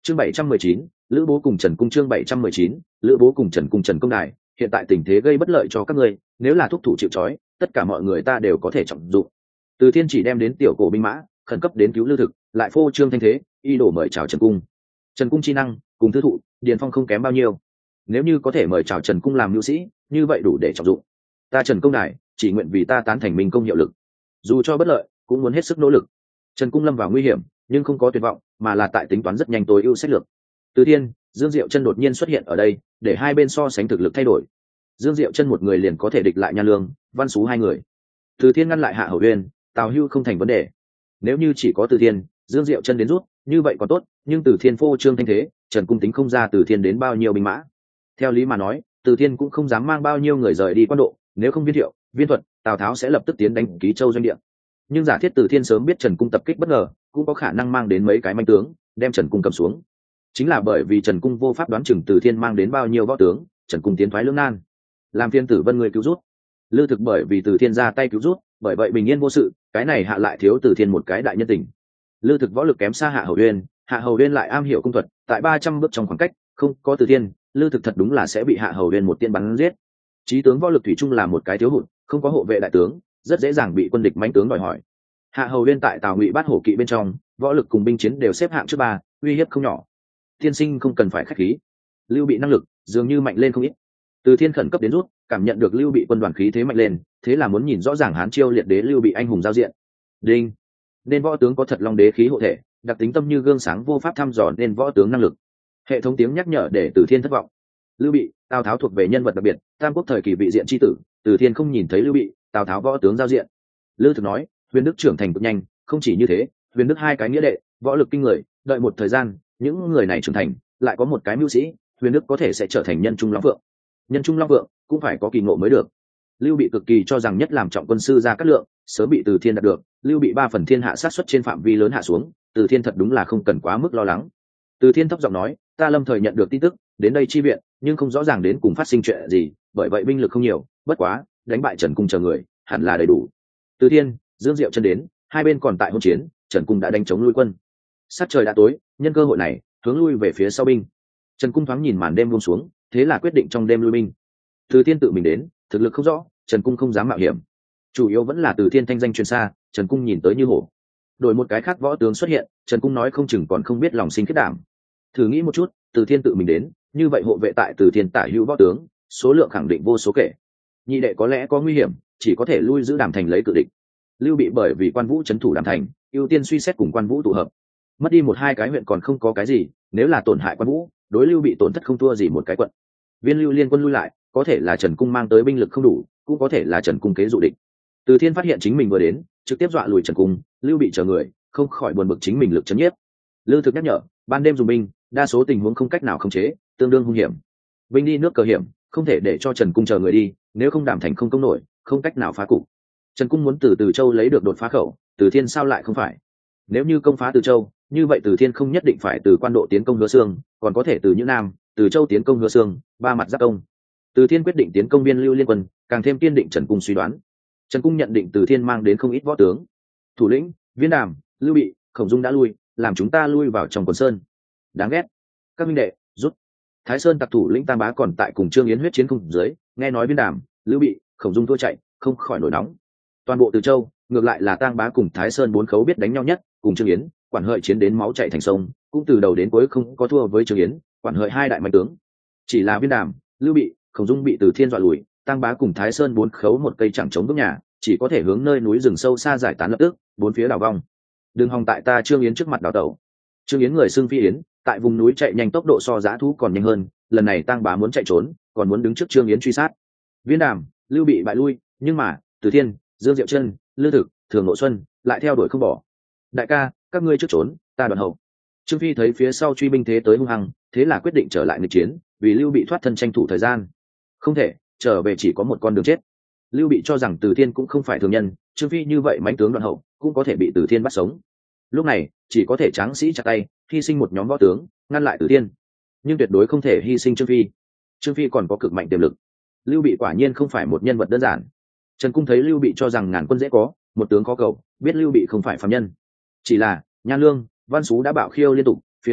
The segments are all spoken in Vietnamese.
Chương 719, Lữ Bố cùng Trần Cung. Chương 719, Lữ Bố cùng Trần Cung. Trần Công Đài, hiện tại tình thế gây bất lợi cho các ngươi, nếu là thúc thủ chịu trói, tất cả mọi người ta đều có thể trọng dụng. Từ Thiên chỉ đem đến tiểu cổ binh mã, khẩn cấp đến cứu Lư Thực, lại phô trương thanh thế, y đổ mời chào Trần Cung. Trần Cung chi năng, cùng Thư Thụ, Điền Phong không kém bao nhiêu. Nếu như có thể mời chào Trần Cung làm nhu sĩ, như vậy đủ để trọng dụng. Ta Trần Công Đài, chỉ nguyện vì ta tán thành Minh công hiệu lực, dù cho bất lợi, cũng muốn hết sức nỗ lực. Trần Cung lâm vào nguy hiểm, nhưng không có tuyệt vọng, mà là tại tính toán rất nhanh tối ưu sách lược. Từ Thiên, Dương Diệu Chân đột nhiên xuất hiện ở đây, để hai bên so sánh thực lực thay đổi. Dương Diệu Chân một người liền có thể địch lại Nha Lương, Văn Sú hai người. Từ Thiên ngăn lại Hạ Hầu Uyên, Tào Hưu không thành vấn đề. Nếu như chỉ có Từ Thiên, Dương Diệu Chân đến rút, như vậy còn tốt, nhưng Từ Thiên phô trương thanh thế, Trần Cung tính không ra Từ Thiên đến bao nhiêu binh mã. Theo lý mà nói, Từ Thiên cũng không dám mang bao nhiêu người rời đi Quan Độ, nếu không Viên Thiệu, Viên Thuật, Tào Tháo sẽ lập tức tiến đánh Ký Châu doanh địa. Nhưng giả thiết Từ Thiên sớm biết Trần Cung tập kích bất ngờ, cũng có khả năng mang đến mấy cái manh tướng, đem Trần Cung cầm xuống. Chính là bởi vì Trần Cung vô pháp đoán chừng Từ Thiên mang đến bao nhiêu võ tướng, Trần Cung tiến thoái lưỡng nan, làm Thiên Tử Vân người cứu rút. Lư Thực bởi vì Từ Thiên ra tay cứu rút, bởi vậy bình yên vô sự, cái này hạ lại thiếu Từ Thiên một cái đại nhân tình. Lư Thực võ lực kém xa Hạ Hầu Uyên, Hạ Hầu Uyên lại am hiểu cung thuật, tại 300 bước trong khoảng cách, không có Từ Thiên, Lư Thực thật đúng là sẽ bị Hạ Hầu Uyên một tiên bắn giết. Chí tướng võ lực thủy chung là một cái thiếu hụt, không có hộ vệ đại tướng, rất dễ dàng bị quân địch mãnh tướng đòi hỏi. Hạ Hầu Uyên tại Tào Ngụy Bát Hổ kỵ bên trong, võ lực cùng binh chiến đều xếp hạng trước 3, uy hiếp không nhỏ. Tiên sinh không cần phải khách khí. Lưu Bị năng lực dường như mạnh lên không ít. Từ Thiên khẩn cấp đến rút, cảm nhận được Lưu Bị quân đoàn khí thế mạnh lên, thế là muốn nhìn rõ ràng Hán Chiêu liệt đế Lưu Bị anh hùng giao diện. Đinh. Nên võ tướng có thật long đế khí hộ thể, đặc tính tâm như gương sáng vô pháp thăm dò nên võ tướng năng lực. Hệ thống tiếng nhắc nhở để Từ Thiên thất vọng. Lưu Bị, Tào Tháo thuộc về nhân vật đặc biệt, Tam Quốc thời kỳ vị diện chi tử, Từ Thiên không nhìn thấy Lưu Bị, Tào Tháo võ tướng giao diện. Lư Thực nói, Huyền Đức trưởng thành cực nhanh, không chỉ như thế, Huyền Đức hai cái nghĩa đệ, võ lực kinh người, đợi một thời gian, những người này trưởng thành, lại có một cái mưu sĩ, Huyền Đức có thể sẽ trở thành nhân trung long vượng. Nhân trung long vượng cũng phải có kỳ ngộ mới được. Lưu Bị cực kỳ cho rằng nhất làm trọng quân sư Ra Cát Lượng, sớm bị Từ Thiên đạt được, Lưu Bị 3 phần thiên hạ sát suất trên phạm vi lớn hạ xuống, Từ Thiên thật đúng là không cần quá mức lo lắng. Từ Thiên thấp giọng nói, ta lâm thời nhận được tin tức, đến đây chi viện, nhưng không rõ ràng đến cùng phát sinh chuyện gì, bởi vậy binh lực không nhiều, bất quá, đánh bại Trần Cung chờ người, hẳn là đầy đủ. Từ Thiên, Dương Diệu Chân đến, hai bên còn tại hỗn chiến, Trần Cung đã đánh chống lui quân. Sát trời đã tối, nhân cơ hội này, hướng lui về phía sau binh. Trần Cung thoáng nhìn màn đêm buông xuống, thế là quyết định trong đêm lui binh. Từ Thiên tự mình đến, thực lực không rõ, Trần Cung không dám mạo hiểm. Chủ yếu vẫn là Từ Thiên thanh danh truyền xa, Trần Cung nhìn tới như hổ. Đổi một cái khác võ tướng xuất hiện, Trần Cung nói không chừng còn không biết lòng sinh khiết đảm. Thử nghĩ một chút, Từ Thiên tự mình đến, như vậy hộ vệ tại Từ Thiên tả hữu võ tướng, số lượng khẳng định vô số kể. Nhị đệ có lẽ có nguy hiểm, chỉ có thể lui giữ Đàm Thành lấy cự địch. Lưu Bị bởi vì Quan Vũ trấn thủ Đàm Thành, ưu tiên suy xét cùng Quan Vũ tụ hợp. Mất đi 1-2 cái huyện còn không có cái gì, nếu là tổn hại Quan Vũ, đối Lưu Bị tổn thất không thua gì một cái quận. Viên Lưu liên quân lui lại, có thể là Trần Cung mang tới binh lực không đủ, cũng có thể là Trần Cung kế dụ địch. Từ Thiên phát hiện chính mình vừa đến, trực tiếp dọa lùi Trần Cung, Lưu Bị chờ người, không khỏi buồn bực chính mình lực chấn nhiếp. Lư Thực nhắc nhở, ban đêm dùng binh, đa số tình huống không cách nào khống chế, tương đương hung hiểm. Binh đi nước cờ hiểm, không thể để cho Trần Cung chờ người đi, nếu không Đàm Thành không công nổi, không cách nào phá cục. Trần Cung muốn từ Từ Châu lấy được đột phá khẩu, Từ Thiên sao lại không phải? Nếu như công phá Từ Châu, như vậy Từ Thiên không nhất định phải từ Quan Độ tiến công Hứa Xương, còn có thể từ Nhữ Nam, Từ Châu tiến công Hứa Xương, ba mặt giáp công. Từ Thiên quyết định tiến công Viên Lưu liên quân, càng thêm kiên định Trần Cung suy đoán. Trần Cung nhận định Từ Thiên mang đến không ít võ tướng. Thủ lĩnh, Viên Đàm, Lưu Bị, Khổng Dung đã lui, làm chúng ta lui vào trong quần sơn. Đáng ghét. Các minh đệ, rút. Thái Sơn tặc thủ lĩnh Tam Bá còn tại cùng Trương Yến huyết chiến cùng dưới, nghe nói Viên Đàm, Lưu Bị, Khổng Dung thua chạy, không khỏi nổi nóng. Toàn bộ Từ Châu, ngược lại là Tam Bá cùng Thái Sơn 4 khấu biết đánh nhau nhất, cùng Trương Yến, Quản Hợi chiến đến máu chảy thành sông, cũng từ đầu đến cuối không có thua với Trương Yến, Quản Hợi hai đại mạnh tướng. Chỉ là Viên Đàm, Lưu Bị, Khổng Dung bị Từ Thiên dọa lùi, Tam Bá cùng Thái Sơn 4 khấu một cây chẳng chống vững nhà, chỉ có thể hướng nơi núi rừng sâu xa giải tán lập tức, bốn phía đảo vong. Đừng hòng tại ta Trương Yến trước mặt đảo tẩu. Trương Yến người xưng Phi Yến, tại vùng núi chạy nhanh tốc độ so dã thú còn nhanh hơn, lần này Tam Bá muốn chạy trốn, còn muốn đứng trước Trương Yến truy sát. Viên Đàm, Lưu Bị bại lui, nhưng mà Từ Thiên, Dương Diệu Chân, Lư Thực, Thường Ngộ Xuân lại theo đuổi không bỏ. Đại ca, các ngươi trước trốn, ta đoạn hậu. Trương Phi thấy phía sau truy binh thế tới hung hăng, thế là quyết định trở lại nghịch chiến, vì Lưu Bị thoát thân tranh thủ thời gian. Không thể, trở về chỉ có một con đường chết. Lưu Bị cho rằng Từ Thiên cũng không phải thường nhân, Trương Phi như vậy mãnh tướng đoạn hậu cũng có thể bị Từ Thiên bắt sống. Lúc này chỉ có thể tráng sĩ chặt tay, hy sinh một nhóm võ tướng ngăn lại Từ Thiên, nhưng tuyệt đối không thể hy sinh Trương Phi. Trương Phi còn có cực mạnh tiềm lực. Lưu Bị quả nhiên không phải một nhân vật đơn giản. Trần Cung thấy Lưu Bị cho rằng ngàn quân dễ có, một tướng khó cầu, biết Lưu Bị không phải phàm nhân. Chỉ là Nhan Lương, Văn Sú đã bạo khiêu liên tục, phía sau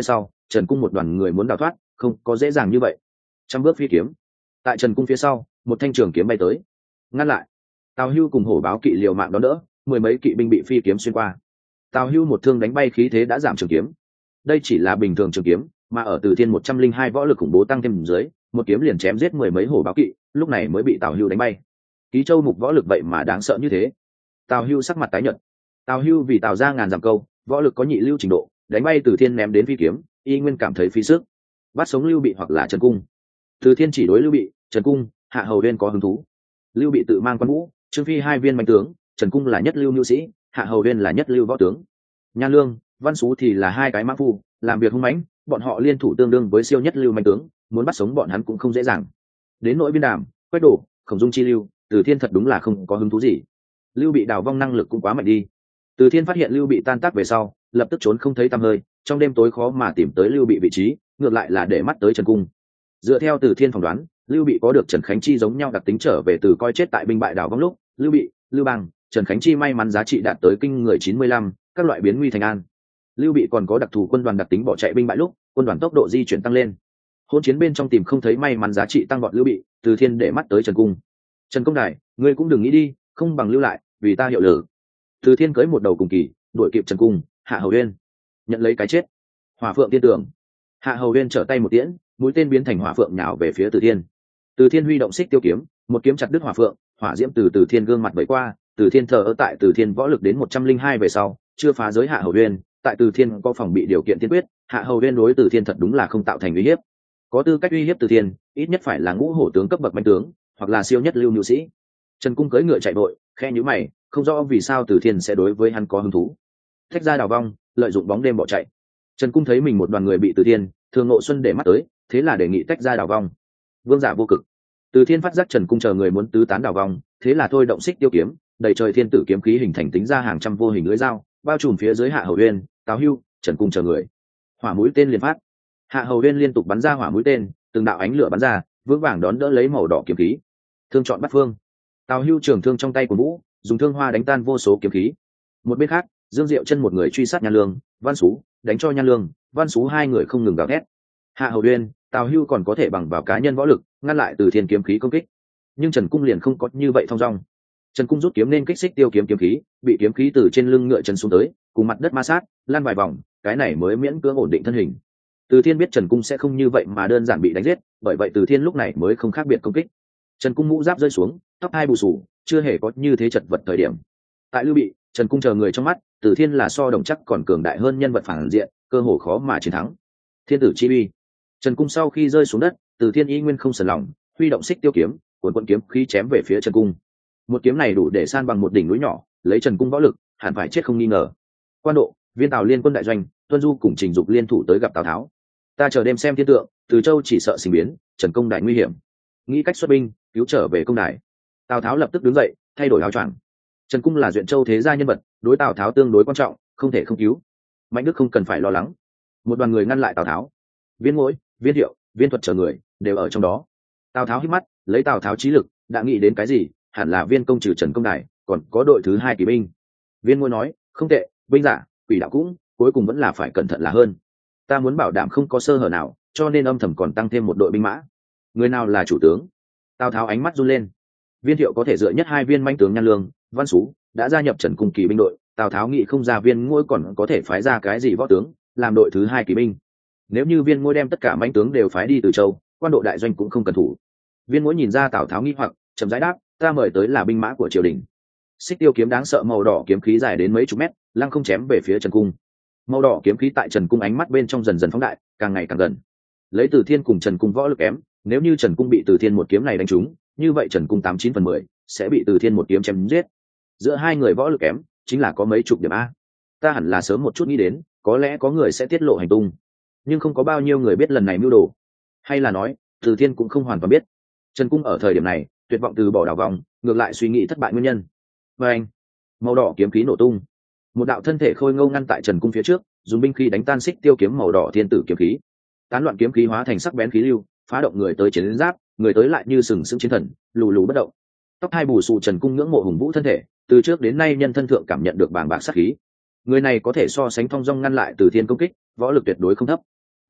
Trần Cung một đoàn người muốn đào thoát không có dễ dàng như vậy. Trăm bước phi kiếm, tại Trần Cung phía sau một thanh trường kiếm bay tới ngăn lại. Tào Hưu cùng Hổ Báo kỵ liều mạng đón đỡ, mười mấy kỵ binh bị phi kiếm xuyên qua. Tào Hưu một thương đánh bay khí thế đã giảm trường kiếm. Đây chỉ là bình thường trường kiếm, mà ở Từ Thiên 102 võ lực khủng bố tăng thêm dưới, một kiếm liền chém giết mười mấy Hổ Báo kỵ, lúc này mới bị Tào Hưu đánh bay. Ký Châu Mục võ lực vậy mà đáng sợ như thế. Tào Hưu sắc mặt tái nhợt. Tào Hưu vì Tào ra ngàn dặm câu, võ lực có nhị lưu trình độ, đánh bay Từ Thiên ném đến phi kiếm, y nguyên cảm thấy phí sức. Bắt sống Lưu Bị hoặc là Trần Cung. Từ Thiên chỉ đối Lưu Bị, Trần Cung, Hạ Hầu Uyên có hứng thú. Lưu Bị tự mang quan vũ, Trương Phi hai viên mạnh tướng, Trần Cung là nhất lưu nhu sĩ, Hạ Hầu Uyên là nhất lưu võ tướng. Nha Lương, Văn Sú thì là hai cái mã phu, làm việc hung mãnh, bọn họ liên thủ tương đương với siêu nhất lưu mạnh tướng, muốn bắt sống bọn hắn cũng không dễ dàng. Đến nỗi Biên Đàm, Quách Đổ, Khổng Dung chi lưu, Từ Thiên thật đúng là không có hứng thú gì. Lưu Bị đào vong năng lực cũng quá mạnh đi. Từ Thiên phát hiện Lưu Bị tan tác về sau, lập tức trốn không thấy tăm hơi, trong đêm tối khó mà tìm tới Lưu Bị vị trí, ngược lại là để mắt tới Trần Cung. Dựa theo Từ Thiên phỏng đoán, Lưu Bị có được Trần Khánh Chi giống nhau đặc tính trở về từ coi chết tại binh bại đảo vong lúc, Lưu Bị, Lưu Bang, Trần Khánh Chi may mắn giá trị đạt tới kinh người 95, các loại biến nguy thành an. Lưu Bị còn có đặc thù quân đoàn đặc tính bỏ chạy binh bại lúc, quân đoàn tốc độ di chuyển tăng lên. Hỗn chiến bên trong tìm không thấy may mắn giá trị tăng vọt Lưu Bị, Từ Thiên để mắt tới Trần Cung. Trần Công Đài, ngươi cũng đừng nghĩ đi, không bằng lưu lại, vì ta hiệu lử. Từ Thiên cưỡi một đầu cùng kỳ, đuổi kịp Trần Cung, Hạ Hầu Uyên, nhận lấy cái chết. Hỏa Phượng tiên tưởng. Hạ Hầu Uyên trở tay một tiễn, mũi tên biến thành hỏa phượng nhào về phía Từ Thiên. Từ Thiên huy động xích tiêu kiếm, một kiếm chặt đứt hỏa phượng, hỏa diễm từ Thiên gương mặt vẩy qua. Từ Thiên thờ ở tại Từ Thiên võ lực đến 102 về sau, chưa phá giới Hạ Hầu Uyên, tại Từ Thiên có phòng bị điều kiện tiên quyết, Hạ Hầu Uyên đối Từ Thiên thật đúng là không tạo thành uy hiếp. Có tư cách uy hiếp Từ Thiên, ít nhất phải là ngũ hổ tướng cấp bậc binh tướng, hoặc là siêu nhất lưu nhu sĩ. Trần Cung cưỡi ngựa chạy vội, khe nhíu mày, không rõ vì sao Từ Thiên sẽ đối với hắn có hứng thú. Thách ra đào vong, lợi dụng bóng đêm bỏ chạy. Trần Cung thấy mình một đoàn người bị Từ Thiên, Thường Ngộ Xuân để mắt tới, thế là đề nghị tách ra đào vong. Vương giả vô cực. Từ Thiên phát giác Trần Cung chờ người muốn tứ tán đào vong, thế là thôi động xích tiêu kiếm, đầy trời thiên tử kiếm khí hình thành tính ra hàng trăm vô hình lưỡi dao, bao trùm phía dưới Hạ Hầu Uyên, Tào Hưu, Trần Cung chờ người. Hỏa mũi tên liên phát. Hạ Hầu Uyên liên tục bắn ra hỏa mũi tên, từng đạo ánh lửa bắn ra, vững vàng đón đỡ lấy màu đỏ kiếm khí. Thương chọn bắt phương. Tào Hưu trường thương trong tay của Vũ, dùng thương hoa đánh tan vô số kiếm khí. Một bên khác, Dương Diệu Chân một người truy sát Nha Lương, Văn Sú, đánh cho Nha Lương, Văn Sú hai người không ngừng gào thét. Hạ Hầu Uyên, Tào Hưu còn có thể bằng vào cá nhân võ lực ngăn lại Từ Thiên kiếm khí công kích, nhưng Trần Cung liền không có như vậy thong dong. Trần Cung rút kiếm nên kích xích tiêu kiếm kiếm khí, bị kiếm khí từ trên lưng ngựa chân xuống tới, cùng mặt đất ma sát, lan vài vòng, cái này mới miễn cưỡng ổn định thân hình. Từ Thiên biết Trần Cung sẽ không như vậy mà đơn giản bị đánh giết, bởi vậy Từ Thiên lúc này mới không khác biệt công kích. Trần Cung mũ giáp rơi xuống, tóc hai bù xù, chưa hề có như thế chật vật thời điểm. Tại Lưu Bị, Trần Cung chờ người trong mắt, Từ Thiên là so đồng chắc còn cường đại hơn nhân vật phản diện, cơ hồ khó mà chiến thắng. Thiên tử chi uy. Trần Cung sau khi rơi xuống đất, Từ Thiên y nguyên không sờn lòng, huy động xích tiêu kiếm, cuốn cuộn kiếm khí chém về phía Trần Cung. Một kiếm này đủ để san bằng một đỉnh núi nhỏ, lấy Trần Cung võ lực, hẳn phải chết không nghi ngờ. Quan độ, Viên Tào liên quân đại doanh, Tuân Du cùng Trình Dục liên thủ tới gặp Tào Tháo. Ta chờ đêm xem thiên tượng, Từ Châu chỉ sợ sinh biến, Trần Công đại nguy hiểm, nghĩ cách xuất binh cứu trở về công đài. Tào Tháo lập tức đứng dậy, thay đổi áo choàng. Trần Cung là Duyện Châu thế gia nhân vật, đối Tào Tháo tương đối quan trọng, không thể không cứu. Mạnh Đức không cần phải lo lắng. Một đoàn người ngăn lại Tào Tháo. Viên Ngỗi, Viên Thiệu, Viên Thuật chờ người đều ở trong đó. Tào Tháo hít mắt, lấy Tào Tháo trí lực, đã nghĩ đến cái gì, hẳn là Viên công trừ Trần Công đài, còn có đội thứ hai kỵ binh. Viên Ngỗi nói, không tệ, binh giả, quỷ đạo cũng, cuối cùng vẫn là phải cẩn thận là hơn. Ta muốn bảo đảm không có sơ hở nào, cho nên âm thầm còn tăng thêm một đội binh mã. Người nào là chủ tướng? Tào Tháo ánh mắt run lên. Viên Thiệu có thể dựa nhất hai viên manh tướng Nhan Lương, Văn Sú đã gia nhập Trần Cung kỳ binh đội. Tào Tháo nghĩ không ra Viên Ngỗi còn có thể phái ra cái gì võ tướng làm đội thứ hai kỳ binh. Nếu như Viên Ngỗi đem tất cả manh tướng đều phái đi Từ Châu, quan độ đại doanh cũng không cần thủ. Viên Ngỗi nhìn ra Tào Tháo nghi hoặc, chậm rãi đáp, ta mời tới là binh mã của triều đình. Xích tiêu kiếm đáng sợ màu đỏ kiếm khí dài đến mấy chục mét, lăng không chém về phía Trần Cung. Màu đỏ kiếm khí tại Trần Cung ánh mắt bên trong dần dần phóng đại, càng ngày càng gần. Lấy Từ Thiên cùng Trần Cung võ lực kém, nếu như Trần Cung bị Từ Thiên một kiếm này đánh trúng, như vậy Trần Cung 89/10 sẽ bị Từ Thiên một kiếm chém giết. Giữa hai người võ lực kém, chính là có mấy chục điểm a. Ta hẳn là sớm một chút nghĩ đến, có lẽ có người sẽ tiết lộ hành tung, nhưng không có bao nhiêu người biết lần này mưu đồ, hay là nói, Từ Thiên cũng không hoàn toàn biết. Trần Cung ở thời điểm này tuyệt vọng từ bỏ đảo vòng, ngược lại suy nghĩ thất bại nguyên nhân. Và anh, màu đỏ kiếm khí nổ tung, một đạo thân thể khôi ngô ngăn tại Trần Cung phía trước, dùng binh khí đánh tan xích tiêu kiếm màu đỏ thiên tử kiếm khí. Tán loạn kiếm khí hóa thành sắc bén khí lưu, phá động người tới chiến giáp, người tới lại như sừng sững chiến thần, lù lù bất động. Tóc hai bù xù Trần Cung ngưỡng mộ hùng vũ thân thể, từ trước đến nay nhân thân thượng cảm nhận được bàng bạc sát khí. Người này có thể so sánh thong dong ngăn lại Từ Thiên công kích, võ lực tuyệt đối không thấp.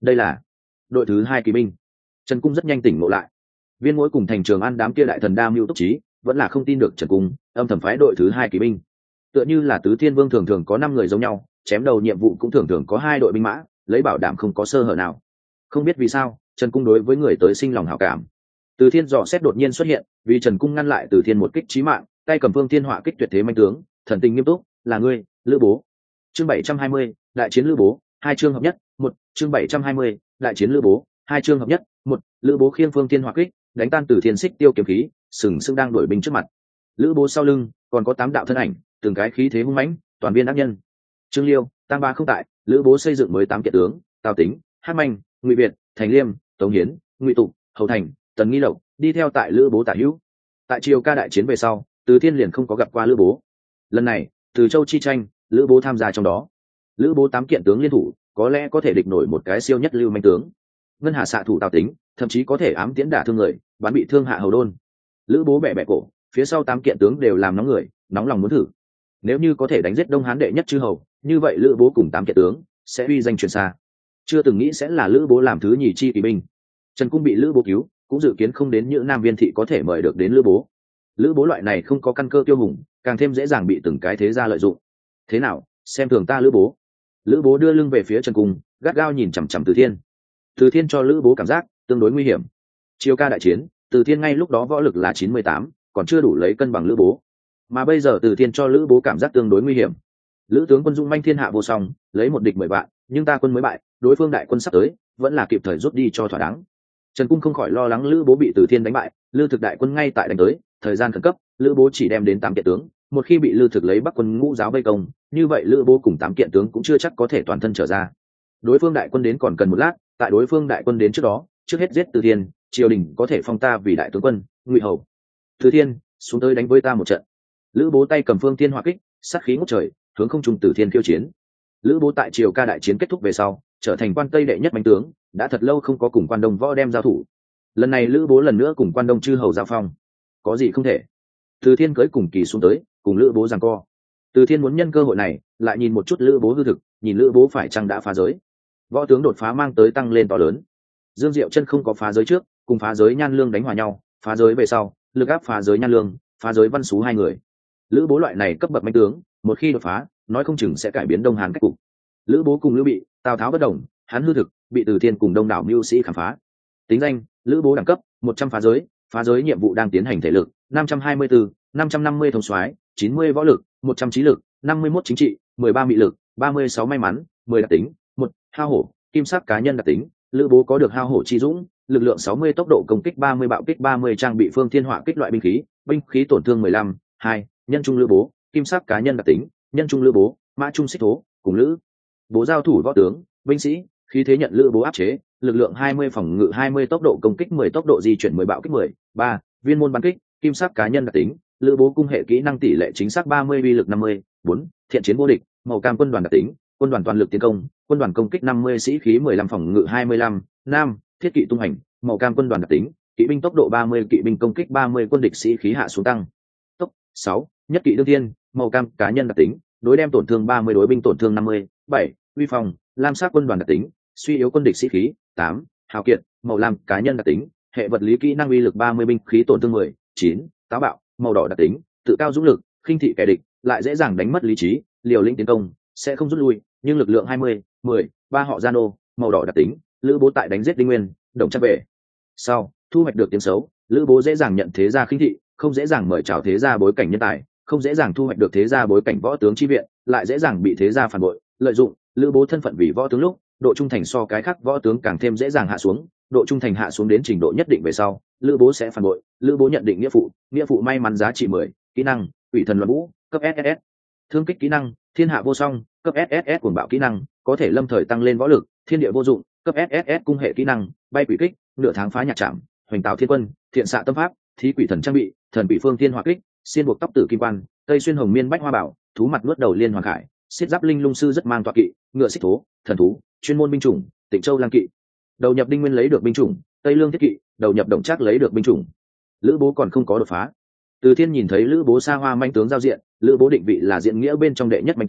đây là đội thứ 2 kỳ binh. Trần Cung rất nhanh tỉnh ngộ lại, Viên Mỗi cùng Thành Trường An đám kia đại thần đa mưu túc trí vẫn là không tin được Trần Cung, âm thầm phái đội thứ 2 kỳ binh. Tựa như là Tứ Thiên Vương thường thường có 5 người giống nhau, chém đầu nhiệm vụ cũng thường thường có 2 đội binh mã, lấy bảo đảm không có sơ hở nào. Không biết vì sao, Trần Cung đối với người tới sinh lòng hảo cảm. Từ Thiên dò xét đột nhiên xuất hiện, vì Trần Cung ngăn lại Từ Thiên một kích chí mạng, tay cầm Phương Thiên Họa kích tuyệt thế manh tướng, thần tình nghiêm túc, là ngươi, Lữ Bố. Chương 720, đại chiến Lữ Bố, 2 chương hợp nhất, 1, chương 720, đại chiến Lữ Bố, 2 chương hợp nhất, 1, Lữ Bố khiêng Phương Thiên Họa kích, đánh tan Từ Thiên xích tiêu kiếm khí, sừng sững đang đuổi binh trước mặt. Lữ Bố sau lưng còn có 8 đạo thân ảnh, từng cái khí thế hung mãnh, toàn viên ác nhân. Trương Liêu, Tăng Ba không tại, Lữ Bố xây dựng mới 8 kiện tướng, Tào Tính, Hắc Manh, Ngụy Việt, Thành Liêm, Tống Hiến, Ngụy Tụ, Hầu Thành, Tần Nghi Lộc đi theo tại Lữ Bố tả hữu. Tại Triều Ca đại chiến về sau, Từ Thiên liền không có gặp qua Lữ Bố. Lần này, Từ Châu chi tranh, Lữ Bố tham gia trong đó. Lữ Bố 8 kiện tướng liên thủ, có lẽ có thể địch nổi một cái siêu nhất lưu manh tướng. Ngân Hà xạ thủ Tào Tính, thậm chí có thể ám tiễn đả thương người, bắn bị thương Hạ Hầu Đôn. Lữ Bố bẻ bẻ cổ, phía sau 8 kiện tướng đều làm nóng người, nóng lòng muốn thử. Nếu như có thể đánh giết Đông Hán đệ nhất chư hầu, như vậy Lữ Bố cùng 8 kiện tướng sẽ uy danh truyền xa. Chưa từng nghĩ sẽ là Lữ Bố làm thứ nhì chi kỳ binh. Trần Cung bị Lữ Bố cứu, cũng dự kiến không đến những Nam Viên thị có thể mời được đến Lữ Bố. Lữ Bố loại này không có căn cơ tiêu hùng, càng thêm dễ dàng bị từng cái thế gia lợi dụng. Thế nào, xem thường ta Lữ Bố? Lữ Bố đưa lưng về phía Trần Cung, gắt gao nhìn chằm chằm Từ Thiên. Từ Thiên cho Lữ Bố cảm giác tương đối nguy hiểm. Triều Ca đại chiến, Từ Thiên ngay lúc đó võ lực là 98, còn chưa đủ lấy cân bằng Lữ Bố. Mà bây giờ Từ Thiên cho Lữ Bố cảm giác tương đối nguy hiểm. Lữ tướng quân dung manh thiên hạ vô song, lấy một địch 10 vạn, nhưng ta quân mới bại, đối phương đại quân sắp tới, vẫn là kịp thời rút đi cho thỏa đáng. Trần Cung không khỏi lo lắng Lữ Bố bị Từ Thiên đánh bại, Lư Thực đại quân ngay tại đánh tới, thời gian khẩn cấp, Lữ Bố chỉ đem đến 8 kiện tướng, một khi bị Lư Thực lấy Bắc quân Ngũ giáo vây công, như vậy Lữ Bố cùng 8 kiện tướng cũng chưa chắc có thể toàn thân trở ra. Đối phương đại quân đến còn cần một lát, tại đối phương đại quân đến trước đó, trước hết giết Từ Thiên, triều đình có thể phong ta vì đại tướng quân, Ngụy hầu. Từ Thiên, xuống tới đánh với ta một trận. Lữ Bố tay cầm Phương Thiên Hỏa kích, sát khí ngút trời, hướng không trung Từ Thiên khiêu chiến. Lữ Bố tại Triều Ca đại chiến kết thúc về sau, trở thành quan Tây đệ nhất mãnh tướng, đã thật lâu không có cùng quan Đông võ đem giao thủ. Lần này Lữ Bố lần nữa cùng quan Đông chư hầu giao phong, có gì không thể. Từ Thiên cưỡi cùng kỳ xuống tới, cùng Lữ Bố giằng co. Từ Thiên muốn nhân cơ hội này, lại nhìn một chút Lữ Bố hư thực, nhìn Lữ Bố phải chăng đã phá giới. Võ tướng đột phá mang tới tăng lên to lớn. Dương Diệu Chân không có phá giới trước, cùng phá giới Nhan Lương đánh hòa nhau, phá giới về sau, lực áp phá giới Nhan Lương, phá giới Văn Sú hai người. Lữ Bố loại này cấp bậc mãnh tướng, một khi đột phá, nói không chừng sẽ cải biến Đông Hán cách cục. Lữ Bố cùng Lữ Bị, Tào Tháo bất đồng, hắn hư thực, bị Từ Thiên cùng đông đảo mưu sĩ khám phá. Tính danh: Lữ Bố đẳng cấp 100 phá giới nhiệm vụ đang tiến hành thể lực 524, 550 thông soái, 90 võ lực, 100 trí lực, 51 chính trị, 13 mị lực, 36 may mắn, 10 đặc tính, 1 hao hổ, kim sắc cá nhân đặc tính. Lữ Bố có được hao hổ chi dũng, lực lượng 60, tốc độ công kích 30, bạo kích 30, trang bị Phương Thiên Họa kích loại binh khí tổn thương 15. 2 nhân trung Lữ Bố, kim sắc cá nhân đặc tính, nhân trung Lữ Bố, mã trung xích thố, cùng Lữ Bố giao thủ võ tướng, binh sĩ, khí thế nhận Lữ Bố áp chế, lực lượng 20, phòng ngự 20, tốc độ công kích 10, tốc độ di chuyển 10, bạo kích 10. 3 viên môn bắn kích, kim sắc cá nhân đặc tính, Lữ Bố cung hệ kỹ năng tỷ lệ chính xác 30, uy lực 50. 4 thiện chiến vô địch, màu cam quân đoàn đặc tính, quân đoàn toàn lực tiến công, quân đoàn công kích 50, sĩ khí 15, phòng ngự 25. 5 thiết kỵ tung hành, màu cam quân đoàn đặc tính, kỵ binh tốc độ 30, kỵ binh công kích 30, quân địch sĩ khí hạ xuống tăng tốc. 6 nhất kỵ đương thiên, màu cam cá nhân đặc tính, đối đem tổn thương 30, đối binh tổn thương 50. 7 uy phong, lam sắc quân đoàn đặc tính, suy yếu quân địch sĩ khí. 8 hào kiệt, màu lam cá nhân đặc tính, hệ vật lý kỹ năng uy lực 30, binh khí tổn thương 10. 9 táo bạo, màu đỏ đặc tính, tự cao dũng lực, khinh thị kẻ địch, lại dễ dàng đánh mất lý trí, liều lĩnh tiến công, sẽ không rút lui, nhưng lực lượng 20. 10 ba họ Gia Nô, màu đỏ đặc tính, Lữ Bố tại đánh giết Đinh Nguyên, Đồng Trác về sau, thu hoạch được tiếng xấu, Lữ Bố dễ dàng nhận thế gia khinh thị, không dễ dàng mời chào thế gia bối cảnh nhân tài, không dễ dàng thu hoạch được thế gia bối cảnh võ tướng chi viện, lại dễ dàng bị thế gia phản bội, lợi dụng. Lữ Bố thân phận vì võ tướng lúc, độ trung thành so cái khác võ tướng càng thêm dễ dàng hạ xuống, độ trung thành hạ xuống đến trình độ nhất định về sau, Lữ Bố sẽ phản bội. Lữ Bố nhận định nghĩa phụ may mắn giá trị 10, kỹ năng Quỷ Thần Luân Vũ, cấp SSS, thương kích kỹ năng Thiên Hạ Vô Song, cấp SSS, cuồng bạo kỹ năng có thể lâm thời tăng lên võ lực, Thiên Địa Vô Dụng, cấp SSS, cung hệ kỹ năng bay quỷ kích, nửa tháng phá nhạc trảm, hoành tạo thiên quân, thiện xạ tâm pháp, thí quỷ thần trang bị, thần bị phương thiên hỏa kích, xiên buộc tóc tử kim quan, cây xuyên hồng miên bách hoa bảo, thú mặt nuốt đầu liên hoàng khải, xiết giáp linh lung sư rất mang tọa kỵ, ngựa xích thố, thần thú, chuyên môn binh chủng, Tịnh Châu lang kỵ, đầu nhập Đinh Nguyên lấy được binh chủng, Tây Lương thiết kỵ, đầu nhập Đồng Trác lấy được binh chủng. Lữ Bố còn không có đột phá. Từ Thiên nhìn thấy Lữ Bố xa hoa manh tướng giao diện, Lữ Bố định vị là diện nghĩa bên trong đệ nhất manh tướng,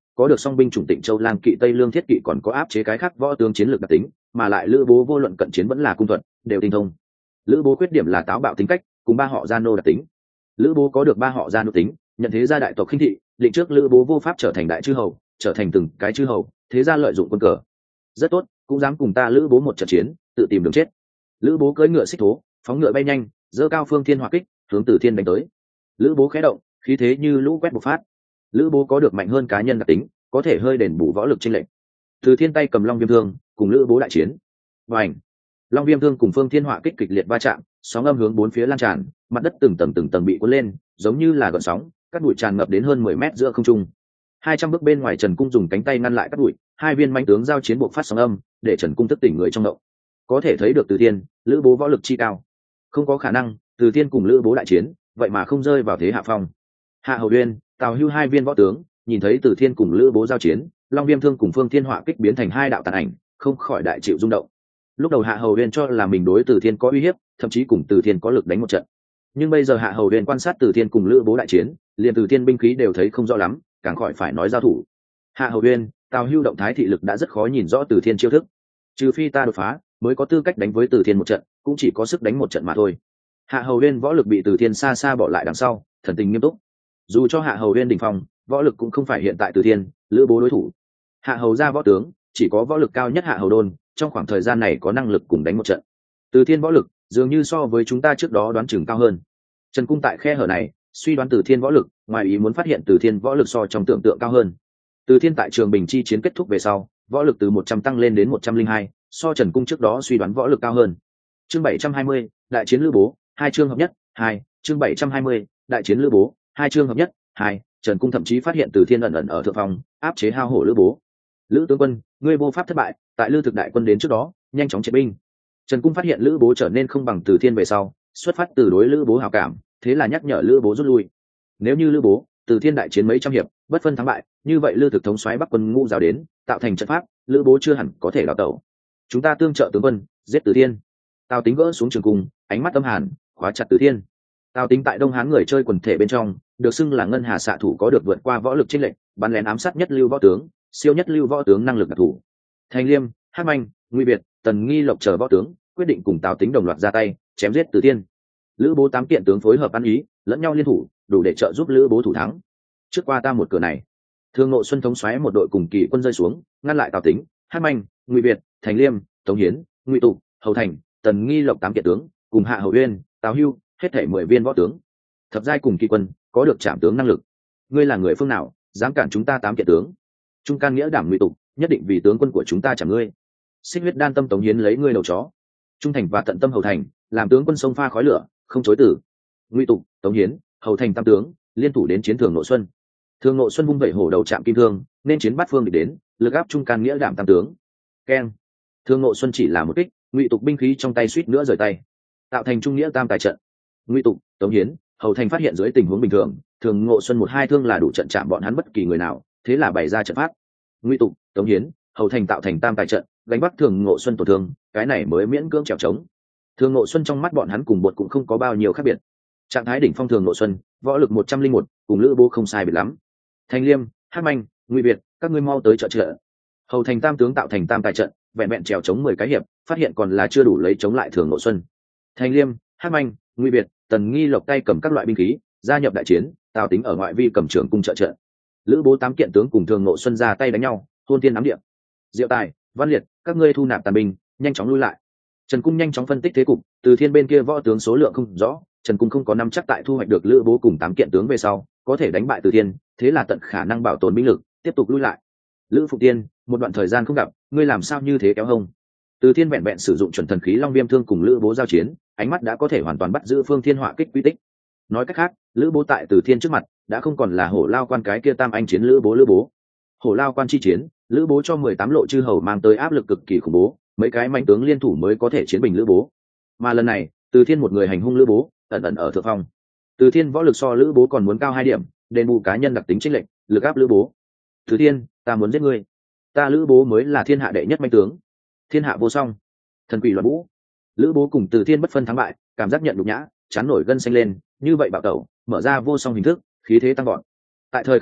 có được song binh chủng Tịnh Châu Lang kỵ Tây Lương thiết kỵ còn có áp chế cái khác võ tướng chiến lược đặc tính, mà lại Lữ Bố vô luận cận chiến vẫn là cung thuật đều tinh thông. Lữ Bố khuyết điểm là táo bạo tính cách cùng ba họ Gia Nô đặc tính. Lữ Bố có được ba họ Gia Nô tính, nhận thế gia đại tộc khinh thị, định trước Lữ Bố vô pháp trở thành đại chư hầu, trở thành từng cái chư hầu, thế gia lợi dụng quân cờ. Rất tốt, cũng dám cùng ta Lữ Bố một trận chiến, tự tìm đường chết. Lữ Bố cưỡi ngựa xích thố, phóng ngựa bay nhanh, giơ cao phương thiên hỏa kích, hướng Từ Thiên đánh tới. Lữ Bố khẽ động, khí thế như lũ quét bộc phát. Lữ Bố có được mạnh hơn cá nhân đặc tính, có thể hơi đền bù võ lực chênh lệch. Từ Thiên tay cầm Long Viêm thương, cùng Lữ Bố đại chiến. Bành! Long Viêm thương cùng phương thiên hỏa kích kịch liệt va chạm, sóng âm hướng bốn phía lan tràn, mặt đất từng tầng bị cuốn lên, giống như là gợn sóng, cát bụi tràn ngập đến hơn 10 mét giữa không trung. 200 bước bên ngoài Trần Cung dùng cánh tay ngăn lại cát bụi, hai viên mãnh tướng giao chiến buộc phát sóng âm, để Trần Cung thức tỉnh người trong động. Có thể thấy được Từ Thiên, Lữ Bố võ lực chi cao. Không có khả năng, Từ Thiên cùng Lữ Bố đại chiến, vậy mà không rơi vào thế hạ phong. Hạ Hầu Uyên, Tào Hưu hai viên võ tướng, nhìn thấy Từ Thiên cùng Lữ Bố giao chiến, Long Viêm thương cùng phương thiên hỏa kích biến thành hai đạo tàn ảnh, không khỏi đại chịu rung động. Lúc đầu Hạ Hầu Uyên cho là mình đối Từ Thiên có uy hiếp, thậm chí cùng Từ Thiên có lực đánh một trận. Nhưng bây giờ Hạ Hầu Uyên quan sát Từ Thiên cùng Lữ Bố đại chiến, liền Từ Thiên binh khí đều thấy không rõ lắm, càng khỏi phải nói giao thủ. Hạ Hầu Uyên, Tào Hưu động thái thị lực đã rất khó nhìn rõ Từ Thiên chiêu thức. Trừ phi ta đột phá, mới có tư cách đánh với Từ Thiên một trận, cũng chỉ có sức đánh một trận mà thôi. Hạ Hầu Uyên võ lực bị Từ Thiên xa xa bỏ lại đằng sau, thần tình nghiêm túc. Dù cho Hạ Hầu Uyên đỉnh phong, võ lực cũng không phải hiện tại Từ Thiên, Lữ Bố đối thủ. Hạ Hầu gia võ tướng, chỉ có võ lực cao nhất Hạ Hầu Đôn, trong khoảng thời gian này có năng lực cùng đánh một trận. Từ Thiên võ lực dường như so với chúng ta trước đó đoán chừng cao hơn. Trần Cung tại khe hở này suy đoán Từ Thiên võ lực, ngoài ý muốn phát hiện Từ Thiên võ lực so trong tưởng tượng cao hơn. Từ Thiên tại Trường Bình chi chiến kết thúc về sau, võ lực từ 100 tăng lên đến 102, so Trần Cung trước đó suy đoán võ lực cao hơn. Chương 720, đại chiến Lữ Bố, hai chương hợp nhất, 2, chương 720, đại chiến Lữ Bố, hai chương hợp nhất, 2, Trần Cung thậm chí phát hiện Từ Thiên ẩn ẩn ở thượng phòng, áp chế hao hổ Lữ Bố. Lữ tướng quân, ngươi vô pháp thất bại, tại Lư Thực đại quân đến trước đó, nhanh chóng triệt binh. Trần Cung phát hiện Lữ Bố trở nên không bằng Từ Thiên về sau, xuất phát từ đối Lữ Bố hảo cảm, thế là nhắc nhở Lữ Bố rút lui. Nếu như Lữ Bố, Từ Thiên đại chiến mấy trăm hiệp, bất phân thắng bại, như vậy Lư Thực thống soái Bắc quân ngũ giáo đến, tạo thành trận pháp, Lữ Bố chưa hẳn có thể đào tẩu. Chúng ta tương trợ tướng quân, giết Từ Thiên. Tào Tính gỡ xuống trường cung, ánh mắt âm hàn, khóa chặt Từ Thiên. Tào Tính tại Đông Hán người chơi quần thể bên trong, được xưng là ngân hà xạ thủ, có được vượt qua võ lực chênh lệch, bắn lén ám sát nhất lưu võ tướng, siêu nhất lưu võ tướng năng lực đặc thù. Thành Liêm, Hắc Manh, Ngụy Biệt, Tần Nghi Lộc chờ võ tướng quyết định cùng Tào Tính đồng loạt ra tay chém giết Từ Thiên. Lữ Bố 8 kiện tướng phối hợp ăn ý, lẫn nhau liên thủ, đủ để trợ giúp Lữ Bố thủ thắng. Trước qua ta một cửa này. Thương Ngộ Xuân thống xoáy một đội cùng kỳ quân rơi xuống, ngăn lại Tào Tính, Hắc Manh, Ngụy Biệt, Thành Liêm, Tống Hiến, Ngụy Tụ, Hầu Thành, Tần Nghi Lộc 8 kiện tướng, cùng Hạ Hầu Uyên, Tào Hưu, hết thảy 10 viên võ tướng. Thập giai cùng kỳ quân, có được trảm tướng năng lực. Ngươi là người phương nào, dám cản chúng ta 8 kiện tướng? Trung can nghĩa đảm Ngụy Tụ, nhất định vì tướng quân của chúng ta trả ngươi. Xích huyết đan tâm Tống Hiến lấy ngươi đầu chó. Trung thành và tận tâm Hầu Thành, làm tướng quân sông pha khói lửa, không chối từ. Ngụy Tụ, Tống Hiến, Hầu Thành tam tướng liên thủ đến chiến Thường Nội Xuân. Thường Nội Xuân vung vẩy hổ đầu chạm kim thương, nên chiến bát phương địch đến, lực áp trung can nghĩa đảm tam tướng. Keng. Thường Nội Xuân chỉ là một kích, Ngụy Tụ binh khí trong tay suýt nữa rời tay, tạo thành trung nghĩa tam tài trận. Ngụy Tụ, Tống Hiến, Hầu Thành phát hiện dưới tình huống bình thường, Thường Ngộ Xuân một hai thương là đủ trận chạm bọn hắn bất kỳ người nào, thế là bày ra trận pháp. Ngụy Tụ, Tống Hiến, Hầu Thành tạo thành tam tài trận, đánh bắt Thường Ngộ Xuân tổn thương, cái này mới miễn cưỡng trèo trống. Thường Ngộ Xuân trong mắt bọn hắn cùng bột cũng không có bao nhiêu khác biệt. Trạng thái đỉnh phong Thường Ngộ Xuân, võ lực 101, cùng Lữ Bố không sai biệt lắm. Thành Liêm, Hắc Manh, Ngụy Biệt, các ngươi mau tới trợ trợ. Hầu Thành tam tướng tạo thành tam tài trận, vẹn vẹn trèo chống 10 cái hiệp, phát hiện còn là chưa đủ lấy chống lại Thường Ngộ Xuân. Thành Liêm, Hắc Manh, Ngụy Biệt, Tần Nghi Lộc tay cầm các loại binh khí, gia nhập đại chiến, Tào Tính ở ngoại vi cầm trưởng cung trợ trận. Lữ Bố 8 kiện tướng cùng Thường Ngộ Xuân ra tay đánh nhau, hôn tiên nắm địa. Diệu Tài, Văn Liệt, các ngươi thu nạp tàn binh, nhanh chóng lui lại. Trần Cung nhanh chóng phân tích thế cục, Từ Thiên bên kia võ tướng số lượng không rõ, Trần Cung không có nắm chắc tại thu hoạch được Lữ Bố cùng 8 kiện tướng về sau, có thể đánh bại Từ Thiên, thế là tận khả năng bảo tồn binh lực, tiếp tục lui lại. Lữ Phục Tiên, một đoạn thời gian không gặp, ngươi làm sao như thế kéo hông? Từ Thiên vẹn vẹn sử dụng chuẩn thần khí Long Viêm thương cùng Lữ Bố giao chiến, ánh mắt đã có thể hoàn toàn bắt giữ Phương Thiên Họa kích quy tích. Nói cách khác, Lữ Bố tại Từ Thiên trước mặt, đã không còn là Hổ Lao Quan cái kia tam anh chiến Lữ Bố. Hổ Lao Quan chi chiến, Lữ Bố cho 18 lộ chư hầu mang tới áp lực cực kỳ khủng bố, mấy cái mạnh tướng liên thủ mới có thể chiến bình Lữ Bố. Mà lần này, Từ Thiên một người hành hung Lữ Bố, ẩn ẩn ở thượng phong. Từ Thiên võ lực so Lữ Bố còn muốn cao 2 điểm, đền bù cá nhân đặc tính chênh lệch, lực áp Lữ Bố. Từ Thiên, ta muốn giết ngươi. Ta Lữ Bố mới là thiên hạ đệ nhất mạnh tướng. Thiên hạ vô song. Thần quỷ loạn vũ. Lữ Bố cùng Từ Thiên bất phân thắng bại, cảm giác nhận nhục nhã, chán nổi gân xanh lên, như vậy bạo tẩu, mở ra vô song hình thức, khí thế tăng vọt. Tại thời khắc này,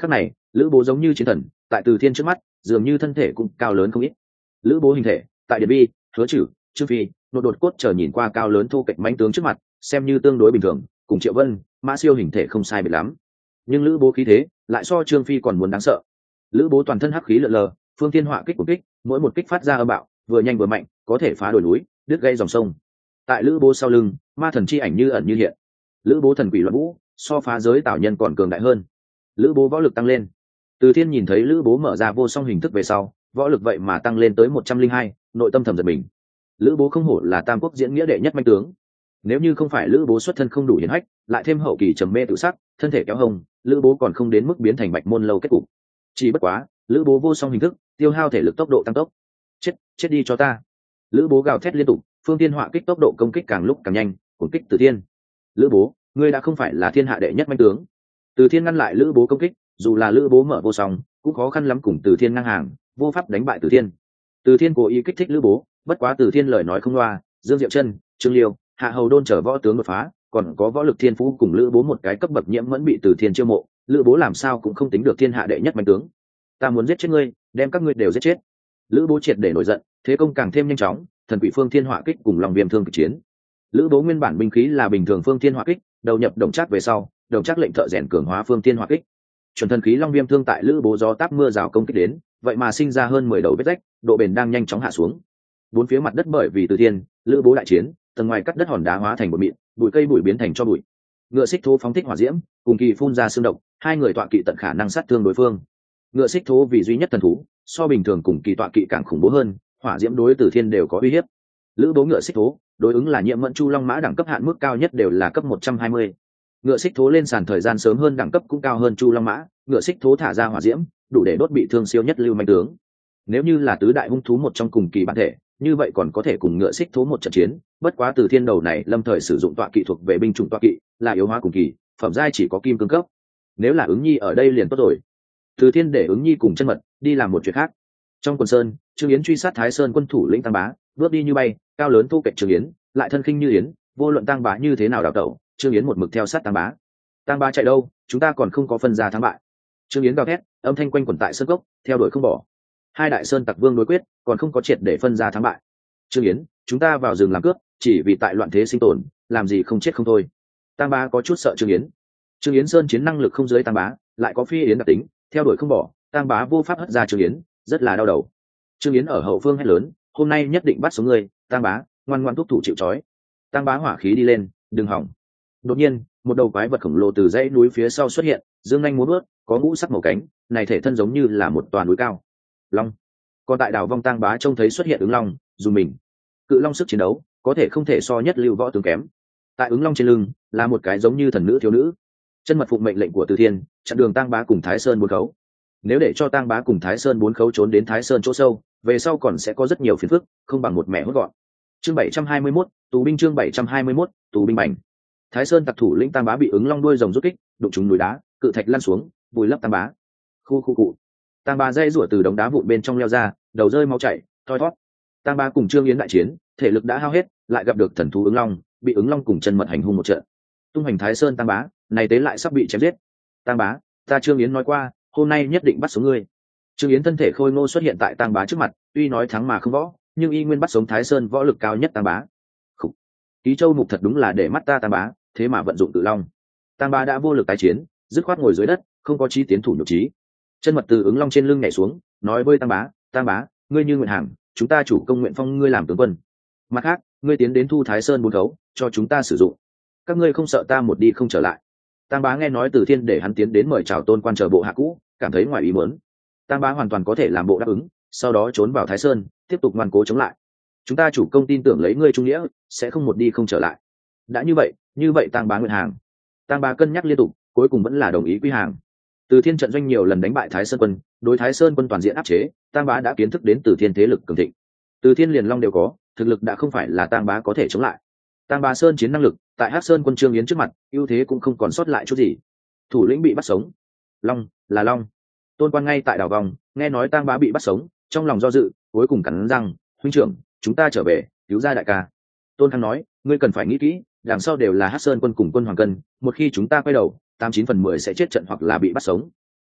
lữ bố giống như chiến thần tại từ thiên trước mắt dường như thân thể cũng cao lớn không ít. Lữ bố hình thể tại điện bi, hứa chử, trương phi, nộ đột cốt chờ nhìn qua cao lớn thô kệch mãnh tướng trước mặt xem như tương đối bình thường, cùng Triệu Vân, Mã Siêu hình thể không sai biệt lắm, nhưng lữ bố khí thế lại so trương phi còn muốn đáng sợ. Lữ bố toàn thân hắc khí lượn lờ, phương thiên họa kích của kích, mỗi một kích phát ra âm bạo, vừa nhanh vừa mạnh, có thể phá đồi núi, đứt gây dòng sông. Tại lữ bố sau lưng, ma thần chi ảnh như ẩn như hiện. Lữ bố thần quỷ loạn vũ, so phá giới tạo nhân còn cường đại hơn. Lữ bố võ lực tăng lên. Từ Thiên nhìn thấy lữ bố mở ra vô song hình thức về sau, võ lực vậy mà tăng lên tới 102, nội tâm thầm giật mình. Lữ bố không hổ là tam quốc diễn nghĩa đệ nhất manh tướng. Nếu như không phải lữ bố xuất thân không đủ hiển hách, lại thêm hậu kỳ trầm mê tự sắc, thân thể kéo hồng, lữ bố còn không đến mức biến thành bạch môn lâu kết cục. Chỉ bất quá, lữ bố vô song hình thức, tiêu hao thể lực tốc độ tăng tốc. Chết đi cho ta. Lữ bố gào thét liên tục, phương tiên họa kích tốc độ công kích càng lúc càng nhanh, cuốn kích Từ Thiên. Lữ bố, ngươi đã không phải là thiên hạ đệ nhất manh tướng. Từ Thiên ngăn lại lữ bố công kích, dù là lữ bố mở vô song, cũng khó khăn lắm cùng Từ Thiên ngang hàng, vô pháp đánh bại Từ Thiên. Từ Thiên cố ý kích thích lữ bố, bất quá Từ Thiên lời nói không loa, Dương Diệu Chân, Trương Liêu, Hạ Hầu Đôn trở võ tướng đột phá, còn có võ lực thiên phú cùng lữ bố một cái cấp bậc nhiễm mẫn bị Từ Thiên chiêu mộ, lữ bố làm sao cũng không tính được thiên hạ đệ nhất manh tướng. Ta muốn giết chết ngươi, đem các ngươi đều giết chết. Lữ bố triệt để nổi giận, thế công càng thêm nhanh chóng, thần quỷ phương thiên họa kích cùng lòng viêm thương kịch chiến. Lữ bố nguyên bản binh khí là bình thường phương thiên họa kích, đầu nhập đồng trác về sau, đồng trác lệnh thợ rèn cường hóa phương thiên họa kích. Chuẩn thần khí long viêm thương tại lữ bố gió táp mưa rào công kích đến, vậy mà sinh ra hơn 10 đầu vết rách, độ bền đang nhanh chóng hạ xuống. Bốn phía mặt đất bởi vì Từ Thiên, lữ bố đại chiến, tầng ngoài cắt đất hòn đá hóa thành bột mịn, bụi cây bụi biến thành cho bụi. Ngựa xích thố phóng thích hỏa diễm, cùng kỳ phun ra xương độc, hai người tọa kỵ tận khả năng sát thương đối phương. Ngựa xích thố vì duy nhất thần thú, so bình thường cùng kỳ tọa kỵ càng khủng bố hơn, hỏa diễm đối Từ Thiên đều có uy hiếp. Lữ bố ngựa xích thố đối ứng là nhiễm mẫn chu long mã đẳng cấp hạn mức cao nhất đều là cấp 120. Ngựa xích thố lên sàn thời gian sớm hơn đẳng cấp cũng cao hơn chu long mã, ngựa xích thố thả ra hỏa diễm đủ để đốt bị thương siêu nhất lưu manh tướng. Nếu như là tứ đại hung thú một trong cùng kỳ bản thể, như vậy còn có thể cùng ngựa xích thố một trận chiến, bất quá Từ Thiên đầu này lâm thời sử dụng tọa kỵ thuộc về binh chủng tọa kỵ, là yếu hóa cùng kỳ, phẩm giai chỉ có kim cương cấp. Nếu là ứng nhi ở đây liền tốt rồi. Từ Thiên để ứng nhi cùng chân mật đi làm một chuyện khác. Trong quần sơn, Trương Yến truy sát Thái Sơn quân thủ lĩnh Tăng Bá, bước đi như bay, cao lớn thu kệch Trương Yến, lại thân khinh như yến, vô luận Tăng Bá như thế nào đào tẩu, Trương Yến một mực theo sát Tăng Bá. Tăng Bá chạy đâu, chúng ta còn không có phân ra thắng bại. Trương Yến gào thét, âm thanh quanh quẩn tại sơn cốc, theo đuổi không bỏ. Hai đại sơn tặc vương đối quyết, còn không có triệt để phân ra thắng bại. Trương Yến, chúng ta vào rừng làm cướp, chỉ vì tại loạn thế sinh tồn, làm gì không chết không thôi. Tăng Bá có chút sợ Trương Yến. Trương Yến sơn chiến năng lực không dưới Tăng Bá, lại có phi yến đặc tính, theo đuổi không bỏ, Tăng Bá vô pháp hất ra Trương Yến, rất là đau đầu. Trương Yến ở hậu phương hét lớn, hôm nay nhất định bắt sống ngươi, Tăng Bá, ngoan ngoan thúc thủ chịu trói. Tăng Bá hỏa khí đi lên, đừng hỏng. Đột nhiên, một đầu quái vật khổng lồ từ dãy núi phía sau xuất hiện, dương nhanh múa bước, có ngũ sắc màu cánh, này thể thân giống như là một tòa núi cao. Long. Còn tại đảo vong Tăng Bá trông thấy xuất hiện ứng long, dùng mình. Cự long sức chiến đấu, có thể không thể so nhất lưu võ tướng kém. Tại ứng long trên lưng, là một cái giống như thần nữ thiếu nữ. Chân mật phụng mệnh lệnh của Từ Thiên, chặn đường Tăng Bá cùng Thái Sơn bốn khấu. Nếu để cho Tăng Bá cùng Thái Sơn bốn khấu trốn đến Thái Sơn chỗ sâu, về sau còn sẽ có rất nhiều phiền phức, không bằng một mẹ hốt gọn. Chương 721, tù binh chương 721, tù binh bành. Thái Sơn tặc thủ lĩnh Tăng Bá bị ứng long đuôi rồng rút kích, đụng trúng núi đá, cự thạch lăn xuống, vùi lấp Tăng Bá. Khu cụ. Tăng Bá dây rủa từ đống đá vụn bên trong leo ra, đầu rơi máu chảy, thoi thoát. Tăng Bá cùng Trương Yến đại chiến, thể lực đã hao hết, lại gặp được thần thú ứng long, bị ứng long cùng chân mật hành hung một trận. Tung hành Thái Sơn Tăng Bá, này tế lại sắp bị chém giết. Tăng Bá, ta Trương Yến nói qua, hôm nay nhất định bắt sống ngươi. Trương Yến thân thể khôi ngô xuất hiện tại Tăng Bá trước mặt, tuy nói thắng mà không võ, nhưng y nguyên bắt sống Thái Sơn võ lực cao nhất Tăng Bá. Khủ. Ký Châu mục thật đúng là để mắt ta Tăng Bá, thế mà vận dụng tự long. Tăng Bá đã vô lực tái chiến, dứt khoát ngồi dưới đất, không có chí tiến thủ nhục trí. Chân mật từ ứng long trên lưng nhảy xuống, nói với Tăng Bá, ngươi như nguyện hàng, chúng ta chủ công nguyện phong ngươi làm tướng quân. Mặt khác, ngươi tiến đến thu Thái Sơn bốn khấu, cho chúng ta sử dụng. Các ngươi không sợ ta một đi không trở lại. Tăng Bá nghe nói Từ Thiên để hắn tiến đến mời chào tôn quan chờ bộ hạ cũ, cảm thấy ngoài ý muốn. Tăng Bá hoàn toàn có thể làm bộ đáp ứng, sau đó trốn vào Thái Sơn, tiếp tục ngoan cố chống lại. Chúng ta chủ công tin tưởng lấy ngươi trung nghĩa, sẽ không một đi không trở lại. Đã như vậy Tăng Bá nguyện hàng. Tăng Bá cân nhắc liên tục, cuối cùng vẫn là đồng ý quy hàng. Từ Thiên trận doanh nhiều lần đánh bại Thái Sơn quân, đối Thái Sơn quân toàn diện áp chế, Tăng Bá đã kiến thức đến Từ Thiên thế lực cường thịnh. Từ Thiên liền long đều có, thực lực đã không phải là Tăng Bá có thể chống lại. Tăng Bá sơn chiến năng lực, tại Hắc Sơn quân Trương Yến trước mặt, ưu thế cũng không còn sót lại chút gì. Thủ lĩnh bị bắt sống. Long, là long. Tôn quan ngay tại đảo vòng, nghe nói Tăng Bá bị bắt sống, trong lòng do dự, cuối cùng cắn răng, huynh trưởng, chúng ta trở về, cứu ra đại ca. Tôn Khang nói, ngươi cần phải nghĩ kỹ, đằng sau đều là Hắc Sơn quân cùng quân Hoàng Cân, một khi chúng ta quay đầu, 89/10 sẽ chết trận hoặc là bị bắt sống.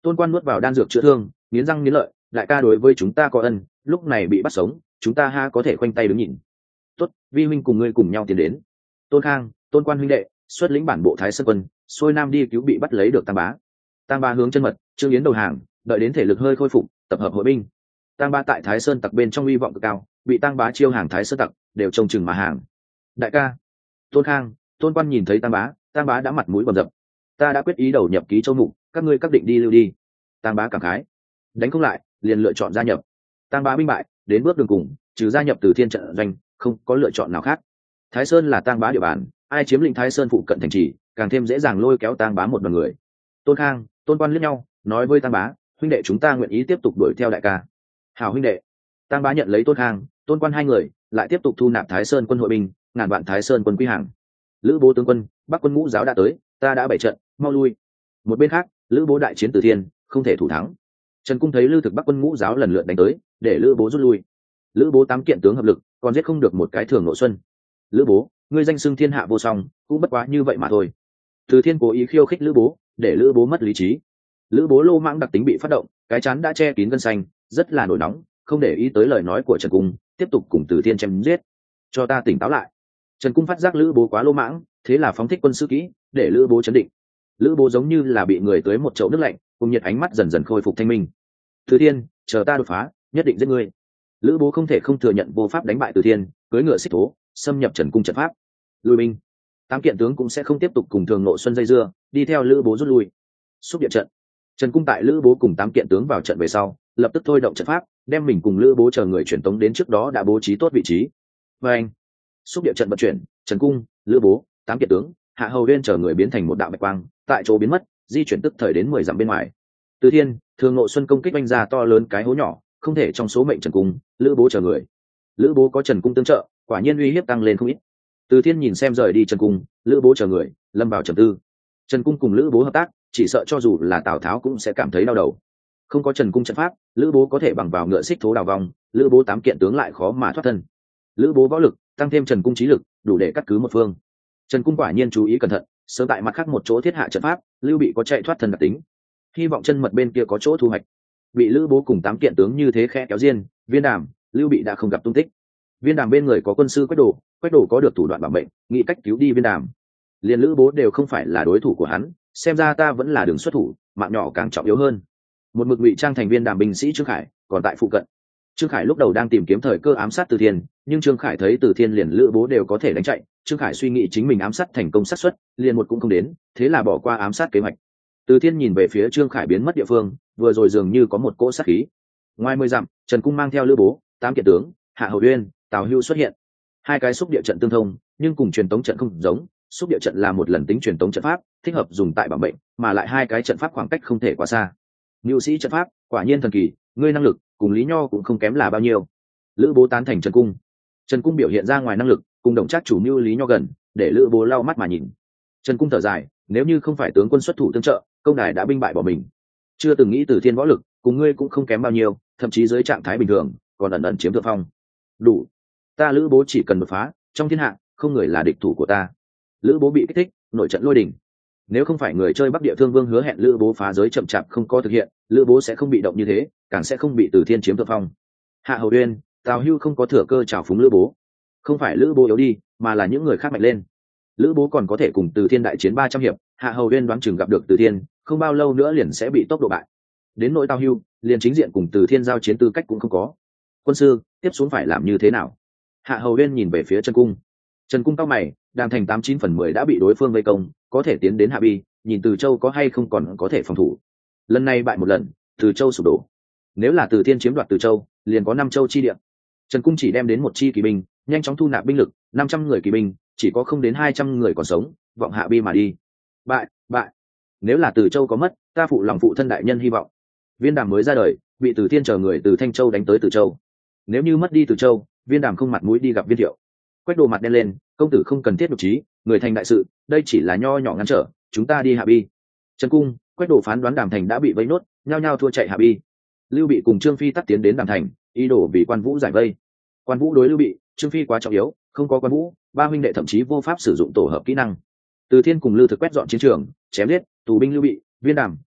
Tôn Quan nuốt vào đan dược chữa thương, nghiến răng nghiến lợi, đại ca đối với chúng ta có ân, lúc này bị bắt sống, chúng ta ha có thể khoanh tay đứng nhìn. Tốt, vi huynh cùng ngươi cùng nhau tiến đến. Tôn Khang, Tôn Quan huynh đệ, xuất lĩnh bản bộ Thái Sơn quân, xuôi nam đi cứu bị bắt lấy được Tang Bá. Tang Bá hướng chân mật, Trương Yến đầu hàng, đợi đến thể lực hơi khôi phục, tập hợp hội binh. Tang Bá tại Thái Sơn tặc bên trong uy vọng cực cao, bị Tang Bá chiêu hàng Thái Sơn tặc, đều trông chừng mà hàng. Đại ca, Tôn Khang, Tôn Quan nhìn thấy Tang Bá đã mặt mũi bầm dập. Ta đã quyết ý đầu nhập ký châu mục, các ngươi các định đi lưu đi. Tang Bá cảm khái, đánh không lại, liền lựa chọn gia nhập. Tang Bá binh bại, đến bước đường cùng, trừ gia nhập Từ Thiên trận doanh, không có lựa chọn nào khác. Thái Sơn là Tang Bá địa bàn, ai chiếm lĩnh Thái Sơn phụ cận thành trì, càng thêm dễ dàng lôi kéo Tang Bá một đoàn người. Tôn Khang, Tôn Quan liếc nhau, nói với Tang Bá, huynh đệ chúng ta nguyện ý tiếp tục đuổi theo đại ca. Hảo huynh đệ. Tang Bá nhận lấy Tôn Khang, Tôn Quan hai người, lại tiếp tục thu nạp Thái Sơn quân hội binh, ngàn vạn Thái Sơn quân quy hàng. Lữ Bố tướng quân, Bắc quân ngũ giáo đã tới, ta đã bày trận, mau lui. Một bên khác, Lữ Bố đại chiến Từ Thiên, không thể thủ thắng. Trần Cung thấy Lư Thực Bắc quân ngũ giáo lần lượt đánh tới, để Lữ Bố rút lui. Lữ Bố 8 kiện tướng hợp lực, còn giết không được một cái Thường Nội Xuân. Lữ Bố, ngươi danh xưng thiên hạ vô song, cũng bất quá như vậy mà thôi. Từ Thiên cố ý khiêu khích Lữ Bố, để Lữ Bố mất lý trí. Lữ Bố lô mãng đặc tính bị phát động, cái chán đã che kín gân xanh, rất là nổi nóng, không để ý tới lời nói của Trần Cung, tiếp tục cùng Từ Thiên chém giết. Cho ta tỉnh táo lại. Trần Cung phát giác Lữ Bố quá lô mãng, thế là phóng thích quân sư kỹ, để Lữ Bố chấn định. Lữ Bố giống như là bị người tưới một chậu nước lạnh, cùng nhiệt ánh mắt dần dần khôi phục thanh minh. Từ Thiên, chờ ta đột phá, nhất định giết ngươi. Lữ Bố không thể không thừa nhận vô pháp đánh bại Từ Thiên, cưỡi ngựa xích thố, xâm nhập Trần Cung trận pháp. Lui binh. 8 kiện tướng cũng sẽ không tiếp tục cùng Thường Nội Xuân dây dưa, đi theo Lữ Bố rút lui. Xúc địa trận. Trần Cung tại Lữ Bố cùng 8 kiện tướng vào trận về sau, lập tức thôi động trận pháp, đem mình cùng Lữ Bố chờ người chuyển tống đến trước đó đã bố trí tốt vị trí. Và anh, xúc địa trận vận chuyển, Trần Cung, Lữ Bố, 8 kiện tướng, Hạ Hầu Uyên chờ người biến thành một đạo bạch quang, tại chỗ biến mất, di chuyển tức thời đến 10 dặm bên ngoài. Từ Thiên, Thường Nội Xuân công kích oanh ra to lớn cái hố nhỏ, không thể trong số mệnh Trần Cung, Lữ Bố chờ người. Lữ Bố có Trần Cung tương trợ, quả nhiên uy hiếp tăng lên không ít. Từ Thiên nhìn xem rời đi Trần Cung, Lữ Bố chờ người, lâm vào trầm tư. Trần Cung cùng Lữ Bố hợp tác, chỉ sợ cho dù là Tào Tháo cũng sẽ cảm thấy đau đầu. Không có Trần Cung trận pháp, Lữ Bố có thể bằng vào ngựa xích thố đào vòng, Lữ Bố 8 kiện tướng lại khó mà thoát thân. Lữ Bố võ lực tăng thêm Trần Cung trí lực, đủ để cắt cứ một phương. Trần Cung quả nhiên chú ý cẩn thận, sớm tại mặt khác một chỗ thiết hạ trận pháp, Lưu Bị có chạy thoát thân đặc tính, hy vọng chân mật bên kia có chỗ thu hoạch. Bị Lữ Bố cùng 8 kiện tướng như thế khẽ kéo diên, Viên Đàm, Lưu Bị đã không gặp tung tích. Viên Đàm bên người có quân sư Quách Đồ có được thủ đoạn bảo mệnh, nghĩ cách cứu đi Viên Đàm. Liên Lữ Bố đều không phải là đối thủ của hắn, xem ra ta vẫn là đường xuất thủ, mạng nhỏ càng trọng yếu hơn. Một mực ngụy trang thành Viên Đàm binh sĩ Trương Khải còn tại phụ cận. Trương Khải lúc đầu đang tìm kiếm thời cơ ám sát Từ Thiên, nhưng Trương Khải thấy Từ Thiên liền Lữ Bố đều có thể đánh chạy, Trương Khải suy nghĩ chính mình ám sát thành công xác suất liền một cũng không đến, thế là bỏ qua ám sát kế hoạch. Từ Thiên nhìn về phía Trương Khải biến mất địa phương, vừa rồi dường như có một cỗ sát khí. Ngoài 10 dặm, Trần Cung mang theo Lữ Bố, 8 kiện tướng, Hạ Hầu Uyên, Tào Hưu xuất hiện. Hai cái xúc địa trận tương thông, nhưng cùng truyền tống trận không giống, xúc địa trận là một lần tính truyền tống trận pháp, thích hợp dùng tại bảo mệnh, mà lại hai cái trận pháp khoảng cách không thể quá xa. Nưu sĩ trận pháp, quả nhiên thần kỳ, ngươi năng lực cùng Lý Nho cũng không kém là bao nhiêu. Lữ Bố tán thành Trần Cung. Trần Cung biểu hiện ra ngoài năng lực, cùng đồng trác chủ mưu Lý Nho gần, để Lữ Bố lau mắt mà nhìn. Trần Cung thở dài, nếu như không phải tướng quân xuất thủ tương trợ, công đài đã binh bại bỏ mình. Chưa từng nghĩ Từ Thiên võ lực, cùng ngươi cũng không kém bao nhiêu, thậm chí dưới trạng thái bình thường, còn ẩn ẩn chiếm thượng phong. Đủ, ta Lữ Bố chỉ cần đột phá, trong thiên hạ không người là địch thủ của ta. Lữ Bố bị kích thích, nội trận lôi đình. Nếu không phải người chơi Bắc Địa Thương Vương hứa hẹn Lữ Bố phá giới chậm chạp không có thực hiện, Lữ Bố sẽ không bị động như thế, càng sẽ không bị Từ Thiên chiếm thượng phong. Hạ Hầu Uyên, Tào Hưu không có thừa cơ trào phúng Lữ Bố. Không phải Lữ Bố yếu đi, mà là những người khác mạnh lên. Lữ Bố còn có thể cùng Từ Thiên đại chiến 300 hiệp, Hạ Hầu Uyên đoán chừng gặp được Từ Thiên, không bao lâu nữa liền sẽ bị tốc độ bại. Đến nỗi Tào Hưu, liền chính diện cùng Từ Thiên giao chiến tư cách cũng không có. Quân sư, tiếp xuống phải làm như thế nào? Hạ Hầu Uyên nhìn về phía Trần Cung. Trần Cung cao mày, Đàm Thành 89/10 đã bị đối phương vây công, có thể tiến đến Hạ Bi, nhìn Từ Châu có hay không còn có thể phòng thủ. Lần này bại một lần, Từ Châu sụp đổ. Nếu là Từ Thiên chiếm đoạt Từ Châu, liền có 5 châu chi địa. Trần Cung chỉ đem đến một chi kỳ binh, nhanh chóng thu nạp binh lực, 500 người kỳ binh, chỉ có không đến 200 người còn sống, vọng Hạ Bi mà đi. Bại. Nếu là Từ Châu có mất, ta phụ lòng phụ thân đại nhân hy vọng. Viên Đàm mới ra đời, bị Từ Thiên chờ người từ Thanh Châu đánh tới Từ Châu. Nếu như mất đi Từ Châu, Viên Đàm không mặt mũi đi gặp Viên Thiệu. Quách Đồ mặt đen lên, công tử không cần thiết nhục trí, người thành đại sự, đây chỉ là nho nhỏ ngăn trở, chúng ta đi Hạ Bi. Trần Cung, Quách Đồ phán đoán Đàm Thành đã bị vây nốt, nhao nhao thua chạy Hạ Bi. Lưu Bị cùng Trương Phi tắt tiến đến Đàm Thành, ý đồ vì Quan Vũ giải vây. Quan Vũ đối Lưu Bị, Trương Phi quá trọng yếu, không có Quan Vũ, ba huynh đệ thậm chí vô pháp sử dụng tổ hợp kỹ năng. Từ Thiên cùng Lư Thực quét dọn chiến trường, chém giết tù binh Lưu Bị, Viên Đàm,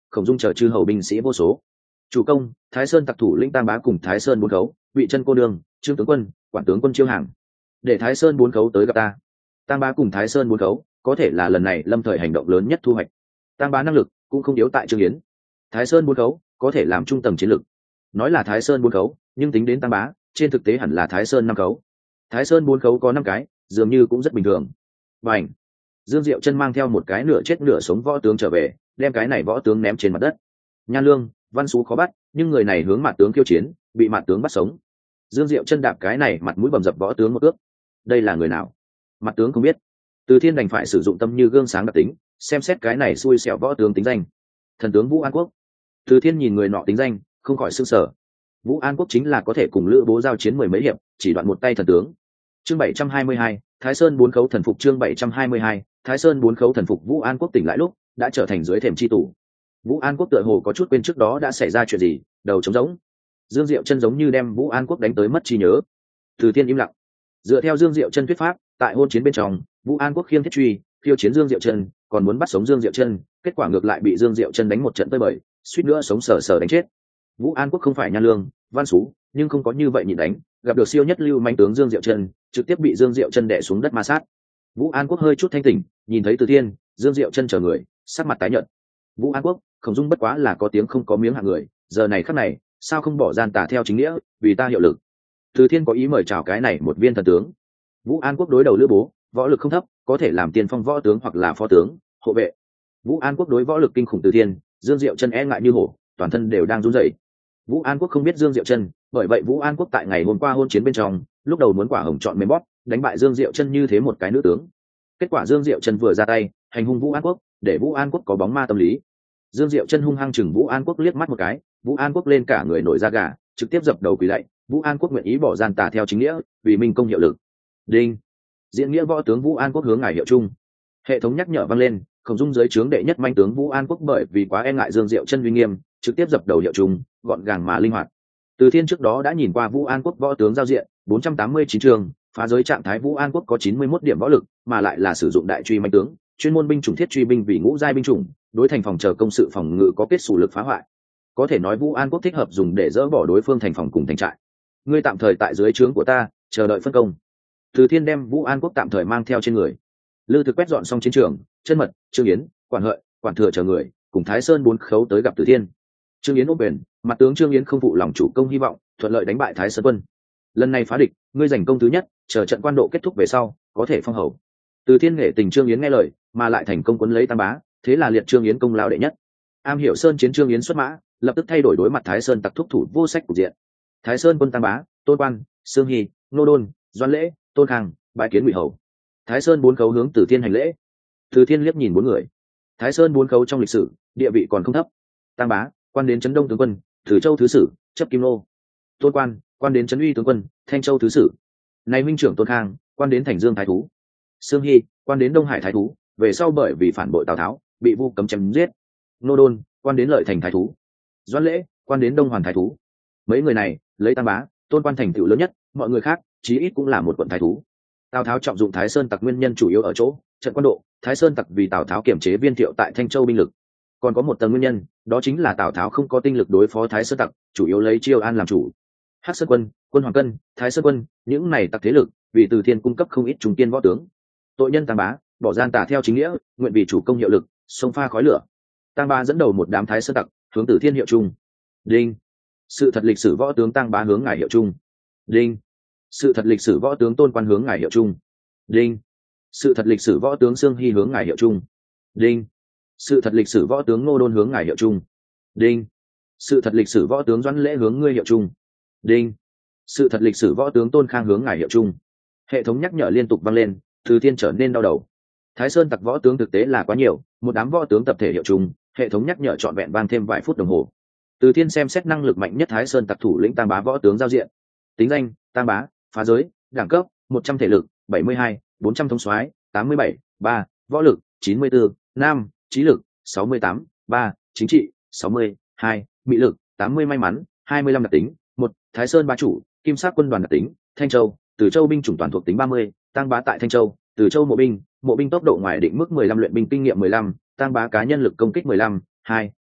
Khổng Dung chờ chư hầu binh sĩ vô số. Chủ công, Thái Sơn tặc thủ lĩnh Tang Bá cùng Thái Sơn bốn khấu, Vị Chân cô đương, Trương tướng quân, quản tướng quân chiêu hàng, để Thái Sơn bốn khấu tới gặp ta. Tang Bá cùng Thái Sơn bốn khấu có thể là lần này lâm thời hành động lớn nhất thu hoạch. Tang Bá năng lực cũng không yếu tại Trương Yến. Thái Sơn bốn khấu có thể làm trung tầng chiến lược. Nói là Thái Sơn bốn khấu, nhưng tính đến Tang Bá, trên thực tế hẳn là Thái Sơn năm khấu. Thái Sơn bốn khấu có 5 cái, dường như cũng rất bình thường. Bành! Dương Diệu Chân mang theo một cái nửa chết nửa sống võ tướng trở về, đem cái này võ tướng ném trên mặt đất. Nhan Lương, Văn Sú khó bắt, nhưng người này hướng mặt tướng khiêu chiến, bị mặt tướng bắt sống. Dương Diệu Chân đạp cái này mặt mũi bầm dập võ tướng một cước. Đây là người nào? Mặt tướng không biết. Từ Thiên đành phải sử dụng tâm như gương sáng đặc tính, xem xét cái này xui xẻo võ tướng tính danh. Thần tướng Vũ An Quốc. Từ Thiên nhìn người nọ tính danh, không khỏi sửng sở. Vũ An Quốc chính là có thể cùng Lữ Bố giao chiến 10 mấy hiệp, chỉ đoạn một tay thần tướng. Chương 722, Thái Sơn bốn khấu thần phục. Chương 722, Thái Sơn bốn khấu thần phục. Vũ An Quốc tỉnh lại lúc đã trở thành dưới thềm chi tù. Vũ An Quốc tựa hồ có chút quên trước đó đã xảy ra chuyện gì, đầu trống rỗng. Dương Diệu Chân giống như đem Vũ An Quốc đánh tới mất trí nhớ. Từ Thiên im lặng. Dựa theo Dương Diệu Chân thuyết pháp, tại hôn chiến bên trong, Vũ An Quốc khiêng thiết truy, khiêu chiến Dương Diệu Chân, còn muốn bắt sống Dương Diệu Chân, kết quả ngược lại bị Dương Diệu Chân đánh một trận tơi bời, suýt nữa sống sờ sờ đánh chết. Vũ An Quốc không phải Nhan Lương, Văn Sú, nhưng không có như vậy nhịn đánh, gặp được siêu nhất lưu manh tướng Dương Diệu Chân, trực tiếp bị Dương Diệu Chân đè xuống đất ma sát. Vũ An Quốc hơi chút thanh tỉnh, nhìn thấy Từ Thiên, Dương Diệu Chân chờ người, sắc mặt tái nhợt. Vũ An Quốc, Khổng Dung bất quá là có tiếng không có miếng hạng người, giờ này khắc này, sao không bỏ gian tà theo chính nghĩa, vì ta hiệu lực. Từ Thiên có ý mời chào cái này một viên thần tướng. Vũ An Quốc đối đầu Lữ Bố, võ lực không thấp, có thể làm tiền phong võ tướng hoặc là phó tướng, hộ vệ. Vũ An Quốc đối võ lực kinh khủng Từ Thiên, Dương Diệu Chân e ngại như hổ, toàn thân đều đang run rẩy. Vũ An Quốc không biết Dương Diệu Chân, bởi vậy Vũ An Quốc tại ngày hôm qua hôn chiến bên trong, lúc đầu muốn quả hồng chọn mềm bóp, đánh bại Dương Diệu Chân như thế một cái nữ tướng. Kết quả Dương Diệu Chân vừa ra tay, hành hung Vũ An Quốc, để Vũ An Quốc có bóng ma tâm lý. Dương Diệu Chân hung hăng chừng Vũ An Quốc liếc mắt một cái, Vũ An Quốc lên cả người nổi da gà, trực tiếp dập đầu quỳ lạy. Vũ An Quốc nguyện ý bỏ gian tà theo chính nghĩa, vì minh công hiệu lực. Đinh. Diễn nghĩa võ tướng Vũ An Quốc hướng ngài hiệu chung. Hệ thống nhắc nhở vang lên, Khổng Dung dưới trướng đệ nhất manh tướng Vũ An Quốc bởi vì quá e ngại Dương Diệu Chân uy nghiêm, trực tiếp dập đầu hiệu chung, gọn gàng mà linh hoạt. Từ Thiên trước đó đã nhìn qua Vũ An Quốc võ tướng giao diện, 489 trường, phá giới trạng thái Vũ An Quốc có 91 điểm võ lực, mà lại là sử dụng đại truy manh tướng, chuyên môn binh chủng thiết truy binh vì ngũ giai binh chủng, đối thành phòng chờ công sự phòng ngự có kết sủ lực phá hoại. Có thể nói Vũ An Quốc thích hợp dùng để dỡ bỏ đối phương thành phòng cùng thành trại. Ngươi tạm thời tại dưới trướng của ta, chờ đợi phân công. Từ Thiên đem Vũ An Quốc tạm thời mang theo trên người. Lư Thực quét dọn xong chiến trường, Chân Mật, Trương Yến, Quản Hợi, Quản Thừa chờ người, cùng Thái Sơn bốn khấu tới gặp Từ Thiên. Trương Yến ôm quyền, mặt tướng Trương Yến không phụ lòng chủ công hy vọng, thuận lợi đánh bại Thái Sơn quân. Lần này phá địch, ngươi giành công thứ nhất, chờ trận quan độ kết thúc về sau, có thể phong hầu. Từ Thiên nghệ tình Trương Yến nghe lời, mà lại thành công quấn lấy Tam Bá, thế là liệt Trương Yến công lao đệ nhất. Am hiểu sơn chiến Trương Yến xuất mã, lập tức thay đổi đối mặt Thái Sơn tặc thúc thủ vô sách cục diện. Thái Sơn quân Tam Bá, Tôn Quan, Sương Hy, Nô Đôn, Doan Lễ, Tôn Khang, bái kiến Ngụy Hầu. Thái Sơn bốn khấu hướng Từ Thiên hành lễ. Từ Thiên liếc nhìn bốn người. Thái Sơn bốn khấu trong lịch sử, địa vị còn không thấp. Tam Bá, quan đến trấn Đông tướng quân, Thử Châu thứ sử, chấp Kim Nô. Tôn Quan, quan đến trấn Uy tướng quân, Thanh Châu thứ sử. Nay minh trưởng Tôn Khang, quan đến Thành Dương thái thú. Sương Hy, quan đến Đông Hải thái thú, về sau bởi vì phản bội Tào Tháo, bị Vu cấm chém giết. Nô Đôn, quan đến Lợi Thành thái thú. Doãn Lễ, quan đến Đông Hoàn thái thú. Mấy người này, lấy Tam Bá, Tôn Quan thành tựu lớn nhất, mọi người khác, chí ít cũng là một quận thái thú. Tào Tháo trọng dụng Thái Sơn tặc nguyên nhân chủ yếu ở chỗ trận quan độ, Thái Sơn tặc vì Tào Tháo kiểm chế Viên Thiệu tại Thanh Châu binh lực. Còn có một tầng nguyên nhân, đó chính là Tào Tháo không có tinh lực đối phó Thái Sơn tặc, chủ yếu lấy Chiêu An làm chủ. Hắc Sơn quân, Quân Hoàng Cân, Thái Sơn quân, những này tặc thế lực, vì Từ Thiên cung cấp không ít trung kiên võ tướng. Tội nhân Tam Bá, bỏ gian tà theo chính nghĩa, nguyện vì chủ công hiệu lực, xông pha khói lửa. Tam Bá dẫn đầu một đám Thái Sơn tặc, hướng Từ Thiên hiệu chung. Đinh. Sự thật lịch sử võ tướng Tam Bá hướng ngài hiệu chung. Đinh. Sự thật lịch sử võ tướng Tôn Quan hướng ngài hiệu chung. Đinh. Sự thật lịch sử võ tướng Sương Hy hướng ngài hiệu chung. Đinh. Sự thật lịch sử võ tướng Ngô Đôn hướng ngài hiệu chung. Đinh. Sự thật lịch sử võ tướng Doãn Lễ hướng ngươi hiệu chung. Đinh. Sự thật lịch sử võ tướng Tôn Khang hướng ngài hiệu chung. Hệ thống nhắc nhở liên tục vang lên, Từ Thiên trở nên đau đầu. Thái Sơn tặc võ tướng thực tế là quá nhiều, một đám võ tướng tập thể hiệu chung, hệ thống nhắc nhở trọn vẹn vang thêm vài phút đồng hồ. Từ Thiên xem xét năng lực mạnh nhất Thái Sơn tặc thủ lĩnh Tam Bá võ tướng giao diện. Tính danh: Tam Bá, phá giới, đẳng cấp 100 thể lực 72, 400 thống soái 87, 3, võ lực 94, 5, trí lực 68, 3, chính trị 60, 2, mị lực 80, may mắn 25 đặc tính 1, Thái Sơn bá chủ, Kim Sắc quân đoàn đặc tính, Thanh Châu, Từ Châu binh chủng toàn thuộc tính 30, Tăng Bá tại Thanh Châu, Từ Châu mộ binh tốc độ ngoài định mức 15, luyện binh kinh nghiệm 15, Tăng Bá cá nhân lực công kích 15, 2,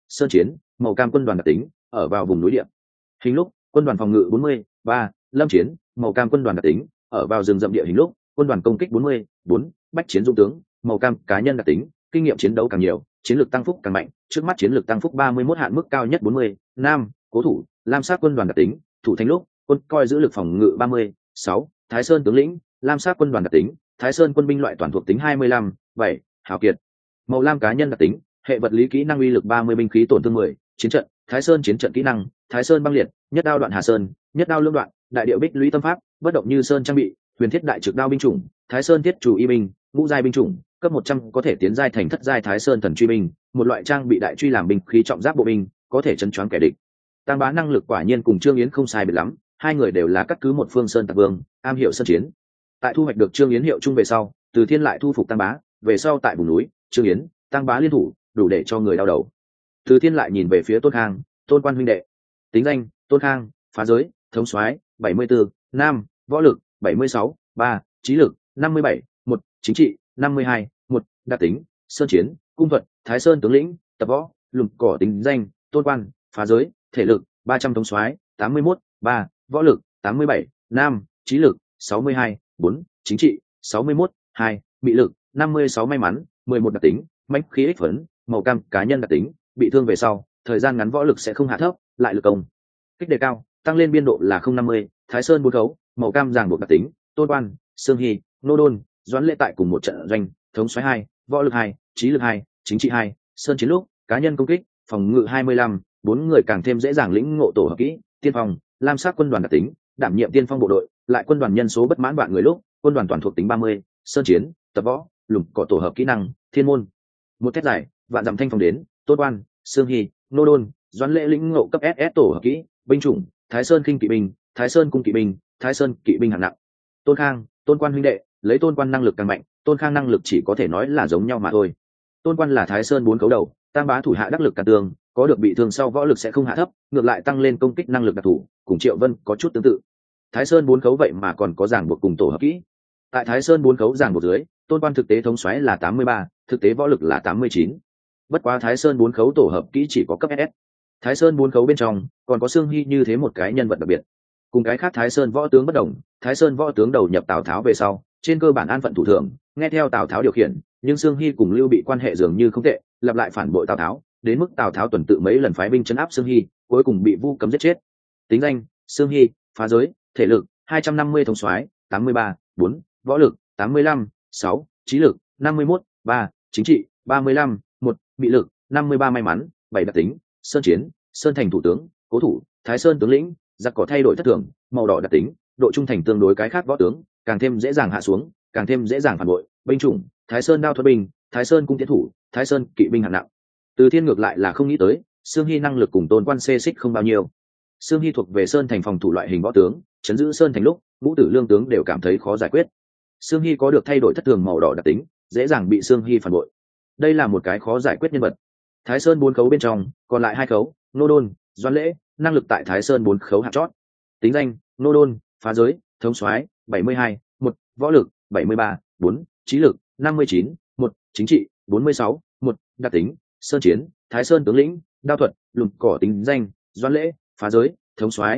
sơn chiến, màu cam quân đoàn đặc tính, ở vào vùng núi địa. Hình lúc, quân đoàn phòng ngự 40, 3, lâm chiến, màu cam quân đoàn đặc tính, ở vào rừng rậm địa. Hình lúc, quân đoàn công kích 40, 4, bách chiến dung tướng, màu cam cá nhân đặc tính, kinh nghiệm chiến đấu càng nhiều, chiến lược tăng phúc càng mạnh. Trước mắt chiến lược tăng phúc 31 hạn mức cao nhất 40. Nam, cố thủ, lam sắc quân đoàn đặc tính, thủ thành lúc, quân coi giữ lực phòng ngự 30, 6, thái sơn tướng lĩnh, lam sắc quân đoàn đặc tính, thái sơn quân binh loại toàn thuộc tính 25, 7, hào kiệt. Màu lam cá nhân đặc tính, hệ vật lý kỹ năng uy lực 30 binh khí tổn thương 10, chiến trận, thái sơn chiến trận kỹ năng, thái sơn băng liệt, nhất đao đoạn hà sơn, nhất đao lưỡng đoạn, đại điệu bích lũy tâm pháp, bất động như sơn trang bị, huyền thiết đại trực đao binh chủng, thái sơn thiết chủ y binh, ngũ giai binh chủng, cấp 100 có thể tiến giai thành thất giai thái sơn thần truy binh, một loại trang bị đại truy làm binh khí trọng giáp bộ binh, có thể chấn choáng kẻ địch. Tăng Bá năng lực quả nhiên cùng Trương Yến không sai biệt lắm, hai người đều là cắt cứ một phương sơn tặc vương, am hiểu sơn chiến. Tại thu hoạch được Trương Yến hiệu chung về sau, Từ Thiên lại thu phục Tăng Bá, về sau tại vùng núi, Trương Yến, Tăng Bá liên thủ, đủ để cho người đau đầu. Từ Thiên lại nhìn về phía Tôn Khang, Tôn Quan huynh đệ. Tính danh: Tôn Khang, phá giới, thống soái, 74, nam, võ lực 76, 3, trí lực 57, 1, chính trị 52, 1, đặc tính, sơn chiến, cung thuật, thái sơn tướng lĩnh, tập võ, lùm cỏ. Tính danh: Tôn Quan, phá giới, thể lực 300, thống soái 81, 3, võ lực 87, nam, trí lực 62, 4, chính trị 61, 2, bị lực 56, may mắn 11, đặc tính, mãnh khí ích phấn, màu cam cá nhân đặc tính, bị thương về sau thời gian ngắn võ lực sẽ không hạ thấp, lại lực công kích đề cao, tăng lên biên độ là 050. Thái sơn bốn khấu, màu cam ràng buộc đặc tính, Tôn Quan, Sương Hy, Nô Đôn, Doãn Lễ tại cùng một trận doanh, thống soái 2, võ lực 2, trí lực 2, chính trị 2, sơn chiến lúc cá nhân công kích, phòng ngự 25, 4 người càng thêm dễ dàng lĩnh ngộ tổ hợp kỹ, tiên phong, lam sắc quân đoàn đặc tính, đảm nhiệm tiên phong bộ đội, lại quân đoàn nhân số bất mãn vạn người lúc, quân đoàn toàn thuộc tính 30, sơn chiến, tập võ, lùm cỏ tổ hợp kỹ năng, thiên môn. Một thét giải, vạn dặm thanh phong đến, Tôn Quan, Sương Hy, Nô Đôn, Doãn Lễ lĩnh ngộ cấp SS tổ hợp kỹ, binh chủng, thái sơn khinh kỵ binh, thái sơn cung kỵ binh, thái sơn kỵ binh hạng nặng. Tôn Khang, Tôn Quan huynh đệ, lấy Tôn Quan năng lực càng mạnh, Tôn Khang năng lực chỉ có thể nói là giống nhau mà thôi. Tôn Quan là thái sơn bốn cấu đầu, Tam Bá thủ hạ đắc lực cả tường, có được bị thương sau võ lực sẽ không hạ thấp, ngược lại tăng lên công kích năng lực đặc thù, cùng Triệu Vân có chút tương tự. Thái sơn bốn cấu vậy mà còn có ràng buộc cùng tổ hợp kỹ. Tại thái sơn bốn cấu ràng buộc dưới, Tôn Quan thực tế thống soái là 83, thực tế võ lực là 89. Bất quá thái sơn bốn khấu tổ hợp kỹ chỉ có cấp SS. Thái sơn bốn khấu bên trong còn có Sương Hy như thế một cái nhân vật đặc biệt. Cùng cái khác thái sơn võ tướng bất đồng, thái sơn võ tướng đầu nhập Tào Tháo về sau, trên cơ bản an phận thủ thường, nghe theo Tào Tháo điều khiển, nhưng Sương Hy cùng Lưu Bị quan hệ dường như không tệ, lặp lại phản bội Tào Tháo, đến mức Tào Tháo tuần tự mấy lần phái binh trấn áp Sương Hy, cuối cùng bị Vu Cấm giết chết. Tính danh: Sương Hy, phá giới, thể lực 250, thống soái 83, 4, võ lực 85, 6, trí lực 51, 3, chính trị 35, 1, bị lực 53, may mắn 7, đặc tính, sơn chiến, sơn thành thủ tướng, cố thủ, thái sơn tướng lĩnh, giặc cỏ thay đổi thất thường, màu đỏ đặc tính, độ trung thành tương đối cái khác võ tướng, càng thêm dễ dàng hạ xuống, càng thêm dễ dàng phản bội, binh chủng, thái sơn đao thuật binh, thái sơn cung tiến thủ, thái sơn kỵ binh hạng nặng. Từ Thiên ngược lại là không nghĩ tới, Sương Hy năng lực cùng Tôn Quan xê xích không bao nhiêu. Sương Hy thuộc về sơn thành phòng thủ loại hình võ tướng, chấn giữ sơn thành lúc, Ngũ Tử Lương tướng đều cảm thấy khó giải quyết. Sương Hy có được thay đổi thất thường màu đỏ đặc tính, dễ dàng bị Sương Hy phản bội. Đây là một cái khó giải quyết nhân vật. Thái sơn bốn khấu bên trong còn lại hai khấu, Nô Đôn, Doãn Lễ, năng lực tại thái sơn bốn khấu hạng chót. Tính danh: Nô Đôn, phá giới, thống soái 72, 1, võ lực 73, 4, trí lực 59, 1, chính trị 46, 1, đặc tính, sơn chiến, thái sơn tướng lĩnh, đao thuật, lùm cỏ. Tính danh: Doãn Lễ, phá giới, thống soái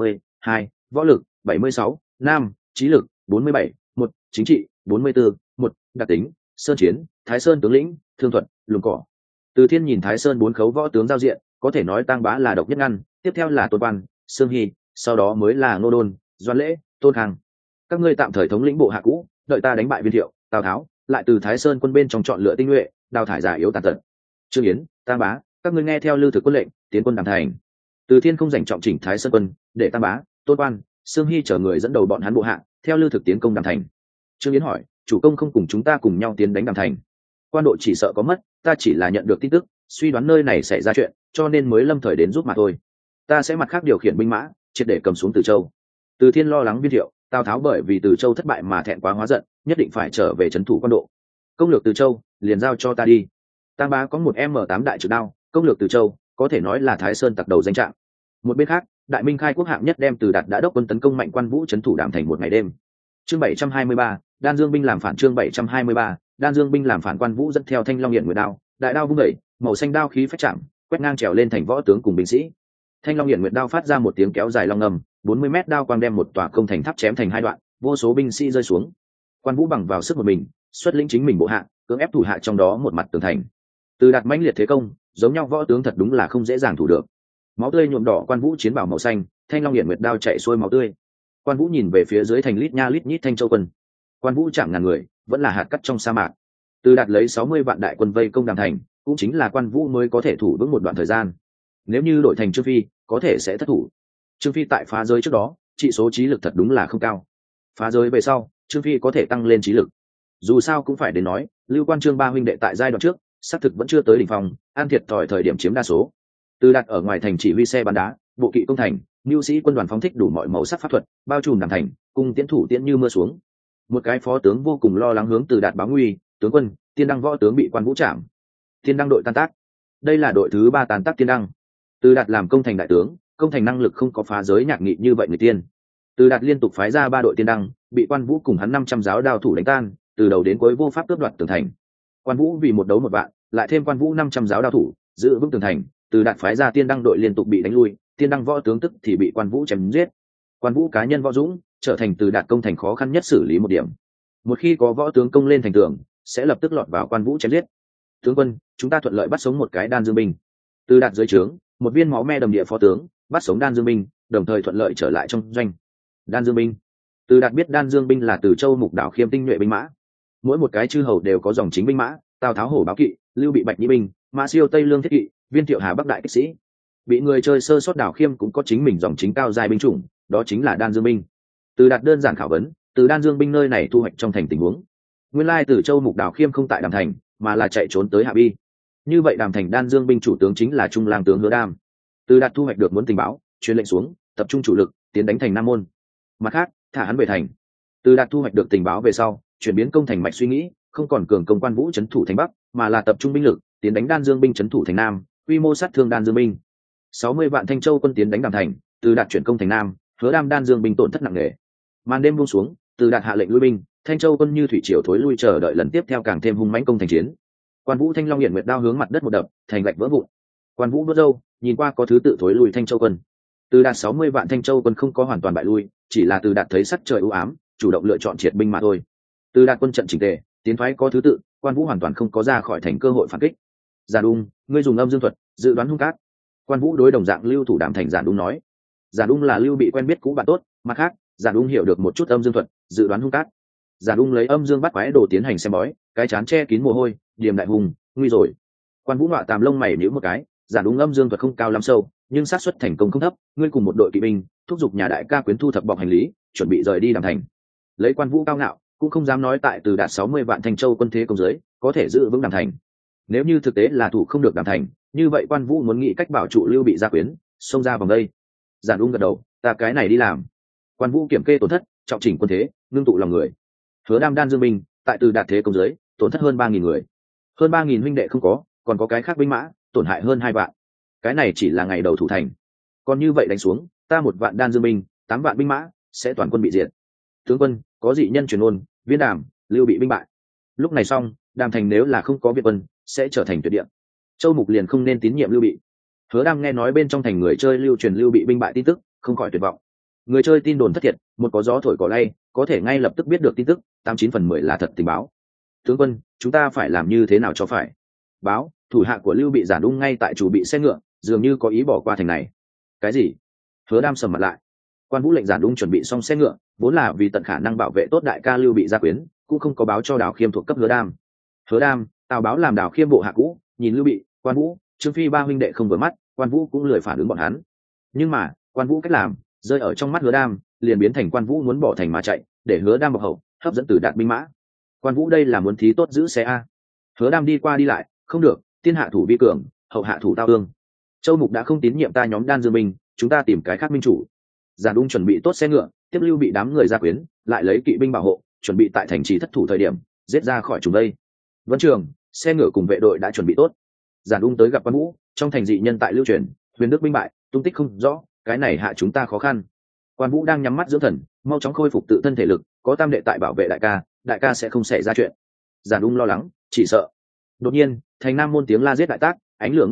72, võ lực 76, nam, trí lực 47, 1, chính trị 44, 1, đặc tính, sơn chiến, thái sơn tướng lĩnh, thương thuật, lùm cỏ. Từ Thiên nhìn thái sơn bốn khấu võ tướng giao diện, có thể nói Tang Bá là độc nhất ngăn, tiếp theo là Tôn Quan, Sương Hy, sau đó mới là Nô Đôn, Doãn Lễ, Tôn Khang. Các ngươi tạm thời thống lĩnh bộ hạ cũ, đợi ta đánh bại Viên Thiệu, Tào Tháo, lại từ thái sơn quân bên trong chọn lựa tinh nhuệ, đào thải già yếu tàn tật. Trương Yến, Tang Bá, các ngươi nghe theo Lưu Thực quân lệnh, tiến quân Đàm Thành. Từ Thiên không dành trọng chỉnh thái sơn quân, để Tang Bá, Tôn Quan, Sương Hy chở người dẫn đầu bọn hắn bộ hạ, theo Lưu Thực tiến công Đàm Thành. Trương Yến hỏi, chủ công không cùng chúng ta cùng nhau tiến đánh Đàm Thành? Quan độ chỉ sợ có mất, ta chỉ là nhận được tin tức, suy đoán nơi này xảy ra chuyện, cho nên mới lâm thời đến giúp mà thôi. Ta sẽ mặt khác điều khiển binh mã, triệt để cầm xuống Từ Châu. Từ Thiên lo lắng Viên Thiệu, Tào Tháo bởi vì Từ Châu thất bại mà thẹn quá hóa giận, nhất định phải trở về trấn thủ Quan độ. Công lược Từ Châu, liền giao cho ta đi. Tang Bá có một M8 đại trực đao, công lược Từ Châu, có thể nói là Thái Sơn tặc đầu danh trạng. Một bên khác, Đại Minh khai quốc hạng nhất đem Từ Đạt đã đốc quân tấn công mạnh Quan Vũ trấn thủ Đàm Thành một ngày đêm. Chương 723, Đan Dương binh làm phản. Chương 723, Đan Dương binh làm phản. Quan Vũ dẫn theo Thanh Long Hiện Nguyệt đao, đại đao vung đẩy, màu xanh đao khí phách chạm, quét ngang trèo lên thành võ tướng cùng binh sĩ. Thanh Long Hiển Nguyệt đao phát ra một tiếng kéo dài long ngầm, 40 mét đao quang đem một tòa công thành tháp chém thành hai đoạn, vô số binh sĩ rơi xuống. Quan Vũ bằng vào sức một mình, xuất lĩnh chính mình bộ hạ, cưỡng ép thủ hạ trong đó một mặt tường thành. Từ đạt mãnh liệt thế công, giống nhau võ tướng thật đúng là không dễ dàng thủ được. Máu tươi nhuộm đỏ Quan Vũ chiến bào màu xanh, Thanh Long Hiển Nguyệt đao chạy xuôi máu tươi. Quan Vũ nhìn về phía dưới thành lít nha lít nhít Thanh Châu quân. Quan Vũ chạm ngàn người, vẫn là hạt cát trong sa mạc. Từ đạt lấy 60 vạn đại quân vây công Đàm Thành, cũng chính là Quan Vũ mới có thể thủ vững một đoạn thời gian. Nếu như đổi thành Trương Phi, có thể sẽ thất thủ. Trương Phi tại phá giới trước đó, trị số trí lực thật đúng là không cao. Phá giới về sau, Trương Phi có thể tăng lên trí lực. Dù sao cũng phải đến nói, Lưu Quan Trương ba huynh đệ tại giai đoạn trước, xác thực vẫn chưa tới đỉnh phong, an thiệt thòi thời điểm chiếm đa số. Từ đạt ở ngoài thành chỉ huy xe bắn đá, bộ kỵ công thành, mưu sĩ quân đoàn phóng thích đủ mọi màu sắc pháp thuật, bao trùm Đàm Thành, cùng tiến thủ tiễn như mưa xuống. Một cái phó tướng vô cùng lo lắng hướng Từ đạt báo nguy, tướng quân, Tiên Đăng võ tướng bị Quan Vũ chạm. Tiên Đăng đội tan tác. Đây là đội thứ 3 tan tác Tiên Đăng. Từ đạt làm công thành đại tướng, công thành năng lực không có phá giới nhạc nghị như vậy người tiên. Từ đạt liên tục phái ra 3 đội Tiên Đăng, bị Quan Vũ cùng hắn 500 giáo đao thủ đánh tan, từ đầu đến cuối vô pháp cướp đoạt tường thành. Quan Vũ vì một đấu một vạn, lại thêm Quan Vũ 500 giáo đao thủ, giữ vững tường thành, Từ đạt phái ra Tiên Đăng đội liên tục bị đánh lui, Tiên Đăng võ tướng tức thì bị Quan Vũ chém giết. Quan Vũ cá nhân võ dũng, trở thành Từ đạt công thành khó khăn nhất xử lý một điểm. Một khi có võ tướng công lên thành tường, sẽ lập tức lọt vào Quan Vũ chém giết. Tướng quân, chúng ta thuận lợi bắt sống một cái đan dương binh. Từ đạt dưới trướng, một viên máu me đầm địa phó tướng, bắt sống đan dương binh, đồng thời thuận lợi trở lại trong doanh. Đan dương binh. Từ đạt biết đan dương binh là Từ Châu Mục Đảo khiêm tinh nhuệ binh mã. Mỗi một cái chư hầu đều có dòng chính binh mã, Tào Tháo hổ báo kỵ, Lưu Bị bạch nhĩ binh, Mã Siêu Tây Lương thiết kỵ, Viên Thiệu Hà bắc đại kích sĩ. Bị người chơi sơ sót Đảo khiêm cũng có chính mình dòng chính cao giai binh chủng, đó chính là đan dương binh. Từ đạt đơn giản khảo vấn, từ đan dương binh nơi này thu hoạch trong thành tình huống. Nguyên lai Từ Châu Mục Đảo khiêm không tại Đàm Thành, mà là chạy trốn tới Hạ Bi. Như vậy Đàm Thành đan dương binh chủ tướng chính là Trung lang tướng Hứa Đam. Từ đạt thu hoạch được muốn tình báo, truyền lệnh xuống, tập trung chủ lực, tiến đánh thành Nam Môn. Mặt khác, thả hắn về thành. Từ đạt thu hoạch được tình báo về sau, chuyển biến công thành mạch suy nghĩ, không còn cường công Quan Vũ trấn thủ thành Bắc, mà là tập trung binh lực, tiến đánh đan dương binh trấn thủ thành Nam, quy mô sát thương đan dương binh. 60 vạn Thanh Châu quân tiến đánh Đàm Thành, Từ đạt chuyển công thành Nam, Hứa Đam đan dương binh tổn thất nặng nề. Màn đêm buông xuống, Từ đạt hạ lệnh lui binh, Thanh Châu quân như thủy triều thối lui chờ đợi lần tiếp theo càng thêm hung mãnh công thành chiến. Quan Vũ Thanh Long Hiển Nguyệt đao hướng mặt đất một đập, thành gạch vỡ vụn. Quan Vũ vớt râu, nhìn qua có thứ tự thối lui Thanh Châu quân. Từ đạt 60 vạn Thanh Châu quân không có hoàn toàn bại lui, chỉ là Từ đạt thấy sắc trời u ám, chủ động lựa chọn triệt binh mà thôi. Từ đạt quân trận chỉnh tề, tiến thoái có thứ tự, Quan Vũ hoàn toàn không có ra khỏi thành cơ hội phản kích. Giản Ung, ngươi dùng âm dương thuật dự đoán hung cát. Quan Vũ đối đồng dạng Lưu thủ Đàm Thành Giản Ung nói. Giản Ung là Lưu Bị quen biết cũ bạn tốt, mặt khác, Giản Ung hiểu được một chút âm dương thuật, dự đoán hung cát. Giản Ung lấy âm dương bắt quái đồ tiến hành xem bói, cái chán che kín mồ hôi, điềm đại hùng, nguy rồi. Quan Vũ nọa tàm lông mày nhíu một cái, Giản Ung âm dương thuật không cao lắm sâu, nhưng xác suất thành công không thấp, ngươi cùng một đội kỵ binh, thúc giục nhà đại ca quyến thu thập bọc hành lý, chuẩn bị rời đi Đàm Thành. Lấy Quan Vũ cao ngạo, cũng không dám nói tại Từ đạt 60 vạn Thanh Châu quân thế công dưới, có thể giữ vững Đàm Thành. Nếu như thực tế là thủ không được Đàm Thành, như vậy Quan Vũ muốn nghĩ cách bảo trụ Lưu Bị gia quyến, xông ra vòng đây. Giản Ung gật đầu, ta cái này đi làm. Quan Vũ kiểm kê tổn thất, trọng chỉnh quân thế, ngưng tụ lòng người. Hứa Đam đan dương binh, tại Từ đạt thế công dưới, tổn thất hơn 3.000 người. Hơn 3.000 huynh đệ không có, còn có cái khác binh mã, tổn hại hơn 2 vạn. Cái này chỉ là ngày đầu thủ thành. Còn như vậy đánh xuống, ta 1 vạn đan dương binh, 8 vạn binh mã, sẽ toàn quân bị diệt. Tướng quân, có dị nhân truyền ôn, Viên Đàm, Lưu Bị binh bại. Lúc này xong, Đàm Thành nếu là không có Việt quân, sẽ trở thành tuyệt địa. Châu Mục liền không nên tín nhiệm Lưu Bị. Hứa Đam nghe nói bên trong thành người chơi lưu truyền Lưu Bị binh bại tin tức, không khỏi tuyệt vọng. Người chơi tin đồn thất thiệt, một có gió thổi cỏ lay, có thể ngay lập tức biết được tin tức, 89 phần 10 là thật tình báo. Tướng quân, chúng ta phải làm như thế nào cho phải? Báo, thủ hạ của Lưu Bị Giản Ung ngay tại chủ bị xe ngựa, dường như có ý bỏ qua thành này. Cái gì? Hứa Đam sầm mặt lại. Quan Vũ lệnh Giản Ung chuẩn bị xong xe ngựa, vốn là vì tận khả năng bảo vệ tốt đại ca Lưu Bị gia quyến, cũng không có báo cho Đào Khiêm thuộc cấp Hứa Đam. Hứa Đam, Tào báo làm Đào Khiêm bộ hạ cũ, nhìn Lưu Bị, Quan Vũ, Trương Phi ba huynh đệ không vừa mắt, Quan Vũ cũng lười phản ứng bọn hắn. Nhưng mà, Quan Vũ cách làm, rơi ở trong mắt Hứa Đam, liền biến thành Quan Vũ muốn bỏ thành mà chạy, để Hứa Đam bọc hậu, hấp dẫn Từ đạt binh mã. Quan Vũ đây là muốn thí tốt giữ xe a. Hứa Đam đi qua đi lại, không được, tiên hạ thủ vi cường, hậu hạ thủ tao ương. Châu Mục đã không tín nhiệm ta nhóm đan dương binh, chúng ta tìm cái khác minh chủ. Giản Ung chuẩn bị tốt xe ngựa, tiếp Lưu Bị đám người gia quyến, lại lấy kỵ binh bảo hộ, chuẩn bị tại thành trì thất thủ thời điểm, giết ra khỏi chúng đây. Vân Trường, xe ngựa cùng vệ đội đã chuẩn bị tốt. Giản Ung tới gặp Quan Vũ, trong thành dị nhân tại lưu truyền, Huyền Đức binh bại, tung tích không rõ, cái này hạ chúng ta khó khăn. Quan Vũ đang nhắm mắt dưỡng thần, mau chóng khôi phục tự thân thể lực, có tam đệ tại bảo vệ đại ca sẽ không xảy ra chuyện. Giản Ung lo lắng, chỉ sợ. Đột nhiên, thành Nam Môn tiếng la giết đại tác, ánh lửa ngút trời,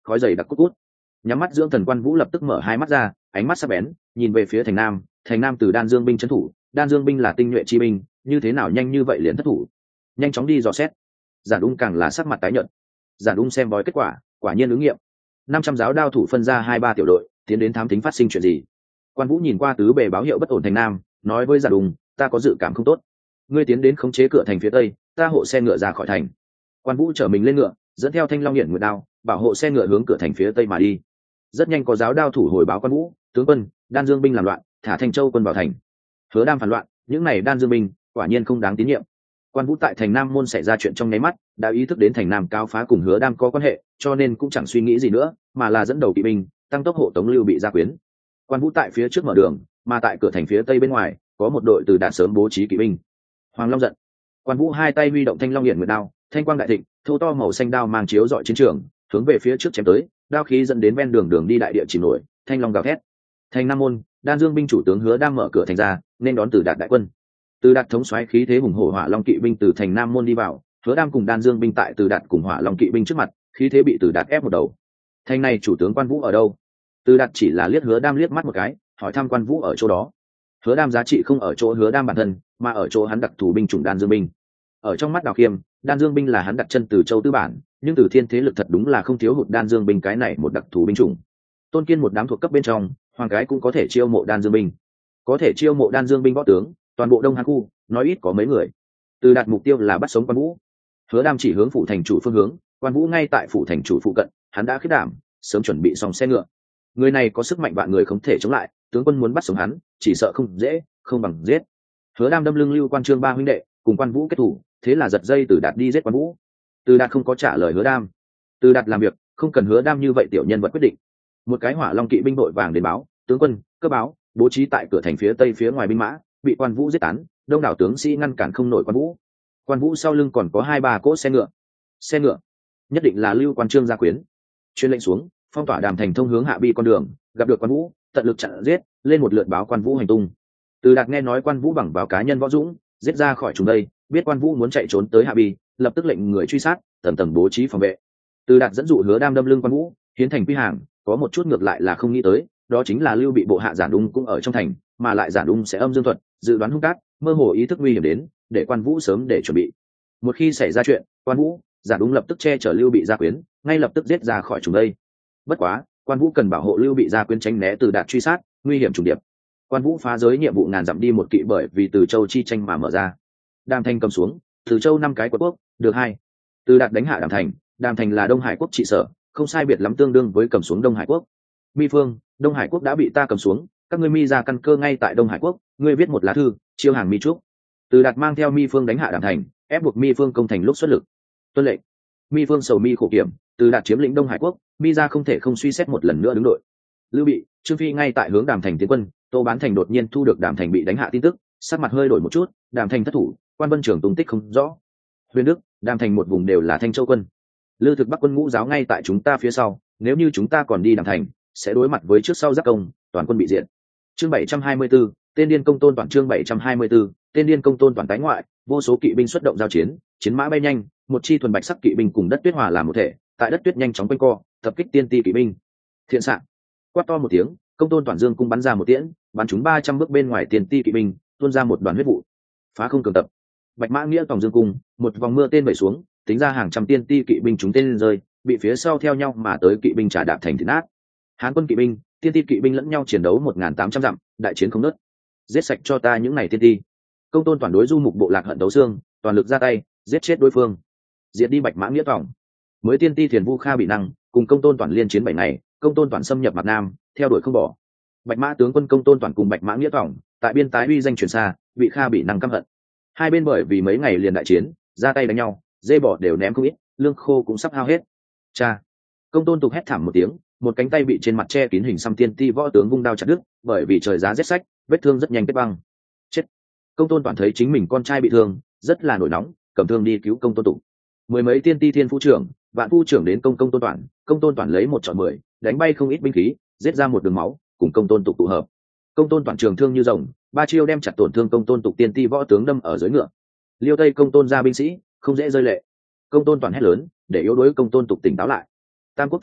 khói dày đặc cút cút. Nhắm mắt dưỡng thần Quan Vũ lập tức mở hai mắt ra, ánh mắt sắc bén nhìn về phía thành nam từ đan dương binh trấn thủ. Đan dương binh là tinh nhuệ chi binh, như thế nào nhanh như vậy liền thất thủ? Nhanh chóng đi dò xét. Giản Ung càng là sắc mặt tái nhợt. Giản Ung xem bói kết quả, quả nhiên ứng nghiệm. 500 giáo đao thủ phân ra 2-3 tiểu đội, tiến đến thám thính phát sinh chuyện gì. Quan Vũ nhìn qua tứ bề báo hiệu bất ổn thành nam, nói với Giản Ung, ta có dự cảm không tốt. Ngươi tiến đến khống chế cửa thành phía tây, ta hộ xe ngựa ra khỏi thành. Quan Vũ chở mình lên ngựa, dẫn theo Thanh Long Hiển Nguyệt đao, bảo hộ xe ngựa hướng cửa thành phía tây mà đi. Rất nhanh có giáo đao thủ hồi báo Quan Vũ, tướng quân, Đan Dương binh làm loạn, thả Thanh Châu quân vào thành. Hứa Đam phản loạn, những này Đan Dương binh quả nhiên không đáng tín nhiệm. Quan Vũ tại thành Nam môn xảy ra chuyện trong nháy mắt, đã ý thức đến thành Nam cao phá cùng Hứa Đam có quan hệ, cho nên cũng chẳng suy nghĩ gì nữa, mà là dẫn đầu kỵ binh tăng tốc hộ tống Lưu Bị gia quyến. Quan Vũ tại phía trước mở đường, mà tại cửa thành phía tây bên ngoài có một đội từ đạn sớm bố trí kỵ binh. Hoàng Long giận. Quan Vũ hai tay huy động Thanh Long Hiển Nguyệt đao, thanh quang đại thịnh, thô to màu xanh đao mang chiếu rọi chiến trường, hướng về phía trước chém tới, đao khí dẫn đến ven đường đi đại địa chìm nổi, thanh long gào thét. Thành Nam môn, Đan Dương binh chủ tướng Hứa Đam mở cửa thành ra, nên đón Từ Đạt đại quân. Từ Đạt thống soái khí thế hùng hổ Hỏa Long kỵ binh từ thành Nam môn đi vào, Hứa Đam cùng Đan Dương binh tại Từ Đạt cùng Hỏa Long kỵ binh trước mặt, khí thế bị Từ Đạt ép một đầu. Thành này chủ tướng Quan Vũ ở đâu? Từ Đạt chỉ là liếc Hứa Đam liếc mắt một cái, hỏi thăm Quan Vũ ở chỗ đó. Hứa Đam giá trị không ở chỗ Hứa Đam bản thân, mà ở chỗ hắn đặc thù binh chủng Đan Dương binh. Ở trong mắt Đào Khiêm, Đan Dương binh là hắn đặt chân từ châu tư bản, nhưng từ thiên thế lực thật đúng là không thiếu hụt Đan Dương binh cái này một đặc thù binh chủng. Tôn Kiên một đám thuộc cấp bên trong, hoàng cái cũng có thể chiêu mộ Đan Dương binh. Có thể chiêu mộ Đan Dương binh võ tướng, toàn bộ Đông Hán khu, nói ít có mấy người. Từ Đạt mục tiêu là bắt sống Quan Vũ. Hứa Đam chỉ hướng phủ thành chủ phương hướng, Quan Vũ ngay tại phủ thành chủ phụ cận, hắn đã khiết đảm, sớm chuẩn bị xong xe ngựa. Người này có sức mạnh vạn người không thể chống lại, tướng quân muốn bắt sống hắn, chỉ sợ không dễ, không bằng giết. Hứa Đam đâm lưng Lưu Quan Trương ba huynh đệ, cùng Quan Vũ kết thủ, thế là giật dây Từ Đạt đi giết Quan Vũ. Từ Đạt không có trả lời Hứa Đam. Từ Đạt làm việc không cần Hứa Đam như vậy tiểu nhân vật quyết định. Một cái Hỏa Long kỵ binh đội vàng đến báo, tướng quân, cơ báo, bố trí tại cửa thành phía tây phía ngoài binh mã, bị Quan Vũ giết tán, đông đảo tướng sĩ ngăn cản không nổi Quan Vũ. Quan Vũ sau lưng còn có 2-3 cỗ xe ngựa. Xe ngựa, nhất định là Lưu Quan Trương gia quyến. Truyền lệnh xuống, phong tỏa Đàm Thành thông hướng Hạ Bi con đường, gặp được Quan Vũ, tận lực chặn giết, lên một lượt báo Quan Vũ hành tung. Từ Đạt nghe nói Quan Vũ bằng vào cá nhân võ dũng, giết ra khỏi chúng đây, biết Quan Vũ muốn chạy trốn tới Hạ Bi, lập tức lệnh người truy sát, tầng tầng bố trí phòng vệ. Từ Đạt dẫn dụ Hứa Đam đâm lưng Quan Vũ, hiến thành quy hàng, có một chút ngược lại là không nghĩ tới, đó chính là Lưu Bị bộ hạ Giản Ung cũng ở trong thành, mà lại Giản Ung sẽ âm dương thuật, dự đoán hung cát, mơ hồ ý thức nguy hiểm đến, để Quan Vũ sớm để chuẩn bị. Một khi xảy ra chuyện, Quan Vũ, Giản Ung lập tức che chở Lưu Bị gia quyến, ngay lập tức giết ra khỏi chúng đây. Bất quá, Quan Vũ cần bảo hộ Lưu Bị gia quyến tránh né Từ Đạt truy sát, nguy hiểm trùng điệp. Quan Vũ phá giới nhiệm vụ ngàn dặm đi một kỵ bởi vì Từ Châu chi tranh mà mở ra. Đàm Thành cầm xuống, Từ Châu 5 cái quận quốc, được 2. Từ Đạt đánh hạ Đàm Thành, Đàm Thành là Đông Hải quốc trị sở, không sai biệt lắm tương đương với cầm xuống Đông Hải quốc. Mi Phương, Đông Hải quốc đã bị ta cầm xuống, các ngươi Mi ra căn cơ ngay tại Đông Hải quốc, ngươi viết một lá thư, chiêu hàng Mi Trúc. Từ Đạt mang theo Mi Phương đánh hạ Đàm Thành, ép buộc Mi Phương công thành lúc xuất lực. Tuân lệnh. Mi Phương sầu Mi khổ kiểm, Từ Đạt chiếm lĩnh Đông Hải quốc, Mi ra không thể không suy xét một lần nữa đứng đội. Lưu Bị, Trương Phi ngay tại hướng Đàm Thành tiến quân, Tô Bán Thành đột nhiên thu được Đàm Thành bị đánh hạ tin tức, sắc mặt hơi đổi một chút, Đàm Thành thất thủ, Quan Vân Trường tung tích không rõ. Huyền Đức, Đàm Thành một vùng đều là Thanh Châu quân. Lư Thực Bắc quân Ngũ Giáo ngay tại chúng ta phía sau, nếu như chúng ta còn đi Đàm Thành, sẽ đối mặt với trước sau giáp công, toàn quân bị diệt. Chương 724, tên điên công tôn toàn chương 724, tên điên công tôn toàn tái ngoại, vô số kỵ binh xuất động giao chiến, chiến mã bay nhanh, một chi thuần bạch sắc kỵ binh cùng đất tuyết hòa làm một thể, tại đất tuyết nhanh chóng quanh co, tập kích tiên ti kỵ binh. Thiện xạ. Quát to một tiếng, công tôn toàn dương cung bắn ra một tiễn, bắn chúng 300 bước bên ngoài tiên ti kỵ binh, tuôn ra một đoàn huyết vụ. Phá không cường tập. Bạch Mã Nghĩa tòng dương cung, một vòng mưa tên vẩy xuống, tính ra hàng trăm tiên ti kỵ binh chúng tên rơi, bị phía sau theo nhau mà tới kỵ binh trả đạp thành thịt nát. Hán quân kỵ binh, tiên ti kỵ binh lẫn nhau chiến đấu 1.800 dặm, đại chiến không nớt. Giết sạch cho ta những này tiên ti. Công tôn toàn đối du mục bộ lạc hận đấu xương, toàn lực ra tay, giết chết đối phương. Diệt đi Bạch Mã Nghĩa tòng. Mới tiên ti Thiền Vu Kha bị năng, cùng công tôn toàn liên chiến 7 ngày, công tôn toàn xâm nhập Mạc Nam, theo đuổi không bỏ. Bạch Mã tướng quân công tôn toàn cùng Bạch Mã Nghĩa tòng, tại biên tái uy danh truyền xa, bị Kha bị năng căm hận. Hai bên bởi vì mấy ngày liền đại chiến, ra tay đánh nhau, dê bỏ đều ném không ít, lương khô cũng sắp hao hết. Cha! Công tôn tục hét thảm một tiếng, một cánh tay bị trên mặt che kín hình xăm tiên ti võ tướng vung đao chặt đứt, bởi vì trời giá rét sách, vết thương rất nhanh kết băng. Chết! Công tôn toàn thấy chính mình con trai bị thương, rất là nổi nóng, cầm thương đi cứu công tôn tục. Mười mấy tiên ti thiên phu trưởng, vạn phu trưởng đến công tôn toàn lấy 1 chọi 10, đánh bay không ít binh khí, giết ra một đường máu, cùng công tôn tục tụ hợp. Công tôn toàn trường thương như rồng, 3 chiêu đem chặt tổn thương công tôn tục tiên ti võ tướng đâm ở dưới ngựa. Liêu Tây công tôn ra binh sĩ, không dễ rơi lệ. Công tôn toàn hét lớn, để yếu đuối công tôn tục tỉnh táo lại. Tam quốc thời kỳ,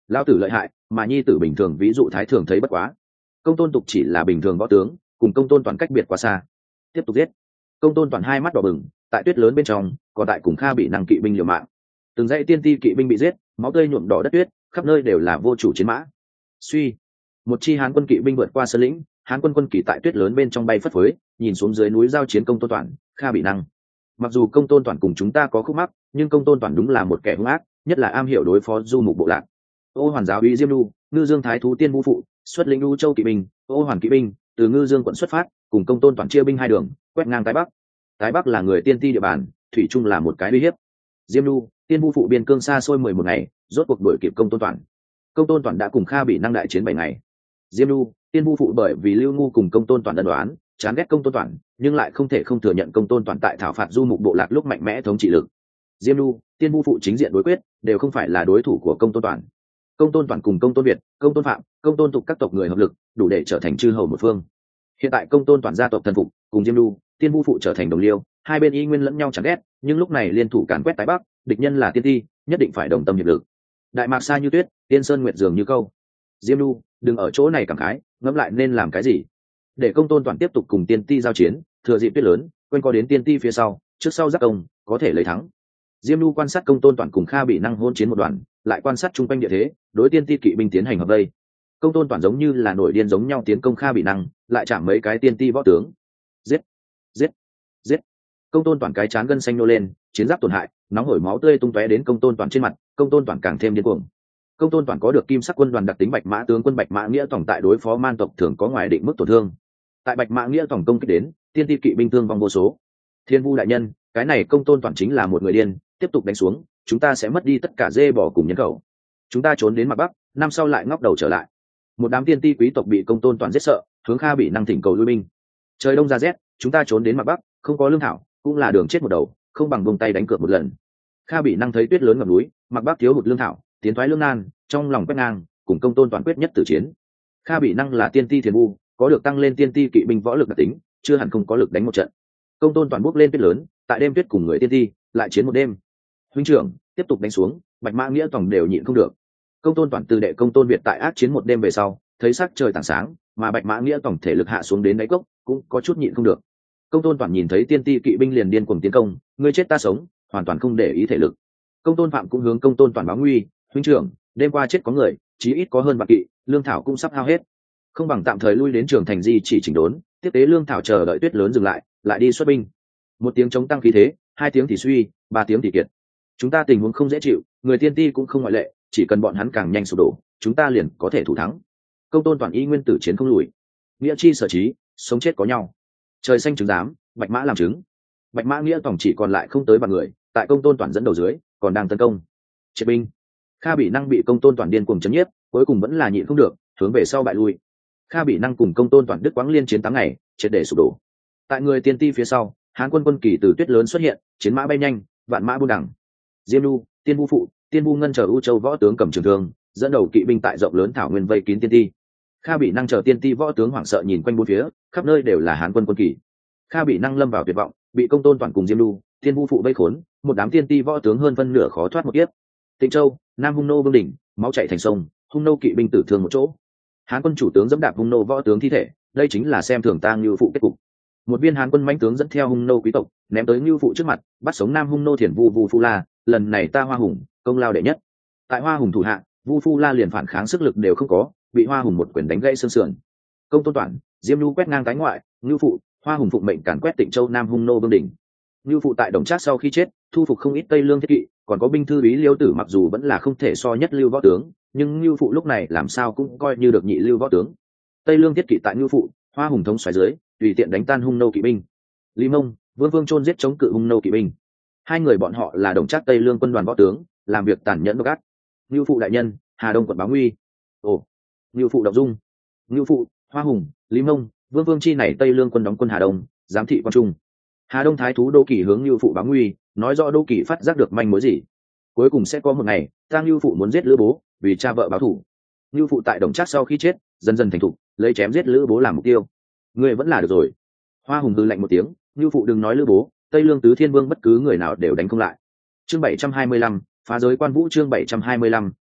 Lão tử lợi hại, mà nhi tử bình thường ví dụ thái thường thấy bất quá. Công tôn tục chỉ là bình thường võ tướng, cùng công tôn toàn cách biệt quá xa. Tiếp tục giết. Công tôn toàn hai mắt đỏ bừng, tại tuyết lớn bên trong, còn tại cùng Kha bị năng kỵ binh liều mạng. Từng dãy tiên ti kỵ binh bị giết, máu tươi nhuộm đỏ đất tuyết, khắp nơi đều là vô chủ chiến mã. Suy, một chi hán quân kỵ binh vượt qua sơn lĩnh, hán quân quân kỵ tại tuyết lớn bên trong bay phất phới, nhìn xuống dưới núi giao chiến công tôn toàn, Kha bị năng. Mặc dù công tôn toàn cùng chúng ta có khúc mắc, nhưng công tôn toàn đúng là một kẻ hung ác, nhất là am hiểu đối phó du mục bộ lạc. Ô hoàn giáo uy Diêm Lu, Ngư Dương thái thú tiên vũ phụ, xuất lĩnh U Châu kỵ binh, Ô hoàn kỵ binh, từ Ngư Dương quận xuất phát, cùng công tôn toàn chia binh hai đường, quét ngang tái bắc. Tái bắc là người tiên ti địa bàn, thủy chung là một cái uy hiếp. Diêm Lu, tiên vũ phụ biên cương xa xôi 11 ngày, rốt cuộc đuổi kịp công tôn toàn. Công tôn toàn đã cùng Kha bị năng đại chiến 7 ngày. Diêm Lu, tiên vũ phụ bởi vì Lưu Ngu cùng công tôn toàn ân đoán, chán ghét công tôn toàn, nhưng lại không thể không thừa nhận công tôn toàn tại thảo phạt du mục bộ lạc lúc mạnh mẽ thống trị lực. Diêm Lu, tiên vũ phụ chính diện đối quyết, đều không phải là đối thủ của công tôn toàn. Công tôn toàn cùng công tôn việt, công tôn phạm, công tôn tục các tộc người hợp lực, đủ để trở thành chư hầu một phương. Hiện tại công tôn toàn gia tộc thần phục, cùng Diêm Lu, tiên vũ phụ trở thành đồng liêu, hai bên y nguyên lẫn nhau chán ghét, nhưng lúc này liên thủ càn quét tái bắc, địch nhân là tiên ti, nhất định phải đồng tâm hiệp lực. Đại mạc xa như tuyết, tiên sơn nguyệt dường như câu. Diêm Lu, đừng ở chỗ này cảm khái, ngẫm lại nên làm cái gì. Để công tôn toàn tiếp tục cùng tiên ti giao chiến, thừa dịp tuyết lớn, quên có đến tiên ti phía sau, trước sau giáp công, có thể lấy thắng. Diêm Lu quan sát công tôn toàn cùng Kha bị năng hôn chiến một đoạn, lại quan sát chung quanh địa thế, đối tiên ti kỵ binh tiến hành hợp vây. Công tôn toàn giống như là nổi điên giống nhau tiến công Kha bị năng, lại chạm mấy cái tiên ti võ tướng. Giết, giết, giết. Công tôn toàn cái chán gân xanh nô lên, chiến giáp tổn hại, nóng hổi máu tươi tung tóe đến công tôn toàn trên mặt, công tôn toàn càng thêm điên cuồng. Công tôn toàn có được kim sắc quân đoàn đặc tính bạch mã tướng quân bạch mã nghĩa tổng tại đối phó man tộc thường có ngoài định mức tổn thương. Tại bạch mã nghĩa tổng công kích đến, tiên ti kỵ binh thương vong vô số. Thiên vu đại nhân, cái này công tôn toàn chính là một người điên, tiếp tục đánh xuống, chúng ta sẽ mất đi tất cả dê bò cùng nhân khẩu. Chúng ta trốn đến mặt bắc, năm sau lại ngóc đầu trở lại. Một đám tiên ti quý tộc bị công tôn toàn giết sợ, hướng Kha bị năng thỉnh cầu lui binh. Trời đông ra rét, chúng ta trốn đến mặt bắc, không có lương thảo, cũng là đường chết một đầu, không bằng buông tay đánh cược một lần. Kha bị năng thấy tuyết lớn ngập núi, mặt bắc thiếu hụt lương thảo, tiến thoái lương nan, trong lòng quét ngang, cùng công tôn toàn quyết nhất tử chiến. Kha bị năng là tiên ti thiền vu, có được tăng lên tiên ti kỵ binh võ lực đặc tính, chưa hẳn không có lực đánh một trận. Công tôn toàn bước lên tuyết lớn, tại đêm tuyết cùng người tiên ti lại chiến một đêm. Huynh trưởng, tiếp tục đánh xuống, bạch mã nghĩa tổng đều nhịn không được. Công tôn toàn từ đệ công tôn việt tại ác chiến một đêm về sau, thấy sắc trời tảng sáng, mà bạch mã nghĩa tổng thể lực hạ xuống đến đáy cốc, cũng có chút nhịn không được. Công tôn toàn nhìn thấy tiên ti kỵ binh liền điên cuồng tiến công, ngươi chết ta sống, hoàn toàn không để ý thể lực. Công tôn phạm cũng hướng công tôn toàn báo nguy, huynh trưởng, đêm qua chết có người, chí ít có hơn vạn kỵ, lương thảo cũng sắp hao hết, không bằng tạm thời lui đến trường thành di chỉ chỉnh đốn, tiếp tế lương thảo chờ đợi tuyết lớn dừng lại, lại đi xuất binh. Một tiếng chống tăng khí thế, 2 tiếng thì suy, 3 tiếng thì kiệt. Chúng ta tình huống không dễ chịu, người tiên ti cũng không ngoại lệ, chỉ cần bọn hắn càng nhanh sụp đổ, chúng ta liền có thể thủ thắng. Công tôn toàn y nguyên tử chiến không lùi, nghĩa chi sở trí, sống chết có nhau. Trời xanh chứng giám, bạch mã làm chứng. Bạch mã nghĩa tổng chỉ còn lại không tới 3 người, tại công tôn toàn dẫn đầu dưới, còn đang tấn công. Triệt binh. Kha bị năng bị công tôn toàn điên cuồng chấn nhiếp, cuối cùng vẫn là nhịn không được, hướng về sau bại lui. Kha bị năng cùng công tôn toàn đức quáng liên chiến 8 ngày, triệt để sụp đổ. Tại người tiên ti phía sau, hán quân quân kỳ từ tuyết lớn xuất hiện, chiến mã bay nhanh, vạn mã buôn đẳng. Diêm Lu, tiên vu phụ, tiên vu ngân chờ U Châu võ tướng cầm trường thương, dẫn đầu kỵ binh tại rộng lớn thảo nguyên vây kín tiên ti. Kha bị năng chờ tiên ti võ tướng hoảng sợ nhìn quanh bốn phía, khắp nơi đều là hán quân quân kỳ. Kha bị năng lâm vào tuyệt vọng, bị công tôn toàn cùng Diêm Lu, tiên vu phụ vây khốn, một đám tiên ti võ tướng hơn phân nửa khó thoát một kiếp. Tịnh Châu, Nam Hung nô vương đỉnh, máu chảy thành sông, Hung nô kỵ binh tử thương một chỗ. Hán quân chủ tướng dẫm đạp Hung nô võ tướng thi thể, đây chính là xem thường tang như phụ kết cục. Một viên hán quân mãnh tướng dẫn theo Hung nô quý tộc, ném tới Ngưu phụ trước mặt, bắt sống Nam Hung nô Thiền Vu Vu Phu La, lần này ta Hoa Hùng, công lao đệ nhất. Tại Hoa Hùng thủ hạ, Vu Phu La liền phản kháng sức lực đều không có, bị Hoa Hùng một quyền đánh gãy xương sườn. Công tôn toàn, Diêm Lu quét ngang tái ngoại, Ngưu phụ, Hoa Hùng phụng mệnh càn quét Tịnh Châu Nam Hung nô vương đỉnh. Ngưu phụ tại Đồng Trác sau khi chết, thu phục không ít Tây Lương thiết kỵ, còn có binh thư úy Liêu Tử mặc dù vẫn là không thể so nhất lưu võ tướng, nhưng Ngưu phụ lúc này làm sao cũng coi như được nhị lưu võ tướng. Tây Lương thiết kỵ tại Ngưu phụ, Hoa Hùng thống xoáy dưới, tùy tiện đánh tan Hung nô kỵ binh. Lý Mông, Vương Vương chôn giết chống cự Hung nô kỵ binh. Hai người bọn họ là Đồng Trác Tây Lương quân đoàn võ tướng, làm việc tàn nhẫn độc ác. Ngưu phụ đại nhân, Hà Đông quận báo nguy. Ồ, Ngưu phụ động dung. Ngưu phụ, Hoa Hùng, Lý Mông, Vương Vương chi này Tây Lương quân đóng quân Hà Đông, giám thị quan trung. Hà Đông thái thú Đô Kỳ hướng Ngưu phụ báo nguy, nói rõ Đô Kỳ phát giác được manh mối gì. Cuối cùng sẽ có một ngày, ta Ngưu phụ muốn giết Lữ Bố, vì cha vợ báo thù. Ngưu phụ tại Đồng Trác sau khi chết, dần dần thành thục, lấy chém giết Lữ Bố làm mục tiêu. Người vẫn là được rồi. Hoa Hùng hừ lạnh một tiếng, Ngưu phụ đừng nói Lữ Bố, Tây Lương tứ thiên vương bất cứ người nào đều đánh không lại. Chương 725, phá giới quan vũ chương 725,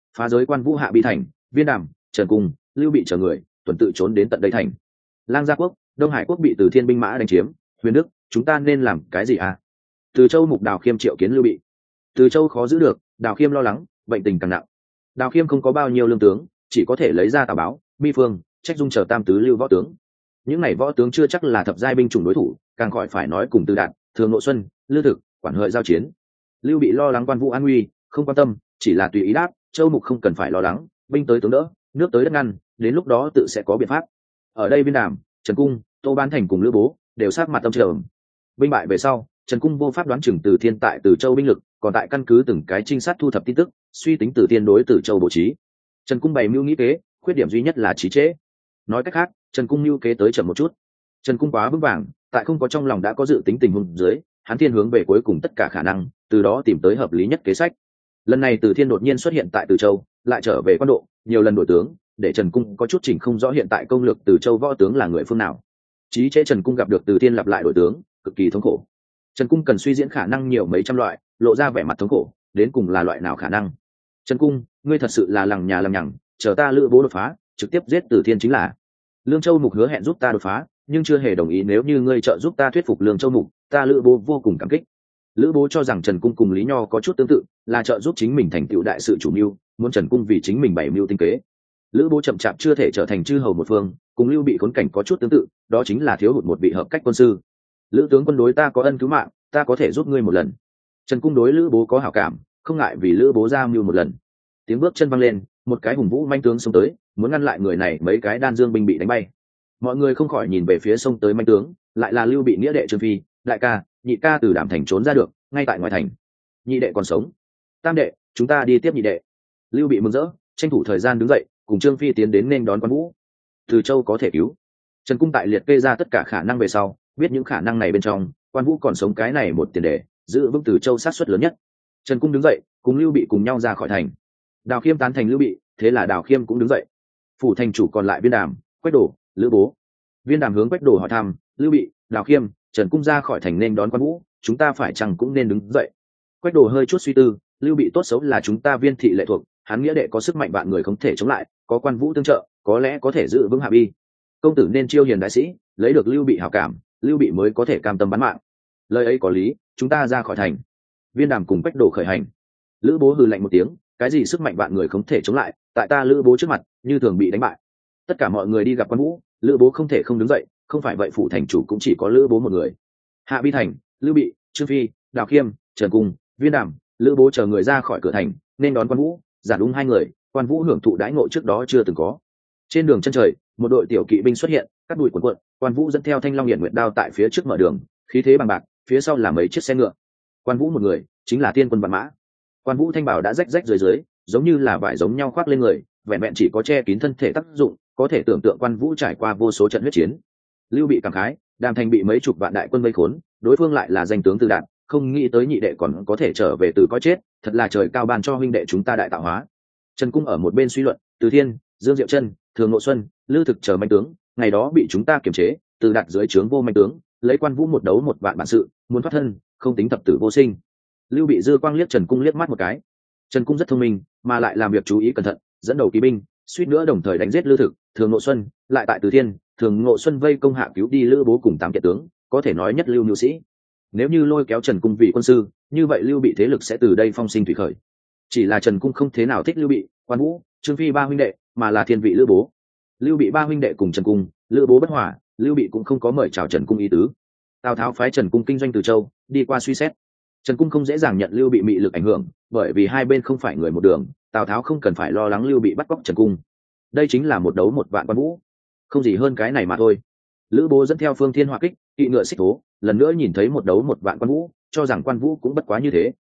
phá giới quan vũ hạ bi thành, Viên Đàm, Trần Cung, Lưu Bị chờ người tuần tự trốn đến tận đây thành. Lang Gia quốc, Đông Hải quốc bị Từ Thiên binh mã đánh chiếm. Huyền Đức, chúng ta nên làm cái gì à? Từ Châu Mục Đào Khiêm triệu kiến Lưu Bị. Từ Châu khó giữ được, Đào Khiêm lo lắng, bệnh tình càng nặng. Đào Khiêm không có bao nhiêu lương tướng, chỉ có thể lấy ra Tào Báo, Mi Phương, Trách Dung chờ tam tứ lưu võ tướng. Những này võ tướng chưa chắc là thập giai binh chủng đối thủ, càng khỏi phải nói cùng Từ Đạt, Thường Nội Xuân, Lư Thực, Quản Hợi giao chiến. Lưu Bị lo lắng quan vũ an nguy, không quan tâm, chỉ là tùy ý đáp, Châu Mục không cần phải lo lắng, binh tới tướng đỡ, nước tới đất ngăn, đến lúc đó tự sẽ có biện pháp. Ở đây Viên Đàm, Trần Cung, Tô Ban Thành cùng Lữ Bố đều sát mặt tâm trầm. Binh bại về sau, Trần Cung vô pháp đoán chừng Từ Thiên tại Từ Châu binh lực, còn tại căn cứ từng cái trinh sát thu thập tin tức, suy tính Từ Thiên đối Từ Châu bố trí. Trần Cung bày mưu nghĩ kế, khuyết điểm duy nhất là trí trễ. Nói cách khác, Trần Cung mưu kế tới chậm một chút. Trần Cung quá vững vàng, tại không có trong lòng đã có dự tính tình huống dưới, hắn thiên hướng về cuối cùng tất cả khả năng, từ đó tìm tới hợp lý nhất kế sách. Lần này Từ Thiên đột nhiên xuất hiện tại Từ Châu, lại trở về quan độ, nhiều lần đổi tướng, để Trần Cung có chút chỉnh không rõ hiện tại công lược Từ Châu võ tướng là người phương nào. Chí trễ Trần Cung gặp được Từ Thiên lặp lại đổi tướng, cực kỳ thống khổ. Trần Cung cần suy diễn khả năng nhiều mấy trăm loại, lộ ra vẻ mặt thống khổ, đến cùng là loại nào khả năng? Trần Cung, ngươi thật sự là lằng nhà lằng nhằng, chờ ta Lữ Bố đột phá, trực tiếp giết Từ Thiên chính là. Lương Châu Mục hứa hẹn giúp ta đột phá, nhưng chưa hề đồng ý nếu như ngươi trợ giúp ta thuyết phục Lương Châu Mục, ta Lữ Bố vô cùng cảm kích. Lữ Bố cho rằng Trần Cung cùng Lý Nho có chút tương tự, là trợ giúp chính mình thành tựu đại sự chủ mưu, muốn Trần Cung vì chính mình bày mưu tinh kế. Lữ Bố chậm chạp chưa thể trở thành chư hầu một phương, cùng Lưu Bị khốn cảnh có chút tương tự, đó chính là thiếu hụt một vị hợp cách quân sư. Lữ tướng quân đối ta có ân cứu mạng, ta có thể giúp ngươi một lần. Trần Cung đối Lữ Bố có hảo cảm, không ngại vì Lữ Bố ra mưu một lần. Tiếng bước chân văng lên, một cái hùng vũ manh tướng xông tới, muốn ngăn lại người này, mấy cái đan dương binh bị đánh bay. Mọi người không khỏi nhìn về phía xông tới manh tướng, lại là Lưu Bị nghĩa đệ Trương Phi, đại ca, nhị ca từ Đàm thành trốn ra được, ngay tại ngoài thành. Nhị đệ còn sống. Tam đệ, chúng ta đi tiếp nhị đệ. Lưu Bị mừng rỡ, tranh thủ thời gian đứng dậy, cùng Trương Phi tiến đến nên đón Quan Vũ. Từ Châu có thể cứu. Trần Cung tại liệt kê ra tất cả khả năng về sau, biết những khả năng này bên trong, Quan Vũ còn sống cái này một tiền đề, giữ vững Từ Châu sát suất lớn nhất. Trần Cung đứng dậy, cùng Lưu Bị cùng nhau ra khỏi thành. Đào Khiêm tán thành Lưu Bị, thế là Đào Khiêm cũng đứng dậy. Phủ thành chủ còn lại Viên Đàm, Quách Đổ, Lữ Bố. Viên Đàm hướng Quách Đổ hỏi thăm, Lưu Bị, Đào Khiêm, Trần Cung ra khỏi thành nên đón Quan Vũ, chúng ta phải chăng cũng nên đứng dậy? Quách Đổ hơi chút suy tư, Lưu Bị tốt xấu là chúng ta Viên thị lệ thuộc, hắn nghĩa đệ có sức mạnh vạn người không thể chống lại, có Quan Vũ tương trợ, có lẽ có thể giữ vững hạ bi. Công tử nên chiêu hiền đại sĩ, lấy được Lưu Bị hảo cảm, Lưu Bị mới có thể cam tâm bán mạng. Lời ấy có lý, chúng ta ra khỏi thành. Viên Đàm cùng Quách Đổ khởi hành. Lữ Bố hừ lạnh một tiếng, cái gì sức mạnh vạn người không thể chống lại, tại ta Lữ Bố trước mặt, như thường bị đánh bại. Tất cả mọi người đi gặp Quan Vũ, Lữ Bố không thể không đứng dậy, không phải vậy phủ thành chủ cũng chỉ có Lữ Bố một người. Hạ bi thành, Lưu Bị, Trương Phi, Đào Khiêm, Trần Cung, Viên Đàm, Lữ Bố chờ người ra khỏi cửa thành, nên đón Quan Vũ, giản ung hai người. Quan Vũ hưởng thụ đãi ngộ trước đó chưa từng có. Trên đường chân trời, một đội tiểu kỵ binh xuất hiện, cắt đùi cuộn cuộn. Quan Vũ dẫn theo Thanh Long Hiển Nguyệt đao tại phía trước mở đường, khí thế bằng bạc, phía sau là mấy chiếc xe ngựa. Quan Vũ một người, chính là tiên quân vạn mã. Quan Vũ thanh bảo đã rách rách dưới, giống như là vải giống nhau khoác lên người, vẹn vẹn chỉ có che kín thân thể tác dụng, có thể tưởng tượng Quan Vũ trải qua vô số trận huyết chiến. Lưu Bị cảm khái, Đàm thành bị mấy chục vạn đại quân vây khốn, đối phương lại là danh tướng Từ Đạt, không nghĩ tới nhị đệ còn có thể trở về từ cõi chết, thật là trời cao ban cho huynh đệ chúng ta đại tạo hóa. Trần Cung ở một bên suy luận, Từ Thiên, Dương Diệu Trân, Thường Ngộ Xuân, Lư Thực chờ manh tướng, ngày đó bị chúng ta kiềm chế, Từ Đạt dưới trướng vô manh tướng, lấy Quan Vũ một đấu một vạn bản sự, muốn thoát thân, không tính thập tử vô sinh. Lưu Bị dư quang liếc Trần Cung liếc mắt một cái. Trần Cung rất thông minh, mà lại làm việc chú ý cẩn thận, dẫn đầu kỵ binh, suýt nữa đồng thời đánh giết Lư Thực, Thường Ngộ Xuân, lại tại Từ Thiên, Thường Ngộ Xuân vây công hạ cứu đi Lữ Bố cùng 8 kỵ tướng, có thể nói nhất lưu nhu sĩ. Nếu như lôi kéo Trần Cung vị quân sư, như vậy Lưu Bị thế lực sẽ từ đây phong sinh thủy khởi. Chỉ là Trần Cung không thế nào thích Lưu Bị, Quan Vũ, Trương Phi ba huynh đệ, mà là thiên vị Lữ Bố. Lưu Bị ba huynh đệ cùng Trần Cung, Lữ Bố bất hòa, Lưu Bị cũng không có mời chào Trần Cung ý tứ. Tào Tháo phái Trần Cung kinh doanh Từ Châu, đi qua suy xét. Trần Cung không dễ dàng nhận Lưu Bị mị lực ảnh hưởng, bởi vì hai bên không phải người một đường, Tào Tháo không cần phải lo lắng Lưu Bị bắt cóc Trần Cung. Đây chính là một đấu một vạn Quan Vũ, không gì hơn cái này mà thôi. Lữ Bố dẫn theo Phương Thiên Hỏa Kích, kỵ ngựa xích thố, lần nữa nhìn thấy một đấu một vạn Quan Vũ, cho rằng Quan Vũ cũng bất quá như thế.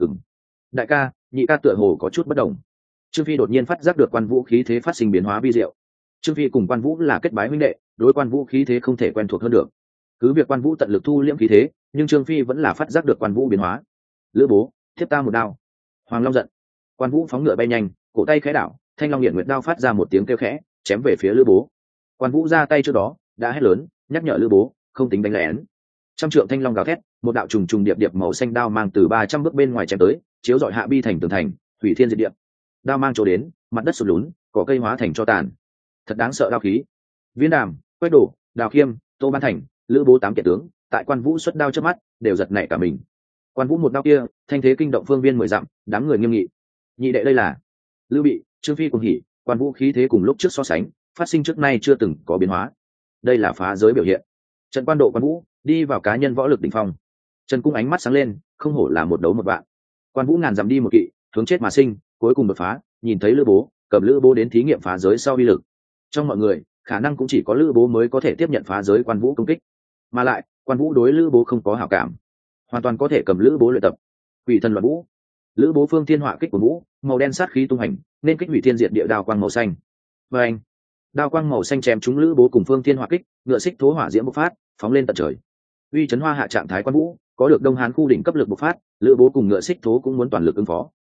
Đại ca, nhị ca tựa hồ có chút bất đồng. Trương Phi đột nhiên phát giác được Quan Vũ khí thế phát sinh biến hóa vi diệu. Trương Phi cùng Quan Vũ là kết bái huynh đệ, đối Quan Vũ khí thế không thể quen thuộc hơn được. Cứ việc Quan Vũ tận lực thu liễm khí thế, nhưng Trương Phi vẫn là phát giác được Quan Vũ biến hóa. Lữ Bố, thiếp ta một đao. Hoàng Long giận. Quan Vũ phóng ngựa bay nhanh, cổ tay khẽ đảo, Thanh Long Hiển Nguyệt đao phát ra một tiếng kêu khẽ, chém về phía Lữ Bố. Quan Vũ ra tay trước đó đã hét lớn, nhắc nhở Lữ Bố không tính đánh lén. Trăm trượng thanh long gào thét, một đạo trùng trùng điệp điệp màu xanh đao mang từ 300 bước bên ngoài chém tới, chiếu rọi hạ bi thành tường thành, hủy thiên diệt địa. đao mang chỗ đến, mặt đất sụt lún, cỏ cây hóa thành cho tàn. Thật đáng sợ đao khí. Viên Đàm, Quách Đổ, Đào Khiêm, Tô Ban Thành, Lữ Bố 8 kiện tướng, tại Quan Vũ xuất đao trước mắt, đều giật nảy cả mình. Quan Vũ một đao kia, thanh thế kinh động phương viên 10 dặm, đám người nghiêm nghị. Nhị đệ đây là Lưu Bị, Trương Phi cùng hỉ, Quan Vũ khí thế cùng lúc trước so sánh, phát sinh trước nay chưa từng có biến hóa. Đây là phá giới biểu hiện. Trận quan độ Quan Vũ, đi vào cá nhân võ lực đỉnh phong. Trần Cung ánh mắt sáng lên, không hổ là một đấu một vạn. Quan Vũ ngàn dặm đi một kỵ, hướng chết mà sinh, cuối cùng đột phá, nhìn thấy Lữ Bố, cầm Lữ Bố đến thí nghiệm phá giới sau uy lực. Trong mọi người, khả năng cũng chỉ có Lữ Bố mới có thể tiếp nhận phá giới Quan Vũ công kích. Mà lại, Quan Vũ đối Lữ Bố không có hảo cảm, hoàn toàn có thể cầm Lữ Bố luyện tập. Quỷ thần loạn vũ, Lữ Bố phương thiên họa kích của Vũ, màu đen sát khí tung hành, nên kích hủy thiên diệt địa đao quang màu xanh. Và anh, đao quang màu xanh chém trúng Lữ Bố cùng phương thiên họa kích, ngựa xích thố hỏa diễm bộc phát, phóng lên tận trời. Uy chấn hoa hạ trạng thái Quan Vũ, có được Đông Hán khu đỉnh cấp lực bộc phát, Lữ Bố cùng ngựa xích thố cũng muốn toàn lực ứng phó.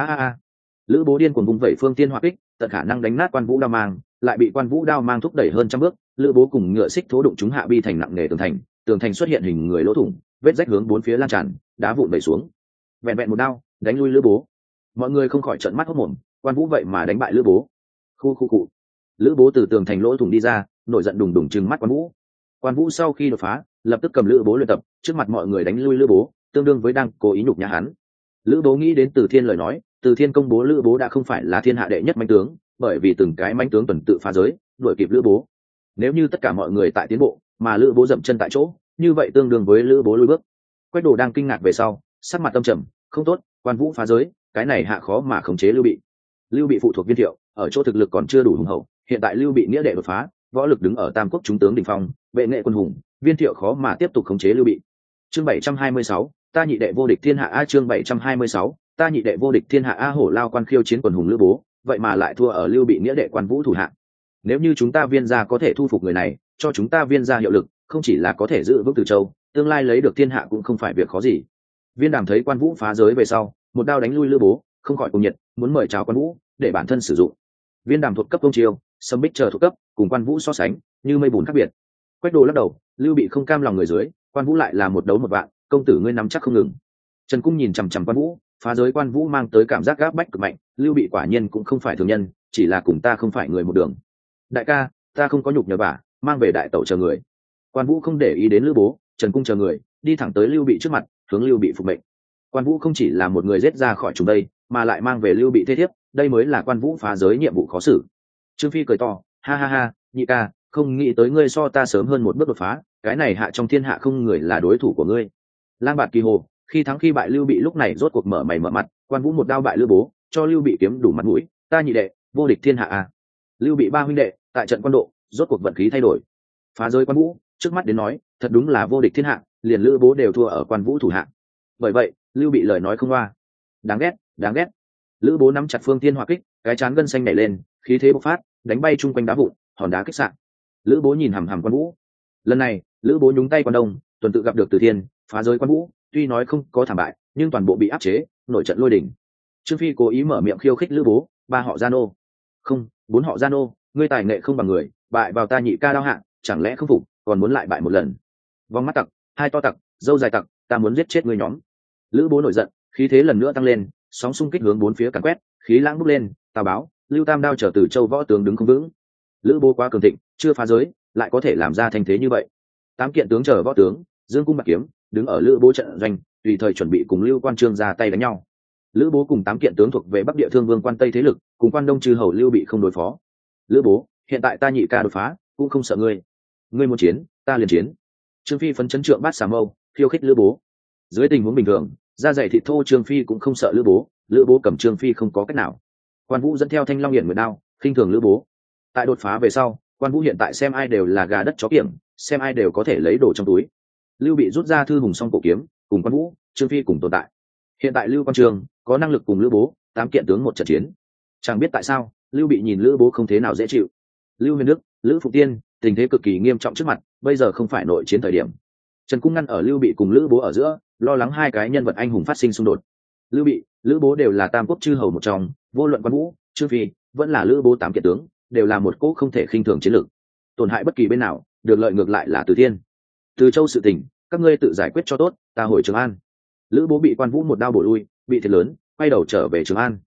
Lữ Bố điên cuồng vung vẩy phương thiên hỏa kích, tận khả năng đánh nát Quan Vũ đao mang, lại bị Quan Vũ đao mang thúc đẩy hơn trăm bước, Lữ Bố cùng ngựa xích thố đụng chúng hạ bi thành nặng nề tường thành xuất hiện hình người lỗ thủng, vết rách hướng bốn phía lan tràn, đá vụn vẩy xuống. Vẹn vẹn một đao, đánh lui Lữ Bố. Mọi người không khỏi trợn mắt hốt mồm, Quan Vũ vậy mà đánh bại Lữ Bố. Khu. Lữ Bố từ tường thành lỗ thủng đi ra, nổi giận đùng đùng trừng mắt Quan Vũ. Quan Vũ sau khi đột phá, lập tức cầm Lữ Bố luyện tập, trước mặt mọi người đánh lui Lữ Bố, tương đương với đang cố ý nhục nhã hắn. Lữ Bố nghĩ đến Từ Thiên lời nói, Từ Thiên công bố Lữ Bố đã không phải là thiên hạ đệ nhất mãnh tướng, bởi vì từng cái mãnh tướng tuần tự phá giới, đuổi kịp Lữ Bố. Nếu như tất cả mọi người tại tiến bộ, mà Lữ Bố dậm chân tại chỗ, như vậy tương đương với Lữ Bố lùi bước. Quách Đồ đang kinh ngạc về sau, sắc mặt tâm trầm, không tốt, Quan Vũ phá giới, cái này hạ khó mà khống chế Lưu Bị. Lưu Bị phụ thuộc Viên Thiệu, ở chỗ thực lực còn chưa đủ hùng hậu, hiện tại Lưu Bị nghĩa đệ đột phá, võ lực đứng ở tam quốc trung tướng đỉnh phong, vệ nghệ quân hùng, Viên Thiệu khó mà tiếp tục khống chế Lưu Bị. Chương 726, ta nhị đệ vô địch thiên hạ a. Chương 726, ta nhị đệ vô địch thiên hạ a. Hổ Lao Quan khiêu chiến quần hùng Lữ Bố, vậy mà lại thua ở Lưu Bị nghĩa đệ Quan Vũ thủ hạ. Nếu như chúng ta Viên gia có thể thu phục người này, cho chúng ta Viên gia hiệu lực, không chỉ là có thể giữ vững Từ Châu, tương lai lấy được thiên hạ cũng không phải việc khó gì. Viên Đàm thấy Quan Vũ phá giới về sau, một đao đánh lui Lữ Bố, không khỏi cuồng nhiệt, muốn mời chào Quan Vũ để bản thân sử dụng. Viên Đàm thuộc cấp công chiêu, Sâm Bích chờ thuộc cấp, cùng Quan Vũ so sánh, như mây bùn khác biệt. Quách Đồ lắc đầu, Lưu Bị không cam lòng người dưới, Quan Vũ lại là một đấu một vạn, công tử ngươi nắm chắc không ngừng. Trần Cung nhìn chằm chằm Quan Vũ, phá giới Quan Vũ mang tới cảm giác gáp bách cực mạnh, Lưu Bị quả nhiên cũng không phải thường nhân, chỉ là cùng ta không phải người một đường. Đại ca, ta không có nhục nhờ bả, mang về đại tẩu chờ người. Quan Vũ không để ý đến Lữ Bố, Trần Cung chờ người, đi thẳng tới Lưu Bị trước mặt, hướng Lưu Bị phục mệnh. Quan Vũ không chỉ là một người giết ra khỏi chúng đây, mà lại mang về Lưu Bị thế thiếp, đây mới là Quan Vũ phá giới nhiệm vụ khó xử. Trương Phi cười to, ha, nhị ca, không nghĩ tới ngươi so ta sớm hơn một bước đột phá, cái này hạ trong thiên hạ không người là đối thủ của ngươi. Lang Bạt Kỳ Hồ, khi thắng khi bại Lưu Bị lúc này rốt cuộc mở mày mở mặt, Quan Vũ một đao bại Lữ Bố, cho Lưu Bị kiếm đủ mặt mũi, ta nhị đệ, vô địch thiên hạ a. Lưu Bị ba huynh đệ, tại trận quan độ, rốt cuộc vận khí thay đổi. Phá giới Quan Vũ, trước mắt đến nói, thật đúng là vô địch thiên hạ, liền Lữ Bố đều thua ở Quan Vũ thủ hạ. Bởi vậy, Lưu Bị lời nói không loa. Đáng ghét. Lữ Bố nắm chặt phương thiên hỏa kích, cái trán gân xanh nảy lên, khí thế bộc phát, đánh bay chung quanh đá vụn, hòn đá kích sạn. Lữ Bố nhìn hằm hằm Quan Vũ. Lần này, Lữ Bố nhúng tay Quan Đông, tuần tự gặp được Từ Thiên, phá giới Quan Vũ, tuy nói không có thảm bại, nhưng toàn bộ bị áp chế, nổi trận lôi đình. Trương Phi cố ý mở miệng khiêu khích Lữ Bố, ba họ Gia Nô. Không, bốn họ Gia Nô, ngươi tài nghệ không bằng người, bại vào ta nhị ca đao hạng, chẳng lẽ không phục, còn muốn lại bại một lần. Vong mắt tặc, hai to tặc, dâu dài tặc, ta muốn giết chết ngươi nhóm. Lữ Bố nổi giận, khí thế lần nữa tăng lên, sóng xung kích hướng bốn phía càn quét, khí lãng bốc lên, Tào Báo, Lưu Tam đao trở từ Châu võ tướng đứng không vững. Lữ Bố quá cường thịnh, chưa phá giới, lại có thể làm ra thành thế như vậy. Tám kiện tướng chờ võ tướng, dương cung bạc kiếm, đứng ở Lữ Bố trận doanh, tùy thời chuẩn bị cùng Lưu Quan Trương ra tay đánh nhau. Lữ Bố cùng tám kiện tướng thuộc về Bắc Địa Thương Vương Quan Tây thế lực, cùng Quan Đông chư hầu Lưu Bị không đối phó. Lữ Bố, hiện tại ta nhị ca đột phá, cũng không sợ ngươi. Ngươi muốn chiến, ta liền chiến. Trương Phi phấn chấn trượng bát xà mâu, khiêu khích Lữ Bố. Dưới tình huống bình thường, da dày thịt thô Trương Phi cũng không sợ Lữ Bố, Lữ Bố cầm Trương Phi không có cách nào. Quan Vũ dẫn theo Thanh Long Hiển Nguyệt đao, khinh thường Lữ Bố. Tại đột phá về sau, Quan Vũ hiện tại xem ai đều là gà đất chó kiểng, xem ai đều có thể lấy đồ trong túi. Lưu Bị rút ra thư hùng song cổ kiếm, cùng Quan Vũ, Trương Phi cùng tồn tại. Hiện tại Lưu Quan Trường có năng lực cùng Lữ Bố, tám kiện tướng một trận chiến. Chẳng biết tại sao, Lưu Bị nhìn Lữ Bố không thế nào dễ chịu. Lưu Huyền Đức, Lữ Phục Tiên, tình thế cực kỳ nghiêm trọng trước mặt, bây giờ không phải nội chiến thời điểm. Trần Cung ngăn ở Lưu Bị cùng Lữ Bố ở giữa, lo lắng hai cái nhân vật anh hùng phát sinh xung đột. Lưu Bị, Lữ Bố đều là tam quốc chư hầu một trong, vô luận Quan Vũ, Trương Phi, vẫn là Lữ Bố tám kiện tướng, đều là một cỗ không thể khinh thường chiến lược. Tổn hại bất kỳ bên nào, được lợi ngược lại là Từ Thiên. Từ Châu sự tình, các ngươi tự giải quyết cho tốt, ta hồi Trường An. Lữ Bố bị Quan Vũ một đao bổ lui, bị thiệt lớn, quay đầu trở về Trường An.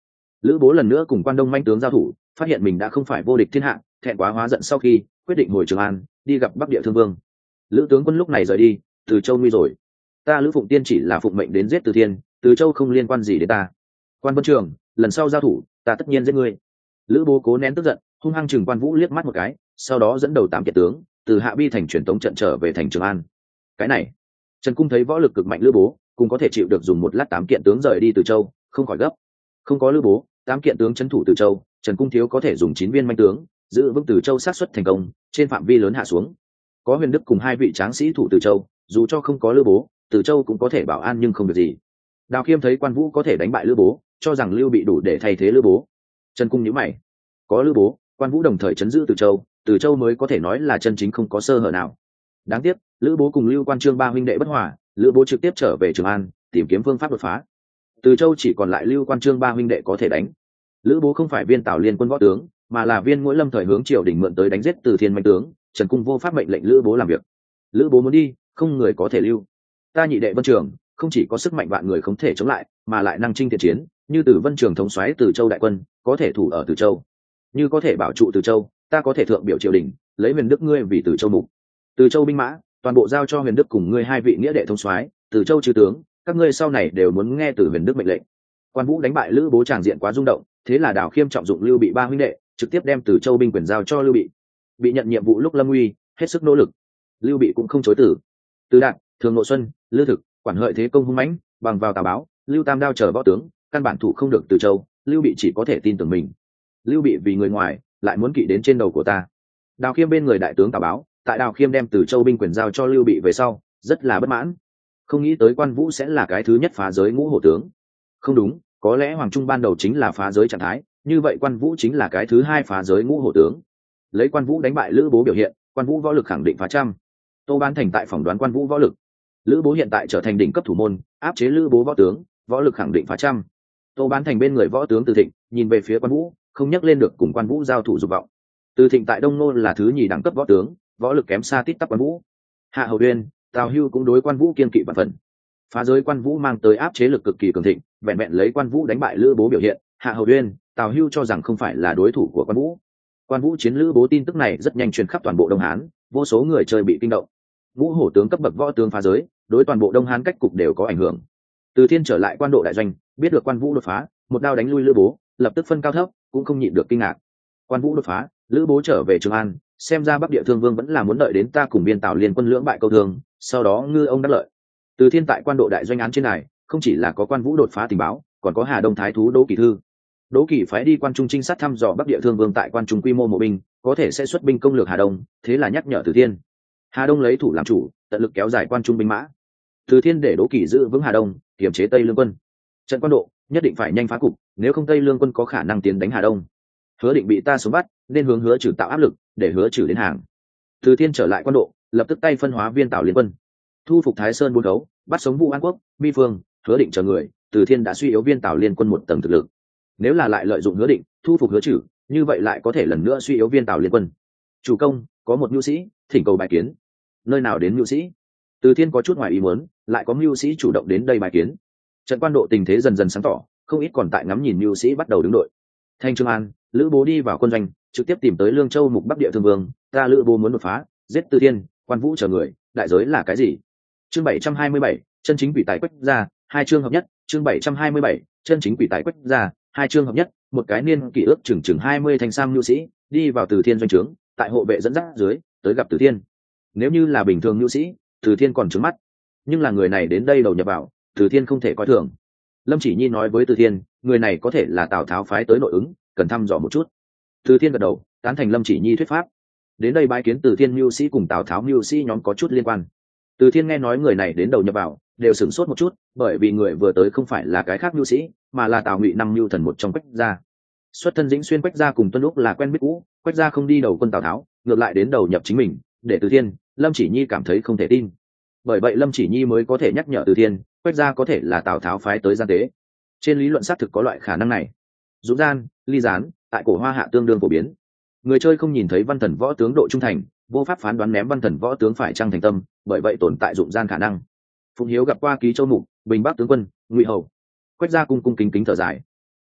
Lữ Bố lần nữa cùng Quan Đông manh tướng giao thủ, phát hiện mình đã không phải vô địch thiên hạ, thẹn quá hóa giận sau khi quyết định hồi Trường An đi gặp Bắc Địa Thương Vương. Lữ tướng quân lúc này rời đi, Từ Châu nguy rồi. Ta Lữ Phụng Tiên chỉ là phụng mệnh đến giết Từ Thiên, Từ Châu không liên quan gì đến ta. Quan Vân Trường, lần sau giao thủ ta tất nhiên giết ngươi. Lữ Bố cố nén tức giận, hung hăng chừng Quan Vũ liếc mắt một cái, sau đó dẫn đầu 8 kiện tướng từ Hạ Bi thành truyền tống trận trở về thành Trường An. Cái này, Trần Cung thấy võ lực cực mạnh Lữ Bố cũng có thể chịu được dùng một lát 8 kiện tướng rời đi Từ Châu, không khỏi gấp. Không có Lữ Bố, 8 kiện tướng trấn thủ Từ Châu, Trần Cung thiếu có thể dùng 9 viên manh tướng giữ vững Từ Châu sát xuất thành công trên phạm vi lớn hạ xuống. Có Huyền Đức cùng 2 vị tráng sĩ thủ Từ Châu, dù cho không có Lữ Bố, Từ Châu cũng có thể bảo an nhưng không được gì. Đào Khiêm thấy Quan Vũ có thể đánh bại Lữ Bố, cho rằng Lưu Bị đủ để thay thế Lữ Bố. Trần Cung nhíu mày, có Lữ Bố, Quan Vũ đồng thời trấn giữ Từ Châu mới có thể nói là chân chính không có sơ hở nào. Đáng tiếc, Lữ Bố cùng Lưu Quan Trương 3 huynh đệ bất hòa, Lữ Bố trực tiếp trở về Trường An tìm kiếm phương pháp đột phá. Từ Châu chỉ còn lại Lưu Quan Trương 3 huynh đệ có thể đánh. Lữ Bố không phải viên Tào Liên quân võ tướng, mà là viên Mỗi Lâm thời hướng triều đình mượn tới đánh giết Từ Thiên manh tướng. Trần Cung vô pháp mệnh lệnh Lữ Bố làm việc. Lữ Bố muốn đi, không người có thể lưu. Ta nhị đệ Vân Trường không chỉ có sức mạnh vạn người không thể chống lại, mà lại năng chinh thiện chiến, như Từ Vân Trường thống soái Từ Châu đại quân, có thể thủ ở Từ Châu. Như có thể bảo trụ Từ Châu, ta có thể thượng biểu triều đình, lấy Huyền Đức ngươi vì Từ Châu mục. Từ Châu binh mã, toàn bộ giao cho Huyền Đức cùng ngươi 2 vị nghĩa đệ thống soái, Từ Châu chư tướng, các ngươi sau này đều muốn nghe từ Huyền Đức mệnh lệnh. Quan Vũ đánh bại Lữ Bố tràng diện quá rung động, thế là Đào Khiêm trọng dụng Lưu Bị 3 huynh đệ, trực tiếp đem Từ Châu binh quyền giao cho Lưu Bị. Bị nhận nhiệm vụ lúc lâm nguy, hết sức nỗ lực. Lưu Bị cũng không chối từ. Từ Đạt, Thường Nội Xuân, Lư Thực, quản hợi thế công hung mãnh, bằng vào Tào Báo, Lưu Tam Đao chờ võ tướng, căn bản thủ không được Từ Châu, Lưu Bị chỉ có thể tin tưởng mình. Lưu Bị vì người ngoài, lại muốn kỵ đến trên đầu của ta. Đào Khiêm bên người đại tướng Tào Báo, tại Đào Khiêm đem Từ Châu binh quyền giao cho Lưu Bị về sau, rất là bất mãn. Không nghĩ tới Quan Vũ sẽ là cái thứ nhất phá giới ngũ hổ tướng. Không đúng, có lẽ Hoàng Trung ban đầu chính là phá giới trạng thái, như vậy Quan Vũ chính là cái thứ 2 phá giới ngũ hổ tướng. Lấy Quan Vũ đánh bại Lữ Bố biểu hiện, Quan Vũ võ lực khẳng định phá trăm. Tô Ban Thành tại phỏng đoán Quan Vũ võ lực. Lữ Bố hiện tại trở thành đỉnh cấp thủ môn, áp chế Lữ Bố võ tướng, võ lực khẳng định phá trăm. Tô Ban Thành bên người võ tướng Từ Thịnh, nhìn về phía Quan Vũ, không nhắc lên được cùng Quan Vũ giao thủ dục vọng. Từ Thịnh tại Đông Nô là thứ nhì đẳng cấp võ tướng, võ lực kém xa tít tắp Quan Vũ. Hạ Hầu Uyên, Tào Hưu cũng đối Quan Vũ kiên kỵ vạn phần. Phá giới Quan Vũ mang tới áp chế lực cực kỳ cường thịnh, vẹn vẹn lấy Quan Vũ đánh bại Lữ Bố biểu hiện, Hạ Hầu Uyên, Tào Hưu cho rằng không phải là đối thủ của Quan Vũ. Quan Vũ chiến Lữ Bố tin tức này rất nhanh truyền khắp toàn bộ Đông Hán, vô số người chơi bị kinh động. Ngũ hổ tướng cấp bậc võ tướng phá giới, đối toàn bộ Đông Hán cách cục đều có ảnh hưởng. Từ Thiên trở lại Quan Độ đại doanh, biết được Quan Vũ đột phá, một đao đánh lui Lữ Bố, lập tức phân cao thấp, cũng không nhịn được kinh ngạc. Quan Vũ đột phá, Lữ Bố trở về Trường An, xem ra Bắc Địa Thương Vương vẫn là muốn đợi đến ta cùng biên Tào liên quân lưỡng bại câu thương, sau đó ngư ông đắc lợi. Từ Thiên tại Quan Độ đại doanh án trên này, không chỉ là có Quan Vũ đột phá tình báo, còn có Hà Đông thái thú Đỗ Kỳ Thư. Đỗ Kỳ phái đi Quan Trung trinh sát thăm dò Bắc Địa Thương Vương tại Quan Trung quy mô mộ binh, có thể sẽ xuất binh công lược Hà Đông, thế là nhắc nhở Từ Thiên. Hà Đông lấy thủ làm chủ, tận lực kéo dài Quan Trung binh mã. Từ Thiên để Đỗ Kỳ giữ vững Hà Đông, kiềm chế Tây Lương quân. Trận Quan Độ nhất định phải nhanh phá cục, nếu không Tây Lương quân có khả năng tiến đánh Hà Đông. Hứa Định bị ta xuống bắt, nên hướng Hứa Trừ tạo áp lực, để Hứa Trừ đến hàng. Từ Thiên trở lại Quan Độ, lập tức tay phân hóa viên Tào liên quân, thu phục Thái Sơn 4 khấu, bắt sống Vũ An Quốc, Mi Phương, Hứa Định chờ người. Từ Thiên đã suy yếu viên Tào liên quân một tầng thực lực. Nếu là lại lợi dụng Hứa Định, thu phục Hứa Trừ, như vậy lại có thể lần nữa suy yếu viên Tào liên quân. Chủ công, có một nhu sĩ thỉnh cầu bài kiến. Nơi nào đến nhu sĩ? Từ Thiên có chút ngoài ý muốn, lại có nhu sĩ chủ động đến đây bài kiến. Trận Quan Độ tình thế dần dần sáng tỏ, không ít còn tại ngắm nhìn nhu sĩ bắt đầu đứng đội. Thanh Trường An, Lữ Bố đi vào quân doanh, trực tiếp tìm tới Lương Châu mục Bắc Địa Thương Vương, ta Lữ Bố muốn đột phá, giết Từ Thiên, Quan Vũ chờ người, đại giới là cái gì? Chương 727, chân chính quỷ tài quách ra, 2 chương hợp nhất, chương 727, chân chính quỷ tài quách ra, 2 chương hợp nhất, một cái niên kỷ ước chừng 20 thanh sam nhu sĩ, đi vào Từ Thiên doanh trướng, tại hộ vệ dẫn dắt dưới, tới gặp Từ Thiên. Nếu như là bình thường nhu sĩ, Từ Thiên còn trướng mắt, nhưng là người này đến đây đầu nhập vào, Từ Thiên không thể coi thường. Lâm Chỉ Nhi nói với Từ Thiên, người này có thể là Tào Tháo phái tới nội ứng, cần thăm dò một chút. Từ Thiên gật đầu, tán thành Lâm Chỉ Nhi thuyết pháp. Đến đây bái kiến Từ Thiên mưu sĩ cùng Tào Tháo mưu sĩ nhóm có chút liên quan. Từ Thiên nghe nói người này đến đầu nhập vào, đều sửng sốt một chút, bởi vì người vừa tới không phải là cái khác mưu sĩ, mà là Tào Ngụy năm mưu thần một trong Quách gia. Xuất thân Dĩnh Xuyên Quách gia cùng Tuân Lúc là quen biết cũ, Quách gia không đi đầu quân Tào Tháo, ngược lại đến đầu nhập chính mình, để Từ Thiên, Lâm Chỉ Nhi cảm thấy không thể tin. Bởi vậy Lâm Chỉ Nhi mới có thể nhắc nhở Từ Thiên, Quách gia có thể là Tào Tháo phái tới gian tế. Trên lý luận xác thực có loại khả năng này. Dũng gian, ly gián, tại cổ Hoa Hạ tương đương phổ biến. Người chơi không nhìn thấy văn thần võ tướng độ trung thành, vô pháp phán đoán ném văn thần võ tướng phải trăng thành tâm, bởi vậy tồn tại dụng gian khả năng. Phụng Hiếu gặp qua Ký Châu Mục, Bình Bắc tướng quân, Ngụy Hầu. Quách gia cung cung kính kính thở dài.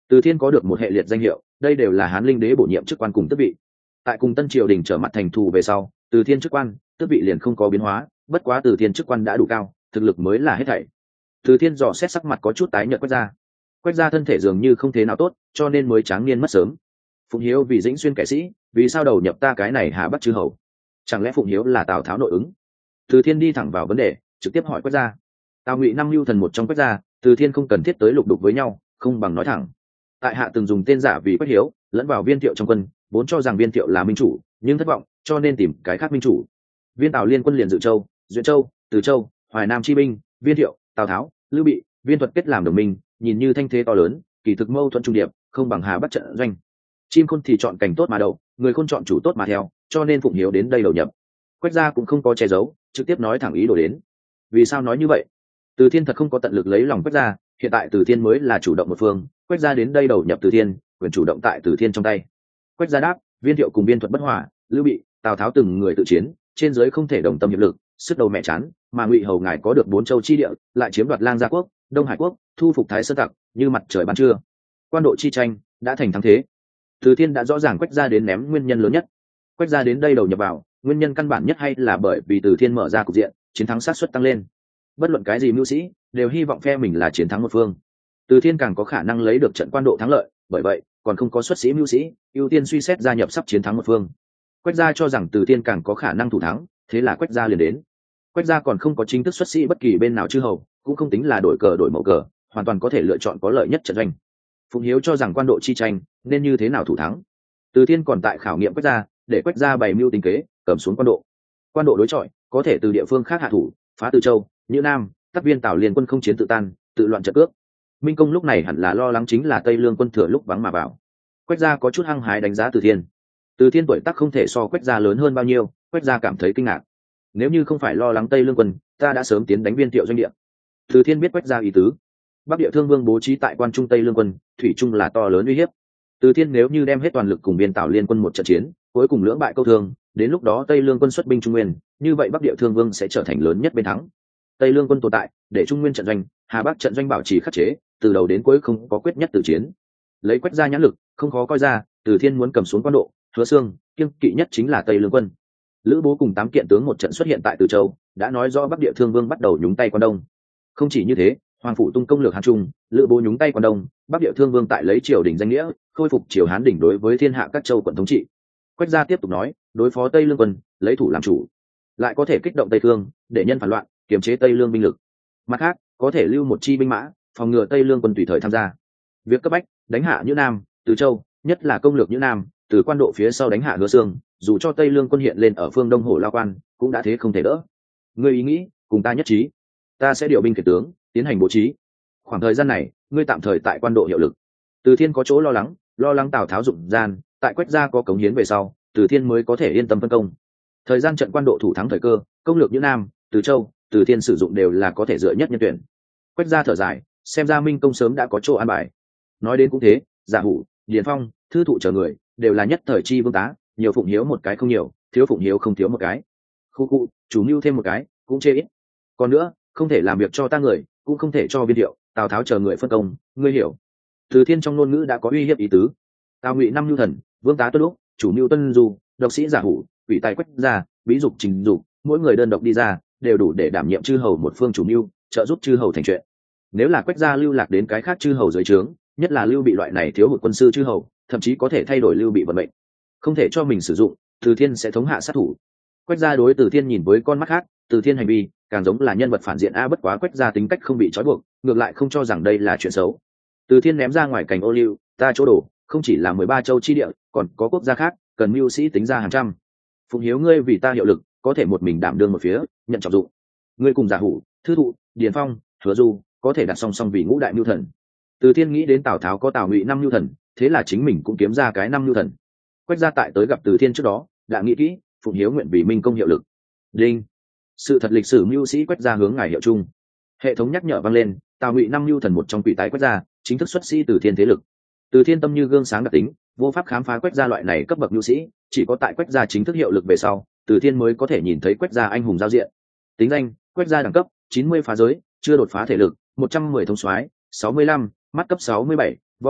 Từ Thiên có được một hệ liệt danh hiệu, đây đều là Hán Linh Đế bổ nhiệm chức quan cùng tước vị. Tại cùng Tân Triều đình trở mặt thành thù về sau, Từ Thiên chức quan, tước vị liền không có biến hóa, bất quá Từ Thiên chức quan đã đủ cao, thực lực mới là hết thảy. Từ Thiên dò xét sắc mặt có chút tái nhợt Quách gia. Quách gia thân thể dường như không thế nào tốt, cho nên mới tráng niên mất sớm. Phụng Hiếu vì Dĩnh Xuyên kẻ sĩ, vì sao đầu nhập ta cái này Hà Bắc chư hầu? Chẳng lẽ Phụng Hiếu là Tào Tháo nội ứng? Từ Thiên đi thẳng vào vấn đề, trực tiếp hỏi Quách gia. Tào Ngụy năm lưu thần một trong Quách gia, Từ Thiên không cần thiết tới lục đục với nhau, không bằng nói thẳng. Tại hạ từng dùng tên giả vì Quách Hiếu, lẫn vào Viên Thiệu trong quân, vốn cho rằng Viên Thiệu là minh chủ, nhưng thất vọng, cho nên tìm cái khác minh chủ. Viên Tào liên quân liền Dự Châu, Duyện Châu, Từ Châu, Hoài Nam chi binh, Viên Thiệu, Tào Tháo, Lưu Bị, Viên Thuật kết làm đồng minh, nhìn như thanh thế to lớn, kỳ thực mâu thuẫn trung điệp, không bằng Hà Bắc trận doanh. Chim khôn thì chọn cành tốt mà đậu, người khôn chọn chủ tốt mà theo, cho nên Phụng Hiếu đến đây đầu nhập. Quách gia cũng không có che giấu, trực tiếp nói thẳng ý đồ đến. Vì sao nói như vậy? Từ Thiên thật không có tận lực lấy lòng Quách gia, hiện tại Từ Thiên mới là chủ động một phương, Quách gia đến đây đầu nhập Từ Thiên, quyền chủ động tại Từ Thiên trong tay. Quách gia đáp, Viên Thiệu cùng Viên Thuật bất hòa, Lưu Bị, Tào Tháo từng người tự chiến, trên dưới không thể đồng tâm hiệp lực, sức đầu mẹ chán, mà Ngụy hầu ngài có được 4 châu chi địa, lại chiếm đoạt Lang Gia quốc, Đông Hải quốc, thu phục Thái Sơn tặc, như mặt trời ban trưa. Quan độ chi tranh đã thành thắng thế. Từ Thiên đã rõ ràng Quách gia đến ném nguyên nhân lớn nhất. Quách gia đến đây đầu nhập vào, nguyên nhân căn bản nhất hay là bởi vì Từ Thiên mở ra cục diện, chiến thắng xác suất tăng lên. Bất luận cái gì mưu sĩ đều hy vọng phe mình là chiến thắng một phương. Từ Thiên càng có khả năng lấy được trận quan độ thắng lợi, bởi vậy còn không có xuất sĩ mưu sĩ ưu tiên suy xét gia nhập sắp chiến thắng một phương. Quách gia cho rằng Từ Thiên càng có khả năng thủ thắng, thế là Quách gia liền đến. Quách gia còn không có chính thức xuất sĩ bất kỳ bên nào chư hầu, cũng không tính là đổi cờ đổi mẫu cờ, hoàn toàn có thể lựa chọn có lợi nhất trận doanh. Phụng Hiếu cho rằng quan độ chi tranh nên như thế nào thủ thắng. Từ Thiên còn tại khảo nghiệm Quách gia, để Quách gia bày mưu tính kế, cầm xuống quan độ. Quan độ đối chọi, có thể từ địa phương khác hạ thủ, phá Từ Châu, Nhữ Nam, các viên Tào liên quân không chiến tự tan, tự loạn trận cước. Minh Công lúc này hẳn là lo lắng chính là Tây Lương quân thừa lúc vắng mà vào. Quách gia có chút hăng hái đánh giá Từ Thiên. Từ Thiên tuổi tác không thể so Quách gia lớn hơn bao nhiêu, Quách gia cảm thấy kinh ngạc. Nếu như không phải lo lắng Tây Lương quân, ta đã sớm tiến đánh Viên Thiệu doanh địa. Từ Thiên biết Quách gia ý tứ. Bắc địa Thương Vương bố trí tại quan trung Tây Lương quân, thủy trung là to lớn uy hiếp. Từ Thiên nếu như đem hết toàn lực cùng Viên Tào liên quân một trận chiến, cuối cùng lưỡng bại câu thương, đến lúc đó Tây Lương quân xuất binh Trung Nguyên, như vậy Bắc địa Thương Vương sẽ trở thành lớn nhất bên thắng. Tây Lương quân tồn tại, để Trung Nguyên trận doanh, Hà Bắc trận doanh bảo trì khắc chế, từ đầu đến cuối không có quyết nhất tử chiến. Lấy Quách gia nhãn lực, không khó coi ra, Từ Thiên muốn cầm xuống quan độ, Hứa Xương, kiêng kỵ nhất chính là Tây Lương quân. Lữ Bố cùng 8 kiện tướng một trận xuất hiện tại Từ Châu, đã nói rõ Bắc địa Thương Vương bắt đầu nhúng tay quan Đông. Không chỉ như thế, Hoàng phủ tung công lược Hán Trung, Lữ Bố nhúng tay quan Đông, Bắc địa Thương Vương tại lấy triều đình danh nghĩa, khôi phục triều Hán đỉnh đối với thiên hạ các châu quận thống trị. Quách gia tiếp tục nói, đối phó Tây Lương quân, lấy thủ làm chủ, lại có thể kích động Tây Thương, để nhân phản loạn, kiềm chế Tây Lương binh lực. Mặt khác, có thể lưu một chi binh mã, phòng ngừa Tây Lương quân tùy thời tham gia. Việc cấp bách, đánh hạ Nhữ Nam, Từ Châu, nhất là công lược Nhữ Nam, từ quan độ phía sau đánh hạ Hứa Xương, dù cho Tây Lương quân hiện lên ở phương Đông Hổ Lao Quan, cũng đã thế không thể đỡ. Ngươi ý nghĩ, cùng ta nhất trí. Ta sẽ điều binh kể tướng, tiến hành bố trí. Khoảng thời gian này, ngươi tạm thời tại quan độ hiệu lực. Từ Thiên có chỗ lo lắng Tào Tháo dụng gian, tại Quách gia có cống hiến về sau, Từ Thiên mới có thể yên tâm phân công. Thời gian trận quan độ thủ thắng thời cơ, công lược Nhữ Nam, Từ Châu, Từ Thiên sử dụng đều là có thể dựa nhất nhân tuyển. Quách gia thở dài, xem ra Minh Công sớm đã có chỗ an bài. Nói đến cũng thế, Giả Hủ, Điền Phong, Thư Thụ chờ người đều là nhất thời chi vương tá, nhiều Phụng Hiếu một cái không nhiều, thiếu Phụng Hiếu không thiếu một cái. Khu cụ, chủ mưu thêm một cái, cũng chê ít. Còn nữa, không thể làm việc cho ta người, cũng không thể cho Viên Thiệu, Tào Tháo chờ người phân công, ngươi hiểu. Từ Thiên trong ngôn ngữ đã có uy hiếp ý tứ. Tào Ngụy năm nhu thần, vương tá Tuân Lúc, chủ mưu Tuân Du, độc sĩ Giả Hủ, ủy tài Quách gia, bí dục Trình Dục, mỗi người đơn độc đi ra, đều đủ để đảm nhiệm chư hầu một phương chủ mưu, trợ giúp chư hầu thành chuyện. Nếu là Quách gia lưu lạc đến cái khác chư hầu dưới trướng, nhất là Lưu Bị loại này thiếu hụt quân sư chư hầu, thậm chí có thể thay đổi Lưu Bị vận mệnh. Không thể cho mình sử dụng, Từ Thiên sẽ thống hạ sát thủ. Quách gia đối Từ Thiên nhìn với con mắt khác, Từ Thiên hành vi càng giống là nhân vật phản diện bất quá Quách gia tính cách không bị trói buộc, ngược lại không cho rằng đây là chuyện xấu. Từ Thiên ném ra ngoài cành ô liu, ta chỗ đổ, không chỉ là 13 châu chi địa, còn có quốc gia khác, cần mưu sĩ tính ra hàng trăm. Phụng Hiếu ngươi vì ta hiệu lực, có thể một mình đảm đương một phía, nhận trọng dụng. Ngươi cùng Giả Hủ, Thư Thụ, Điền Phong, Hứa Du, có thể đặt song song vì ngũ đại mưu thần. Từ Thiên nghĩ đến Tào Tháo có Tào Ngụy 5 mưu thần, thế là chính mình cũng kiếm ra cái 5 mưu thần. Quách gia tại tới gặp Từ Thiên trước đó, đã nghĩ kỹ, Phụng Hiếu nguyện vì Minh Công hiệu lực. Đinh. Sự thật lịch sử mưu sĩ Quách gia hướng ngài hiệu chung. Hệ thống nhắc nhở vang lên, Tào Ngụy 5 mưu thần một trong quỷ tái Quách gia, chính thức xuất sĩ Từ Thiên thế lực. Từ Thiên tâm như gương sáng đặc tính, vô pháp khám phá Quách gia loại này cấp bậc mưu sĩ, chỉ có tại Quách gia chính thức hiệu lực về sau, Từ Thiên mới có thể nhìn thấy Quách gia anh hùng giao diện. Tính danh: Quách gia đẳng cấp 90 phá giới, chưa đột phá thể lực, 110 thông soái, 65, mắt cấp 67, võ lực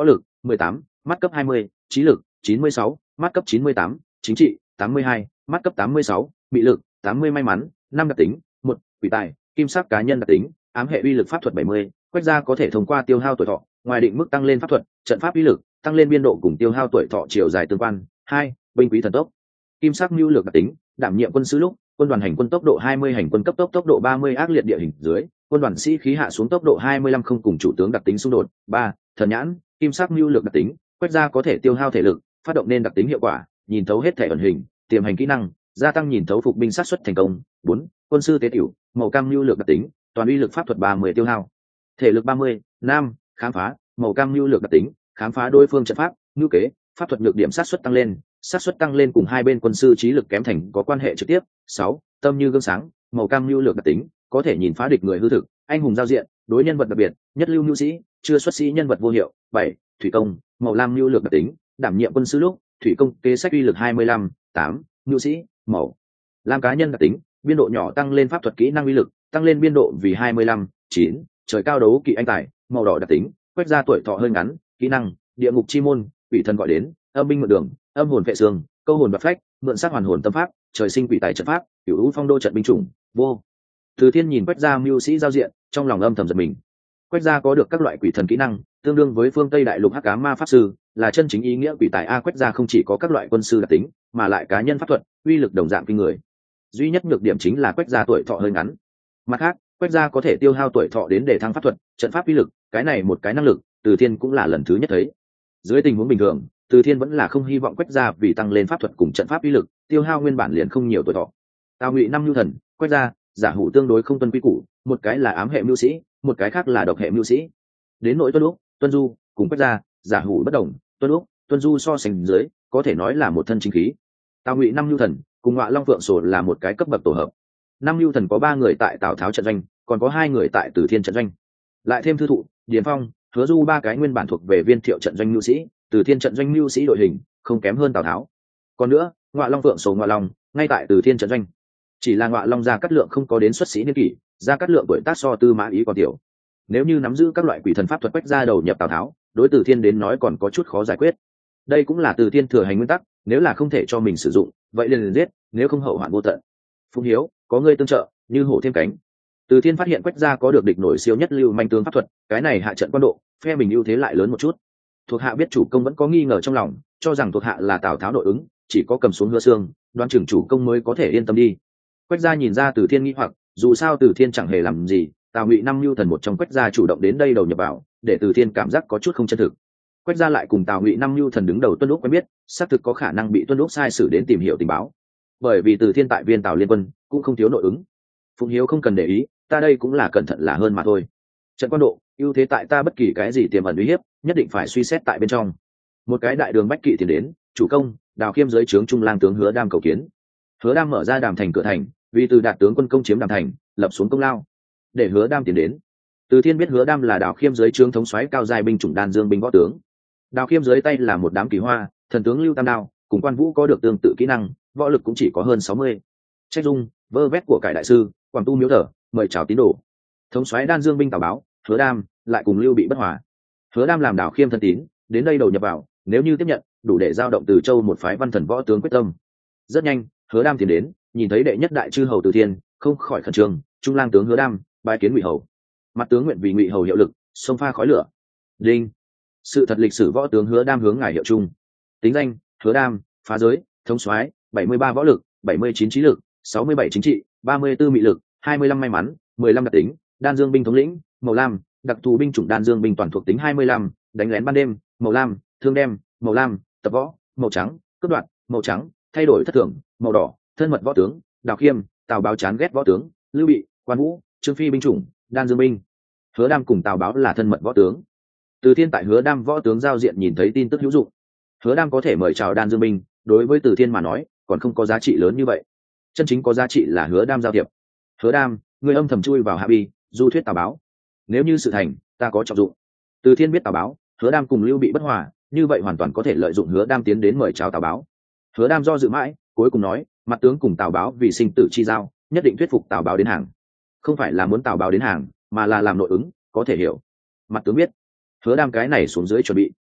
18, mắt cấp 20, trí lực 96, mắt cấp 98, chính trị 82, mắt cấp 86, mị lực 80 may mắn 5 đặc tính 1, quỷ tài kim sắc cá nhân đặc tính ám hệ uy lực pháp thuật 70, quét ra có thể thông qua tiêu hao tuổi thọ ngoài định mức tăng lên pháp thuật trận pháp uy lực tăng lên biên độ cùng tiêu hao tuổi thọ chiều dài tương quan. 2, binh quý thần tốc kim sắc mưu lược đặc tính đảm nhiệm quân sứ lúc quân đoàn hành quân tốc độ 20 hành quân cấp tốc độ 30 ác liệt địa hình dưới quân đoàn sĩ khí hạ xuống tốc độ 25 không cùng chủ tướng đặc tính xung đột. 3, thần nhãn kim sắc mưu lược đặc tính quét ra có thể tiêu hao thể lực phát động nên đặc tính hiệu quả nhìn thấu hết thể ẩn hình tiềm hành kỹ năng gia tăng nhìn thấu phục binh sát xuất thành công. 4, quân sư tế tiểu màu cam mưu lược đặc tính toàn uy lực pháp thuật 30 tiêu hao thể lực 30. 5, khám phá màu cam mưu lược đặc tính khám phá đối phương trận pháp ngữ kế pháp thuật nhược điểm sát xuất tăng lên cùng hai bên quân sư trí lực kém thành có quan hệ trực tiếp. 6, tâm như gương sáng màu cam mưu lược đặc tính có thể nhìn phá địch người hư thực anh hùng giao diện đối nhân vật đặc biệt nhất lưu mưu sĩ chưa xuất sĩ nhân vật vô hiệu. 7, thủy công màu lam mưu lược đặc tính đảm nhiệm quân sư lúc thủy công kế sách uy lực 25. 8, mưu sĩ màu lam cá nhân đặc tính biên độ nhỏ tăng lên pháp thuật kỹ năng uy lực tăng lên biên độ vì 25. 9, trời cao đấu kỵ anh tài màu đỏ đặc tính quét ra tuổi thọ hơi ngắn kỹ năng địa ngục chi môn quỷ thần gọi đến âm binh mượn đường âm hồn vệ xương câu hồn và phách mượn sát hoàn hồn tâm pháp trời sinh quỷ tài trận pháp cửu hữu phong đô trận binh chủng vô. Từ Thiên nhìn quét ra mưu sĩ giao diện trong lòng âm thầm giật mình. Quét ra có được các loại quỷ thần kỹ năng tương đương với phương Tây đại lục hắc ám ma pháp sư là chân chính ý nghĩa quỷ tài a. Quét ra không chỉ có các loại quân sư đặc tính mà lại cá nhân pháp thuật uy lực đồng dạng kinh người, duy nhất nhược điểm chính là quét ra tuổi thọ hơi ngắn. Mặt khác quét ra có thể tiêu hao tuổi thọ đến để thăng pháp thuật trận pháp uy lực, cái này một cái năng lực Từ Thiên cũng là lần thứ nhất thấy. Dưới tình huống bình thường Từ Thiên vẫn là không hy vọng quét ra vì tăng lên pháp thuật cùng trận pháp uy lực tiêu hao nguyên bản liền không nhiều tuổi thọ. Tào Ngụy năm nhu thần quét ra giả hủ tương đối không tuân quy củ, một cái là ám hệ mưu sĩ một cái khác là độc hệ mưu sĩ. Đến nội tuân úc tuân du cùng quét ra giả hủ bất đồng, tuân úc tuân du so sánh dưới có thể nói là một thân chính khí. Tào Ngụy năm nhu thần cùng Ngọa Long Phượng Sổ là một cái cấp bậc tổ hợp. Năm nhu thần có 3 người tại Tào Tháo trận doanh, còn có 2 người tại Từ Thiên trận doanh, lại thêm Thư Thụ, Điền Phong, Hứa Du 3 cái nguyên bản thuộc về Viên Thiệu trận doanh mưu sĩ, Từ Thiên trận doanh mưu sĩ đội hình không kém hơn Tào Tháo. Còn nữa Ngọa Long Phượng Sổ Ngọa Long ngay tại Từ Thiên trận doanh, chỉ là Ngọa Long Gia Cát Lượng không có đến xuất sĩ niên kỷ, Gia Cát Lượng tuổi tác so Tư Mã Ý còn tiểu. Nếu như nắm giữ các loại quỷ thần pháp thuật quách ra đầu nhập Tào Tháo, đối Từ Thiên đến nói còn có chút khó giải quyết. Đây cũng là Từ Thiên thừa hành nguyên tắc, nếu là không thể cho mình sử dụng vậy liền giết, nếu không hậu hoạn vô tận. Phùng Hiếu có ngươi tương trợ như hổ thêm cánh. Từ Thiên phát hiện quách gia có được địch nổi siêu nhất lưu manh tướng pháp thuật, cái này hạ trận quan độ phe mình ưu thế lại lớn một chút. Thuộc hạ biết chủ công vẫn có nghi ngờ trong lòng, cho rằng thuộc hạ là Tào Tháo nội ứng, chỉ có cầm xuống Hứa Xương đoán chừng chủ công mới có thể yên tâm đi. Quách gia nhìn ra Từ Thiên nghi hoặc, dù sao Từ Thiên chẳng hề làm gì, Tào Ngụy năm lưu thần một trong Quách gia chủ động đến đây đầu nhập vào, để Từ Thiên cảm giác có chút không chân thực. Quách gia lại cùng Tào Ngụy năm lưu thần đứng đầu Tuân Úc quen biết, xác thực có khả năng bị Tuân Úc sai sử đến tìm hiểu tình báo. Bởi vì Từ Thiên tại Viên Tào liên quân cũng không thiếu nội ứng. Phụng Hiếu không cần để ý, ta đây cũng là cẩn thận là hơn mà thôi. Trận quan độ ưu thế tại ta, bất kỳ cái gì tiềm ẩn uy hiếp nhất định phải suy xét tại bên trong. Một cái đại đường bách kỵ tiến đến, chủ công Đào Khiêm dưới trướng trung lang tướng Hứa Đam cầu kiến. Hứa Đam mở ra Đàm thành cửa thành, vì từ đạt tướng quân công chiếm Đàm thành lập xuống công lao, để Hứa Đam tiến đến. Từ Thiên biết Hứa Đam là Đào Khiêm dưới trướng thống soái cao giai binh chủng Đan Dương binh võ tướng. Đào Khiêm dưới tay là một đám kỳ hoa, thần tướng Lưu Tam Đao cùng Quan Vũ có được tương tự kỹ năng, võ lực cũng chỉ có hơn 60. Trách Dung vơ vét của cải đại sư Quảng Tu miếu thờ mời chào tín đồ. Thống soái Đan Dương binh Tào Báo Hứa Đam lại cùng Lưu Bị bất hòa. Hứa Đam làm Đào Khiêm thân tín đến đây đầu nhập vào, nếu như tiếp nhận đủ để giao động Từ Châu một phái văn thần võ tướng quyết tâm. Rất nhanh Hứa Đam tiến đến, nhìn thấy đệ nhất đại chư hầu Từ Thiên không khỏi khẩn trương, trung lang tướng Hứa Đam bái kiến Ngụy hầu. Mặt tướng nguyện vì Ngụy hầu hiệu lực, xông pha khói lửa. Đinh. Sự thật lịch sử võ tướng Hứa Đam hướng ngài hiệu trung. Tính danh Hứa Đam, phá giới thống soái 73 võ lực 79 trí lực 67 chính trị 34 mị lực 25 may mắn 15 đặc tính Đan Dương binh thống lĩnh màu lam, đặc thù binh chủng Đan Dương binh toàn thuộc tính 25, đánh lén ban đêm màu lam, thương đem màu lam, tập võ màu trắng, cướp đoạt màu trắng, thay đổi thất thường màu đỏ, thân mật võ tướng Đào Khiêm, Tào Báo chán ghét võ tướng Lưu Bị, Quan Vũ, Trương Phi binh chủng Đan Dương binh. Hứa Đam cùng Tào Báo là thân mật võ tướng. Từ Thiên tại Hứa Đam võ tướng giao diện nhìn thấy tin tức hữu dụng. Hứa Đam có thể mời chào Đan Dương binh, đối với Từ Thiên mà nói còn không có giá trị lớn như vậy. Chân chính có giá trị là Hứa Đam giao thiệp. Hứa Đam, người âm thầm chui vào Hạ Bi du thuyết Tào Báo, nếu như sự thành ta có trọng dụng. Từ Thiên biết Tào Báo Hứa Đam cùng Lưu Bị bất hòa, như vậy hoàn toàn có thể lợi dụng Hứa Đam tiến đến mời chào Tào Báo. Hứa Đam do dự mãi, cuối cùng nói mặt tướng cùng Tào Báo vì sinh tử chi giao, nhất định thuyết phục Tào Báo đến hàng. Không phải là muốn Tào Báo đến hàng, mà là làm nội ứng, có thể hiểu. Mặt tướng biết. Hứa Đam cái này xuống dưới chuẩn bị.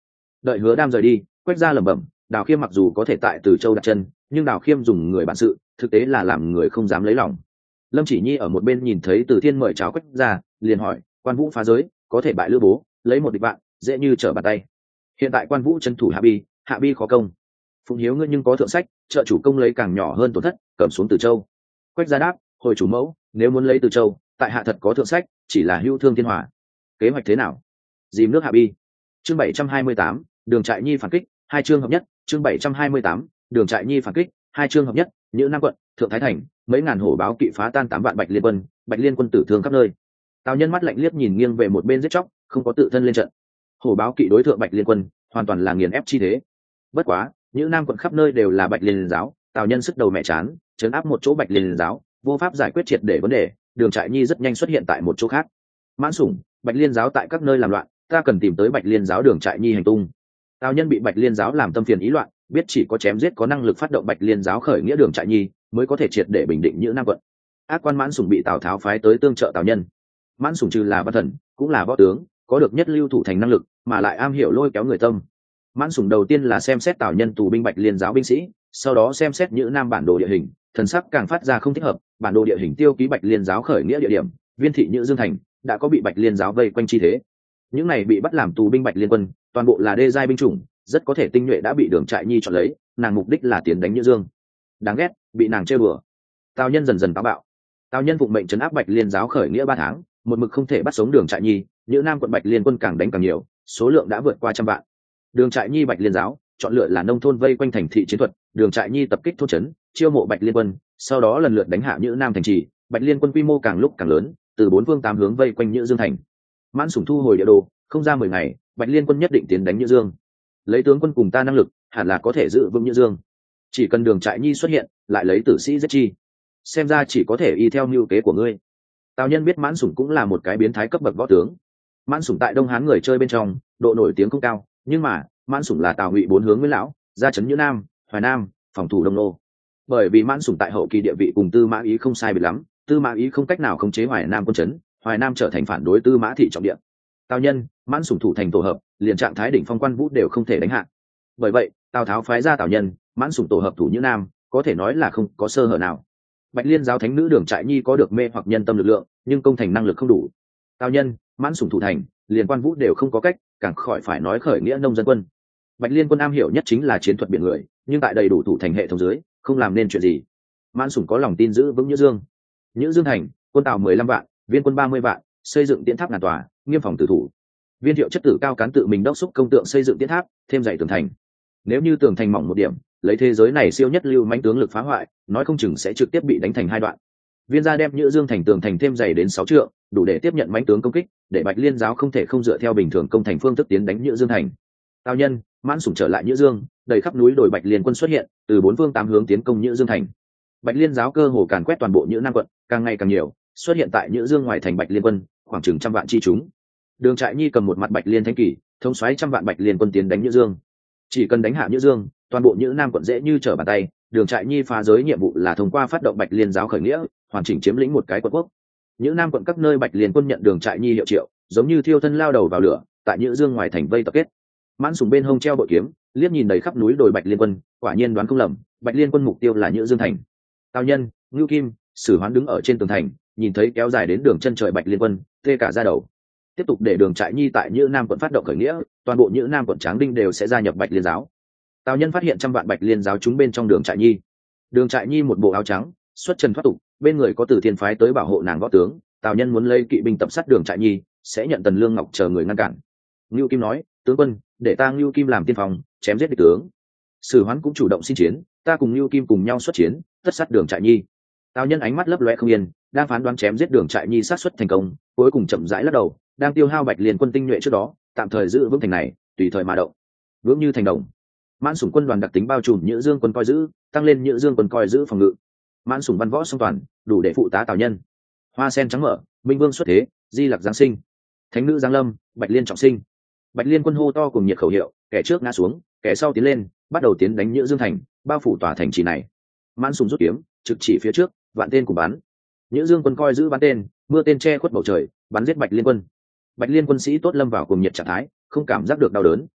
Đợi Hứa Đam rời đi, Quách gia lẩm bẩm, Đào Khiêm mặc dù có thể tại Từ Châu đặt chân, nhưng Đào Khiêm dùng người bản sự, thực tế là làm người không dám lấy lòng. Lâm Chỉ Nhi ở một bên nhìn thấy Từ Thiên mời chào Quách gia, liền hỏi, Quan Vũ phá giới, có thể bại Lữ Bố, lấy một địch bạn, dễ như trở bàn tay. Hiện tại Quan Vũ trấn thủ Hạ Bi khó công. Phụng Hiếu ngươi nhưng có thượng sách, trợ chủ công lấy càng nhỏ hơn tổn thất, cầm xuống Từ Châu. Quách gia đáp, hồi chủ mẫu, nếu muốn lấy Từ Châu, tại hạ thật có thượng sách, chỉ là hưu thương thiên hòa. Kế hoạch thế nào? Dìm nước Hạ Bi. Chương 728, Đường Trại Nhi phản kích, hai chương hợp nhất. Chương 728, Đường Trại Nhi phản kích, hai chương hợp nhất. Nhữ Nam quận, Thượng Thái thành, mấy ngàn hổ báo kỵ phá tan 8 vạn Bạch Liên quân tử thương khắp nơi. Tào Nhân mắt lạnh liếc nhìn nghiêng về một bên giết chóc, không có tự thân lên trận. Hổ báo kỵ đối thượng Bạch Liên quân, hoàn toàn là nghiền ép chi thế. Bất quá, Nhữ Nam quận khắp nơi đều là Bạch Liên giáo, Tào Nhân sức đầu mẹ chán, trấn áp một chỗ Bạch Liên giáo, vô pháp giải quyết triệt để vấn đề. Đường Trại Nhi rất nhanh xuất hiện tại một chỗ khác. Mãn Sủng, Bạch Liên giáo tại các nơi làm loạn, ta cần tìm tới Bạch Liên giáo Đường Trại Nhi hành tung. Tào Nhân bị Bạch Liên giáo làm tâm phiền ý loạn, biết chỉ có chém giết có năng lực phát động Bạch Liên giáo khởi nghĩa Đường Trại Nhi mới có thể triệt để bình định Nhữ Nam quận. Ác quan Mãn Sủng bị Tào Tháo phái tới tương trợ Tào Nhân. Mãn Sủng trừ là văn thần, cũng là võ tướng, có được nhất lưu thủ thành năng lực, mà lại am hiểu lôi kéo người tâm. Mãn Sủng đầu tiên là xem xét Tào Nhân tù binh Bạch Liên giáo binh sĩ, sau đó xem xét Nhữ Nam bản đồ địa hình, thần sắc càng phát ra không thích hợp. Bản đồ địa hình tiêu ký Bạch Liên giáo khởi nghĩa địa điểm, Viên thị Nhữ Dương thành đã có bị Bạch Liên giáo vây quanh chi thế. Những này bị bắt làm tù binh Bạch Liên quân, toàn bộ là đê giai binh chủng, rất có thể tinh nhuệ đã bị Đường Trại Nhi chọn lấy, nàng mục đích là tiến đánh Nhữ Dương. Đáng ghét, bị nàng chơi bừa. Tào Nhân dần dần táo bạo. Tào Nhân phụng mệnh trấn áp Bạch Liên giáo khởi nghĩa 3 tháng, một mực không thể bắt sống Đường Trại Nhi, Nhữ Nam quận Bạch Liên quân càng đánh càng nhiều, số lượng đã vượt qua 100 vạn. Đường Trại Nhi Bạch Liên giáo chọn lựa là nông thôn vây quanh thành thị chiến thuật, Đường Trại Nhi tập kích thôn trấn, chiêu mộ Bạch Liên quân, sau đó lần lượt đánh hạ Nhữ Nam thành trì, Bạch Liên quân quy mô càng lúc càng lớn, từ 4 phương 8 hướng vây quanh Nhữ Dương thành. Mãn Sủng thu hồi địa đồ, không ra 10 ngày, Bạch Liên quân nhất định tiến đánh Nhữ Dương. Lấy tướng quân cùng ta năng lực, hẳn là có thể giữ vững Nhữ Dương. Chỉ cần Đường Trại Nhi xuất hiện, lại lấy tử sĩ giết chi. Xem ra chỉ có thể y theo mưu kế của ngươi. Tào Nhân biết Mãn Sủng cũng là một cái biến thái cấp bậc võ tướng. Mãn Sủng tại Đông Hán người chơi bên trong, độ nổi tiếng không cao, nhưng mà Mãn Sủng là Tào Ngụy 4 hướng Nguyễn lão, ra trấn Nhữ Nam, Hoài Nam, phòng thủ Đông Nô. Bởi vì Mãn Sủng tại hậu kỳ địa vị cùng Tư Mã Ý không sai biệt lắm, Tư Mã Ý không cách nào khống chế Hoài Nam quân trấn, Hoài Nam trở thành phản đối Tư Mã thị trọng địa. Tào Nhân, Mãn Sủng thủ thành tổ hợp, liền trạng thái đỉnh phong Quan Vũ đều không thể đánh hạ. Bởi vậy, Tào Tháo phái ra Tào Nhân, Mãn Sủng tổ hợp thủ Nhữ Nam, có thể nói là không có sơ hở nào. Bạch Liên giáo thánh nữ Đường Trại Nhi có được mê hoặc nhân tâm lực lượng, nhưng công thành năng lực không đủ. Tào Nhân, Mãn Sủng thủ thành, liền Quan Vũ đều không có cách, càng khỏi phải nói khởi nghĩa nông dân quân. Bạch Liên quân am hiểu nhất chính là chiến thuật biển người, nhưng tại đầy đủ thủ thành hệ thống dưới, không làm nên chuyện gì. Mãn Sủng có lòng tin giữ vững Nhữ Dương. Nhữ Dương thành, quân Tào 15 vạn, viên quân 30 vạn, xây dựng tiễn tháp ngàn tòa, nghiêm phòng tử thủ. Viên Thiệu chất tử cao cán tự mình đốc thúc công tượng xây dựng tiễn tháp, thêm dày tường thành. Nếu như tường thành mỏng một điểm, lấy thế giới này siêu nhất lưu mãnh tướng lực phá hoại, nói không chừng sẽ trực tiếp bị đánh thành 2 đoạn. Viên gia đem Nhữ Dương thành tường thành thêm dày đến 6 trượng, đủ để tiếp nhận mãnh tướng công kích, để Bạch Liên giáo không thể không dựa theo bình thường công thành phương thức tiến đánh Nhữ Dương thành. Tào Nhân, Mãn Sủng trở lại Nhữ Dương, đầy khắp núi đồi Bạch Liên quân xuất hiện, từ 4 phương 8 hướng tiến công Nhữ Dương thành. Bạch Liên giáo cơ hồ càn quét toàn bộ Nhữ Nam quận, càng ngày càng nhiều, xuất hiện tại Nhữ Dương ngoài thành Bạch Liên quân, khoảng chừng 100 vạn chi chúng. Đường Trại Nhi cầm một mặt Bạch Liên thánh kỳ, thống soái 100 vạn Bạch Liên quân tiến đánh Nhữ Dương. Chỉ cần đánh hạ Nhữ Dương, toàn bộ Nhữ Nam quận dễ như trở bàn tay. Đường Trại Nhi phá giới nhiệm vụ là thông qua phát động Bạch Liên giáo khởi nghĩa, hoàn chỉnh chiếm lĩnh một cái quận quốc. Nhữ Nam quận các nơi Bạch Liên quân nhận Đường Trại Nhi hiệu triệu, giống như thiêu thân lao đầu vào lửa, tại Nhữ Dương ngoài thành vây tập kết. Mãn Sủng bên hông treo bội kiếm, liếc nhìn đầy khắp núi đồi Bạch Liên quân, quả nhiên đoán không lầm, Bạch Liên quân mục tiêu là Nhữ Dương thành. Tào Nhân, Ngưu Kim, Sử Hoán đứng ở trên tường thành, nhìn thấy kéo dài đến đường chân trời Bạch Liên quân, tê cả da đầu. Tiếp tục để Đường Trại Nhi tại Nhữ Nam quận phát động khởi nghĩa, toàn bộ Nhữ Nam quận Tráng Đinh đều sẽ gia nhập Bạch Liên giáo. Tào Nhân phát hiện 100 vạn Bạch Liên giáo chúng bên trong Đường Trại Nhi. Đường Trại Nhi một bộ áo trắng, xuất trần thoát tục, bên người có Từ Thiên phái tới bảo hộ nàng võ tướng. Tào Nhân muốn lấy kỵ binh tập sát Đường Trại Nhi, sẽ nhận Tần Lương Ngọc chờ người ngăn cản. Ngưu Kim nói, tướng quân, để ta Ngưu Kim làm tiên phong, chém giết địch tướng. Sử Hoán cũng chủ động xin chiến, ta cùng Ngưu Kim cùng nhau xuất chiến, tất sát Đường Trại Nhi. Tào Nhân ánh mắt lấp loe không yên, đang phán đoán chém giết Đường Trại Nhi sát xuất thành công, cuối cùng chậm rãi lắc đầu, đang tiêu hao Bạch Liên quân tinh nhuệ trước đó, tạm thời giữ vững thành này, tùy thời mà động. Vững như thành đồng. Mãn Sủng quân đoàn đặc tính bao trùm Nhữ Dương quân coi giữ, tăng lên Nhữ Dương quân coi giữ phòng ngự. Mãn Sủng văn võ song toàn, đủ để phụ tá Tào Nhân. Hoa sen trắng mở, Minh Vương xuất thế, Di Lặc giáng sinh, Thánh nữ giáng lâm, Bạch Liên trọng sinh. Bạch Liên quân hô to cùng nhiệt khẩu hiệu, kẻ trước ngã xuống, kẻ sau tiến lên, bắt đầu tiến đánh Nhữ Dương thành, bao phủ tòa thành trì này. Mãn Sủng rút kiếm, trực chỉ phía trước, vạn tên cùng bắn. Nhữ Dương quân coi giữ bắn tên, mưa tên che khuất bầu trời, bắn giết Bạch Liên quân. Bạch Liên quân sĩ tốt lâm vào cùng nhiệt trạng thái, không cảm giác được đau đớn,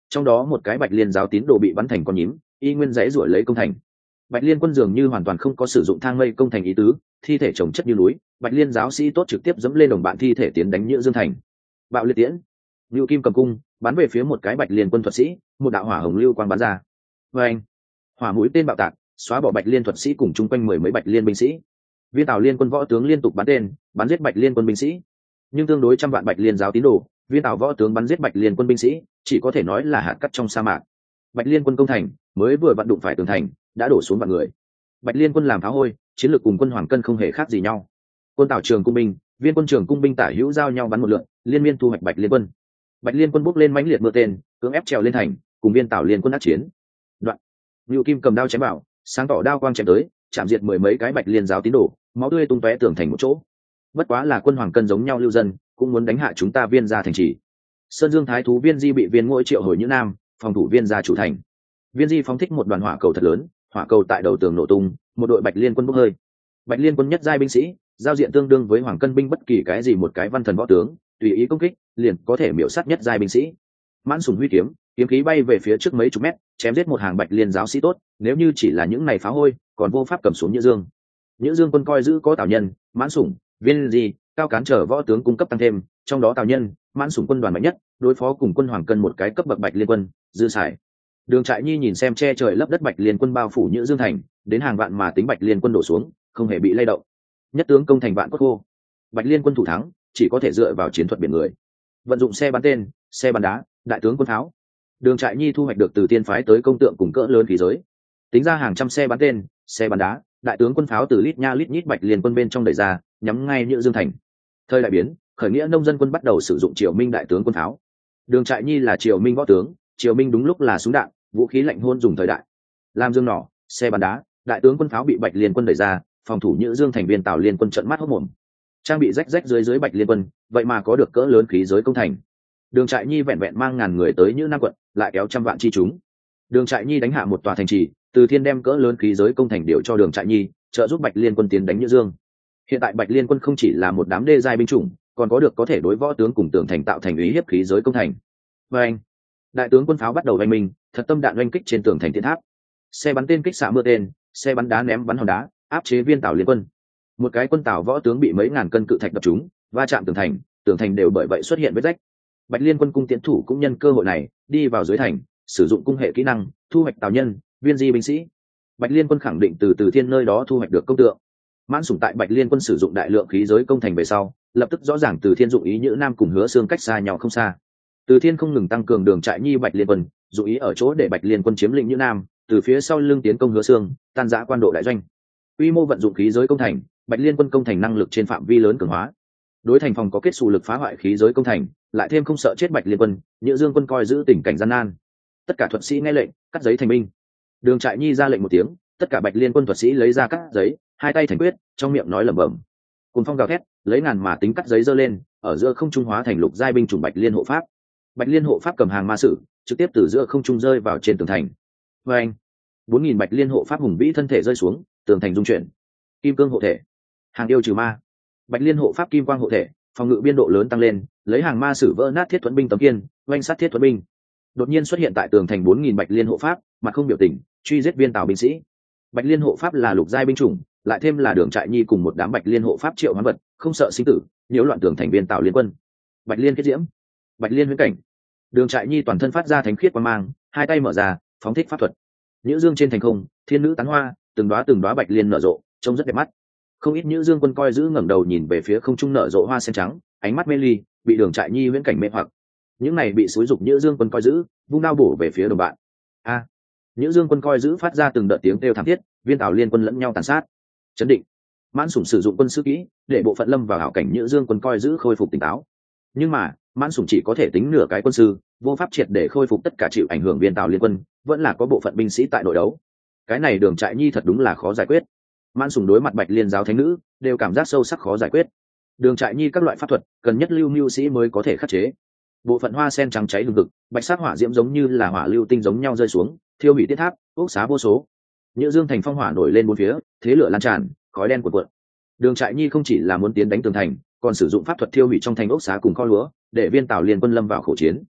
trong đó một cái bạch liên giáo tín đồ bị bắn thành con nhím, y nguyên dãy ruổi lấy công thành. Bạch liên quân dường như hoàn toàn không có sử dụng thang mây công thành ý tứ, thi thể chồng chất như núi, bạch liên giáo sĩ tốt trực tiếp dẫm lên đồng bạn thi thể tiến đánh Nhữ Dương thành. Bạo liệt tiễn, Ngưu Kim cầm cung bắn về phía một cái bạch liên quân thuật sĩ, một đạo hỏa hồng lưu quang bắn ra. Và anh, hỏa mũi tên bạo tạc, xóa bỏ bạch liên thuật sĩ cùng chung quanh 10 mấy bạch liên binh sĩ. Viên Tào liên quân võ tướng liên tục bắn tên, bắn giết bạch liên quân binh sĩ, nhưng tương đối trăm vạn bạch liên giáo tín đồ, viên Tào võ tướng bắn giết bạch liên quân binh sĩ chỉ có thể nói là hạt cát trong sa mạc. Bạch liên quân công thành mới vừa vặn đụng phải tường thành, đã đổ xuống vạn người. Bạch liên quân làm phá hôi, chiến lược cùng quân Hoàng Cân không hề khác gì nhau. Quân Tào trường cung binh, viên quân trường cung binh tả hữu giao nhau bắn một lượt, liên miên thu hoạch bạch liên quân. Bạch liên quân bốc lên mãnh liệt mưa tên, cưỡng ép trèo lên thành, cùng viên Tào liên quân đắc chiến. Đoạn, Ngưu Kim cầm đao chém bảo, sáng tỏ đao quang chém tới, chạm diệt 10 mấy cái bạch liên giáo tín đồ, máu tươi tung tóe tường thành một chỗ. Bất quá là quân Hoàng Cân giống nhau lưu dân, cũng muốn đánh hạ chúng ta viên gia thành trì. Sơn Dương thái thú Viên Di bị Viên Ngỗi triệu hồi Nhữ Nam, phòng thủ viên gia chủ thành. Viên Di phóng thích một đoàn hỏa cầu thật lớn, hỏa cầu tại đầu tường nổ tung, một đội bạch liên quân bốc hơi. Bạch liên quân nhất giai binh sĩ, giao diện tương đương với Hoàng Cân binh bất kỳ cái gì một cái văn thần võ tướng, tùy ý công kích, liền có thể miểu sát nhất giai binh sĩ. Mãn Sùng huy kiếm, kiếm khí bay về phía trước mấy chục mét, chém giết một hàng bạch liên giáo sĩ tốt, nếu như chỉ là những này phá hôi, còn vô pháp cầm xuống Nhữ Dương. Nhữ Dương quân coi giữ có Tào Nhân, Mãn Sùng, Viên Di, Cao Cán trở võ tướng cung cấp tăng thêm, trong đó Tào Nhân, Mãn Sùng quân đoàn mạnh nhất, đối phó cùng quân Hoàng Cân một cái cấp bậc bạch liên quân, dư xài. Đường Trại Nhi nhìn xem che trời lấp đất bạch liên quân bao phủ Nhữ Dương thành, đến hàng vạn mà tính bạch liên quân đổ xuống, không hề bị lay động. Nhất tướng công thành vạn cốt khô. Bạch liên quân thủ thắng, chỉ có thể dựa vào chiến thuật biển người, vận dụng xe bắn tên, xe bắn đá, đại tướng quân pháo. Đường Trại Nhi thu hoạch được từ tiên phái tới công tượng cùng cỡ lớn khí giới, tính ra hàng trăm xe bắn tên, xe bắn đá, đại tướng quân pháo từ lít nha lít nhít bạch liên quân bên trong đẩy ra, nhắm ngay Nhữ Dương thành. Thời đại biến, khởi nghĩa nông dân quân bắt đầu sử dụng Triều Minh đại tướng quân pháo. Đường Trại Nhi là Triều Minh võ tướng, Triều Minh đúng lúc là súng đạn, vũ khí lạnh hôn dùng thời đại. Làm dương nỏ, xe bắn đá, đại tướng quân pháo bị bạch liên quân đẩy ra, phòng thủ Nhữ Dương thành viên Tào liên quân trợn mắt hốt mồm. Trang bị rách rách dưới bạch liên quân, vậy mà có được cỡ lớn khí giới công thành. Đường Trại Nhi vẹn vẹn mang ngàn người tới Nhữ Nam quận, lại kéo trăm vạn chi chúng. Đường Trại Nhi đánh hạ một tòa thành trì, Từ Thiên đem cỡ lớn khí giới công thành điều cho Đường Trại Nhi, trợ giúp bạch liên quân tiến đánh Nhữ Dương. Hiện tại bạch liên quân không chỉ là một đám đê giai binh chủng, còn có được có thể đối võ tướng cùng tường thành tạo thành uy hiếp khí giới công thành. Và anh, đại tướng quân pháo bắt đầu oanh minh, thật tâm đạn oanh kích trên tường thành thiên tháp. Xe bắn tên kích xạ mưa tên, xe bắn đá ném bắn hòn đá, áp chế viên Tào liên quân. Một cái quân Tào võ tướng bị mấy ngàn cân cự thạch đập trúng, va chạm tường thành đều bởi vậy xuất hiện vết rách. Bạch liên quân cung tiến thủ cũng nhân cơ hội này đi vào dưới thành, sử dụng cung hệ kỹ năng, thu hoạch Tào Nhân, Viên Di binh sĩ. Bạch liên quân khẳng định từ Thiên nơi đó thu hoạch được công tượng. Mãn Sủng tại bạch liên quân sử dụng đại lượng khí giới công thành về sau, lập tức rõ ràng Từ Thiên dụng ý Nhữ Nam cùng Hứa Xương cách xa nhau không xa. Từ Thiên không ngừng tăng cường Đường Trại Nhi bạch liên quân, dụng ý ở chỗ để bạch liên quân chiếm lĩnh Nhữ Nam, từ phía sau lưng tiến công Hứa Xương, tan rã quan độ đại doanh. Quy mô vận dụng khí giới công thành, bạch liên quân công thành năng lực trên phạm vi lớn cường hóa. Đối thành phòng có kết xù lực phá hoại khí giới công thành, lại thêm không sợ chết bạch liên quân, Nhữ Dương quân coi giữ tình cảnh gian nan. Tất cả thuật sĩ nghe lệnh, cắt giấy thành binh. Đường Trại Nhi ra lệnh một tiếng, tất cả bạch liên quân thuật sĩ lấy ra cắt giấy, hai tay thành quyết, trong miệng nói lẩm bẩm. Cùng phong gào thét, lấy ngàn mà tính cắt giấy giơ lên, ở giữa không trung hóa thành lục giai binh chủng bạch liên hộ pháp. Bạch liên hộ pháp cầm hàng ma sử, trực tiếp từ giữa không trung rơi vào trên tường thành. Và anh, 4000 bạch liên hộ pháp hùng vĩ thân thể rơi xuống, tường thành rung chuyển. Kim cương hộ thể, hàng yêu trừ ma. Bạch liên hộ pháp kim quang hộ thể, phòng ngự biên độ lớn tăng lên, lấy hàng ma sử vỡ nát thiết thuẫn binh tấm kiên, oanh sát thiết thuẫn binh. Đột nhiên xuất hiện tại tường thành 4000 bạch liên hộ pháp, mặt không biểu tình, truy giết viên Tào binh sĩ. Bạch liên hộ pháp là lục giai binh chủng, lại thêm là Đường Trại Nhi cùng một đám bạch liên hộ pháp triệu hoán vật, không sợ sinh tử, nhiễu loạn tường thành viên Tào liên quân. Bạch liên kết diễm, bạch liên huyễn cảnh. Đường Trại Nhi toàn thân phát ra thánh khiết quang mang, hai tay mở ra, phóng thích pháp thuật. Nhữ Dương trên thành không, thiên nữ tán hoa, từng đóa bạch liên nở rộ, trông rất đẹp mắt. Không ít Nhữ Dương quân coi giữ ngẩng đầu nhìn về phía không trung nở rộ hoa sen trắng, ánh mắt mê ly, bị Đường Trại Nhi huyễn cảnh mê hoặc. Những này bị xúi dục Nhữ Dương quân coi giữ, vung đao bổ về phía đồng bạn. A! Nhữ Dương quân coi giữ phát ra từng đợt tiếng kêu thảm thiết, viên Tào liên quân lẫn nhau tàn sát. Chấn định. Mãn Sủng sử dụng quân sư kỹ, để bộ phận lâm vào hảo cảnh Nhữ Dương quân coi giữ khôi phục tỉnh táo. Nhưng mà, Mãn Sủng chỉ có thể tính nửa cái quân sư, vô pháp triệt để khôi phục tất cả chịu ảnh hưởng viên Tào liên quân, vẫn là có bộ phận binh sĩ tại nội đấu. Cái này Đường Trại Nhi thật đúng là khó giải quyết. Mãn Sủng đối mặt bạch liên giáo thánh nữ, đều cảm giác sâu sắc khó giải quyết. Đường Trại Nhi các loại pháp thuật, cần nhất lưu mưu sĩ mới có thể khắc chế. Bộ phận hoa sen trắng cháy hừng hực, bạch sắc hỏa diễm giống như là hỏa lưu tinh giống nhau rơi xuống, thiêu hủy tiết tháp, ốc xá vô số. Nhữ Dương thành phong hỏa nổi lên bốn phía, thế lửa lan tràn, khói đen cuộn cuộn. Đường Trại Nhi không chỉ là muốn tiến đánh tường thành, còn sử dụng pháp thuật thiêu hủy trong thành ốc xá cùng kho lúa, để viên Tào liên quân lâm vào khổ chiến.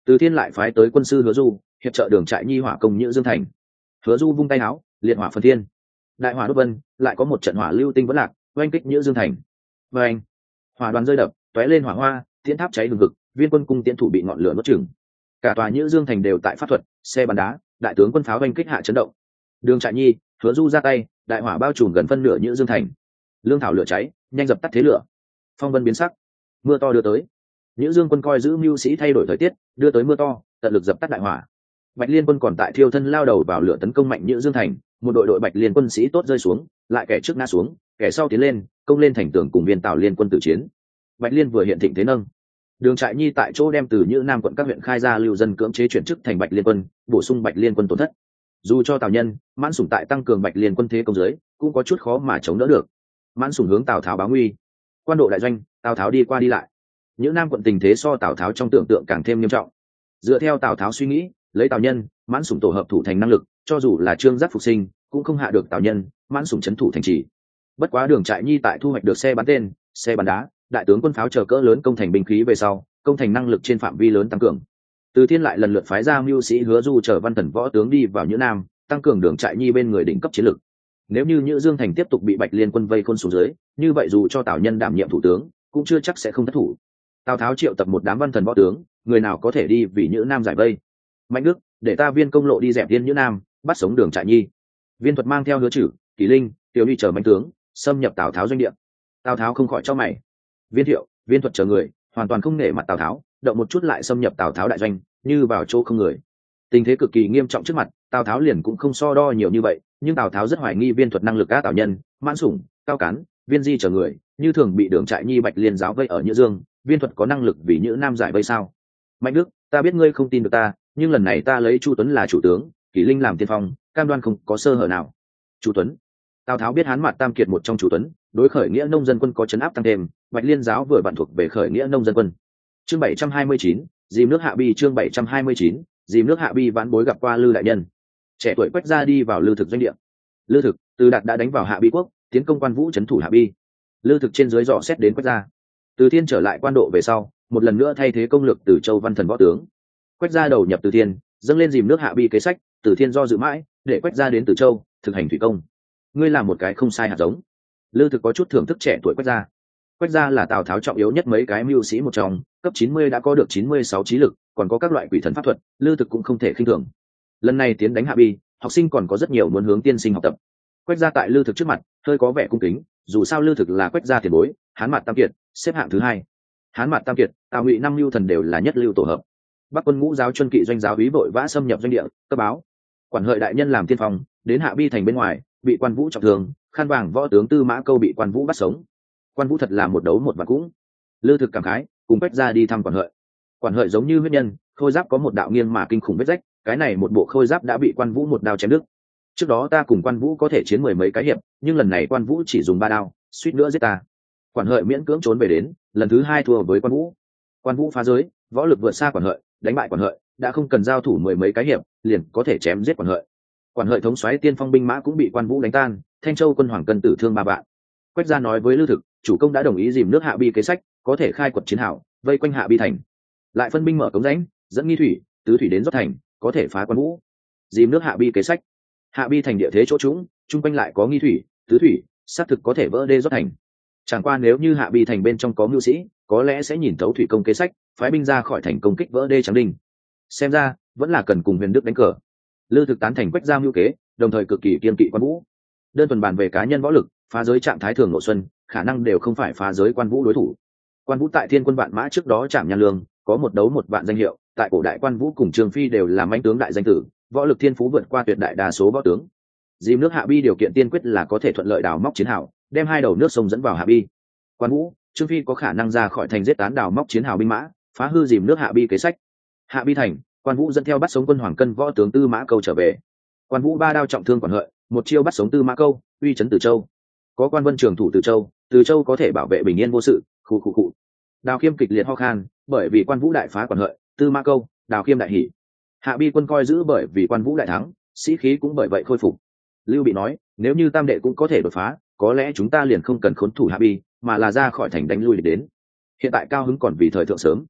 Từ Thiên lại phái tới quân sư Hứa Du hiệp trợ Đường Trại Nhi hỏa công Nhữ Dương thành. Hứa Du vung tay áo, liệt hỏa phần thiên, đại hỏa đốt vân, lại có một trận hỏa lưu tinh vẫn lạc, oanh kích Nhữ Dương thành. Và anh, hỏa đoàn rơi đập, tóe lên hỏa hoa, tiễn tháp cháy hừng hực, viên quân cung tiễn thủ bị ngọn lửa nuốt chửng. Cả tòa Nhữ Dương thành đều tại pháp thuật, xe bắn đá, đại tướng quân pháo oanh kích hạ chấn động. Đường Trại Nhi, Hứa Du ra tay, đại hỏa bao trùm gần phân nửa Nhữ Dương thành. Lương thảo lửa cháy, nhanh dập tắt thế lửa. Phong vân biến sắc, mưa to đưa tới. Nhữ Dương quân coi giữ mưu sĩ thay đổi thời tiết, đưa tới mưa to, tận lực dập tắt đại hỏa. Bạch Liên quân còn tại thiêu thân lao đầu vào lửa tấn công mạnh Nhữ Dương thành, một đội Bạch Liên quân sĩ tốt rơi xuống, lại kẻ trước ngã xuống, kẻ sau tiến lên, công lên thành tường cùng viên Tào Liên quân tử chiến. Bạch Liên vừa hiện thịnh thế nâng. Đường Trại Nhi tại chỗ đem từ Nhữ Nam quận các huyện khai ra lưu dân cưỡng chế chuyển chức thành Bạch Liên quân, bổ sung Bạch Liên quân tổn thất. Dù cho Tào Nhân, Mãn Sủng tại tăng cường Bạch Liên quân thế công dưới, cũng có chút khó mà chống đỡ được. Mãn Sủng hướng Tào Tháo báo nguy. Quan độ đại doanh, Tào Tháo đi qua đi lại. Nhữ Nam quận tình thế so Tào Tháo trong tưởng tượng càng thêm nghiêm trọng. Dựa theo Tào Tháo suy nghĩ, lấy Tào Nhân, Mãn Sủng tổ hợp thủ thành năng lực, cho dù là Trương Giác phục sinh, cũng không hạ được Tào Nhân, Mãn Sủng trấn thủ thành trì. Bất quá Đường Trại Nhi tại thu hoạch được xe bắn tên, xe bắn đá, đại tướng quân pháo chờ cỡ lớn công thành binh khí về sau, công thành năng lực trên phạm vi lớn tăng cường. Từ Thiên lại lần lượt phái ra mưu sĩ Hứa Du chờ văn thần võ tướng đi vào Nhữ Nam, tăng cường Đường Trại Nhi bên người đỉnh cấp chiến lực. Nếu như Nhữ Dương thành tiếp tục bị Bạch Liên quân vây khôn xuống dưới, như vậy dù cho Tào Nhân đảm nhiệm thủ tướng, cũng chưa chắc sẽ không thất thủ. Tào Tháo triệu tập một đám văn thần võ tướng, người nào có thể đi vì Nhữ Nam giải vây. Mạnh Đức, để ta Viên Công Lộ đi dẹp Viên Nhữ Nam, bắt sống Đường Trại Nhi. Viên Thuật mang theo Hứa Trử, Kỷ Linh, Tiểu Ly chờ mạnh tướng, xâm nhập Tào Tháo doanh địa. Tào Tháo không khỏi cho mày. Viên Thiệu, Viên Thuật chờ người, hoàn toàn không nể mặt Tào Tháo, động một chút lại xâm nhập Tào Tháo đại doanh, như vào chỗ không người. Tình thế cực kỳ nghiêm trọng trước mặt, Tào Tháo liền cũng không so đo nhiều như vậy, nhưng Tào Tháo rất hoài nghi Viên Thuật năng lực các Tào Nhân, Mãn Sủng, Cao Cán, Viên Di chờ người, như thường bị Đường Trại Nhi Bạch Liên giáo vây ở Nhữ Dương, Viên Thuật có năng lực vì Nhữ Nam giải vây sao? Mạnh Đức, ta biết ngươi không tin được ta, nhưng lần này ta lấy Chu Tuấn là chủ tướng, Kỷ Linh làm tiên phong, cam đoan không có sơ hở nào. Chu Tuấn, Tào Tháo biết Hán Mạt Tam Kiệt một trong Chu Tuấn, đối khởi nghĩa nông dân quân có chấn áp tăng thêm, Bạch Liên giáo vừa vặn thuộc về khởi nghĩa nông dân quân. Chương 729, dìm nước Hạ Bi. Chương 729, dìm nước Hạ Bi. Vãn bối gặp qua Lư đại nhân. Trẻ tuổi Quách gia đi vào Lư Thực doanh địa. Lư Thực, Từ Đạt đã đánh vào Hạ Bi quốc, tiến công Quan Vũ trấn thủ Hạ Bi. Lư Thực trên dưới dò xét đến Quách gia. Từ Thiên trở lại quan độ về sau, một lần nữa thay thế công lược Từ Châu văn thần võ tướng. Quách gia đầu nhập Từ Thiên, dâng lên dìm nước Hạ Bi kế sách, Từ Thiên do dự mãi, để Quách gia đến Từ Châu thực hành thủy công. Ngươi làm một cái không sai hạt giống. Lư Thực có chút thưởng thức trẻ tuổi Quách gia. Quách gia là Tào Tháo trọng yếu nhất mấy cái mưu sĩ một trong, cấp 90 đã có được 96 trí lực, còn có các loại quỷ thần pháp thuật, Lư Thực cũng không thể khinh thường. Lần này tiến đánh Hạ Bi, học sinh còn có rất nhiều muốn hướng tiên sinh học tập. Quách gia tại Lư Thực trước mặt hơi có vẻ cung kính, dù sao Lư Thực là Quách gia tiền bối, Hán Mạt Tam Kiệt xếp hạng thứ hai. Hán Mạt Tam Kiệt, Tào Ngụy năm lưu thần đều là nhất lưu tổ hợp. Bắc quân Ngũ giáo Chuân kỵ doanh giáo úy vội vã xâm nhập doanh địa, cấp báo quản hợi đại nhân làm tiên phong, đến Hạ Bi thành bên ngoài, bị Quan Vũ trọng thương, Khăn Vàng võ tướng Tư Mã Câu bị Quan Vũ bắt sống. Quan Vũ thật là một đấu một vạn cũng. Lư Thực cảm khái, cùng Quách gia đi thăm quản hợi. Quản hợi giống như huyết nhân, khôi giáp có một đạo nghiêng mà kinh khủng vết rách, cái này một bộ khôi giáp đã bị Quan Vũ một đao chém đứt. Trước đó ta cùng Quan Vũ có thể chiến 10 mấy cái hiệp, nhưng lần này Quan Vũ chỉ dùng 3 đao, suýt nữa giết ta. Quản hợi miễn cưỡng trốn về đến, lần thứ 2 thua với Quan Vũ. Quan Vũ phá giới, võ lực vượt xa quản hợi, đánh bại quản hợi, đã không cần giao thủ 10 mấy cái hiệp, liền có thể chém giết quản hợi. Quản hợi thống soái tiên phong binh mã cũng bị Quan Vũ đánh tan, Thanh Châu quân Hoàng Cân tử thương 3 vạn. Quách gia nói với Lư Thực, chủ công đã đồng ý dìm nước Hạ Bi kế sách, có thể khai quật chiến hào, vây quanh Hạ Bi thành. Lại phân binh mở cống rãnh, dẫn nghi thủy, tứ thủy đến rót thành, có thể phá Quan Vũ. Dìm nước Hạ Bi kế sách. Hạ Bi thành địa thế chỗ trũng, chung quanh lại có nghi thủy, tứ thủy, xác thực có thể vỡ đê rót thành. Chẳng qua nếu như Hạ Bi thành bên trong có mưu sĩ, có lẽ sẽ nhìn thấu thủy công kế sách, phái binh ra khỏi thành công kích vỡ đê trắng đinh. Xem ra vẫn là cần cùng Huyền Đức đánh cờ. Lư Thực tán thành Quách gia mưu kế, đồng thời cực kỳ kiên kỵ Quan Vũ. Đơn thuần bàn về cá nhân võ lực, phá giới trạng thái thường nội xuân, khả năng đều không phải phá giới Quan Vũ đối thủ. Quan Vũ tại Thiên quân vạn mã trước đó chạm Nhan Lương, có một đấu một vạn danh hiệu, tại cổ đại Quan Vũ cùng Trường Phi đều là mãnh tướng đại danh tử, võ lực thiên phú vượt qua tuyệt đại đa số võ tướng. Dìm nước Hạ Bi điều kiện tiên quyết là có thể thuận lợi đào móc chiến hào, đem 2 đầu nước sông dẫn vào Hạ Bi. Quan Vũ, Trương Phi có khả năng ra khỏi thành giết tán đào móc chiến hào binh mã, phá hư dìm nước Hạ Bi kế sách. Hạ Bi thành, Quan Vũ dẫn theo bắt sống quân Hoàng Cân võ tướng Tư Mã Câu trở về. Quan Vũ 3 đao trọng thương quản hợi, một chiêu bắt sống Tư Mã Câu, uy chấn Từ Châu. Có Quan Vân trường thủ Từ Châu có thể bảo vệ bình yên vô sự. Khu. Đào Khiêm kịch liệt ho khan, bởi vì Quan Vũ đại phá quản hợi, Tư Mã Câu, Đào Khiêm đại hỉ. Hạ Bi quân coi giữ bởi vì Quan Vũ đại thắng, sĩ khí cũng bởi vậy khôi phục. Lưu Bị nói, nếu như Tam đệ cũng có thể đột phá, có lẽ chúng ta liền không cần khốn thủ Hạ Bi, mà là ra khỏi thành đánh lui đến. Hiện tại cao hứng còn vì thời thượng sớm.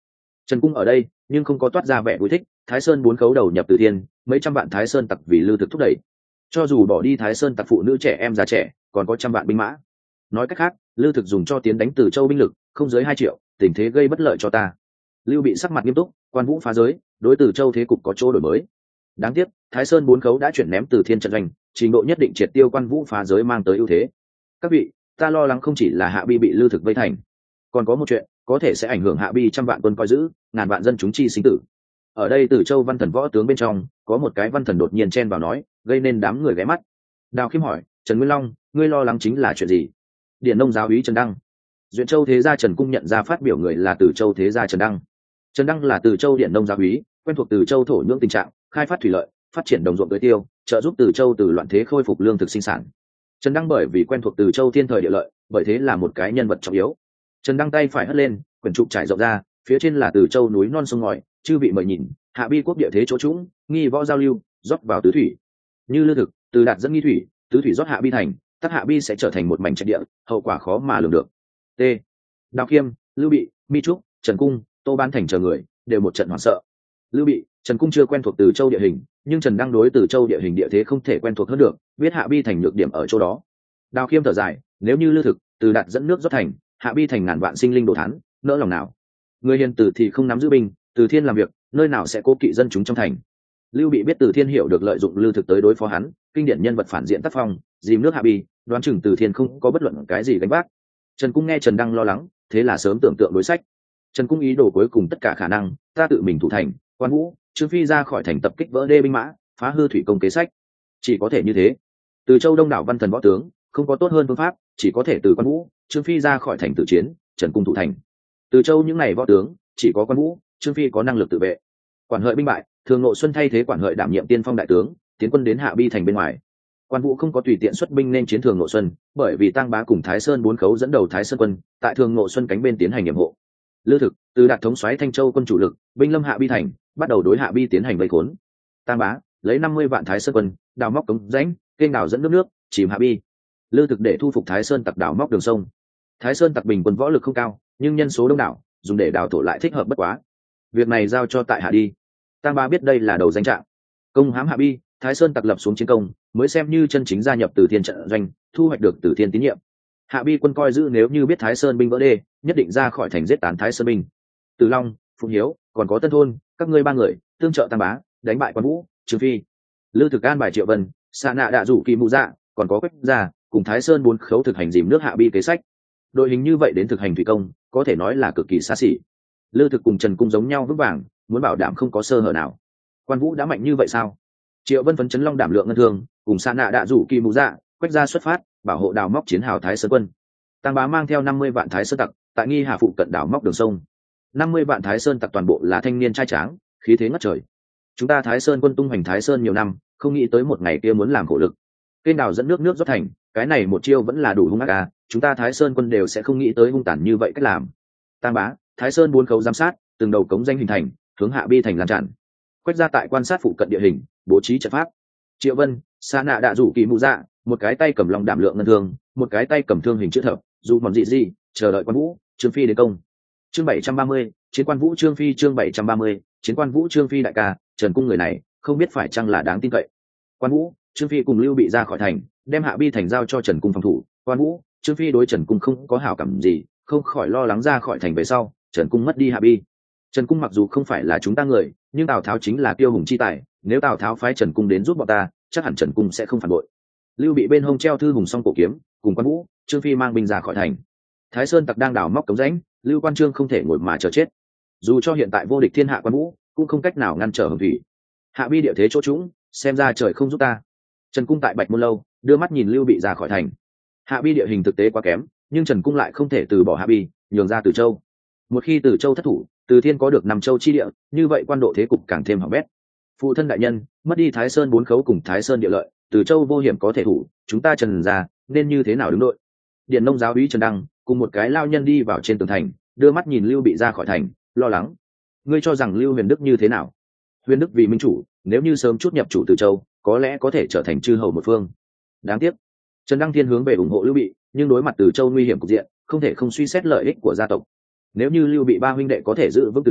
Trần Cung ở đây nhưng không có toát ra vẻ vui thích. Thái Sơn 4 khấu đầu nhập Từ Thiên, mấy trăm vạn Thái Sơn tặc vì Lư Thực thúc đẩy, cho dù bỏ đi Thái Sơn tặc phụ nữ trẻ em già trẻ, còn có trăm vạn binh mã. Nói cách khác, Lư Thực dùng cho tiến đánh Từ Châu binh lực không dưới 2 triệu, tình thế gây bất lợi cho ta. Lưu Bị sắc mặt nghiêm túc, Quan Vũ phá giới, đối Từ Châu thế cục có chỗ đổi mới. Đáng tiếc, Thái Sơn 4 khấu đã chuyển ném Từ Thiên trận doanh, trình độ nhất định triệt tiêu Quan Vũ phá giới mang tới ưu thế. Các vị, ta lo lắng không chỉ là Hạ Bi bị Lư Thực vây thành, còn có một chuyện có thể sẽ ảnh hưởng Hạ Bi trăm vạn quân coi giữ, ngàn vạn dân chúng chi sinh tử. Ở đây Từ Châu văn thần võ tướng bên trong, có một cái văn thần đột nhiên chen vào nói, gây nên đám người ghé mắt. Đào Khiêm hỏi, Trần Nguyên Long, ngươi lo lắng chính là chuyện gì? Điển Nông giáo úy Trần Đăng. Duyện Châu thế gia Trần Cung nhận ra phát biểu người là Từ Châu thế gia Trần Đăng. Trần Đăng là Từ Châu Điển Nông giáo úy, quen thuộc Từ Châu thổ nhưỡng tình trạng, khai phát thủy lợi, phát triển đồng ruộng tưới tiêu, trợ giúp Từ Châu từ loạn thế khôi phục lương thực sinh sản. Trần Đăng bởi vì quen thuộc Từ Châu thiên thời địa lợi, bởi thế là một cái nhân vật trọng yếu. Trần Đăng tay phải hất lên, quyển trục trải rộng ra, phía trên là Từ Châu núi non sông ngòi, chư vị mời nhìn, Hạ Bi quốc địa thế chỗ trũng, nghi võ giao lưu, rót vào tứ thủy. Như Lư Thực, Từ Đạt dẫn nghi thủy, tứ thủy rót Hạ Bi thành, tất Hạ Bi sẽ trở thành một mảnh trạch địa, hậu quả khó mà lường được. T. Đào Khiêm, Lưu Bị, Mi Trúc, Trần Cung, Tô Ban Thành chờ người đều một trận hoảng sợ. Lưu Bị, Trần Cung chưa quen thuộc Từ Châu địa hình, nhưng Trần Đăng đối Từ Châu địa hình địa thế không thể quen thuộc hơn được, biết Hạ Bi thành nhược điểm ở chỗ đó. Đào Khiêm thở dài, nếu như Lư Thực, Từ Đạt dẫn nước rót thành, Hạ Bi thành ngàn vạn sinh linh đồ thán, nỡ lòng nào? Người hiền tử thì không nắm giữ binh, Từ Thiên làm việc, nơi nào sẽ cố kỵ dân chúng trong thành? Lưu Bị biết Từ Thiên hiểu được lợi dụng Lư Thực tới đối phó hắn, kinh điển nhân vật phản diện tác phong, dìm nước Hạ Bi, đoán chừng Từ Thiên không có bất luận cái gì gánh vác. Trần Cung nghe Trần Đăng lo lắng, thế là sớm tưởng tượng đối sách. Trần Cung ý đồ cuối cùng tất cả khả năng, ta tự mình thủ thành, Quan Vũ, Trương Phi ra khỏi thành tập kích vỡ đê binh mã, phá hư thủy công kế sách. Chỉ có thể như thế. Từ Châu đông đảo văn thần võ tướng, không có tốt hơn phương pháp, chỉ có thể từ Quan Vũ, Trương Phi ra khỏi thành tự chiến, Trần Cung thủ thành. Từ Châu những ngày võ tướng, chỉ có Quan Vũ, Trương Phi có năng lực tự vệ. Quản Hợi binh bại, Thường Ngộ Xuân thay thế Quản Hợi đảm nhiệm tiên phong đại tướng, tiến quân đến Hạ Bi thành bên ngoài. Quan Vũ không có tùy tiện xuất binh nên chiến Thường Ngộ Xuân, bởi vì Tang Bá cùng Thái Sơn 4 khấu dẫn đầu Thái Sơn quân, tại Thường Ngộ Xuân cánh bên tiến hành nhiệm hộ. Lư Thực, Từ Đạt thống soái Thanh Châu quân chủ lực, binh lâm Hạ Bi thành, bắt đầu đối Hạ Bi tiến hành vây khốn. Tang Bá lấy 50 vạn Thái Sơn quân, đào móc cống rãnh, kênh đào dẫn nước, chìm Hạ Bi. Lư Thực để thu phục Thái Sơn tặc đào móc đường sông. Thái Sơn tặc bình quân võ lực không cao, nhưng nhân số đông đảo, dùng để đào thổ lại thích hợp bất quá. Việc này giao cho tại Hạ đi. Tang Bá biết đây là đầu danh trạng. Công hãm Hạ Bi, Thái Sơn tặc lập xuống chiến công, mới xem như chân chính gia nhập Từ Thiên trận doanh, thu hoạch được Từ Thiên tín nhiệm. Hạ Bi quân coi giữ nếu như biết Thái Sơn binh vỡ đê, nhất định ra khỏi thành giết tán Thái Sơn binh. Từ Long, Phụng Hiếu, còn có Tân Thôn, các ngươi ba người tương trợ Tang Bá, đánh bại Quan Vũ, Trương Phi. Lư Thực an bài Triệu Vân, Sa Nạ Đạ rủ Kỳ Mụ Dạ, còn có Quách Gia, cùng Thái Sơn 4 khấu thực hành dìm nước Hạ Bi kế sách. Đội hình như vậy đến thực hành thủy công, có thể nói là cực kỳ xa xỉ. Lư Thực cùng Trần Cung giống nhau vững vàng, muốn bảo đảm không có sơ hở nào. Quan Vũ đã mạnh như vậy sao? Triệu Vân phấn chấn long đảm lượng ngân thương, cùng Sa Nạ Đạ rủ Kỳ Mụ Dạ, Quách Gia xuất phát, bảo hộ đào móc chiến hào Thái Sơn quân. Tang Bá mang theo 50 vạn Thái Sơn tặc, tại Nghi Hà phụ cận đào móc đường sông. 50 vạn Thái Sơn tặc toàn bộ là thanh niên trai tráng, khí thế ngất trời. Chúng ta Thái Sơn quân tung hoành Thái Sơn nhiều năm, không nghĩ tới một ngày kia muốn làm khổ lực. Kênh đào dẫn nước rót thành, cái này một chiêu vẫn là đủ hung ác à, chúng ta Thái Sơn quân đều sẽ không nghĩ tới hung tàn như vậy cách làm. Tang Bá, Thái Sơn 4 khấu giám sát, từng đầu cống danh hình thành, hướng Hạ Bi thành lan tràn. Quách Gia tại quan sát phụ cận địa hình, bố trí trận pháp. Triệu Vân, Sa Nạ Đạ rủ Kỳ Mụ Dạ, một cái tay cầm long đảm lượng ngân thương, một cái tay cầm thương hình chữ thập, dù mòn dị chờ đợi Quan Vũ, Trương Phi đến công. Chương 730, chiến Quan Vũ Trương Phi chương 730, chiến Quan Vũ Trương Phi đại ca, Trần Cung người này, không biết phải chăng là đáng tin cậy. Quan Vũ, Trương Phi cùng Lưu Bị ra khỏi thành, đem Hạ Bi thành giao cho Trần Cung phòng thủ. Quan Vũ, Trương Phi đối Trần Cung không có hảo cảm gì, không khỏi lo lắng ra khỏi thành về sau, Trần Cung mất đi Hạ Bi. Trần Cung mặc dù không phải là chúng ta người, nhưng Tào Tháo chính là kiêu hùng chi tài, nếu Tào Tháo phái Trần Cung đến giúp bọn ta, chắc hẳn Trần Cung sẽ không phản bội. Lưu Bị bên hông treo thư hùng song cổ kiếm, cùng Quan Vũ, Trương Phi mang binh ra khỏi thành. Thái Sơn tặc đang đào móc cống rãnh, Lưu Quan Trương không thể ngồi mà chờ chết. Dù cho hiện tại vô địch thiên hạ Quan Vũ, cũng không cách nào ngăn trở Hồng Thủy. Hạ Bi địa thế chỗ trũng, xem ra trời không giúp ta. Trần Cung tại Bạch Môn lâu, đưa mắt nhìn Lưu Bị ra khỏi thành. Hạ Bi địa hình thực tế quá kém, nhưng Trần Cung lại không thể từ bỏ Hạ Bi, nhường ra Từ Châu. Một khi Từ Châu thất thủ, Từ Thiên có được 5 châu chi địa, như vậy quan độ thế cục càng thêm hỏng bét. Phụ thân đại nhân, mất đi Thái Sơn 4 khấu cùng Thái Sơn địa lợi, Từ Châu vô hiểm có thể thủ, chúng ta Trần gia nên như thế nào đứng đội? Điển Nông giáo úy Trần Đăng cùng một cái lao nhân đi vào trên tường thành, đưa mắt nhìn Lưu Bị ra khỏi thành, lo lắng. Ngươi cho rằng Lưu Huyền Đức như thế nào? Huyền Đức vì minh chủ, nếu như sớm chút nhập chủ Từ Châu, có lẽ có thể trở thành chư hầu một phương. Đáng tiếc, Trần Đăng Thiên hướng về ủng hộ Lưu Bị, nhưng đối mặt Từ Châu nguy hiểm cục diện, không thể không suy xét lợi ích của gia tộc. Nếu như Lưu Bị ba huynh đệ có thể giữ vững Từ Châu,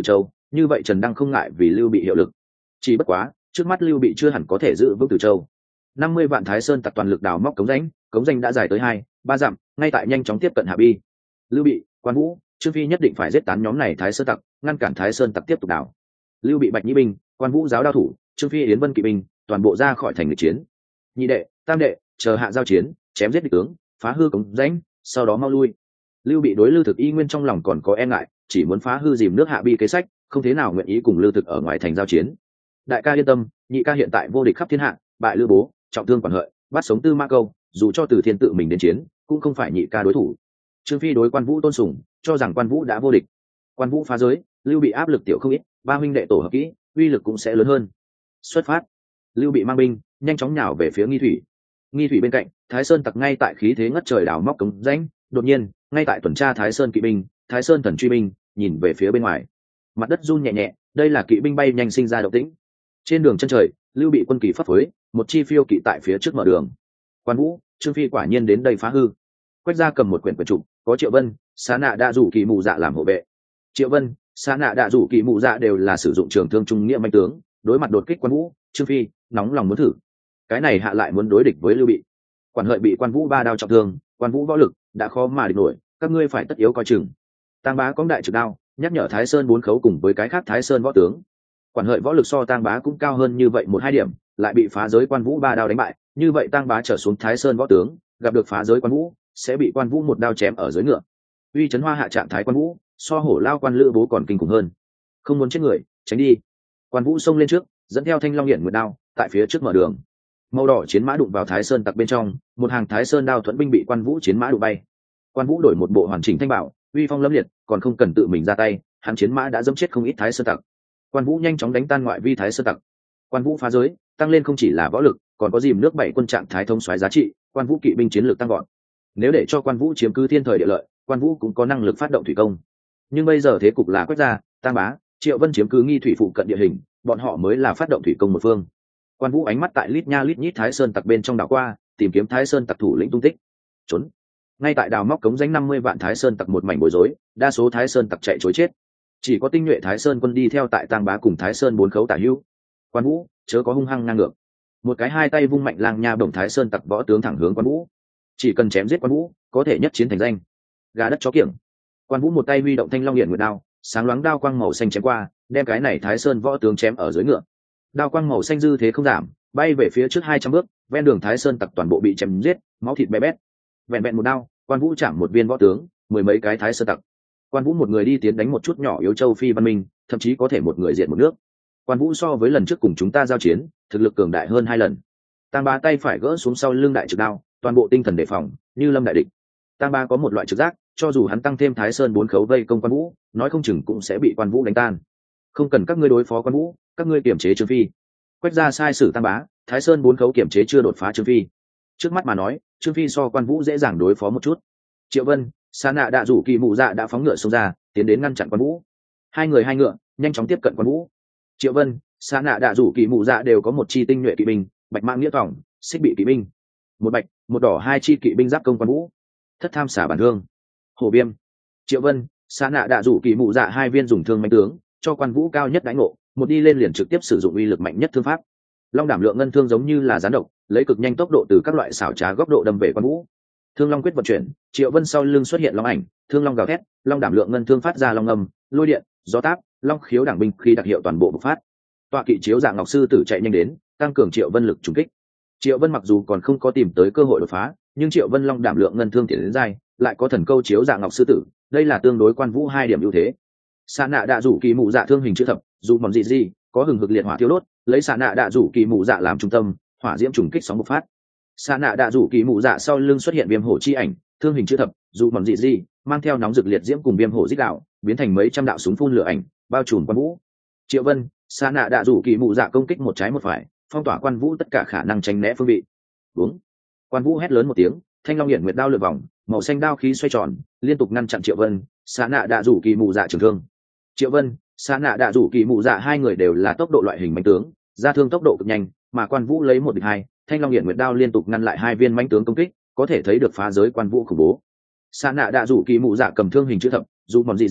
như vậy Trần Đăng không ngại vì Lưu Bị hiệu lực. Chỉ bất quá trước mắt Lưu Bị chưa hẳn có thể giữ vững Từ Châu. 50 vạn Thái Sơn tặc toàn lực đào móc cống rãnh đã dài tới 2-3 dặm, ngay tại nhanh chóng tiếp cận Hạ Bi. Lưu Bị, Quan Vũ, Trương Phi nhất định phải giết tán nhóm này Thái Sơn tặc, ngăn cản Thái Sơn tặc tiếp tục đào. Lưu Bị Bạch Nhĩ binh, Quan Vũ giáo đao thủ, Trương Phi Yến Vân kỵ binh, toàn bộ ra khỏi thành nghịch chiến. Nhị đệ, tam đệ, chờ hạ giao chiến, chém giết địch tướng, phá hư cống rãnh, sau đó mau lui. Lưu Bị đối Lưu Thực y nguyên trong lòng còn có e ngại, chỉ muốn phá hư dìm nước Hạ Bi kế sách, không thế nào nguyện ý cùng Lưu Thực ở ngoài thành giao chiến. Đại ca yên tâm, nhị ca hiện tại vô địch khắp thiên hạ, bại Lữ Bố, trọng thương Quản Hợi, bắt sống Tư Mã Câu, dù cho Từ Thiên tự mình đến chiến, cũng không phải nhị ca đối thủ. Trương Phi đối Quan Vũ tôn sùng, cho rằng Quan Vũ đã vô địch. Quan Vũ phá giới, Lưu Bị áp lực tiểu không ít, ba huynh đệ tổ hợp kỹ, uy lực cũng sẽ lớn hơn. Xuất phát. Lưu Bị mang binh, nhanh chóng nhào về phía Nghi Thủy. Nghi Thủy bên cạnh, Thái Sơn tặc ngay tại khí thế ngất trời đào móc cống rãnh, đột nhiên, ngay tại tuần tra Thái Sơn kỵ binh, Thái Sơn thần truy binh, nhìn về phía bên ngoài. Mặt đất run nhẹ nhẹ, đây là kỵ binh bay nhanh sinh ra động tĩnh. Trên đường chân trời, Lưu Bị quân kỳ phấp phới, một chi phiêu kỵ tại phía trước mở đường. Quan Vũ, Trương Phi quả nhiên đến đây phá hư. Quách gia cầm một quyển trục, có Triệu Vân, Xá Nạ Đạ Dụ Kỳ Mù Dạ làm hộ vệ. Triệu Vân, Xá Nạ Đạ Dụ Kỳ Mù Dạ đều là sử dụng trường thương trung nghĩa manh tướng, đối mặt đột kích Quan Vũ, Trương Phi nóng lòng muốn thử. Cái này hạ lại muốn đối địch với Lưu Bị. Quản Hợi bị Quan Vũ ba đao trọng thương, Quan Vũ võ lực đã khó mà địch nổi, các ngươi phải tất yếu coi chừng. Tang Bá có đại trực đao, nhắc nhở Thái Sơn bốn khấu cùng với cái khác Thái Sơn võ tướng. Quản Hợi võ lực so Tang Bá cũng cao hơn như vậy 1-2 điểm, lại bị phá giới Quan Vũ ba đao đánh bại, như vậy Tang Bá trở xuống Thái Sơn võ tướng, gặp được phá giới Quan Vũ, sẽ bị Quan Vũ một đao chém ở dưới ngựa. Uy chấn hoa hạ trạng thái Quan Vũ, so hổ lao quan Lữ Bố còn kinh khủng hơn. Không muốn chết người, tránh đi. Quan Vũ xông lên trước, dẫn theo Thanh Long Hiển Nguyệt đao, tại phía trước mở đường. Màu đỏ chiến mã đụng vào Thái Sơn tặc bên trong, một hàng Thái Sơn đao thuẫn binh bị Quan Vũ chiến mã đụng bay. Quan Vũ đổi một bộ hoàn chỉnh thanh bảo, uy phong lẫm liệt, còn không cần tự mình ra tay, hắn chiến mã đã dẫm chết không ít Thái Sơn tặc. Quan Vũ nhanh chóng đánh tan ngoại vi Thái Sơn tặc. Quan Vũ phá giới, tăng lên không chỉ là võ lực, còn có dìm nước 7 quân trạng thái thông soái giá trị, Quan Vũ kỵ binh chiến lược tăng gọn. Nếu để cho Quan Vũ chiếm cứ thiên thời địa lợi, Quan Vũ cũng có năng lực phát động thủy công. Nhưng bây giờ thế cục là Quách gia, Tang Bá, Triệu Vân chiếm cứ Nghi Thủy phụ cận địa hình, bọn họ mới là phát động thủy công một phương. Quan Vũ ánh mắt tại lít nha lít nhít Thái Sơn tặc bên trong đảo qua, tìm kiếm Thái Sơn tặc thủ lĩnh tung tích. Trốn. Ngay tại đào móc cống rãnh 50 vạn Thái Sơn tặc một mảnh bối rối, đa số Thái Sơn tặc chạy trối chết. Chỉ có tinh nhuệ Thái Sơn quân đi theo tại Tang Bá cùng Thái Sơn bốn khấu tả hữu. Quan Vũ, chớ có hung hăng ngang ngược. Một cái hai tay vung mạnh lang nha bổng Thái Sơn tặc võ tướng thẳng hướng Quan Vũ. Chỉ cần chém giết Quan Vũ, có thể nhất chiến thành danh. Gà đất chó kiểng. Quan Vũ một tay huy động Thanh Long Hiển Nguyệt đao, sáng loáng đao quang màu xanh chém qua, đem cái này Thái Sơn võ tướng chém ở dưới ngựa. Đao quang màu xanh dư thế không giảm, bay về phía trước 200 bước, ven đường Thái Sơn tặc toàn bộ bị chém giết, máu thịt bé bét. Vẹn vẹn một đao, Quan Vũ chạm một viên võ tướng, 10 mấy cái Thái Sơn tặc. Quan Vũ một người đi tiến đánh một chút nhỏ yếu châu Phi văn minh, thậm chí có thể một người diệt một nước. Quan Vũ so với lần trước cùng chúng ta giao chiến, thực lực cường đại hơn 2 lần. Tang Bá tay phải gỡ xuống sau lưng đại trực đao, toàn bộ tinh thần đề phòng, như lâm đại địch. Tang Bá có một loại trực giác, cho dù hắn tăng thêm Thái Sơn bốn khấu vây công Quan Vũ, nói không chừng cũng sẽ bị Quan Vũ đánh tan. Không cần các ngươi đối phó Quan Vũ, các ngươi kiểm chế Trương Phi. Quách gia sai sử Tang Bá, Thái Sơn bốn khấu kiểm chế chưa đột phá Trương Phi. Trước mắt mà nói, Trương Phi so Quan Vũ dễ dàng đối phó một chút. Triệu Vân, Xá Nạ Đạ Dụ Kỳ Mù Dạ đã phóng ngựa xông ra, tiến đến ngăn chặn Quan Vũ. Hai người hai ngựa, nhanh chóng tiếp cận Quan Vũ. Triệu Vân, Xá Nạ Đạ Dụ Kỳ Mù Dạ đều có một chi tinh nhuệ kỵ binh, Bạch Mã Nghĩa Tòng, Xích Bị kỵ binh. Một bạch, một đỏ hai chi kỵ binh giáp công Quan Vũ. Thất tham xả bản thương. Hổ Biêm. Triệu Vân, Xá Nạ Đạ Dụ Kỳ Mù Dạ hai viên dùng thương mãnh tướng, cho Quan Vũ cao nhất đãi ngộ, một đi lên liền trực tiếp sử dụng uy lực mạnh nhất thương pháp. Long Đảm Lượng ngân thương giống như là gián độc, lấy cực nhanh tốc độ từ các loại xảo trá góc độ đâm về Quan Vũ. Thương Long quyết vận chuyển, Triệu Vân sau lưng xuất hiện long ảnh, thương long gào thét, Long Đảm Lượng ngân thương phát ra long âm, lôi điện, gió táp, long khiếu đảng binh khi đặc hiệu toàn bộ bộc phát. Tọa kỵ chiếu dạng ngọc sư tử chạy nhanh đến, tăng cường Triệu Vân lực trùng kích. Triệu Vân mặc dù còn không có tìm tới cơ hội đột phá, nhưng Triệu Vân Long Đảm Lượng ngân thương tiến đến dai, lại có thần câu chiếu dạng ngọc sư tử, đây là tương đối Quan Vũ 2 điểm ưu thế. Xạ Nạ Đạ Dụ Kỳ Mù Dạ thương hình chữ thập, dù mòn gì, có hừng hực liệt hỏa thiêu đốt, lấy Xạ Nạ Đạ Dụ Kỳ Mù Dạ làm trung tâm, hỏa diễm trùng kích sóng bộc phát. Xạ Nạ Đạ Dụ Kỳ Mù Dạ sau lưng xuất hiện viêm hổ chi ảnh, thương hình chữ thập, dù mòn gì, mang theo nóng rực liệt diễm cùng viêm hổ dích đạo, biến thành mấy trăm đạo súng phun lửa ảnh, bao trùm Quan Vũ. Triệu Vân, Xạ Nạ Đạ Dụ Kỳ Mù Dạ công kích một trái một phải, phong tỏa Quan Vũ tất cả khả năng tránh né phương vị. Đúng. Quan Vũ hét lớn một tiếng, Thanh Long Hiển Nguyệt đao lượn vòng, màu xanh đao khí xoay tròn, liên tục ngăn chặn Triệu Vân, Xạ Nạ Đạ Dụ Kỳ Mù Dạ trường thương. Triệu Vân, Xạ Nạ Đạ Dụ Kỳ Mù Dạ hai người đều là tốc độ loại hình mãnh tướng, ra thương tốc độ cực nhanh, mà Quan Vũ lấy 1 địch 2, Thanh Long Hiển Nguyệt đao liên tục ngăn lại 2 viên mãnh tướng công kích, có thể thấy được phá giới Quan Vũ khủng bố. Xạ Nạ Đạ Dụ Kỳ Mù Dạ cầm thương hình chữ thập, dù mòn gì,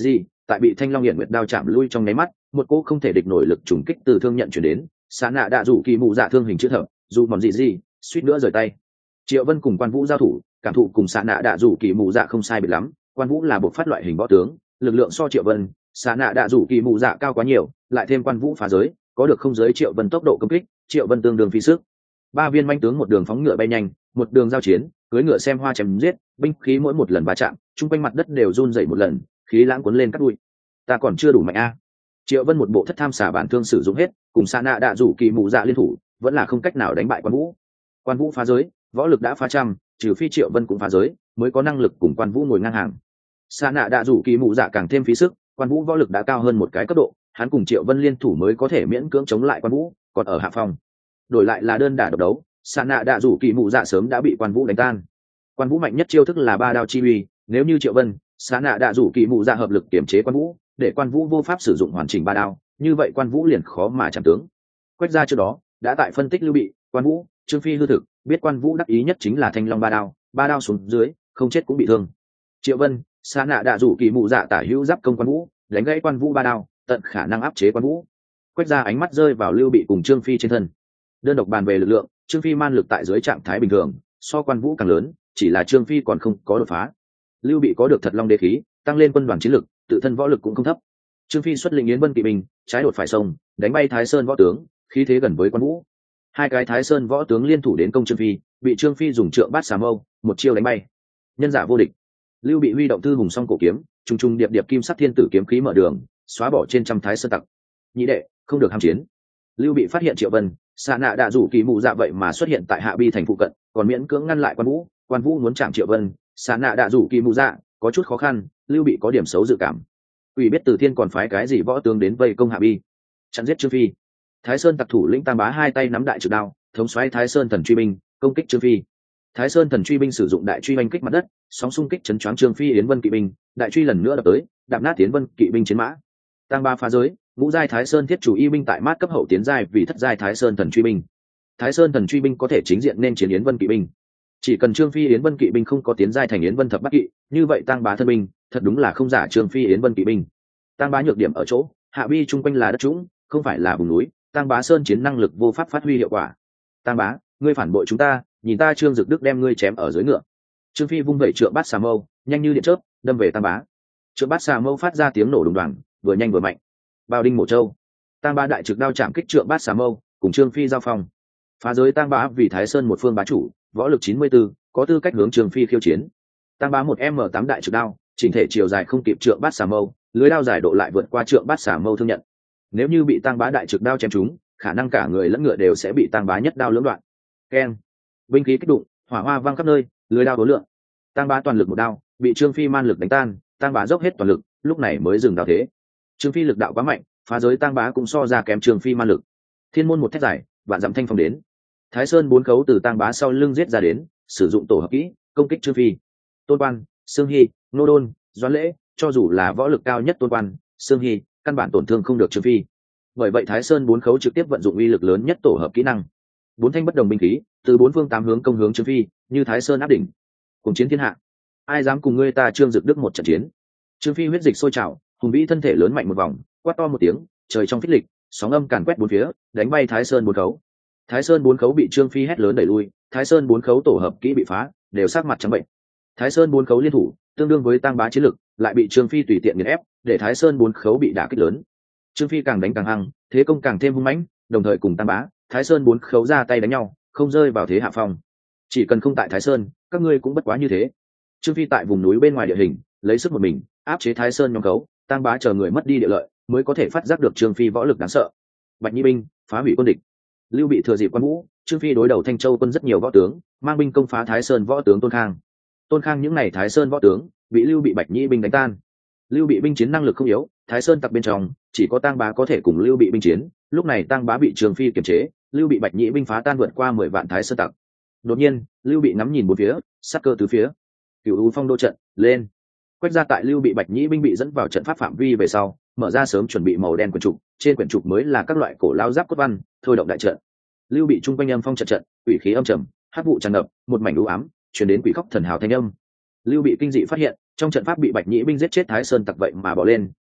tại bị thanh long hiển nguyệt đao chạm lui trong nháy mắt, một cỗ không thể địch nổi lực trùng kích từ thương nhận chuyển đến, xạ nạ đạ rủ kỳ mụ dạ thương hình chữ thập, dù mòn gì suýt nữa rời tay. Triệu Vân cùng Quan Vũ giao thủ, cảm thụ cùng xạ nạ đạ rủ kỳ mụ dạ không sai biệt lắm. Quan Vũ là bộ phát loại hình võ tướng, lực lượng so Triệu Vân, xạ nạ đạ rủ kỳ mụ dạ cao quá nhiều, lại thêm Quan Vũ phá giới, có được không giới Triệu Vân tốc độ công kích, Triệu Vân tương đương phí sức. Ba viên manh tướng một đường phóng ngựa bay nhanh, một đường giao chiến, cưỡi ngựa xem hoa chém giết, binh khí mỗi một lần va chạm, trung quanh mặt đất đều run rẩy một lần, khí lãng cuốn lên cắt đuôi. Ta còn chưa đủ mạnh a. Triệu Vân một bộ thất tham xả bản thương sử dụng hết, cùng xạ nạ đạ rủ kỳ mụ dạ liên thủ, vẫn là không cách nào đánh bại Quan Vũ. Quan Vũ phá giới, võ lực đã phá trăm, trừ phi Triệu Vân cũng phá giới, mới có năng lực cùng Quan Vũ ngồi ngang hàng. Xạ nạ đạ rủ kỳ mụ dạ càng thêm phí sức, Quan Vũ võ lực đã cao hơn một cái cấp độ, hắn cùng Triệu Vân liên thủ mới có thể miễn cưỡng chống lại Quan Vũ, còn ở hạ phong. Đổi lại là đơn đả độc đấu, xạ nạ đạ rủ kỳ mụ dạ sớm đã bị Quan Vũ đánh tan. Quan Vũ mạnh nhất chiêu thức là ba đao chi uy, nếu như Triệu Vân, xạ nạ đạ rủ kỳ mụ dạ hợp lực kiểm chế Quan Vũ, để Quan Vũ vô pháp sử dụng hoàn chỉnh ba đao, như vậy Quan Vũ liền khó mà chạm tướng. Quét ra trước đó đã tại phân tích Lưu Bị, Quan Vũ, Trương Phi hư thực, biết Quan Vũ đắc ý nhất chính là thanh long ba đao xuống dưới, không chết cũng bị thương. Triệu Vân, xạ nạ đạ rủ kỳ mụ dạ tả hữu giáp công Quan Vũ, đánh gãy Quan Vũ ba đao, tận khả năng áp chế Quan Vũ. Quét ra ánh mắt rơi vào Lưu Bị cùng Trương Phi trên thân. Đơn độc bàn về lực lượng, Trương Phi man lực tại dưới trạng thái bình thường, so Quan Vũ càng lớn, chỉ là Trương Phi còn không có đột phá. Lưu Bị có được thật long đế khí, tăng lên quân đoàn chiến lực, tự thân võ lực cũng không thấp. Trương Phi xuất lĩnh Yến Vân kỵ binh, trái đột phải sông, đánh bay Thái Sơn võ tướng, khí thế gần với Quan Vũ. Hai cái Thái Sơn võ tướng liên thủ đến công Trương Phi, bị Trương Phi dùng trượng bát xà mâu, một chiêu đánh bay. Nhân giả vô địch. Lưu Bị huy động thư hùng song cổ kiếm, trùng trùng điệp điệp kim sắc thiên tử kiếm khí mở đường, xóa bỏ trên trăm Thái Sơn tặc. Nhị đệ, không được ham chiến. Lưu Bị phát hiện Triệu Vân, xạ nạ đạ rủ kỳ mụ dạ vậy mà xuất hiện tại Hạ Bi thành phụ cận, còn miễn cưỡng ngăn lại Quan Vũ. Quan Vũ muốn chạm Triệu Vân, xạ nạ đạ rủ kỳ mụ dạ, có chút khó khăn. Lưu Bị có điểm xấu dự cảm. Quỷ biết Từ Thiên còn phái cái gì võ tướng đến vây công Hạ Bi, chặn giết Trương Phi. Thái Sơn tặc thủ lĩnh Tam Bá hai tay nắm đại trực đao, thống soái Thái Sơn thần truy binh, công kích Trương Phi. Thái Sơn thần truy binh sử dụng đại truy oanh kích mặt đất, sóng xung kích chấn choáng Trương Phi Yến Vân kỵ binh, đại truy lần nữa đập tới, đạp nát Yến Vân kỵ binh chiến mã. Tam Bá phá giới, ngũ giai Thái Sơn thiết chủ y binh tại mát cấp hậu tiến giai vì thất giai Thái Sơn thần truy binh. Thái Sơn thần truy binh có thể chính diện nên chiến Yến Vân kỵ binh. Chỉ cần Trương Phi Yến Vân kỵ binh không có tiến giai thành Yến Vân thập bát kỵ, như vậy Tam Bá thân binh, thật đúng là không giả Trương Phi Yến Vân kỵ binh. Tam Bá nhược điểm ở chỗ, Hạ Bi chung quanh là đất trũng, không phải là vùng núi, Tam Bá sơn chiến năng lực vô pháp phát huy hiệu quả. Tam Bá, ngươi phản bội chúng ta, nhìn ta Trương Dực Đức đem ngươi chém ở dưới ngựa. Trương Phi vung vẩy trượng bát xà mâu, nhanh như điện chớp, đâm về Tam Bá. Trượng bát xà mâu phát ra tiếng nổ đùng đoàng, vừa nhanh vừa mạnh. Bao đinh mổ châu. Tam Bá đại trực đao chạm kích trượng bát xà mâu, cùng Trương Phi giao phong. Phá giới Tam Bá vì Thái Sơn một phương bá chủ, võ lực 94, có tư cách hướng Trương Phi khiêu chiến. Tam Bá một M8 đại trực đao, chỉnh thể chiều dài không kịp trượng bát xà mâu, lưới đao giải độ lại vượt qua trượng bát xà mâu thương nhận. Nếu như bị Tam Bá đại trực đao chém trúng, khả năng cả người lẫn ngựa đều sẽ bị Tam Bá nhất đao lưỡng đoạn. Keng, binh khí kích đụng, hỏa hoa vang khắp nơi, lưới đao đối lượng. Tam Bá toàn lực một đao, bị Trương Phi man lực đánh tan, Tam Bá dốc hết toàn lực, lúc này mới dừng đao thế. Trương Phi lực đạo quá mạnh, phá giới Tam Bá cũng so ra kém Trương Phi man lực. Thiên môn một thét dài, vạn dặm thanh phong đến. Thái Sơn bốn khấu từ Tam Bá sau lưng giết ra đến, sử dụng tổ hợp kỹ, công kích Trương Phi. Tôn Quan, Sương Hy, Nô Đôn, Doãn Lễ, cho dù là võ lực cao nhất Tôn Quan, Sương Hy, căn bản tổn thương không được Trương Phi. Bởi vậy Thái Sơn bốn khấu trực tiếp vận dụng uy lực lớn nhất tổ hợp kỹ năng. Bốn thanh bất đồng binh khí, từ bốn phương tám hướng công hướng Trương Phi, như Thái Sơn áp đỉnh. Cùng chiến thiên hạ, ai dám cùng ngươi ta Trương Dực Đức một trận chiến. Trương Phi huyết dịch sôi trào, hùng vĩ thân thể lớn mạnh một vòng, quát to một tiếng, trời trong phích lịch, sóng âm càn quét bốn phía, đánh bay Thái Sơn bốn khấu. Thái Sơn bốn khấu bị Trương Phi hét lớn đẩy lui, Thái Sơn bốn khấu tổ hợp kỹ bị phá, đều sắc mặt trắng bệnh. Thái Sơn bốn khấu liên thủ, tương đương với Tam Bá chiến lực, lại bị Trương Phi tùy tiện nghiền ép, để Thái Sơn bốn khấu bị đả kích lớn. Trương Phi càng đánh càng hăng, thế công càng thêm hung mãnh, đồng thời cùng Tam Bá, Thái Sơn bốn khấu ra tay đánh nhau, không rơi vào thế hạ phong. Chỉ cần không tại Thái Sơn, các ngươi cũng bất quá như thế. Trương Phi tại vùng núi bên ngoài địa hình, lấy sức một mình, áp chế Thái Sơn nhóm khấu, Tam Bá chờ người mất đi địa lợi, mới có thể phát giác được Trương Phi võ lực đáng sợ. Bạch Nhĩ binh, phá hủy quân địch. Lưu Bị thừa dịp Quan Vũ, Trương Phi đối đầu Thanh Châu quân rất nhiều võ tướng, mang binh công phá Thái Sơn võ tướng Tôn Khang. Tôn Khang những ngày Thái Sơn võ tướng bị Lưu Bị Bạch Nhĩ binh đánh tan. Lưu Bị binh chiến năng lực không yếu, Thái Sơn tặc bên trong chỉ có Tang Bá có thể cùng Lưu Bị binh chiến, lúc này Tang Bá bị Trương Phi kiềm chế, Lưu Bị Bạch Nhĩ binh phá tan vượt qua 10 vạn Thái Sơn tặc. Đột nhiên, Lưu Bị ngắm nhìn bốn phía, sát cơ tứ phía. Cửu U Phong đô trận, lên. Quét ra tại Lưu Bị Bạch Nhĩ binh bị dẫn vào trận pháp phạm vi về sau, mở ra sớm chuẩn bị màu đen quyển trục, trên quyển trục mới là các loại cổ lao giáp cốt văn, thôi động đại trận. Lưu Bị trung quanh âm phong trận trận, quỷ khí âm trầm, hắc vụ tràn ngập, một mảnh u ám, truyền đến quỷ khóc thần hào thanh âm. Lưu Bị kinh dị phát hiện, trong trận pháp bị Bạch Nhĩ binh giết chết Thái Sơn tặc vậy mà bỏ lên,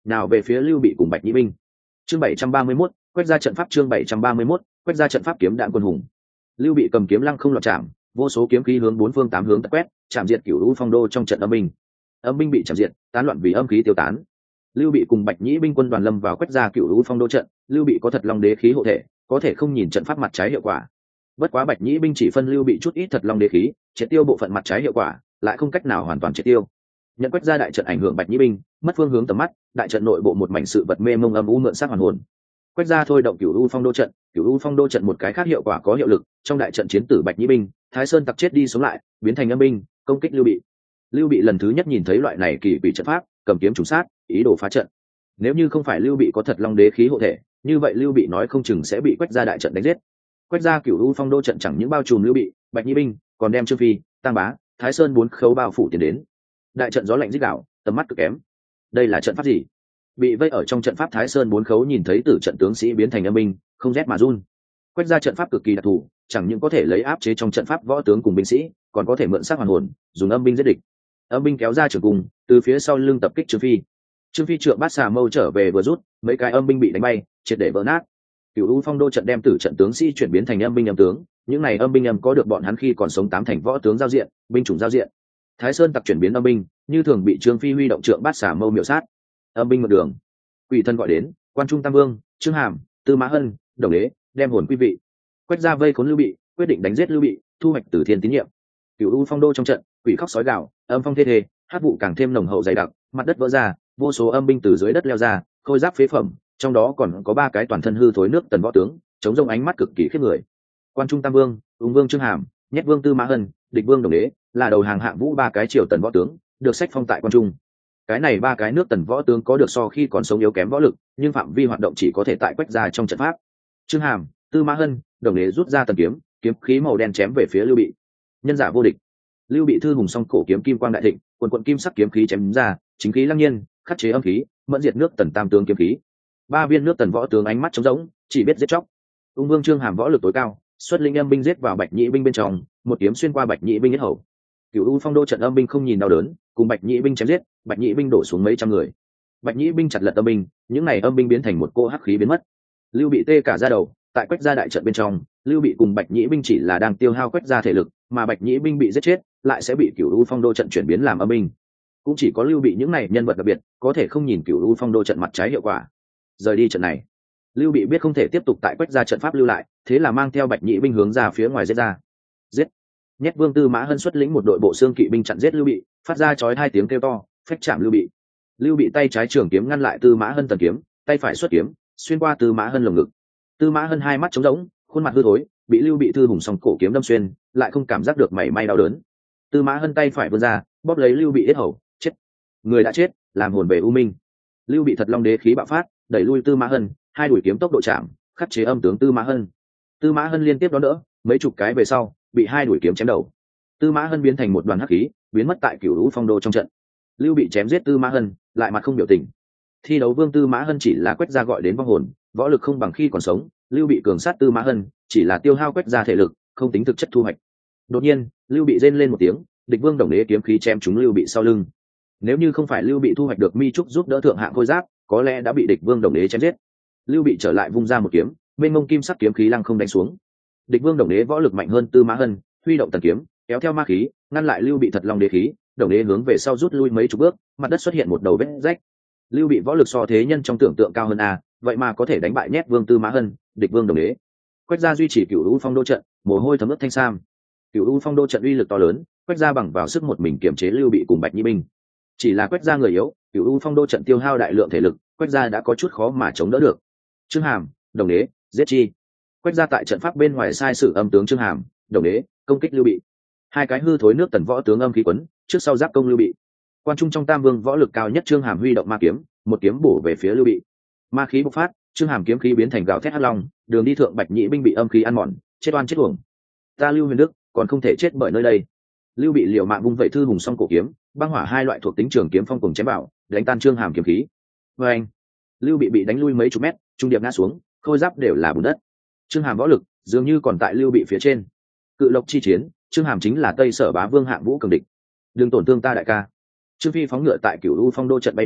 nào về phía lưu bị cùng bạch nhĩ binh. Chương 731, quét ra trận pháp. Chương 731, quét ra trận pháp. Kiếm đạn quân hùng. Lưu bị cầm kiếm lăng không loạt chạm, vô số kiếm khí hướng bốn phương tám hướng tật quét, chạm diệt Cửu U Phong Đô trong trận âm binh. Âm binh bị chạm diệt, tán loạn vì âm khí tiêu tán. Lưu bị cùng bạch nhĩ binh quân đoàn lâm vào quét ra Cửu U Phong Đô trận. Lưu bị có thật long đế khí hộ thể, có thể không nhìn trận pháp mặt trái hiệu quả. Bất quá bạch nhĩ binh chỉ phân lưu bị chút ít thật long đế khí, triệt tiêu bộ phận mặt trái hiệu quả, lại không cách nào hoàn toàn triệt tiêu. Nhận quét ra đại trận ảnh hưởng bạch nhĩ binh, mất phương hướng tầm mắt, đại trận nội bộ một mảnh sự vật mê mông âm u mượn sắc hoàn hồn. Quét ra thôi động Cửu U Phong Đô trận. Cửu U Phong Đô trận một cái khác hiệu quả có hiệu lực, trong đại trận chiến tử bạch nhĩ binh, Thái Sơn tặc chết đi sống lại, biến thành âm binh, công kích Lưu Bị. Lưu Bị lần thứ nhất nhìn thấy loại này kỳ quỷ trận pháp, cầm kiếm trùng sát, ý đồ phá trận. Nếu như không phải Lưu Bị có thật long đế khí hộ thể, như vậy Lưu Bị nói không chừng sẽ bị quét ra đại trận đánh giết. Quét ra Cửu U Phong Đô trận chẳng những bao trùm Lưu Bị, bạch nhĩ binh, còn đem Trương Phi, Tăng Bá, Thái Sơn bốn khấu bao phủ tiến đến. Đại trận gió lạnh rít gào, tầm mắt cực kém. Đây là trận pháp gì? Bị vây ở trong trận pháp Thái Sơn bốn khấu nhìn thấy tử trận tướng sĩ biến thành âm binh, không rét mà run. Quét ra trận pháp cực kỳ đặc thù, chẳng những có thể lấy áp chế trong trận pháp võ tướng cùng binh sĩ, còn có thể mượn xác hoàn hồn, dùng âm binh giết địch. Âm binh kéo ra trường cung, từ phía sau lưng tập kích Trương Phi. Trương Phi trượng bát xà mâu trở về vừa rút, mấy cái âm binh bị đánh bay, triệt để vỡ nát. Cửu U Phong Đô trận đem tử trận tướng sĩ chuyển biến thành âm binh âm tướng, những này âm binh âm có được bọn hắn khi còn sống tám thành võ tướng giao diện, binh chủng giao diện. Thái Sơn tặc chuyển biến âm binh, như thường bị Trương Phi huy động trượng bát xà mâu miểu sát. Âm binh một đường, quỷ thân gọi đến, Quan Trung Tam Vương, Trương Hàm, Tư Mã Hân, Đồng Đế, đem hồn quý vị. Quét ra vây khốn Lưu Bị, quyết định đánh giết Lưu Bị, thu hoạch Tử Thiên tín nhiệm. Cửu U Phong Đô trong trận, quỷ khóc sói gào, âm phong thê thê, hắc vụ càng thêm nồng hậu dày đặc, mặt đất vỡ ra, vô số âm binh từ dưới đất leo ra, khôi giáp phế phẩm, trong đó còn có ba cái toàn thân hư thối nước tần võ tướng, chống rông ánh mắt cực kỳ khiếp người. Quan Trung Tam Vương, Ung Vương Trương Hàm, Nhét Vương Tư Mã Hân, Địch Vương Đồng Đế, là đầu hàng hạng vũ ba cái triều tần võ tướng, được sách phong tại Quan Trung. Cái này ba cái nước tần võ tướng có được so khi còn sống yếu kém võ lực, nhưng phạm vi hoạt động chỉ có thể tại quét ra trong trận pháp. Trương Hàm, Tư Mã Hân, Đồng Đế rút ra tần kiếm, kiếm khí màu đen chém về phía Lưu Bị. Nhân giả vô địch. Lưu Bị thư hùng song cổ kiếm kim quang đại thịnh, quần quần kim sắc kiếm khí chém ra, chính khí lăng nhiên, khắc chế âm khí, mẫn diệt nước tần tam tướng kiếm khí. Ba viên nước tần võ tướng ánh mắt trống rỗng, chỉ biết giết chóc. Ung Vương Trương Hàm võ lực tối cao, xuất linh âm binh giết vào bạch nhĩ binh bên trong, một kiếm xuyên qua bạch nhĩ binh yết hầu. Cửu U Phong Đô trận âm binh không nhìn đau đớn, cùng bạch nhĩ binh chém giết, bạch nhĩ binh đổ xuống mấy trăm người. Bạch nhĩ binh chặt lật âm binh, những này âm binh biến thành một cô hắc khí biến mất. Lưu Bị tê cả da đầu, tại quét ra đại trận bên trong, Lưu Bị cùng bạch nhĩ binh chỉ là đang tiêu hao quét ra thể lực, mà bạch nhĩ binh bị giết chết, lại sẽ bị Cửu U Phong Đô trận chuyển biến làm âm binh. Cũng chỉ có Lưu Bị những này nhân vật đặc biệt, có thể không nhìn Cửu U Phong Đô trận mặt trái hiệu quả. Rời đi trận này, Lưu Bị biết không thể tiếp tục tại quét ra trận pháp lưu lại, thế là mang theo bạch nhĩ binh hướng ra phía ngoài giết ra. Giết! Nhét Vương Tư Mã Hân xuất lĩnh một đội bộ xương kỵ binh chặn giết Lưu Bị, phát ra chói hai tiếng kêu to, phách chạm Lưu Bị. Lưu Bị tay trái trường kiếm ngăn lại Tư Mã Hân tần kiếm, tay phải xuất kiếm, xuyên qua Tư Mã Hân lồng ngực. Tư Mã Hân hai mắt trống rỗng, khuôn mặt hư thối, bị Lưu Bị thư hùng song cổ kiếm đâm xuyên, lại không cảm giác được mảy may đau đớn. Tư Mã Hân tay phải vươn ra, bóp lấy Lưu Bị yết hầu, chết. Người đã chết, làm hồn về u minh. Lưu Bị thật long đế khí bạo phát, đẩy lui Tư Mã Hân, hai đuổi kiếm tốc độ chạm, khắc chế âm tướng Tư Mã Hân. Tư Mã Hân liên tiếp đón đỡ, mấy chục cái về sau, bị hai đuổi kiếm chém đầu. Tư Mã Hân biến thành một đoàn hắc khí, biến mất tại Cửu U Phong Đô trong trận. Lưu Bị chém giết Tư Mã Hân, lại mặt không biểu tình. Thi đấu vương Tư Mã Hân chỉ là quét ra gọi đến vong hồn, võ lực không bằng khi còn sống. Lưu Bị cường sát Tư Mã Hân, chỉ là tiêu hao quét ra thể lực, không tính thực chất thu hoạch. Đột nhiên, Lưu Bị rên lên một tiếng, Địch Vương Đồng Đế kiếm khí chém trúng Lưu Bị sau lưng. Nếu như không phải Lưu Bị thu hoạch được mi trúc giúp đỡ thượng hạng khôi giáp, có lẽ đã bị Địch Vương Đồng Đế chém giết. Lưu Bị trở lại vung ra một kiếm, bên mông kim sắc kiếm khí lăng không đánh xuống. Địch Vương Đồng Đế võ lực mạnh hơn Tư Mã Hân, huy động tần kiếm, kéo theo ma khí, ngăn lại Lưu Bị thật long đế khí. Đồng Đế hướng về sau rút lui mấy chục bước, mặt đất xuất hiện một đầu vết rách. Lưu Bị võ lực so thế nhân trong tưởng tượng cao hơn vậy mà có thể đánh bại Nhét Vương Tư Mã Hân, Địch Vương Đồng Đế. Quét ra duy trì Cửu U Phong Đô trận, mồ hôi thấm ướt thanh sam. Cửu U Phong Đô trận uy lực to lớn, quét ra bằng vào sức một mình kiểm chế Lưu Bị cùng bạch nhĩ binh. Chỉ là quét ra người yếu, Cửu U Phong Đô trận tiêu hao đại lượng thể lực, quét ra đã có chút khó mà chống đỡ được. Trương Hàm, Đồng Đế, giết chi. Quét ra tại trận pháp bên ngoài sai sử âm tướng Trương Hàm, Đồng Đế công kích Lưu Bị. Hai cái hư thối nước tần võ tướng âm khí quấn, trước sau giáp công Lưu Bị. Quan Trung trong Tam Vương võ lực cao nhất Trương Hàm huy động ma kiếm, một kiếm bổ về phía Lưu Bị. Ma khí bộc phát, Trương Hàm kiếm khí biến thành gào thét hắc long, đường đi thượng bạch nhĩ binh bị âm khí ăn mòn, chết oan chết uổng. Ta Lưu Huyền Đức còn không thể chết bởi nơi đây. Lưu Bị liều mạng vung vậy thư hùng song cổ kiếm, băng hỏa hai loại thuộc tính trường kiếm phong cùng chém bảo, đánh tan Trương Hàm kiếm khí. Và anh, Lưu Bị bị đánh lui mấy chục mét, trung điệp ngã xuống, khôi giáp đều là bùn đất. Trương Hàm võ lực dường như còn tại Lưu Bị phía trên. Cự Lộc chi chiến, Trương Hàm chính là Tây Sở Bá Vương hạng vũ cường địch. Đừng tổn thương ta đại ca. Trương Phi phóng ngựa tại Cửu U Phong Đô trận bay nhanh,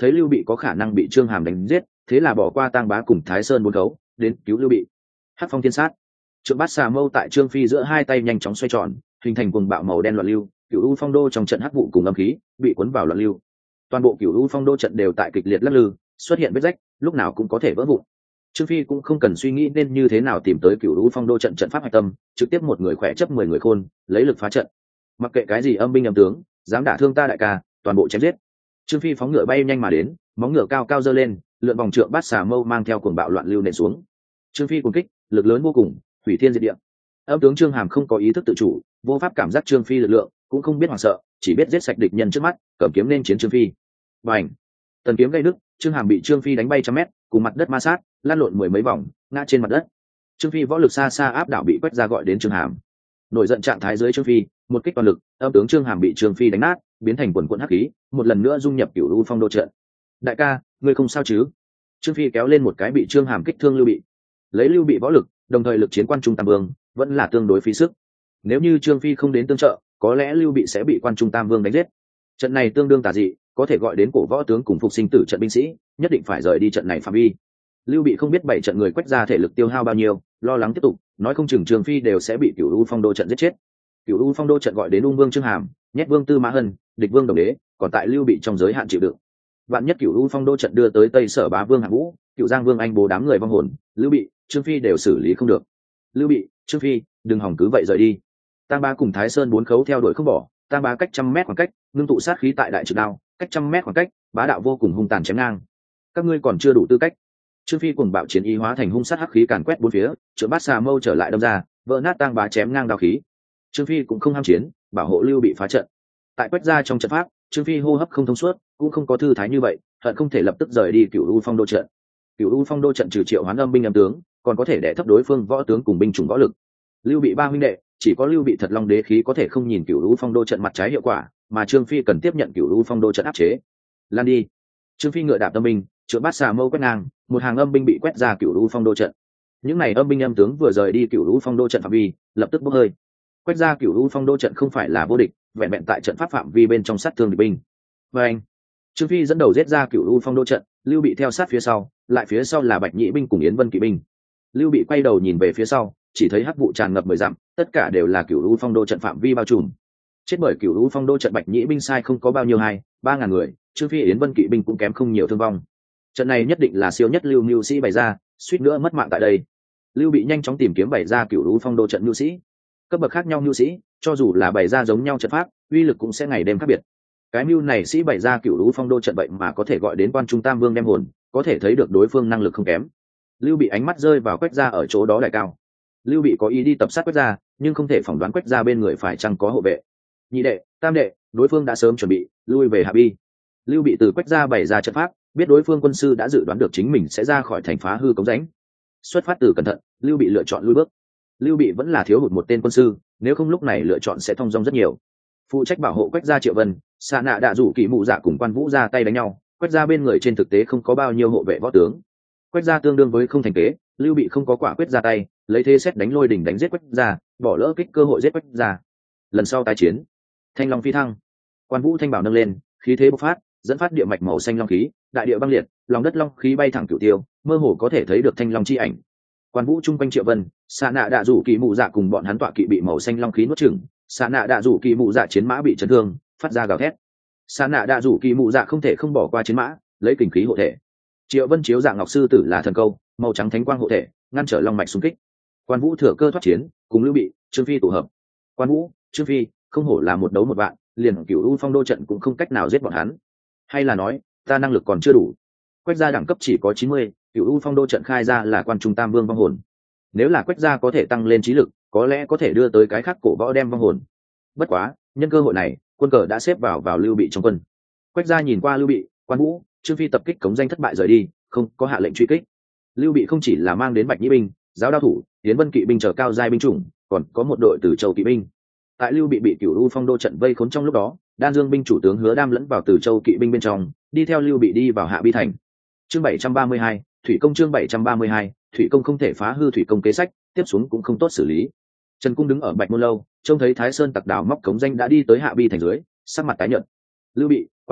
thấy lưu bị có khả năng bị Trương Hàm đánh giết, thế là bỏ qua Tang Bá cùng Thái Sơn bốn khấu đến cứu lưu bị. Hắc phong thiên sát, trượng bát xà mâu tại Trương Phi giữa hai tay nhanh chóng xoay tròn, hình thành cuồng bạo màu đen loạn lưu. Cửu U Phong Đô trong trận hắc vụ cùng âm khí bị cuốn vào loạn lưu, toàn bộ Cửu U Phong Đô trận đều tại kịch liệt lắc lư, xuất hiện vết rách, lúc nào cũng có thể vỡ vụn. Trương Phi cũng không cần suy nghĩ nên như thế nào tìm tới Cửu U Phong Đô trận trận pháp hạch tâm, trực tiếp một người khỏe chấp 10 người khôn, lấy lực phá trận. Mặc kệ cái gì âm binh âm tướng, dám đả thương ta đại ca, toàn bộ chém giết. Trương Phi phóng ngựa bay nhanh mà đến, móng ngựa cao cao giơ lên, lượn vòng trượng bát xà mâu mang theo cuồng bạo loạn lưu nện xuống. Trương Phi cuồng kích, lực lớn vô cùng, hủy thiên diệt địa. Âm tướng Trương Hàm không có ý thức tự chủ, vô pháp cảm giác Trương Phi lực lượng, cũng không biết hoảng sợ, chỉ biết giết sạch địch nhân trước mắt, cầm kiếm nên chiến Trương Phi. Bành! Tần kiếm gây đứt, Trương Hàm bị Trương Phi đánh bay trăm mét, cùng mặt đất ma sát, lăn lộn 10 mấy vòng, ngã trên mặt đất. Trương Phi võ lực xa xa áp đảo bị quét ra gọi đến Trương Hàm. Nổi giận trạng thái dưới Trương Phi, một kích toàn lực, âm tướng Trương Hàm bị Trương Phi đánh nát, biến thành quần quần hắc khí, một lần nữa dung nhập Cửu U Phong Đô trận. Đại ca, ngươi không sao chứ? Trương Phi kéo lên một cái bị Trương Hàm kích thương Lưu Bị. Lấy Lưu Bị võ lực, đồng thời lực chiến Quan Trung Tam Vương, vẫn là tương đối phí sức. Nếu như Trương Phi không đến tương trợ, có lẽ Lưu Bị sẽ bị Quan Trung Tam Vương đánh giết. Trận này tương đương tà dị, có thể gọi đến cổ võ tướng cùng phục sinh tử trận binh sĩ, nhất định phải rời đi trận này phạm vi. Lưu Bị không biết 7 trận người quét ra thể lực tiêu hao bao nhiêu, lo lắng tiếp tục, nói không chừng Trương Phi đều sẽ bị Cửu U Phong Đô trận giết chết. Cửu U Phong Đô trận gọi đến Ung Vương Trương Hàm, nhét Vương Tư Mã Hân, địch Vương Đồng Đế, còn tại Lưu Bị trong giới hạn chịu đựng. Vạn nhất Cửu U Phong Đô trận đưa tới Tây Sở Bá Vương Hạng Vũ, Cửu Giang Vương Anh Bố đám người vong hồn, Lưu Bị, Trương Phi đều xử lý không được. Lưu Bị, Trương Phi, đừng hòng cứ vậy rời đi. Tang Bá cùng Thái Sơn bốn khấu theo đuổi không bỏ, Tang Bá cách 100 mét khoảng cách, ngưng tụ sát khí tại đại trực đao, cách 100 mét khoảng cách, bá đạo vô cùng hung tàn chém ngang. Các ngươi còn chưa đủ tư cách. Trương Phi cuồng bạo chiến ý hóa thành hung sát hắc khí càn quét bốn phía, trượng bát xà mâu trở lại đâm ra, vỡ nát Tang Bá chém ngang đao khí. Trương Phi cũng không ham chiến, bảo hộ Lưu Bị phá trận. Tại quét ra trong trận pháp, Trương Phi hô hấp không thông suốt, cũng không có thư thái như vậy, hận không thể lập tức rời đi Cửu U Phong Đô trận. Cửu U Phong Đô trận trừ triệu hoán âm binh âm tướng, còn có thể đè thấp đối phương võ tướng cùng binh chủng võ lực. Lưu Bị ba huynh đệ, chỉ có Lưu Bị Thật Long đế khí có thể không nhìn Cửu U Phong Đô trận mặt trái hiệu quả, mà Trương Phi cần tiếp nhận Cửu U Phong Đô trận áp chế. Lan đi. Trương Phi ngựa đạp âm binh, trượng bát xà mâu quét ngang, một hàng âm binh bị quét ra Cửu U Phong Đô trận. Những này âm binh âm tướng vừa rời đi Cửu U Phong Đô trận phạm vi, lập tức bốc hơi. Quét ra Cửu U Phong Đô trận không phải là vô địch, vẹn vẹn tại trận pháp phạm vi bên trong sát thương địch binh. Và anh, Trương Phi dẫn đầu giết ra Cửu U Phong Đô trận, Lưu Bị theo sát phía sau, lại phía sau là Bạch Nhĩ binh cùng Yến Vân kỵ binh. Lưu Bị quay đầu nhìn về phía sau, chỉ thấy hắc vụ tràn ngập 10 dặm, tất cả đều là Cửu U Phong Đô trận phạm vi bao trùm. Chết bởi Cửu U Phong Đô trận Bạch Nhĩ binh sai không có bao nhiêu 2-3 ngàn người, Trương Phi Yến Vân kỵ binh cũng kém không nhiều thương vong. Trận này nhất định là siêu nhất lưu mưu sĩ bày ra, suýt nữa mất mạng tại đây. Lưu Bị nhanh chóng tìm kiếm bày ra Cửu U Phong Đô trận mưu sĩ. Cấp bậc khác nhau mưu sĩ, cho dù là bày ra giống nhau trận pháp, uy lực cũng sẽ ngày đêm khác biệt. Cái mưu này sĩ bày ra Cửu U Phong Đô trận vậy mà có thể gọi đến Quan Trung Tam Vương đem hồn, có thể thấy được đối phương năng lực không kém. Lưu Bị ánh mắt rơi vào Quách Gia ở chỗ đó đại cao. Lưu Bị có ý đi tập sát Quách Gia, nhưng không thể phỏng đoán Quách Gia bên người phải chăng có hộ vệ. Nhị đệ, tam đệ, đối phương đã sớm chuẩn bị lui về Hạ Bi. Lưu Bị từ Quách Gia bày ra trận pháp, biết đối phương quân sư đã dự đoán được chính mình sẽ ra khỏi thành phá hư cống rãnh. Xuất phát từ cẩn thận, Lưu Bị lựa chọn lui bước. Lưu Bị vẫn là thiếu hụt một tên quân sư, nếu không lúc này lựa chọn sẽ thong dong rất nhiều. Phụ trách bảo hộ Quách Gia Triệu Vân, Sa Nạ đã rủ Kỷ Mụ Dạ cùng Quan Vũ ra tay đánh nhau. Quách Gia bên người trên thực tế không có bao nhiêu hộ vệ võ tướng. Quách Gia tương đương với không thành kế, Lưu Bị không có quả quyết ra tay, lấy thế xét đánh lôi đỉnh đánh giết Quách Gia, bỏ lỡ kích cơ hội giết Quách Gia. Lần sau tái chiến, Thanh Long phi thăng, Quan Vũ thanh bảo nâng lên, khí thế bộc phát, dẫn phát địa mạch màu xanh long khí, đại địa băng liệt, lòng đất long khí bay thẳng cửu tiêu, mơ hồ có thể thấy được thanh long chi ảnh. Quan Vũ trung quanh Triệu Vân, Sa Nạ đã rủ Kỷ Mụ Dạ cùng bọn hắn tọa kỵ bị màu xanh long khí nuốt chửng, Sa Nạ đã rủ Kỷ Mụ Dạ chiến mã bị chấn thương, phát ra gào thét. Sa Nạ đã rủ Kỷ Mụ Dạ không thể không bỏ qua chiến mã, lấy kình khí hộ thể. Triệu Vân chiếu dạng ngọc sư tử là thần câu, màu trắng thánh quang hộ thể, ngăn trở long mạch xung kích. Quan Vũ thừa cơ thoát chiến, cùng Lưu Bị, Trương Phi tụ hợp. Quan Vũ, Trương Phi, không hổ là một đấu một vạn, liền Cửu U Phong Đô trận cũng không cách nào giết bọn hắn. Hay là nói, ta năng lực còn chưa đủ. Quách Gia đẳng cấp chỉ có 90, Cửu U Phong Đô trận khai ra là Quan Trung Tam Vương vong hồn. Nếu là Quách Gia có thể tăng lên trí lực, có lẽ có thể đưa tới cái khác cổ võ đem vong hồn. Bất quá, nhân cơ hội này, quân cờ đã xếp vào Lưu Bị trong quân. Quách Gia nhìn qua Lưu Bị, Quan Vũ, Trương Phi tập kích cống danh thất bại rời đi, không có hạ lệnh truy kích. Lưu Bị không chỉ là mang đến Bạch Nhĩ binh, giáo đao thủ, Yến Vân kỵ binh chờ cao giai binh chủng, còn có một đội Từ Châu kỵ binh. Tại Lưu bị Cửu U Phong Đô trận vây khốn trong lúc đó, Đan Dương binh chủ tướng Hứa Đam lẫn vào Từ Châu kỵ binh bên trong, đi theo Lưu Bị đi vào Hạ Bi thành. Chương 732, thủy công chương 732, thủy công không thể phá hư thủy công kế sách, tiếp xuống cũng không tốt xử lý. Trần Cung đứng ở Bạch Môn lâu, trông thấy Thái Sơn tặc đảo móc cống danh đã đi tới Hạ Bi thành dưới, sắc mặt tái nhợt. Lưu Bị, Quan Vũ,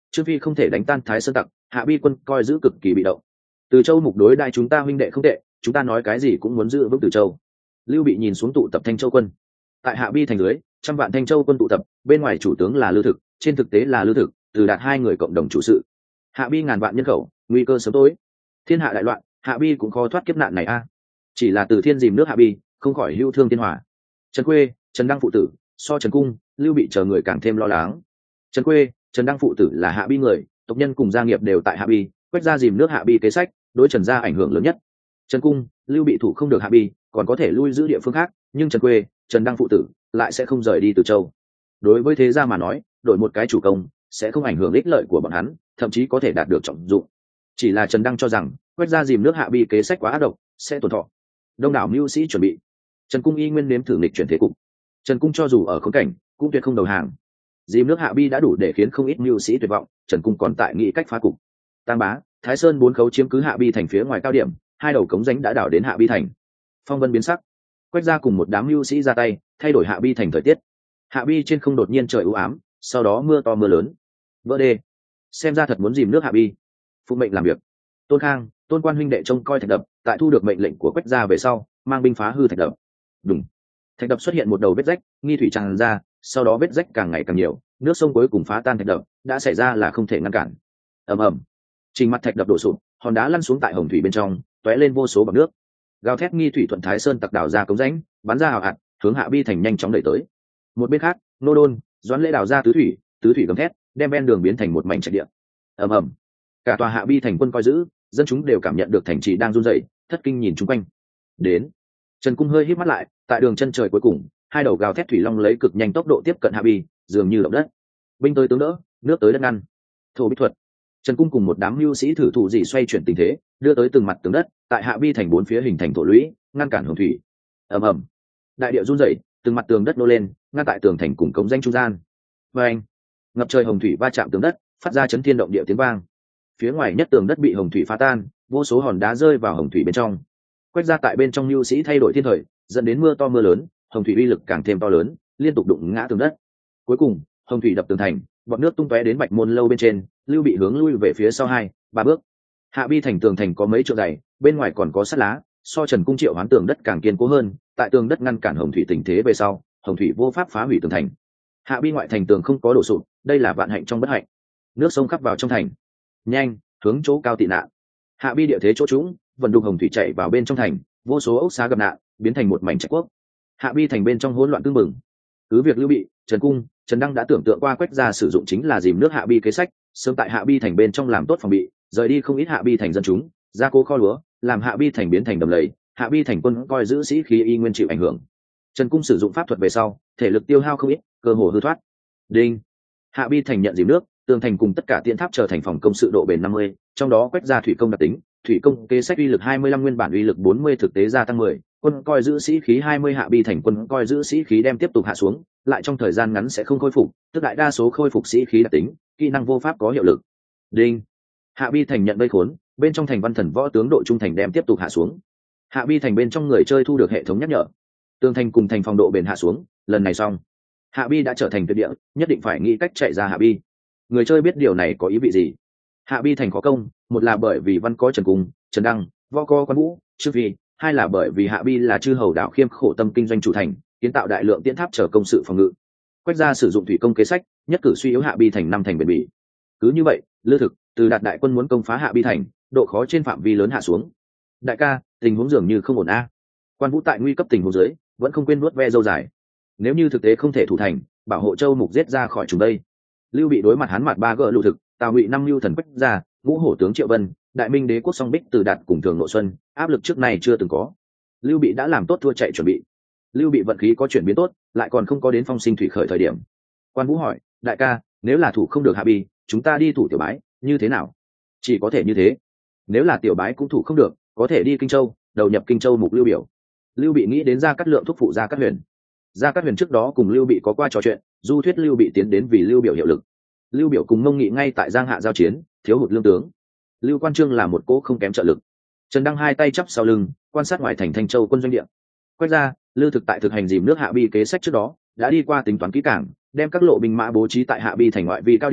Trương Phi không thể đánh tan Thái Sơn tặc, Hạ Bi quân coi giữ cực kỳ bị động. Từ Châu mục đối đại chúng ta huynh đệ không tệ, chúng ta nói cái gì cũng muốn giữ vững Từ Châu. Lưu Bị nhìn xuống tụ tập Thanh Châu quân. Tại Hạ Bi thành dưới, trăm vạn Thanh Châu quân tụ tập, bên ngoài chủ tướng là Lưu Thực, trên thực tế là Lưu Thực, Từ Đạt hai người cộng đồng chủ sự. Hạ Bi ngàn vạn nhân khẩu, nguy cơ sớm tối. Thiên hạ đại loạn, Hạ Bi cũng khó thoát kiếp nạn này a. Chỉ là Từ Thiên dìm nước Hạ Bi, không khỏi hưu thương thiên hỏa. Trần Quê, Trần Đăng phụ tử, so Trần Cung, Lưu Bị chờ người càng thêm lo lắng. Trần Quê, Trần Đăng phụ tử là Hạ Bi người, tộc nhân cùng gia nghiệp đều tại Hạ Bi, quét ra dìm nước Hạ Bi kế sách, đối Trần gia ảnh hưởng lớn nhất. Trần Cung, Lưu Bị thủ không được Hạ Bi, còn có thể lui giữ địa phương khác, nhưng Trần Quê, Trần Đăng phụ tử lại sẽ không rời đi Từ Châu. Đối với thế gia mà nói, đổi một cái chủ công sẽ không ảnh hưởng ích lợi của bọn hắn, thậm chí có thể đạt được trọng dụng. Chỉ là Trần Đăng cho rằng quét ra dìm nước Hạ Bi kế sách quá ác độc, sẽ tổn thọ. Đông đảo mưu sĩ chuẩn bị. Trần Cung y nguyên nếm thử nghịch chuyển thế cục. Trần Cung cho dù ở khốn cảnh, cũng tuyệt không đầu hàng. Dìm nước Hạ Bi đã đủ để khiến không ít mưu sĩ tuyệt vọng, Trần Cung còn tại nghĩ cách phá cục. Tang Bá, Thái Sơn bốn khấu chiếm cứ Hạ Bi thành phía ngoài cao điểm, hai đầu cống rãnh đã đảo đến Hạ Bi thành. Phong vân biến sắc, quét ra cùng một đám mưu sĩ ra tay, thay đổi Hạ Bi thành thời tiết. Hạ Bi trên không đột nhiên trời u ám, sau đó mưa to mưa lớn. Vỡ đê. Xem ra thật muốn dìm nước Hạ Bi. Phụ mệnh làm việc. Tôn Khang, Tôn Quan huynh đệ trông coi thạch đập, tại thu được mệnh lệnh của quét ra về sau, mang binh phá hư thạch đập. Đúng. Thạch đập xuất hiện một đầu vết rách, nghi thủy tràn ra, sau đó vết rách càng ngày càng nhiều, nước sông cuối cùng phá tan thạch đập, đã xảy ra là không thể ngăn cản. Ầm ầm. Trình mặt thạch đập đổ sụp, hòn đá lăn xuống tại hồng thủy bên trong, tóe lên vô số bọt nước. Gào thét nghi thủy thuận Thái Sơn tặc đảo ra cống rãnh, bắn ra hào hạt, hướng Hạ Bi thành nhanh chóng đẩy tới. Một bên khác, Nô Đôn, Doãn Lễ đào ra tứ thủy gầm thét, đem ven đường biến thành một mảnh trạch địa. Ầm ầm. Cả tòa Hạ Bi thành quân coi giữ, dân chúng đều cảm nhận được thành trì đang run rẩy, thất kinh nhìn chung quanh. Đến. Trần Cung hơi híp mắt lại, tại đường chân trời cuối cùng, hai đầu gào thét thủy long lấy cực nhanh tốc độ tiếp cận Hạ Bi, dường như động đất. Binh tới tướng đỡ, nước tới đất ngăn. Thổ Bích thuật. Trần Cung cùng một đám mưu sĩ thử thủ dị xoay chuyển tình thế, đưa tới từng mặt tường đất, tại Hạ Bi thành bốn phía hình thành thổ lũy, ngăn cản hồng thủy. Ầm ầm. Đại địa run rẩy, từng mặt tường đất nô lên, ngăn tại tường thành cùng cống rãnh trung gian. Vang. Ngập trời hồng thủy va chạm tường đất, phát ra chấn thiên động địa tiếng vang. Phía ngoài nhất tường đất bị hồng thủy phá tan, vô số hòn đá rơi vào hồng thủy bên trong. Quét ra tại bên trong mưu sĩ thay đổi thiên thời, dẫn đến mưa to mưa lớn, hồng thủy uy lực càng thêm to lớn, liên tục đụng ngã tường đất. Cuối cùng, hồng thủy đập tường thành, bọt nước tung tóe đến Bạch Môn lâu bên trên, Lưu Bị hướng lui về phía sau 2-3 bước. Hạ Bi thành tường thành có mấy trượng dày, bên ngoài còn có sắt lá, so Trần Cung Triệu hoán tường đất càng kiên cố hơn, tại tường đất ngăn cản hồng thủy tình thế về sau, hồng thủy vô pháp phá hủy tường thành. Hạ Bi ngoại thành tường không có đổ sụp, đây là vạn hạnh trong bất hạnh. Nước sông khắp vào trong thành. Nhanh, hướng chỗ cao tị nạn. Hạ Bi địa thế chỗ trũng, vận đục hồng thủy chảy vào bên trong thành, vô số ốc xá gặp nạn, biến thành một mảnh trạch quốc. Hạ Bi thành bên trong hỗn loạn tương mừng. Cứ việc Lưu Bị, Trần Cung, Trần Đăng đã tưởng tượng qua quét ra sử dụng chính là dìm nước Hạ Bi kế sách, sớm tại Hạ Bi thành bên trong làm tốt phòng bị, rời đi không ít Hạ Bi thành dân chúng, gia cố kho lúa, làm Hạ Bi thành biến thành đầm lầy, Hạ Bi thành quân coi giữ sĩ khí y nguyên chịu ảnh hưởng. Trần Cung sử dụng pháp thuật về sau, thể lực tiêu hao không ít, cơ hồ hư thoát. Đinh. Hạ Bi thành nhận dìm nước, tường thành cùng tất cả tiễn tháp trở thành phòng công sự độ bền 50, trong đó quét ra thủy công đặc tính, thủy công kế sách uy lực 25 nguyên bản uy lực 40 thực tế gia tăng 10, quân coi giữ sĩ khí 20 Hạ Bi thành quân coi giữ sĩ khí đem tiếp tục hạ xuống, lại trong thời gian ngắn sẽ không khôi phục, tức đại đa số khôi phục sĩ khí đặc tính, kỹ năng vô pháp có hiệu lực. Đinh. Hạ Bi thành nhận vây khốn, bên trong thành văn thần võ tướng độ trung thành đem tiếp tục hạ xuống. Hạ Bi thành bên trong người chơi thu được hệ thống nhắc nhở. Tường thành cùng thành phòng độ bền hạ xuống, lần này xong. Hạ Bi đã trở thành tuyệt địa, nhất định phải nghĩ cách chạy ra Hạ Bi. Người chơi biết điều này có ý vị gì? Hạ Bi thành có công, một là bởi vì văn có Trần Cung, Trần Đăng, võ có Quan Vũ, Trương Phi, hai là bởi vì Hạ Bi là chư hầu đảo khiêm khổ tâm kinh doanh chủ thành, kiến tạo đại lượng tiễn tháp chờ công sự phòng ngự. Quét ra sử dụng thủy công kế sách, nhất cử suy yếu Hạ Bi thành 5 thành bền bỉ. Cứ như vậy, Lư Thực, Từ Đạt đại quân muốn công phá Hạ Bi thành, độ khó trên phạm vi lớn hạ xuống. Đại ca, tình huống dường như không ổn a. Quan Vũ tại nguy cấp tình huống dưới, vẫn không quên nuốt ve dâu dài. Nếu như thực tế không thể thủ thành, bảo hộ Châu Mục giết ra khỏi chúng đây. Lưu Bị đối mặt hắn mặt 3 gỡ Lưu Thực, Tào Ngụy 5 lưu thần Quách ra, Ngũ Hổ tướng Triệu Vân, Đại Minh đế quốc Song Bích Từ Đạt cùng Thường Nội Xuân, áp lực trước này chưa từng có. Lưu Bị đã làm tốt thua chạy chuẩn bị. Lưu Bị vận khí có chuyển biến tốt, lại còn không có đến phong sinh thủy khởi thời điểm. Quan Vũ hỏi, đại ca, nếu là thủ không được Hạ Bi, chúng ta đi thủ Tiểu Bái, như thế nào? Chỉ có thể như thế. Nếu là Tiểu Bái cũng thủ không được, có thể đi Kinh Châu, đầu nhập Kinh Châu mục Lưu Biểu. Lưu Bị nghĩ đến Gia Cát Lượng thúc phụ Gia Cát Huyền. Gia Cát Huyền trước đó cùng Lưu Bị có qua trò chuyện, du thuyết Lưu Bị tiến đến vì Lưu Biểu hiệu lực. Lưu Biểu cùng Mông Nghị ngay tại Giang Hạ giao chiến, thiếu hụt lương tướng. Lưu Quan Trương là một cỗ không kém trợ lực. Trần Đăng hai tay chắp sau lưng, quan sát ngoài thành Thanh Châu quân doanh địa. Quét ra, Lư Thực tại thực hành dìm nước Hạ Bi kế sách trước đó, đã đi qua tính toán kỹ càng, đem các lộ binh mã bố trí tại Hạ Bi thành ngoại vi cao điểm,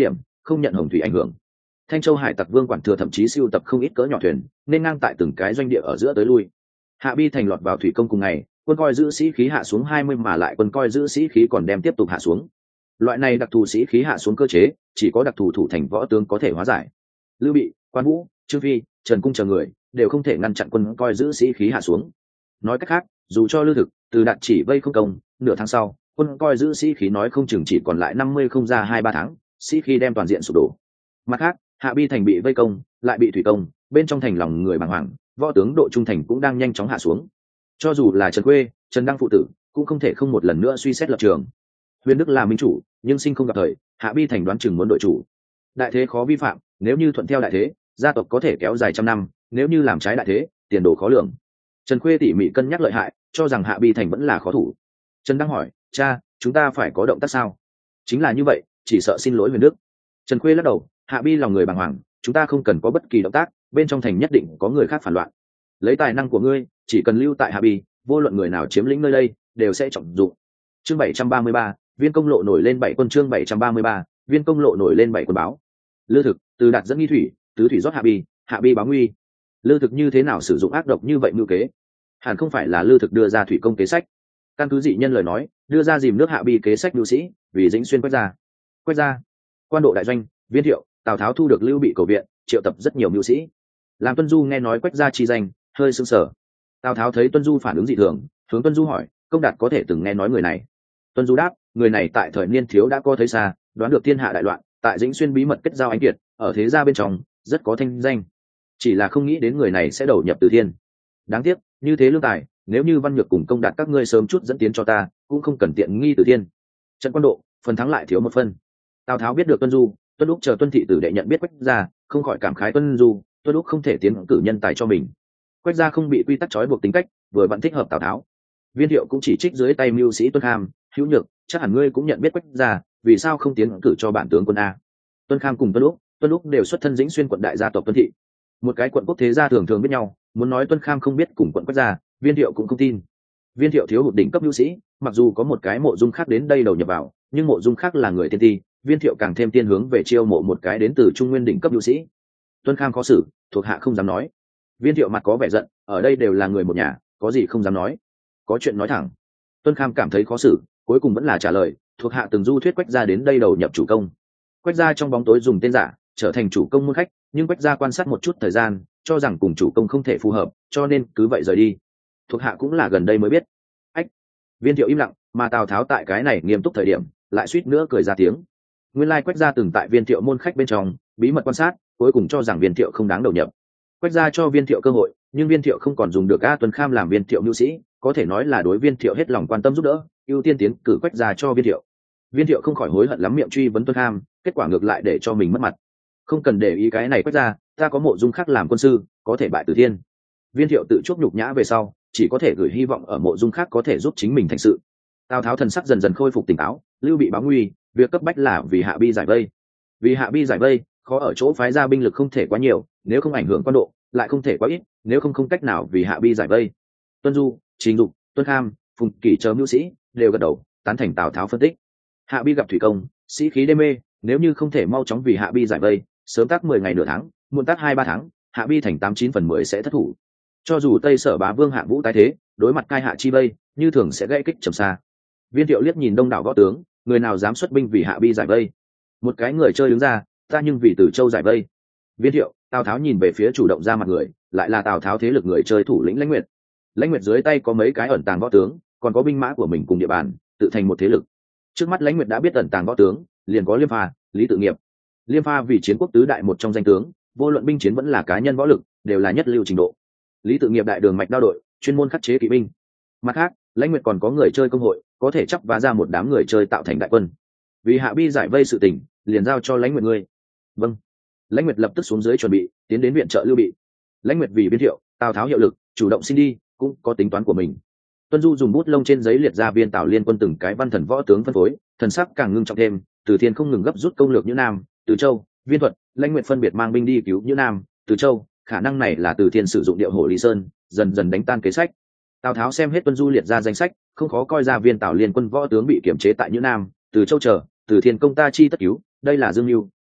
không nhận hồng thủy ảnh hưởng. Thanh Châu hải tặc vương quản thừa thậm chí siêu tập không ít cỡ nhỏ thuyền, nên ngang tại từng cái doanh địa ở giữa tới lui. Hạ Bi thành lọt vào thủy công cùng ngày, quân coi giữ sĩ khí hạ xuống 20, mà lại quân coi giữ sĩ khí còn đem tiếp tục hạ xuống. Loại này đặc thù sĩ khí hạ xuống cơ chế, chỉ có đặc thù thủ thành võ tướng có thể hóa giải. Lưu Bị, Quan Vũ, Trương Phi, Trần Cung chờ người đều không thể ngăn chặn quân coi giữ sĩ khí hạ xuống. Nói cách khác, dù cho Lưu Thực từ đạt chỉ vây không công, nửa tháng sau, quân coi giữ sĩ khí nói không chừng chỉ còn lại 50 không ra 2-3 tháng, sĩ khí đem toàn diện sụp đổ. Mặt khác, Hạ Bi thành bị vây công, lại bị thủy công, bên trong thành lòng người bàng hoàng, võ tướng độ trung thành cũng đang nhanh chóng hạ xuống. Cho dù là Trần Quê, Trần Đăng phụ tử, cũng không thể không một lần nữa suy xét lập trường. Huyền Đức là minh chủ, nhưng sinh không gặp thời, Hạ Bi thành đoán chừng muốn đội chủ. Đại thế khó vi phạm, nếu như thuận theo đại thế, gia tộc có thể kéo dài trăm năm, nếu như làm trái đại thế, tiền đồ khó lường. Trần Khuê tỉ mỉ cân nhắc lợi hại, cho rằng Hạ Bi thành vẫn là khó thủ. Trần Đăng hỏi, cha, chúng ta phải có động tác sao? Chính là như vậy, chỉ sợ xin lỗi Huyền Đức. Trần Khuê lắc đầu, Hạ Bi lòng người bàng hoàng, chúng ta không cần có bất kỳ động tác, bên trong thành nhất định có người khác phản loạn. Lấy tài năng của ngươi, chỉ cần lưu tại Hạ Bi, vô luận người nào chiếm lĩnh nơi đây, đều sẽ trọng dụng. Chương 733, viên công lộ nổi lên 7 quân. Chương 733, viên công lộ nổi lên 7 quân báo. Lư Thực từ đạt dẫn nghi thủy, tứ thủy rót Hạ Bi báo nguy. Lư Thực như thế nào sử dụng ác độc như vậy mưu kế? Hẳn không phải là Lư Thực đưa ra thủy công kế sách. Căn cứ dị nhân lời nói, đưa ra dìm nước Hạ Bi kế sách mưu sĩ, vì Dĩnh Xuyên quét ra. Quan độ đại doanh, Viên Thiệu, Tào Tháo thu được Lưu Bị cầu viện, triệu tập rất nhiều mưu sĩ. Làm Tuân Du nghe nói quét ra chi danh, hơi sững sờ. Tào Tháo thấy Tuân Du phản ứng dị thường, hướng Tuân Du hỏi, Công Đạt có thể từng nghe nói người này? Tuân Du đáp, người này tại thời niên thiếu đã có thấy xa, đoán được thiên hạ đại loạn, tại Dĩnh Xuyên bí mật kết giao anh kiệt, ở thế gia bên trong rất có thanh danh, chỉ là không nghĩ đến người này sẽ đầu nhập Từ Thiên. Đáng tiếc, như thế lương tài, nếu như Văn Nhược cùng Công Đạt các ngươi sớm chút dẫn tiến cho ta, cũng không cần tiện nghi Từ Thiên. Trận quân độ, phần thắng lại thiếu một phân. Tào Tháo biết được Tuân Du, Tuân Lúc chờ Tuân thị tử đệ nhận biết Quách gia, không khỏi cảm khái Tuân Du, Tuân Lúc không thể tiến cử nhân tài cho mình. Quách gia không bị quy tắc trói buộc tính cách, vừa vẫn thích hợp Tào Tháo. Viên Thiệu cũng chỉ trích dưới tay mưu sĩ Tuân Kham, Hữu Nhược, chắc hẳn ngươi cũng nhận biết Quách gia, vì sao không tiến cử cho bản tướng quân a? Tuân Kham cùng Tuân Lúc đều xuất thân Dĩnh Xuyên quận đại gia tộc Tuân thị, một cái quận quốc thế gia thường thường biết nhau, muốn nói Tuân Kham không biết cùng quận Quách gia, Viên Thiệu cũng không tin. Viên Thiệu thiếu hụt đỉnh cấp mưu sĩ, mặc dù có một cái Mộ Dung khác đến đây đầu nhập vào, nhưng Mộ Dung khác là người tiên ti, Viên Thiệu càng thêm tiên hướng về chiêu mộ một cái đến từ Trung Nguyên đỉnh cấp mưu sĩ. Tuân Kham khó xử, thuộc hạ không dám nói. Viên Thiệu mặt có vẻ giận, ở đây đều là người một nhà, có gì không dám nói, có chuyện nói thẳng. Tuân Kham cảm thấy khó xử, cuối cùng vẫn là trả lời, thuộc hạ từng du thuyết Quách gia đến đây đầu nhập chủ công. Quách gia trong bóng tối dùng tên giả trở thành chủ công môn khách, nhưng Quách gia quan sát một chút thời gian, cho rằng cùng chủ công không thể phù hợp, cho nên cứ vậy rời đi. Thuộc hạ cũng là gần đây mới biết. Ách. Viên Thiệu im lặng, mà Tào Tháo tại cái này nghiêm túc thời điểm, lại suýt nữa cười ra tiếng. Nguyên lai Quách gia từng tại Viên Thiệu môn khách bên trong bí mật quan sát, cuối cùng cho rằng Viên Thiệu không đáng đầu nhập. Quách gia cho Viên Thiệu cơ hội, nhưng Viên Thiệu không còn dùng được A Tuân Kham làm Viên Thiệu mưu sĩ, có thể nói là đối Viên Thiệu hết lòng quan tâm giúp đỡ, ưu tiên tiến cử Quách gia cho Viên Thiệu. Viên Thiệu không khỏi hối hận lắm, miệng truy vấn Tuân Kham, kết quả ngược lại để cho mình mất mặt. Không cần để ý cái này Quách gia, ta có Mộ Dung khác làm quân sư, có thể bại Từ Thiên. Viên Thiệu tự chuốc nhục nhã về sau, chỉ có thể gửi hy vọng ở Mộ Dung khác có thể giúp chính mình thành sự. Tào Tháo thần sắc dần dần khôi phục tỉnh táo, Lưu Bị báo nguy, việc cấp bách là vì Hạ Bi giải vây. Vì Hạ Bi giải vây, khó ở chỗ phái ra binh lực không thể quá nhiều, nếu không ảnh hưởng quan độ, lại không thể quá ít, nếu không cách nào vì Hạ Bi giải vây. Tuân Du, Trình Dục, Tuân Kham, Phùng Kỷ chờ mưu sĩ đều gật đầu, tán thành Tào Tháo phân tích. Hạ Bi gặp thủy công, sĩ khí đê mê, nếu như không thể mau chóng vì Hạ Bi giải vây, sớm tác 10 ngày nửa tháng, muộn tác 2-3 tháng, Hạ Bi thành 89/10 sẽ thất thủ. Cho dù Tây Sở Bá Vương Hạng Vũ tái thế, đối mặt cai hạ chi vây, như thường sẽ gãy kích trầm xa. Viên Thiệu liếc nhìn đông đảo võ tướng, người nào dám xuất binh vì Hạ Bi giải vây? Một cái người chơi đứng ra, ta nhưng vì Từ Châu giải vây. Viên Thiệu, Tào Tháo nhìn về phía chủ động ra mặt người, lại là Tào Tháo thế lực người chơi thủ lĩnh Lãnh Nguyệt. Lãnh Nguyệt dưới tay có mấy cái ẩn tàng võ tướng, còn có binh mã của mình cùng địa bàn, tự thành một thế lực. Trước mắt Lãnh Nguyệt đã biết ẩn tàng võ tướng, liền có Liêm Pha, Lý Tự Nghiệp. Liêm Pha vì chiến quốc tứ đại một trong danh tướng, vô luận binh chiến vẫn là cá nhân võ lực, đều là nhất lưu trình độ. Lý Tự Nghiệp đại đường mạch đao đội, chuyên môn khắc chế kỵ binh. Mặt khác, Lãnh Nguyệt còn có người chơi công hội, có thể chắp vá ra một đám người chơi tạo thành đại quân. Vì Hạ Bi giải vây sự tình, liền giao cho Lãnh Nguyệt ngươi. Vâng. Lãnh Nguyệt lập tức xuống dưới chuẩn bị tiến đến viện trợ Lưu Bị. Lãnh Nguyệt vì Viên Thiệu, Tào Tháo hiệu lực, chủ động xin đi, cũng có tính toán của mình. Tuân Du dùng bút lông trên giấy liệt ra viên Tào Liên quân từng cái văn thần võ tướng phân phối, thần sắc càng ngưng trọng thêm. Từ Thiên không ngừng gấp rút công lược Như Nam, Từ Châu, Viên Thuật, Lãnh Nguyệt phân biệt mang binh đi cứu Như Nam, Từ Châu. Khả năng này là Từ Thiên sử dụng điệu hổ Lý Sơn, dần dần đánh tan kế sách. Tào Tháo xem hết Tuân Du liệt ra danh sách, không khó coi ra viên Tào Liên quân võ tướng bị kiểm chế tại Như Nam, Từ Châu chờ, Từ Thiên công ta chi tất cứu, đây là dương mưu,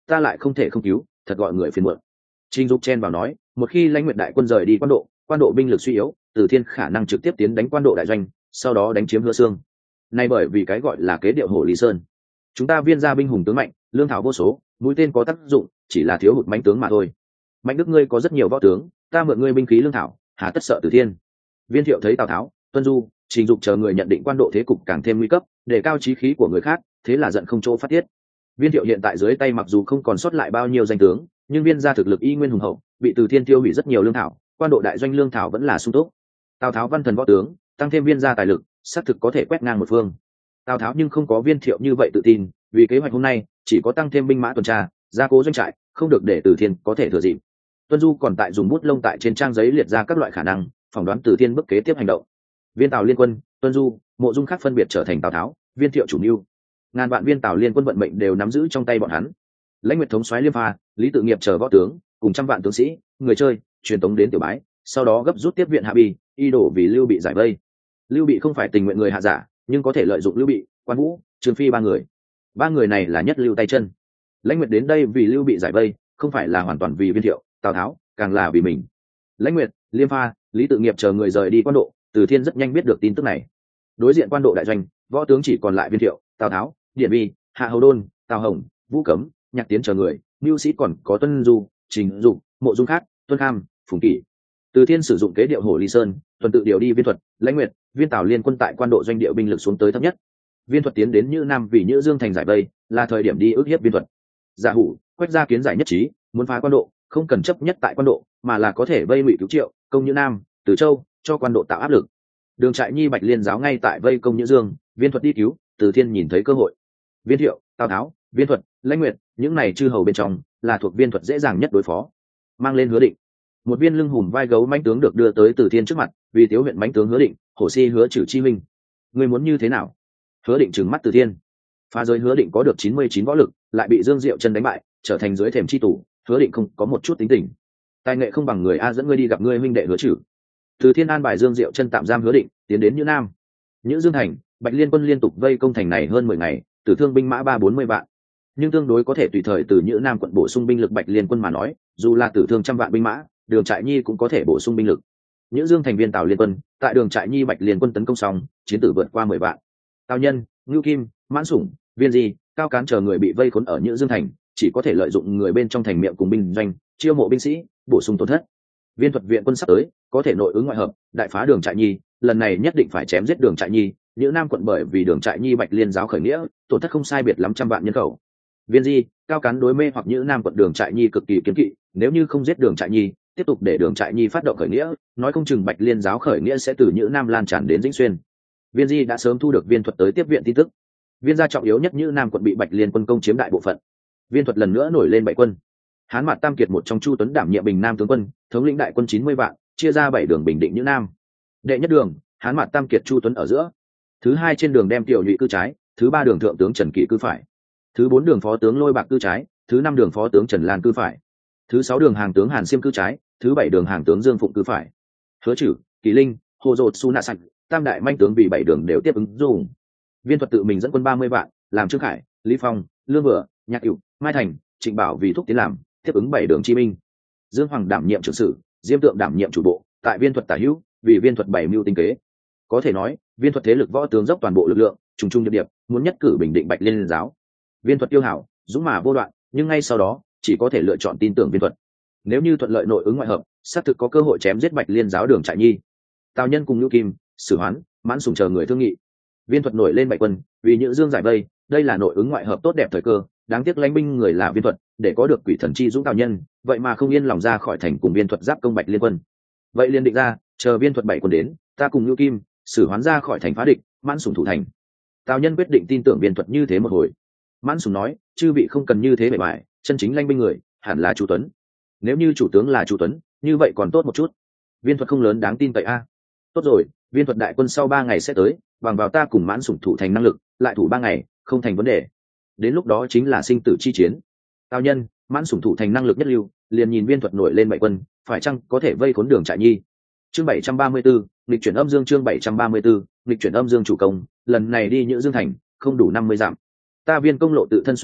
ta lại không thể không cứu, thật gọi người phiền muộn. Trình Dục chen vào nói, một khi Lãnh Nguyệt đại quân rời đi quan độ binh lực suy yếu, Từ Thiên khả năng trực tiếp tiến đánh quan độ đại doanh, sau đó đánh chiếm Hứa Xương. Nay bởi vì cái gọi là kế điệu Hổ Lý Sơn. Chúng ta Viên gia binh hùng tướng mạnh, lương thảo vô số, mũi tên có tác dụng, chỉ là thiếu hụt mãnh tướng mà thôi. Mạnh Đức ngươi có rất nhiều võ tướng, ta mượn ngươi binh khí lương thảo, hà tất sợ Từ Thiên. Viên Thiệu thấy Tào Tháo, Tuân Du, Trình Dục chờ người nhận định quan độ thế cục càng thêm nguy cấp, để cao chí khí của người khác, thế là giận không chỗ phát tiết. Viên Thiệu hiện tại dưới tay mặc dù không còn sót lại bao nhiêu danh tướng, nhưng Viên gia thực lực y nguyên hùng hậu, bị Từ Thiên tiêu hủy rất nhiều lương thảo, quan độ đại doanh lương thảo vẫn là sung túc. Tào Tháo văn thần võ tướng, tăng thêm Viên gia tài lực, xác thực có thể quét ngang một phương. Tào Tháo nhưng không có Viên Thiệu như vậy tự tin, vì kế hoạch hôm nay chỉ có tăng thêm binh mã tuần tra, gia cố doanh trại, không được để Từ Thiên có thể thừa dịp. Tuân Du còn tại dùng bút lông tại trên trang giấy liệt ra các loại khả năng, phỏng đoán Từ Thiên bước kế tiếp hành động. Viên Tào liên quân, Tuân Du, Mộ Dung khác phân biệt trở thành Tào Tháo, Viên Thiệu chủ mưu. Ngàn vạn viên Tào liên quân vận mệnh đều nắm giữ trong tay bọn hắn. Lãnh Nguyệt thống soái Liêm Pha, Lý Tự Nghiệp chờ võ tướng, cùng trăm vạn tướng sĩ, người chơi, truyền tống đến Tiểu Bái, sau đó gấp rút tiếp viện Hạ Bì, y đổ vì Lưu Bị giải vây. Lưu Bị không phải tình nguyện người hạ giả, nhưng có thể lợi dụng Lưu Bị, Quan Vũ, Trương Phi ba người này là nhất lưu tay chân. Lãnh Nguyệt đến đây vì Lưu Bị giải vây, không phải là hoàn toàn vì Viên Thiệu, Tào Tháo, càng là vì mình. Lãnh Nguyệt, Liêm Pha, Lý Tự Nghiệp chờ người rời đi quan độ, Từ Thiên rất nhanh biết được tin tức này. Đối diện quan độ đại doanh, võ tướng chỉ còn lại Viên Thiệu, Tào Tháo, Điện Vi, Hạ Hầu Đôn, Tào Hồng, Vũ Cấm, Nhạc Tiến chờ người, mưu sĩ còn có Tuân Du, Trình Dục, Mộ Dung khác, Tuân Kham, Phùng Kỷ. Từ Thiên sử dụng kế điệu Hổ Ly Sơn, tuần tự điều đi Viên Thuật, Lãnh Nguyệt, Viên Tào liên quân tại quan độ doanh địa binh lực xuống tới thấp nhất. Viên Thuật tiến đến Nhữ Nam vì Nhữ Dương thành giải vây, là thời điểm đi ức hiếp Viên Thuật. Giả Hủ, Quách gia kiến giải nhất trí, muốn phá quan độ, không cần chấp nhất tại quan độ, mà là có thể vây ngụy cứu Triệu, công Nhữ Nam, Từ Châu, cho quan độ tạo áp lực. Đường Trại Nhi Bạch Liên giáo ngay tại vây công Nhữ Dương, Viên Thuật đi cứu, Từ Thiên nhìn thấy cơ hội. Viên Thiệu, Tào Tháo, Viên Thuật, Lãnh Nguyệt, những này chư hầu bên trong, là thuộc Viên Thuật dễ dàng nhất đối phó. Mang lên Hứa Định, một viên lưng hùm vai gấu mãnh tướng được đưa tới Từ Thiên trước mặt, vì Tiếu huyện mãnh tướng Hứa Định, Hổ Si Hứa Trử chi minh. Ngươi muốn như thế nào? Hứa Định trừng mắt Từ Thiên. Phá giới Hứa Định có được 99 võ lực, lại bị Dương Diệu chân đánh bại, trở thành dưới thềm chi tù. Hứa Định không có một chút tính tình, tài nghệ không bằng người, a dẫn ngươi đi gặp ngươi huynh đệ Hứa Trử. Từ Thiên an bài Dương Diệu chân tạm giam Hứa Định, tiến đến Nhữ Nam. Nhữ Dương thành, Bạch Liên quân liên tục vây công thành này hơn 10 ngày, tử thương binh mã 340 vạn. Nhưng tương đối có thể tùy thời từ Nhữ Nam quận bổ sung binh lực Bạch Liên quân mà nói, dù là tử thương trăm vạn binh mã, Đường Trại Nhi cũng có thể bổ sung binh lực. Nhữ Dương thành viên Tào liên quân, tại Đường Trại Nhi Bạch Liên quân tấn công xong, chiến tử vượt qua 10 vạn. Tào Nhân, Ngưu Kim, Mãn Sủng, Viên Di, Cao Cán chờ người bị vây khốn ở Nhữ Dương thành, chỉ có thể lợi dụng người bên trong thành miệng cùng binh doanh, chiêu mộ binh sĩ, bổ sung tổn thất. Viên Thuật viện quân sắp tới, có thể nội ứng ngoại hợp, đại phá Đường Trại Nhi, lần này nhất định phải chém giết Đường Trại Nhi. Nhữ Nam quận bởi vì Đường Trại Nhi Bạch Liên giáo khởi nghĩa, tổn thất không sai biệt lắm trăm vạn nhân khẩu. Viên Di, Cao Cán đối mê hoặc Nhữ Nam quận Đường Trại Nhi cực kỳ kiến kỵ, nếu như không giết Đường Trại Nhi, tiếp tục để Đường Trại Nhi phát động khởi nghĩa, nói không chừng Bạch Liên giáo khởi nghĩa sẽ từ Nhữ Nam lan tràn đến Dĩnh Xuyên. Viên Di đã sớm thu được Viên Thuật tới tiếp viện tin tức. Viên gia trọng yếu nhất Nhữ Nam quận bị Bạch Liên quân công chiếm đại bộ phận. Viên Thuật lần nữa nổi lên bảy quân. Hán Mạt Tam Kiệt một trong Chu Tuấn đảm nhiệm Bình Nam tướng quân, thống lĩnh đại quân 90 vạn, chia ra 7 đường bình định Nhữ Nam. Đệ nhất đường, Hán Mạt Tam Kiệt Chu Tuấn ở giữa. Thứ hai trên đường đem Tiểu Nhụy cư trái, thứ ba đường thượng tướng Trần Kỷ cư phải. Thứ bốn đường phó tướng Lôi Bạc cư trái, thứ năm đường phó tướng Trần Lan cư phải. Thứ sáu đường hàng tướng Hàn Xiêm cư trái, thứ bảy đường hàng tướng Dương Phụng cư phải. Hứa Trử, Kỳ Linh, Hồ Dột Su Na Sạch, tam đại manh tướng vì 7 đường đều tiếp ứng dùng. Viên Thuật tự mình dẫn quân 30 vạn, làm Trương Khải, Lý Phong, Lương Vừa, Nhạc Cửu, Mai Thành, Trịnh Bảo vì thúc tiến làm, tiếp ứng 7 đường chi minh. Dương Hoàng đảm nhiệm trưởng sử, Diêm Tượng đảm nhiệm chủ bộ, tại Viên Thuật tả hữu, vì Viên Thuật 7 mưu tinh kế. Có thể nói, Viên Thuật thế lực võ tướng dốc toàn bộ lực lượng, trùng trùng điệp điệp, muốn nhất cử bình định Bạch Liên giáo. Viên Thuật tiêu hảo, dũng mà vô đoạn, nhưng ngay sau đó, chỉ có thể lựa chọn tin tưởng Viên Thuật. Nếu như thuận lợi nội ứng ngoại hợp, xác thực có cơ hội chém giết Bạch Liên giáo Đường Trại Nhi. Tào Nhân cùng Nhu Kim, Sử Hoán, Mãn Sùng chờ người thương nghị. Viên Thuật nổi lên bảy quân, vì Nhữ Dương giải vây, đây là nội ứng ngoại hợp tốt đẹp thời cơ, đáng tiếc lãnh binh người là Viên Thuật, để có được quỷ thần chi dũng Tào Nhân, vậy mà không yên lòng ra khỏi thành cùng Viên Thuật giáp công Bạch Liên quân. Vậy liền định ra, chờ Viên Thuật bảy quân đến, ta cùng Nhu Kim, Sử Hoán ra khỏi thành phá địch, Mãn Sùng thủ thành. Tào Nhân quyết định tin tưởng Viên Thuật như thế một hồi. Mãn Sùng nói, chư vị không cần như thế bề bại, chân chính lãnh binh người hẳn là Chu Tuấn. Nếu như chủ tướng là Chu Tuấn, như vậy còn tốt một chút. Viên Thuật không lớn đáng tin cậy a. Tốt rồi, Viên Thuật đại quân sau 3 ngày sẽ tới, bằng vào ta cùng Mãn Sủng thủ thành năng lực, lại thủ 3 ngày, không thành vấn đề. Đến lúc đó chính là sinh tử chi chiến. Tào Nhân, Mãn Sủng thủ thành năng lực nhất lưu, liền nhìn Viên Thuật nổi lên bảy quân, phải chăng có thể vây khốn Đường Trại Nhi. Chương 734, nghịch chuyển âm dương. Chương 734, nghịch chuyển âm dương chủ công, lần này đi Nhữ Dương thành, không đủ 50 dặm. Ta Viên công lộ tự thân xuất mã,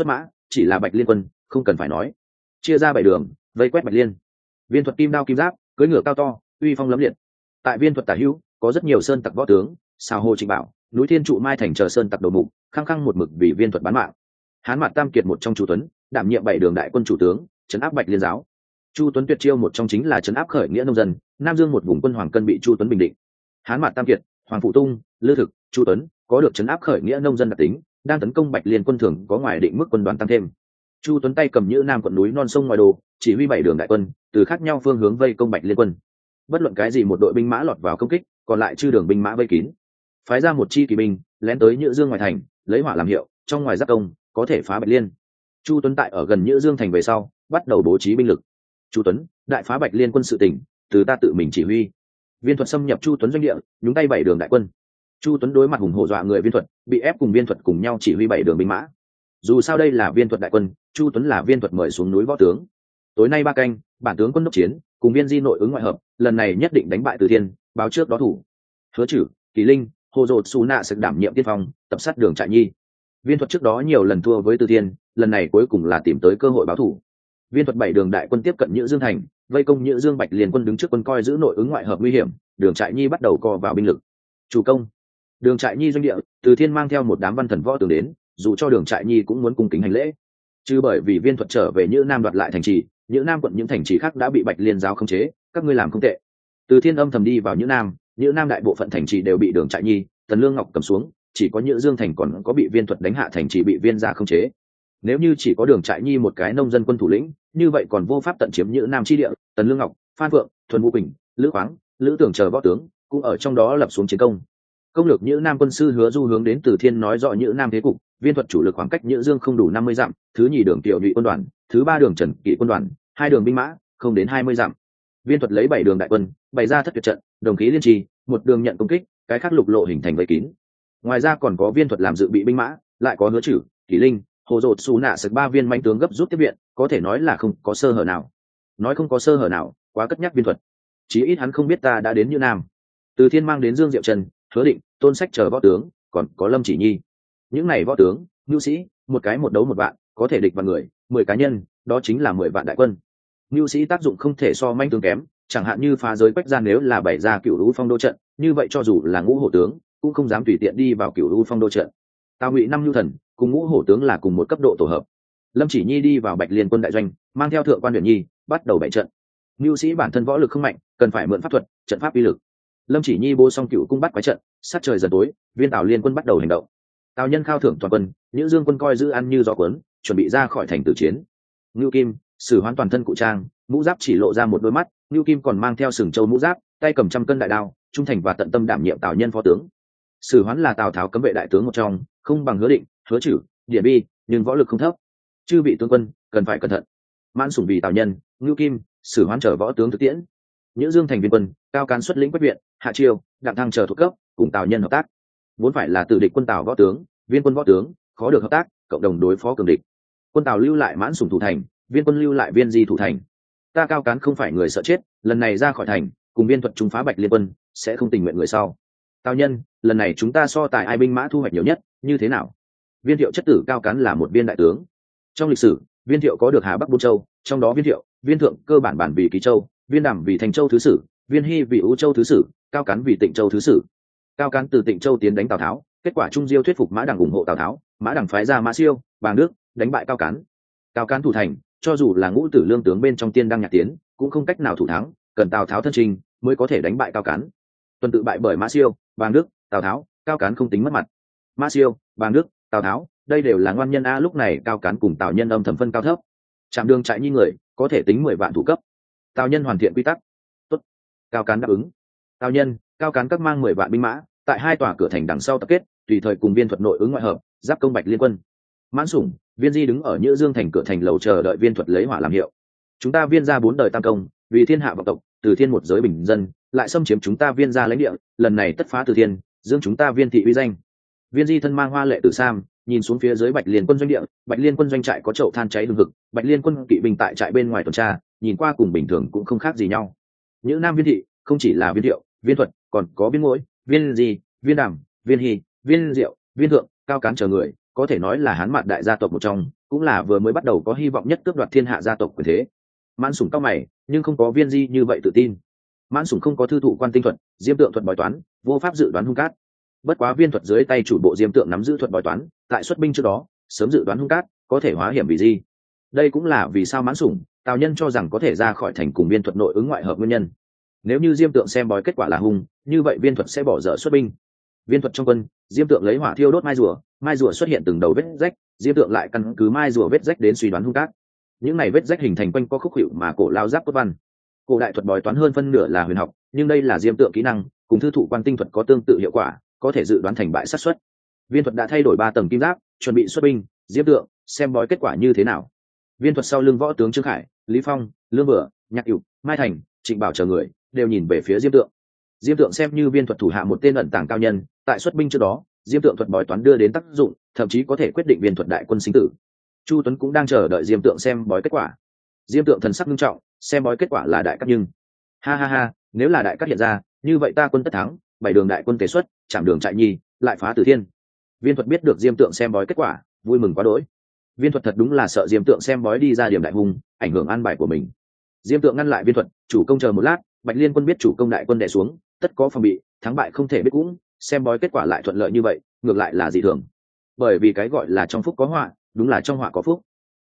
chỉ là Bạch Liên quân không cần phải nói, chia ra 7 đường vây quét Bạch Liên. Viên thuật kim đao kim giáp, cưỡi ngựa cao to, uy phong lẫm liệt. Tại Viên thuật tả hữu có rất nhiều sơn tặc võ tướng, Sào Hồ Trịnh Bảo, núi Thiên Trụ Mai Thành chờ sơn tặc đầu mục, khăng khăng một mực vì Viên thuật bán mạng. Hán Mạt Tam Kiệt một trong Chu Tuấn, đảm nhiệm 7 đường đại quân chủ tướng, trấn áp Bạch Liên giáo. Chu Tuấn tuyệt chiêu một trong chính là trấn áp khởi nghĩa nông dân, Nam Dương một vùng quân Hoàng Cân bị Chu Tuấn bình định. Hán Mạt Tam Kiệt, Hoàng Phụ Tung, Lư Thực, Chu Tuấn có được trấn áp khởi nghĩa nông dân đặc tính, đang tấn công Bạch Liên quân thường có ngoài định mức quân đoàn tăng thêm. Chu Tuấn tay cầm Nhữ Nam quận núi non sông ngoài đồ, chỉ huy 7 đường đại quân từ khác nhau phương hướng vây công Bạch Liên quân. Bất luận cái gì một đội binh mã lọt vào công kích, còn lại chư đường binh mã vây kín. Phái ra một chi kỵ binh lén tới Nhữ Dương ngoài thành, lấy hỏa làm hiệu, trong ngoài giáp công có thể phá Bạch Liên. Chu Tuấn tại ở gần Nhữ Dương thành về sau, bắt đầu bố trí binh lực. Chu Tuấn, đại phá Bạch Liên quân sự tỉnh, từ ta tự mình chỉ huy. Viên thuật xâm nhập Chu Tuấn doanh địa, nhúng tay 7 đường đại quân. Chu Tuấn đối mặt hùng hổ dọa người Viên thuật, bị ép cùng Viên thuật cùng nhau chỉ huy 7 đường binh mã. Dù sao đây là Viên thuật đại quân, Chu Tuấn là Viên thuật mời xuống núi võ tướng. Tối nay 3 canh, bản tướng quân đốc chiến, cùng Viên Di nội ứng ngoại hợp, lần này nhất định đánh bại Từ Thiên, báo trước đó thủ. Hứa Chử, Kỳ Linh, Hồ Dột Sú Nạ sẽ đảm nhiệm tiên phong, tập sát Đường Trại Nhi. Viên thuật trước đó nhiều lần thua với Từ Thiên, lần này cuối cùng là tìm tới cơ hội báo thủ. Viên thuật 7 đường đại quân tiếp cận Nhữ Dương thành, vây công Nhữ Dương Bạch Liên quân đứng trước quân coi giữ nội ứng ngoại hợp nguy hiểm, Đường Trại Nhi bắt đầu co vào binh lực. Chủ công, Đường Trại Nhi doanh địa, Từ Thiên mang theo một đám văn thần võ tướng đến, dù cho Đường Trại Nhi cũng muốn cung kính hành lễ. Chứ bởi vì Viên thuật trở về Nhữ Nam đoạt lại thành trì, Nhữ Nam quận những thành trì khác đã bị Bạch Liên giáo khống chế, các ngươi làm không tệ. Từ Thiên âm thầm đi vào Nhữ Nam đại bộ phận thành trì đều bị Đường Trại Nhi, Tần Lương Ngọc cầm xuống, chỉ có Nhữ Dương thành còn có bị Viên thuật đánh hạ thành trì bị Viên gia khống chế. Nếu như chỉ có Đường Trại Nhi một cái nông dân quân thủ lĩnh, như vậy còn vô pháp tận chiếm Nhữ Nam chi địa. Tần Lương Ngọc, Phan Vượng, Thuần Vũ Bình, Lữ Khoáng, Lữ Tưởng chờ võ tướng cũng ở trong đó lập xuống chiến công. Công lược Nhữ Nam quân sư Hứa Du hướng đến Từ Thiên nói rõ Nhữ Nam thế cục. Viên thuật chủ lực khoảng cách Nhữ Dương không đủ 50 dặm, thứ nhì đường Tiểu Nhụy quân đoàn, thứ ba đường Trần Kỵ quân đoàn, 2 đường binh mã không đến 20 dặm. Viên thuật lấy 7 đường đại quân, bày ra thất tuyệt trận, đồng khí liên trì, một đường nhận công kích, cái khác lục lộ hình thành vây kín. Ngoài ra còn có Viên thuật làm dự bị binh mã, lại có Hứa Chử, Kỷ Linh, Hồ Dột Sú Nạ sực 3 viên manh tướng gấp rút tiếp viện, có thể nói là không có sơ hở nào. Nói không có sơ hở nào, quá cất nhắc Viên thuật. Chí ít hắn không biết ta đã đến Như Nam. Từ Thiên mang đến Dương Diệu Trần, Hứa Định, Tôn Sách chờ võ tướng, còn có Lâm Chỉ Nhi. Những này võ tướng, nhu sĩ, một cái một đấu một vạn, có thể địch vạn người, 10 cá nhân, đó chính là 10 vạn đại quân. Nhu sĩ tác dụng không thể so manh tướng kém, chẳng hạn như phá giới Quách Gia nếu là bày ra Cửu Lũ Phong đô trận, như vậy cho dù là Ngũ Hổ tướng, cũng không dám tùy tiện đi vào Cửu Lũ Phong đô trận. Tào Ngụy năm nhu thần, cùng Ngũ Hổ tướng là cùng một cấp độ tổ hợp. Lâm Chỉ Nhi đi vào Bạch Liên quân đại doanh, mang theo thượng quan Huyền Nhi, bắt đầu bày trận. Nhu sĩ bản thân võ lực không mạnh, cần phải mượn pháp thuật, trận pháp uy lực. Lâm Chỉ Nhi bố xong Cửu cung bắt quái trận, sát trời dần tối, viên Tào Liên quân bắt đầu hành động. Tào Nhân khao thưởng toàn quân, Nhữ Dương quân coi giữ ăn như gió cuốn, chuẩn bị ra khỏi thành tử chiến. Ngưu Kim, Sử Hoán toàn thân cụ trang, mũ giáp chỉ lộ ra một đôi mắt, Ngưu Kim còn mang theo sừng châu mũ giáp, tay cầm 100 cân đại đao, trung thành và tận tâm đảm nhiệm Tào Nhân phó tướng. Sử Hoán là Tào Tháo cấm vệ đại tướng một trong, không bằng Hứa Định, Hứa Chử, Điển Bi, nhưng võ lực không thấp. Chư vị tướng quân cần phải cẩn thận. Mãn Sủng vì Tào Nhân, Ngưu Kim, Sử Hoán chờ võ tướng thực tiễn. Nhữ Dương thành viên quân, Cao Cán xuất lĩnh Quách Viện, Hạ Chiêu, Đặng Thăng chờ thuộc cấp, cùng Tào Nhân hợp tác. Vốn phải là tử địch quân Tào võ tướng, viên quân võ tướng, khó được hợp tác, cộng đồng đối phó cường địch. Quân Tào lưu lại Mãn Sủng thủ thành, viên quân lưu lại Viên Di thủ thành. Ta Cao Cán không phải người sợ chết, lần này ra khỏi thành, cùng viên thuật trung phá Bạch Liên quân, sẽ không tình nguyện người sau. Tào Nhân, lần này chúng ta so tài ai binh mã thu hoạch nhiều nhất, như thế nào? Viên Thiệu chất tử Cao Cán là một viên đại tướng. Trong lịch sử, Viên Thiệu có được Hà Bắc bốn châu, trong đó Viên Thiệu, Viên Thượng cơ bản vì Ký Châu, Viên Đàm vì Thành Châu thứ sử, Viên Hy vì Ú Châu thứ sử, Cao Cán vì Tịnh Châu thứ sử. Cao Cán từ Tịnh Châu tiến đánh Tào Tháo, kết quả Trung Diêu thuyết phục Mã Đằng ủng hộ Tào Tháo, Mã Đằng phái ra Mã Siêu, Bàng Đức, đánh bại Cao Cán. Cao Cán thủ thành, cho dù là Ngũ Tử Lương tướng bên trong Tiên Đăng Nhạc Tiến, cũng không cách nào thủ thắng, cần Tào Tháo thân trình mới có thể đánh bại Cao Cán. Tuần tự bại bởi Mã Siêu, Bàng Đức, Tào Tháo, Cao Cán không tính mất mặt. Mã Siêu, Bàng Đức, Tào Tháo, đây đều là ngoan nhân a. Lúc này Cao Cán cùng Tào Nhân âm thầm phân cao thấp. Trạm Đường Trại Nhi người có thể tính 10 vạn thủ cấp. Tào Nhân hoàn thiện quy tắc. Tốt. Cao Cán đáp ứng. Tào Nhân, Cao Cán các mang 10 vạn binh mã, tại 2 tòa cửa thành đằng sau tập kết, tùy thời cùng viên thuật nội ứng ngoại hợp, giáp công Bạch Liên quân. Mãn Sủng, Viên Di đứng ở Nhữ Dương thành cửa thành lầu chờ đợi viên thuật lấy hỏa làm hiệu. Chúng ta Viên gia 4 đời tam công, vì thiên hạ vọng tộc, từ thiên một giới bình dân, lại xâm chiếm chúng ta Viên gia lãnh địa, lần này tất phá từ thiên, dương chúng ta Viên thị uy danh. Viên Di thân mang hoa lệ tử sam, nhìn xuống phía dưới Bạch Liên quân doanh địa, Bạch Liên quân doanh trại có chậu than cháy hừng hực, Bạch Liên quân kỵ binh tại trại bên ngoài tuần tra, nhìn qua cùng bình thường cũng không khác gì nhau. Nhữ Nam Viên thị không chỉ là Viên Thiệu, Viên thuật, còn có Viên Ngỗi, Viên Di, Viên Đàm, Viên Hy, Viên Diệu, Viên Thượng, Cao Cán chờ người, có thể nói là Hán Mạt đại gia tộc một trong, cũng là vừa mới bắt đầu có hy vọng nhất cướp đoạt thiên hạ gia tộc quyền thế. Mãn Sủng cao mày, nhưng không có Viên Di như vậy tự tin. Mãn Sủng không có thư thụ quan tinh thuật, diêm tượng thuật bói toán, vô pháp dự đoán hung cát. Bất quá Viên thuật dưới tay chủ bộ diêm tượng nắm giữ thuật bói toán, tại xuất binh trước đó sớm dự đoán hung cát, có thể hóa hiểm vì gì. Đây cũng là vì sao Mãn Sủng, Tào Nhân cho rằng có thể ra khỏi thành cùng Viên thuật nội ứng ngoại hợp nguyên nhân. Nếu như diêm tượng xem bói kết quả là hung, như vậy Viên thuật sẽ bỏ dở xuất binh. Viên thuật trong quân, diêm tượng lấy hỏa thiêu đốt mai rùa xuất hiện từng đầu vết rách, diêm tượng lại căn cứ mai rùa vết rách đến suy đoán hung cát. Những này vết rách hình thành quanh co khúc hiệu mà cổ lao giáp cốt văn. Cổ đại thuật bói toán hơn phân nửa là huyền học, nhưng đây là diêm tượng kỹ năng, cùng thư thụ quan tinh thuật có tương tự hiệu quả, có thể dự đoán thành bại sát suất. Viên thuật đã thay đổi 3 tầng kim giáp, chuẩn bị xuất binh. Diêm tượng xem bói kết quả như thế nào. Viên thuật sau lưng võ tướng Trương Khải, Lý Phong, Lương Bửa, Nhạc Cửu, Mai Thành, Trịnh Bảo chờ người đều nhìn về phía diêm tượng. Diêm tượng xem như viên thuật thủ hạ một tên ẩn tàng cao nhân, tại xuất binh trước đó diêm tượng thuật bói toán đưa đến tác dụng, thậm chí có thể quyết định viên thuật đại quân sinh tử. Chu Tuấn cũng đang chờ đợi diêm tượng xem bói kết quả. Diêm tượng thần sắc nghiêm trọng, xem bói kết quả là đại cát, nhưng ha ha ha, nếu là đại cát hiện ra, như vậy ta quân tất thắng, 7 đường đại quân tế xuất, chạm đường trại nhi, lại phá Tử Thiên. Viên thuật biết được diêm tượng xem bói kết quả, vui mừng quá đỗi. Viên thuật thật đúng là sợ diêm tượng xem bói đi ra điểm đại hung, ảnh hưởng an bài của mình. Diêm tượng ngăn lại viên thuật, chủ công chờ một lát, Bạch Liên quân biết chủ công đại quân đè xuống, tất có phòng bị, thắng bại không thể biết cũng, xem bói kết quả lại thuận lợi như vậy, ngược lại là dị thường. Bởi vì cái gọi là trong phúc có họa, đúng là trong họa có phúc.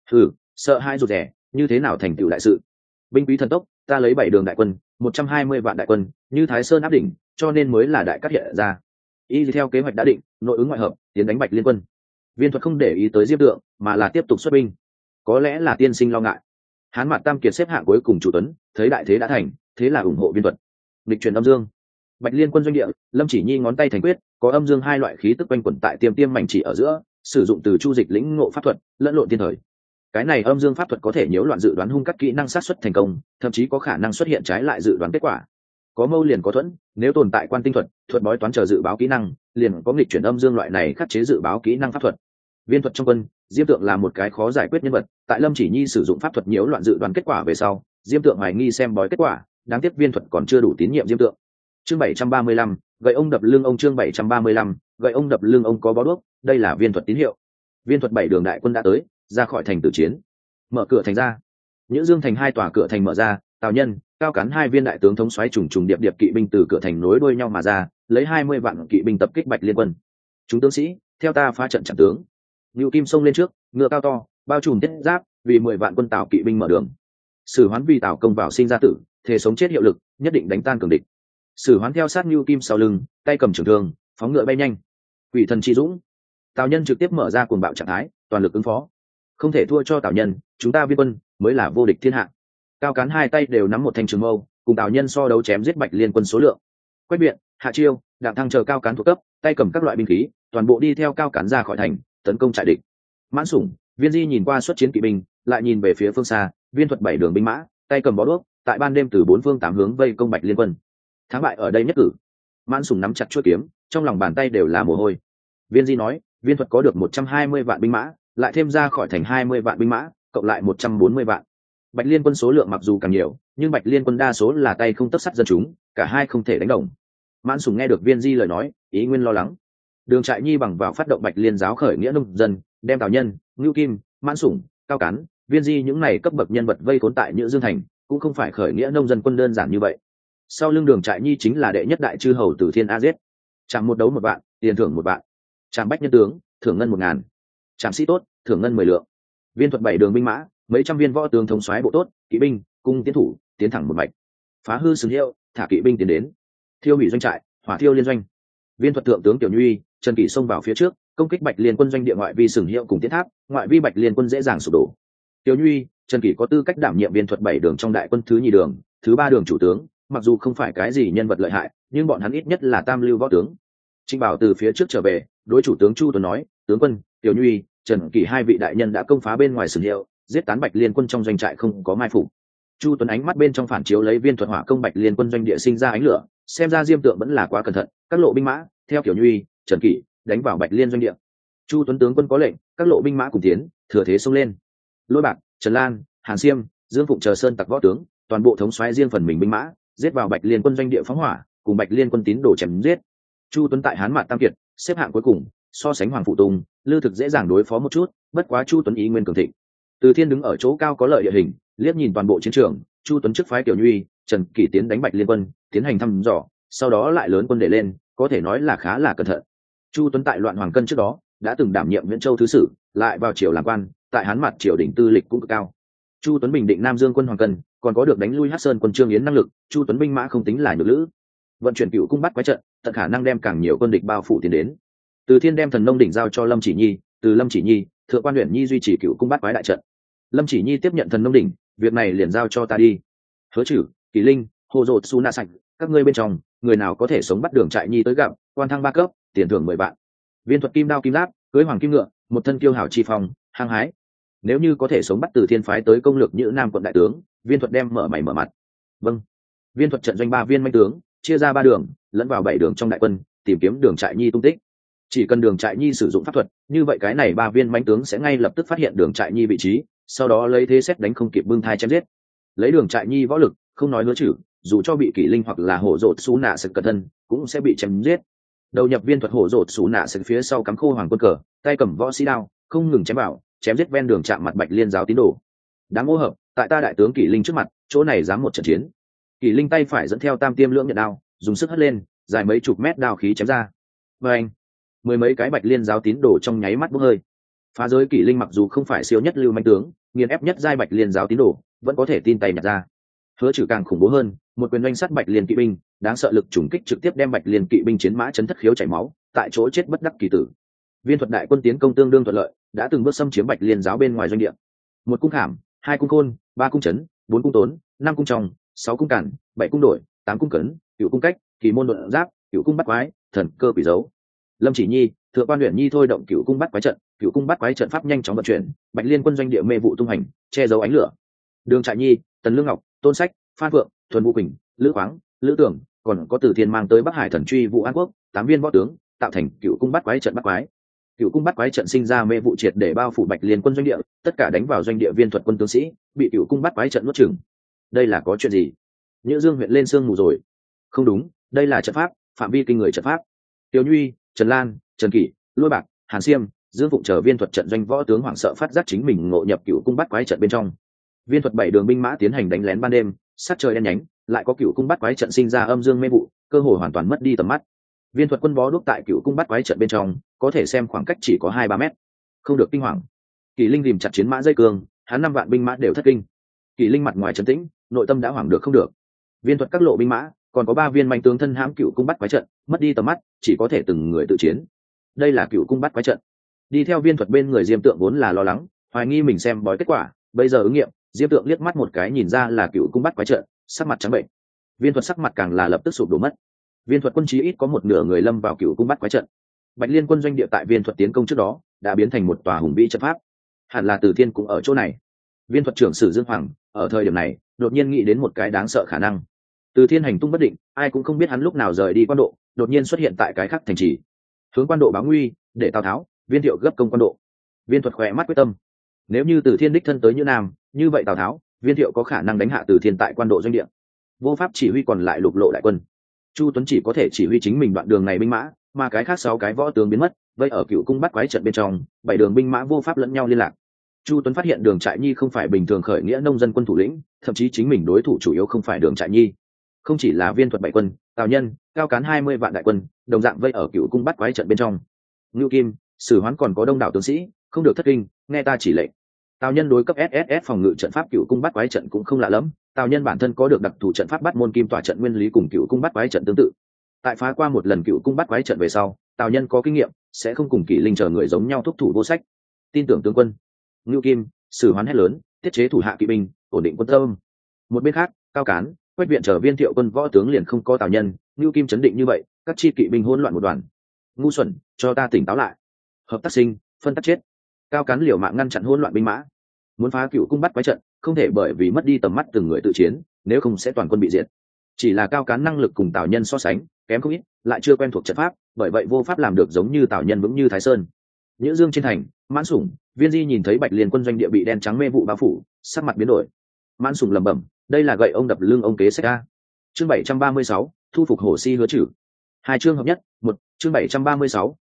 Sợ hai rụt rẻ, như thế nào thành tựu đại sự. Binh quý thần tốc, ta lấy 7 đường đại quân, 120 vạn đại quân, như Thái Sơn áp đỉnh, cho nên mới là đại cát hiện ra. Y theo kế hoạch đã định, nội ứng ngoại hợp, tiến đánh Bạch Liên quân. Viên thuật không để ý tới diêm tượng, mà là tiếp tục xuất binh. Có lẽ là tiên sinh lo ngại. Hán Mạt Tam Kiệt xếp hạng cuối cùng Chu Tuấn, thấy đại thế đã thành, thế là ủng hộ viên thuật. Lịch truyền âm dương. Bạch Liên quân doanh địa, Lâm Chỉ Nhi ngón tay thành quyết, có âm dương hai loại khí tức quanh quẩn tại tiêm mảnh chỉ ở giữa, sử dụng từ chu dịch lĩnh ngộ pháp thuật, lẫn lộn thiên thời. Cái này âm dương pháp thuật có thể nhiễu loạn dự đoán hung các kỹ năng sát xuất thành công, thậm chí có khả năng xuất hiện trái lại dự đoán kết quả. Có mâu liền có thuẫn, nếu tồn tại quan tinh thuật, thuật bói toán chờ dự báo kỹ năng, liền có nghịch chuyển âm dương loại này khắc chế dự báo kỹ năng pháp thuật. Viên thuật trong quân, diêm tượng là một cái khó giải quyết nhân vật, tại Lâm Chỉ Nhi sử dụng pháp thuật nhiễu loạn dự đoán kết quả về sau, diêm tượng hoài nghi xem bói kết quả, đáng tiếc viên thuật còn chưa đủ tín nhiệm diêm tượng. Chương 735, gậy ông đập lưng ông. Chương 735, gậy ông đập lưng ông có bó đuốc, đây là viên thuật tín hiệu. Viên thuật 7 đường đại quân đã tới, ra khỏi thành tử chiến. Mở cửa thành ra. Nhữ Dương thành 2 tòa cửa thành mở ra, Tào Nhân, Cao Cán 2 viên đại tướng thống soái trùng trùng điệp điệp kỵ binh từ cửa thành nối đuôi nhau mà ra, lấy 20 vạn kỵ binh tập kích Bạch Liên quân. Chúng tướng sĩ, theo ta phá trận chặn tướng. Ngưu Kim xông lên trước, ngựa cao to, bao trùm thiết giáp, vì 10 vạn quân Tào kỵ binh mở đường. Sử Hoán vì Tào công vào sinh ra tử, thể sống chết hiệu lực, nhất định đánh tan cường địch. Sử Hoán theo sát Ngưu Kim sau lưng, tay cầm trường thương, phóng ngựa bay nhanh. Quỷ thần chi dũng. Tào Nhân trực tiếp mở ra cuồng bạo trạng thái, toàn lực ứng phó. Không thể thua cho Tào Nhân, chúng ta Viên quân mới là vô địch thiên hạ. Cao Cán 2 tay đều nắm một thanh trường mâu, cùng Tào Nhân so đấu chém giết Bạch Liên quân số lượng. Quách Biện, Hạ Chiêu, Đặng Thăng chờ Cao Cán thuộc cấp, tay cầm các loại binh khí, toàn bộ đi theo Cao Cán ra khỏi thành, tấn công trại địch. Mãn Sủng, Viên Di nhìn qua xuất chiến kỵ binh, lại nhìn về phía phương xa, viên thuật 7 đường binh mã, tay cầm bó đuốc, tại ban đêm từ 4 phương 8 hướng vây công Bạch Liên quân. Thắng bại ở đây nhất cử. Mãn Sủng nắm chặt chuôi kiếm, trong lòng bàn tay đều là mồ hôi. Viên Di nói, viên thuật có được 120 vạn binh mã, lại thêm ra khỏi thành 20 vạn binh mã, cộng lại 140 vạn. Bạch Liên quân số lượng mặc dù càng nhiều, nhưng Bạch Liên quân đa số là tay không tấc sắt dân chúng, cả hai không thể đánh đồng. Mãn Sủng nghe được Viên Di lời nói, ý nguyên lo lắng. Đường Trại Nhi bằng vào phát động Bạch Liên giáo khởi nghĩa nông dân, đem Tào Nhân, Ngưu Kim, Mãn Sủng, Cao Cán, Viên Di những này cấp bậc nhân vật vây khốn tại Nhữ Dương thành, cũng không phải khởi nghĩa nông dân quân đơn giản như vậy. Sau lưng Đường Trại Nhi chính là đệ nhất đại chư hầu Tử Thiên A Giết. Chạm một đấu 1 vạn, tiền thưởng 1 vạn. Chạm bách nhân tướng, thưởng ngân 1000. Chạm sĩ tốt, thưởng ngân 10 lượng. Viên thuật 7 đường binh mã, mấy trăm viên võ tướng thống soái bộ tốt, kỵ binh, cung tiến thủ, tiến thẳng một mạch. Phá hư sừng hiệu, thả kỵ binh tiến đến. Thiêu hủy doanh trại, hỏa thiêu liên doanh. Viên thuật thượng tướng Tiểu Nhuy, Trần Kỷ xông vào phía trước, công kích Bạch Liên quân doanh địa ngoại vi sừng hiệu cùng tiến tháp, ngoại vi Bạch Liên quân dễ dàng sụp đổ. Tiểu Nhuy, Trần Kỷ có tư cách đảm nhiệm viên thuật 7 đường trong đại quân thứ 2 đường, thứ 3 đường chủ tướng, mặc dù không phải cái gì nhân vật lợi hại, nhưng bọn hắn ít nhất là tam lưu võ tướng. Trịnh Bảo từ phía trước trở về, đối chủ tướng Chu Tuấn nói, tướng quân, Tiểu Nhuy, Trần Kỷ 2 vị đại nhân đã công phá bên ngoài sừng hiệu, giết tán Bạch Liên quân trong doanh trại không có mai phục. Chu Tuấn ánh mắt bên trong phản chiếu lấy viên thuật hỏa công Bạch Liên quân doanh địa sinh ra ánh lửa, xem ra Diêm Tượng vẫn là quá cẩn thận, các lộ binh mã theo Tiểu Nhuy, Trần Kỷ đánh vào Bạch Liên doanh địa. Chu Tuấn tướng quân có lệnh, các lộ binh mã cùng tiến, thừa thế xông lên. Lôi Bạc, Trần Lan, Hàn Xiêm, Dương Phụng chờ sơn tặc võ tướng, toàn bộ thống soái riêng phần mình binh mã, giết vào Bạch Liên quân doanh địa phóng hỏa, cùng Bạch Liên quân tín đồ chém giết. Chu Tuấn tại Hán Mạt Tam Kiệt xếp hạng cuối cùng, so sánh Hoàng Phụ Tùng, Lư Thực dễ dàng đối phó một chút, bất quá Chu Tuấn ý nguyên cường thịnh. Từ Thiên đứng ở chỗ cao có lợi địa hình, liếc nhìn toàn bộ chiến trường, Chu Tuấn trước phái Tiểu Nhuy, Trần Kỷ tiến đánh Bạch Liên quân, tiến hành thăm dò, sau đó lại lớn quân để lên, có thể nói là khá là cẩn thận. Chu Tuấn tại loạn Hoàng Cân trước đó đã từng đảm nhiệm Viễn Châu thứ sử, lại vào triều làm quan, tại Hán Mặt triều đình tư lịch cũng cực cao. Chu Tuấn bình định Nam Dương quân Hoàng Cân, còn có được đánh lui Hắc Sơn quân Trương Yến năng lực, Chu Tuấn binh mã không tính là nhược lữ. Vận chuyển Cựu Cung bắt quái trận, tận khả năng đem càng nhiều quân địch bao phủ tiến đến. Từ Thiên đem Thần Nông đỉnh giao cho Lâm Chỉ Nhi, từ Lâm Chỉ Nhi, Thượng quan Uyển Nhi duy trì Cựu Cung bắt quái đại trận. Lâm Chỉ Nhi tiếp nhận Thần Nông đỉnh, việc này liền giao cho ta đi. Hứa Trử, Kỳ Linh, Hồ Dột Su Na Sạch, các ngươi bên trong, người nào có thể sống bắt Đường Trại Nhi tới gặp, quan thăng 3 cấp, tiền thưởng 10 vạn. Viên thuật kim đao kim giáp, cưới hoàng kim ngựa, một thân kiêu hào chi phong, hăng hái. Nếu như có thể sống bắt Từ Thiên phái tới công lược Nhữ Nam quận đại tướng, Viên thuật đem mở mày mở mặt. Vâng. Viên thuật trận doanh 3 viên manh tướng, chia ra 3 đường, lẫn vào 7 đường trong đại quân, tìm kiếm Đường Trại Nhi tung tích. Chỉ cần Đường Trại Nhi sử dụng pháp thuật, như vậy cái này 3 viên manh tướng sẽ ngay lập tức phát hiện Đường Trại Nhi vị trí, sau đó lấy thế xét đánh không kịp bưng thai chém giết. Lấy Đường Trại Nhi võ lực, không nói Hứa Trử, dù cho bị Kỷ Linh hoặc là Hổ Dột Sú Nạ Sực cẩn thân, cũng sẽ bị chém giết. Đầu nhập Viên thuật Hổ Dột Sú Nạ Sực phía sau cắm khô hoàng quân cờ, tay cầm võ sĩ đao, không ngừng chém vào, chém giết ven đường chạm mặt Bạch Liên giáo tín đồ. Đáng ô hợp, tại ta đại tướng Kỷ Linh trước mặt, chỗ này dám một trận chiến. Kỷ Linh tay phải dẫn theo Tam Tiêm Lưỡng Nhận đao, dùng sức hất lên, dài mấy chục mét đao khí chém ra. Và anh, mười mấy cái Bạch Liên giáo tín đồ trong nháy mắt bốc hơi. Phá giới Kỷ Linh mặc dù không phải siêu nhất lưu manh tướng, nghiền ép nhất giai Bạch Liên giáo tín đồ, vẫn có thể tin tay nhặt ra. Hứa Trử càng khủng bố hơn, một quyền oanh sát Bạch Liên kỵ binh, đáng sợ lực trùng kích trực tiếp đem Bạch Liên kỵ binh chiến mã chấn thất khiếu chảy máu, tại chỗ chết bất đắc kỳ tử. Viên thuật đại quân tiến công tương đương thuận lợi, đã từng bước xâm chiếm Bạch Liên giáo bên ngoài doanh địa. 1 cung khảm, 2 cung khôn, 3 cung trấn, 4 cung tốn, 5 cung tròng, 6 cung cản, 7 cung đổi, 8 cung cấn, Cửu cung cách, Kỳ môn đột giáp, Cửu cung bắt quái, thần cơ quỷ dấu. Lâm Chỉ Nhi, Thượng quan Uyển Nhi thôi động Cửu cung bắt quái trận, Cửu cung bắt quái trận pháp nhanh chóng vận chuyển, Bạch Liên quân doanh địa mê vụ tung hành, che giấu ánh lửa. Đường Trại Nhi, Tần Lương Ngọc, Tôn Sách, Phan Phượng, Thuần Vũ Quỳnh, Lữ Khoáng, Lữ Tưởng, còn có Từ Thiên mang tới Bắc Hải thần truy Vũ An Quốc, 8 viên võ tướng, tạo thành Cửu cung bắt quái trận bắt quái. Cửu cung bắt quái trận sinh ra mê vụ triệt để bao phủ Bạch Liên quân doanh địa, tất cả đánh vào doanh địa viên thuật quân tướng sĩ, bị Cửu cung bắt quái trận nuốt chửng. Đây là có chuyện gì? Nhữ Dương huyện lên sương mù rồi. Không đúng, đây là trận pháp, phạm vi kinh người trận pháp. Tiểu Nhuy, Trần Lan, Trần Kỷ, Lôi Bạc, Hàn Siêm, Dương Phụng chờ viên thuật trận doanh võ tướng hoảng sợ phát giác chính mình ngộ nhập Cửu cung bắt quái trận bên trong. Viên thuật 7 đường binh mã tiến hành đánh lén ban đêm, sát trời đen nhánh, lại có Cửu cung bắt quái trận sinh ra âm dương mê vụ, cơ hội hoàn toàn mất đi tầm mắt. Viên thuật quân bó đuốc tại Cửu cung bắt quái trận bên trong, có thể xem khoảng cách chỉ có 2-3 mét, không được kinh hoàng. Kỷ Linh rìm chặt chiến mã dây cương, hắn 5 vạn binh mã đều thất kinh. Kỷ Linh mặt ngoài trấn tĩnh, nội tâm đã hoảng được không được. Viên thuật các lộ binh mã, còn có 3 viên manh tướng thân hãm Cửu cung bắt quái trận, mất đi tầm mắt, chỉ có thể từng người tự chiến. Đây là Cửu cung bắt quái trận. Đi theo viên thuật bên người Diêm Tượng vốn là lo lắng, hoài nghi mình xem bói kết quả, bây giờ ứng nghiệm, Diêm Tượng liếc mắt một cái nhìn ra là Cửu cung bắt quái trận, sắc mặt trắng bệnh. Viên thuật sắc mặt càng là lập tức sụp đổ mất. Viên thuật quân chí ít có một nửa người lâm vào Cửu cung bắt quái trận. Bạch Liên quân doanh địa tại viên thuật tiến công trước đó đã biến thành một tòa hùng vĩ trận pháp, hẳn là Từ Thiên cũng ở chỗ này. Viên thuật trưởng Sử Dương Hoàng ở thời điểm này đột nhiên nghĩ đến một cái đáng sợ khả năng. Từ Thiên hành tung bất định, ai cũng không biết hắn lúc nào rời đi Quan Độ, đột nhiên xuất hiện tại cái khác thành trì, hướng Quan Độ báo nguy, để Tào Tháo, Viên Thiệu gấp công Quan Độ. Viên thuật khỏe mắt quyết tâm, nếu như Từ Thiên đích thân tới Như Nam, như vậy Tào Tháo, Viên Thiệu có khả năng đánh hạ Từ Thiên tại Quan Độ doanh địa, vô pháp chỉ huy còn lại lục lộ đại quân. Chu Tuấn chỉ có thể chỉ huy chính mình đoạn đường này binh mã, mà cái khác 6 cái võ tướng biến mất, vậy ở Cửu cung bắt quái trận bên trong, 7 đường binh mã vô pháp lẫn nhau liên lạc. Chu Tuấn phát hiện Đường Trại Nhi không phải bình thường khởi nghĩa nông dân quân thủ lĩnh, thậm chí chính mình đối thủ chủ yếu không phải Đường Trại Nhi, không chỉ là viên thuật 7 quân, Tào Nhân, Cao Cán 20 vạn đại quân, đồng dạng vây ở Cửu cung bắt quái trận bên trong. Ngưu Kim, Sử Hoán còn có đông đảo tướng sĩ, không được thất kinh, nghe ta chỉ lệnh. Tào Nhân đối cấp SSS phòng ngự trận pháp Cửu cung bắt quái trận cũng không lạ lắm, Tào Nhân bản thân có được đặc thù trận pháp Bát môn kim tỏa trận nguyên lý cùng Cửu cung bắt quái trận tương tự. Tại phá qua một lần Cửu cung bắt quái trận về sau, Tào Nhân có kinh nghiệm, sẽ không cùng Kỷ Linh chờ người giống nhau thúc thủ vô sách. Tin tưởng tướng quân. Ngưu Kim, Sử Hoán hét lớn, tiết chế thủ hạ kỵ binh, ổn định quân tâm. Một bên khác, Cao Cán, Quách viện chờ Viên Thiệu quân võ tướng liền không có Tào Nhân, Ngưu Kim chấn định như vậy, các chi kỵ binh hỗn loạn một đoàn. Ngu xuẩn, cho ta tỉnh táo lại. Hợp tác sinh, phân tác chết. Cao Cán liều mạng ngăn chặn hỗn loạn binh mã. Muốn phá Cửu cung bắt quái trận, không thể bởi vì mất đi tầm mắt từng người tự chiến, nếu không sẽ toàn quân bị diệt. Chỉ là Cao Cán năng lực cùng Tào Nhân so sánh, kém không ít, lại chưa quen thuộc trận pháp, bởi vậy vô pháp làm được giống như Tào Nhân vững như Thái Sơn. Nhữ Dương trên thành, Mãn Sủng, Viên Di nhìn thấy Bạch Liên quân doanh địa bị đen trắng mê vụ bao phủ, sắc mặt biến đổi. Mãn Sủng lẩm bẩm, đây là gậy ông đập lưng ông kế sách a. Chương 736, thu phục Hổ Si Hứa Trử. 2 chương hợp nhất, 1, chương 736,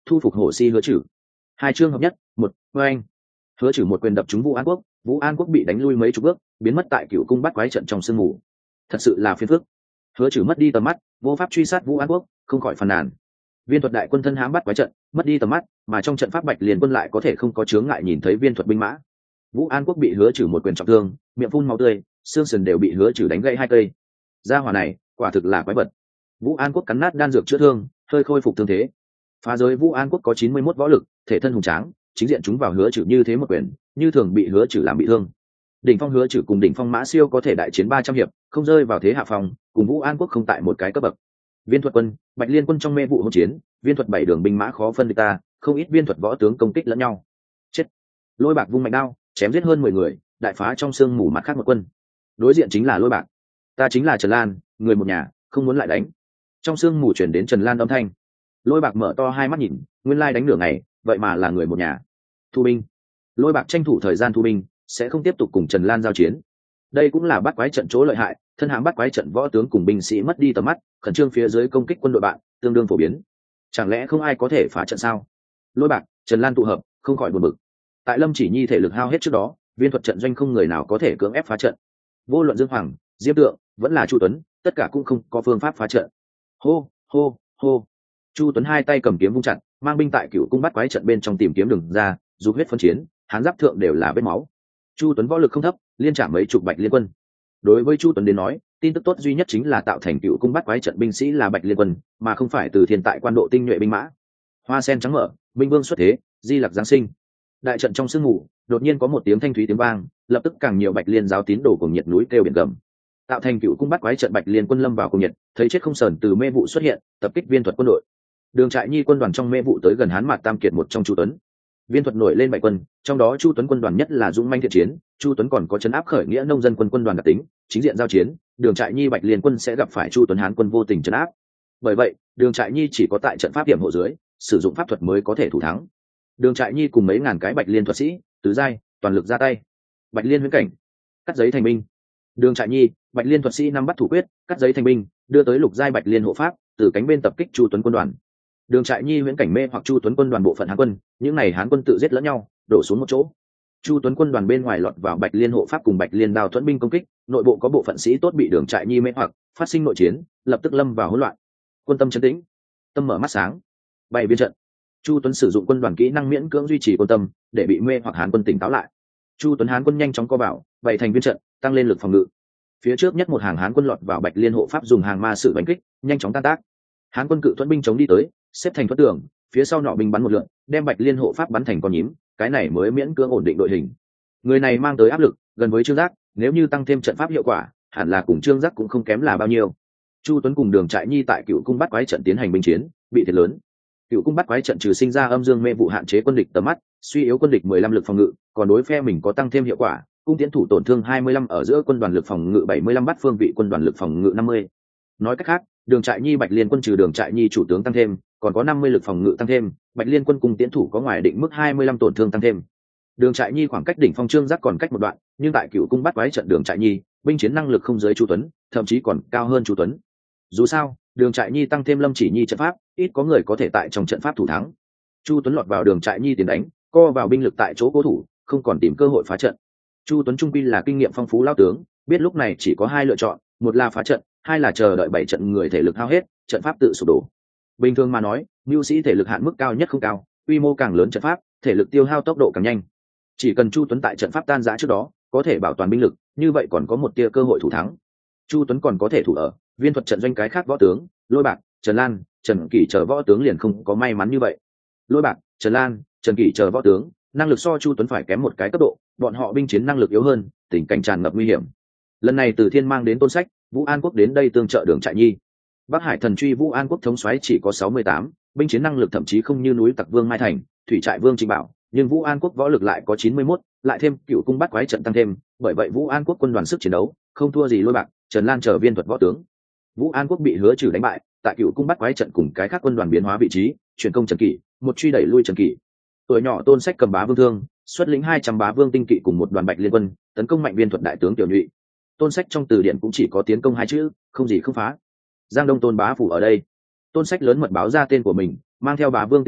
thu phục Hồ Si Hứa Chử. Hai chương hợp nhất, một anh. Hứa Chử một quyền đập trúng Vũ An Quốc bị đánh lui mấy chục bước, biến mất tại Cựu Cung Bắt Quái trận trong sương mù. Thật sự là phiền phức. Hứa Chử mất đi tầm mắt, vô pháp truy sát Vũ An Quốc, không khỏi phàn nàn. Viên thuật đại quân thân hãm bắt quái trận, mất đi tầm mắt, mà trong trận pháp Bạch Liên quân lại có thể không có chướng ngại nhìn thấy viên thuật binh mã. Vũ An Quốc bị Hứa Chử một quyền trọng thương, miệng phun máu tươi, xương sườn đều bị Hứa Chử đánh gãy 2 cây. Gia hỏa này, quả thực là quái vật. Vũ An Quốc cắn nát đan dược chữa thương, hơi khôi phục thương thế. Phá giới Vũ An Quốc có 91 võ lực, thể thân hùng tráng, chính diện chúng vào Hứa Chử như thế một quyền, như thường bị Hứa Chử làm bị thương. Đỉnh phong Hứa Chử cùng đỉnh phong Mã Siêu có thể đại chiến 300 hiệp, không rơi vào thế hạ phong, cùng Vũ An Quốc không tại một cái cấp bậc. Viên thuật quân, Bạch Liên quân trong mê vụ hỗn chiến, viên thuật 7 đường binh mã khó phân địch ta, không ít viên thuật võ tướng công kích lẫn nhau. Chết. Lôi Bạc vung mạnh đao, chém giết hơn 10 người, đại phá trong sương mù mặt khác một quân. Đối diện chính là Lôi Bạc. Ta chính là Trần Lan, người một nhà, không muốn lại đánh. Trong sương mù truyền đến Trần Lan âm thanh. Lôi Bạc mở to hai mắt nhìn, nguyên lai đánh nửa ngày, vậy mà là người một nhà. Thu binh. Lôi Bạc tranh thủ thời gian thu binh, sẽ không tiếp tục cùng Trần Lan giao chiến. Đây cũng là bắt quái trận chỗ lợi hại, thân hãm bắt quái trận võ tướng cùng binh sĩ mất đi tầm mắt, khẩn trương phía dưới công kích quân đội bạn, tương đương phổ biến. Chẳng lẽ không ai có thể phá trận sao? Lôi Bạc, Trần Lan tụ hợp, không khỏi buồn bực. Tại Lâm Chỉ Nhi thể lực hao hết trước đó, viên thuật trận doanh không người nào có thể cưỡng ép phá trận. Vô luận Dương Hoàng, Diêm Tượng, vẫn là Chu Tuấn, tất cả cũng không có phương pháp phá trận. Hô, hô, hô. Chu Tuấn hai tay cầm kiếm vung chặt, mang binh tại Cựu Cung bắt quái trận bên trong tìm kiếm đường ra, dục huyết phân chiến, hán giáp thượng đều là vết máu. Chu Tuấn võ lực không thấp, liên chạm mấy chục Bạch Liên quân. Đối với Chu Tuấn đến nói, tin tức tốt duy nhất chính là tạo thành Cựu Cung bắt quái trận binh sĩ là Bạch Liên quân, mà không phải từ thiên tại quan độ tinh nhuệ binh mã. Hoa sen trắng mở, binh vương xuất thế, di lặc giáng sinh. Đại trận trong sương mù, đột nhiên có một tiếng thanh thúy tiếng vang, lập tức càng nhiều Bạch Liên giáo tín đồ cùng nhiệt núi kêu biển gầm. Tạo thành Cựu Cung bắt quái trận Bạch Liên quân lâm vào cùng nhiệt, thấy chết không sờn từ mê vụ xuất hiện, tập kích viên thuật quân đội. Đường Trại Nhi quân đoàn trong mê vụ tới gần Hán Mạc Tam Kiệt một trong Chu Tuấn. Viên thuật nổi lên bại quân, trong đó Chu Tuấn quân đoàn nhất là dũng manh thiện chiến, Chu Tuấn còn có chấn áp khởi nghĩa nông dân quân đoàn đặc tính, chính diện giao chiến, Đường Trại Nhi Bạch Liên quân sẽ gặp phải Chu Tuấn Hán quân vô tình chấn áp. Bởi vậy, Đường Trại Nhi chỉ có tại trận pháp điểm hộ dưới, sử dụng pháp thuật mới có thể thủ thắng. Đường Trại Nhi cùng mấy ngàn cái Bạch Liên thuật sĩ, tứ giai, toàn lực ra tay. Bạch Liên huyễn cảnh, cắt giấy thành binh. Đường Trại Nhi, Bạch Liên thuật sĩ năm bắt thủ quyết, cắt giấy thành binh, đưa tới lục giai Bạch Liên hộ pháp, từ cánh bên tập kích Chu Tuấn quân đoàn. Đường Trại Nhi huyễn cảnh mê hoặc Chu Tuấn quân đoàn bộ phận Hán quân, những này Hán quân tự giết lẫn nhau, đổ xuống một chỗ. Chu Tuấn quân đoàn bên ngoài lọt vào Bạch Liên hộ pháp cùng Bạch Liên đao thuẫn binh công kích, nội bộ có bộ phận sĩ tốt bị Đường Trại Nhi mê hoặc, phát sinh nội chiến, lập tức lâm vào hỗn loạn. Quân tâm trấn tĩnh, tâm mở mắt sáng, bày biên trận. Chu Tuấn sử dụng quân đoàn kỹ năng miễn cưỡng duy trì quân tâm, để bị mê hoặc Hán quân tỉnh táo lại. Chu Tuấn Hán quân nhanh chóng co bảo, bày thành biên trận, tăng lên lực phòng ngự. Phía trước nhất một hàng Hán quân lọt vào Bạch Liên hộ pháp dùng hàng ma sử đánh kích, nhanh chóng tan tác. Hán quân cự thuẫn binh chống đi tới, xếp thành thuẫn tường, phía sau nọ binh bắn một lượn, đem Bạch Liên hộ pháp bắn thành con nhím, cái này mới miễn cưỡng ổn định đội hình. Người này mang tới áp lực gần với Trương Giác, nếu như tăng thêm trận pháp hiệu quả, hẳn là cùng Trương Giác cũng không kém là bao nhiêu. Chu Tuấn cùng Đường Trại Nhi tại Cựu Cung bắt quái trận tiến hành binh chiến, bị thiệt lớn. Cựu Cung bắt quái trận trừ sinh ra âm dương mê vụ hạn chế quân địch tầm mắt, suy yếu quân địch 15 lực phòng ngự, còn đối phe mình có tăng thêm hiệu quả, cung tiến thủ tổn thương 25 ở giữa quân đoàn lực phòng ngự 75 bắt phương vị quân đoàn lực phòng ngự 50. Nói cách khác, Đường Trại Nhi Bạch Liên quân trừ Đường Trại Nhi chủ tướng tăng thêm, còn có 50 lực phòng ngự tăng thêm, Bạch Liên quân cùng tiến thủ có ngoài định mức 25 tổn thương tăng thêm. Đường Trại Nhi khoảng cách đỉnh phong Trương Giác còn cách một đoạn, nhưng tại Cựu Cung bắt quái trận Đường Trại Nhi, binh chiến năng lực không dưới Chu Tuấn, thậm chí còn cao hơn Chu Tuấn. Dù sao, Đường Trại Nhi tăng thêm Lâm Chỉ Nhi trận pháp, ít có người có thể tại trong trận pháp thủ thắng. Chu Tuấn lọt vào Đường Trại Nhi tiền đánh, co vào binh lực tại chỗ cố thủ, không còn tìm cơ hội phá trận. Chu Tuấn trung quy là kinh nghiệm phong phú lão tướng, biết lúc này chỉ có hai lựa chọn, một là phá trận, hai là chờ đợi 7 trận người thể lực hao hết, trận pháp tự sụp đổ. Bình thường mà nói, nhu sĩ thể lực hạn mức cao nhất không cao, quy mô càng lớn trận pháp, thể lực tiêu hao tốc độ càng nhanh. Chỉ cần Chu Tuấn tại trận pháp tan rã trước đó, có thể bảo toàn binh lực, như vậy còn có một tia cơ hội thủ thắng. Chu Tuấn còn có thể thủ ở viên thuật trận doanh cái khác võ tướng, Lôi Bạc, Trần Lan, Trần Kỷ chờ võ tướng liền không có may mắn như vậy. Lôi Bạc, Trần Lan, Trần Kỷ chờ võ tướng, năng lực so Chu Tuấn phải kém một cái cấp độ, bọn họ binh chiến năng lực yếu hơn, tình cảnh tràn ngập nguy hiểm. Lần này Từ Thiên mang đến Tôn Sách, Vũ An Quốc đến đây tương trợ Đường Trại Nhi. Bắc Hải thần truy Vũ An Quốc thống soái chỉ có 68, binh chiến năng lực thậm chí không như núi Tặc Vương Mai Thành, Thủy Trại Vương Trịnh Bảo, nhưng Vũ An Quốc võ lực lại có 91, lại thêm Cựu Cung bắt quái trận tăng thêm, bởi vậy Vũ An Quốc quân đoàn sức chiến đấu không thua gì Lôi Bạc, Trần Lan chờ viên thuật võ tướng. Vũ An Quốc bị Hứa Trừ đánh bại, tại Cựu Cung bắt quái trận cùng cái khác quân đoàn biến hóa vị trí, chuyển công Trần Kỷ, một truy đẩy lui Trần Kỷ. Tuổi nhỏ Tôn Sách cầm bá vương thương, xuất lĩnh 200 bá vương tinh kỵ cùng một đoàn Bạch Liên quân, tấn công mạnh viên thuật đại tướng Tiểu Nhụy. Tôn Sách trong từ điển cũng chỉ có tiến công 2 chữ, không gì không phá. Giang Đông Tôn bá phủ ở đây. Tôn Sách lớn mật báo ra tên của mình, mang theo bá vương tinh kỵ,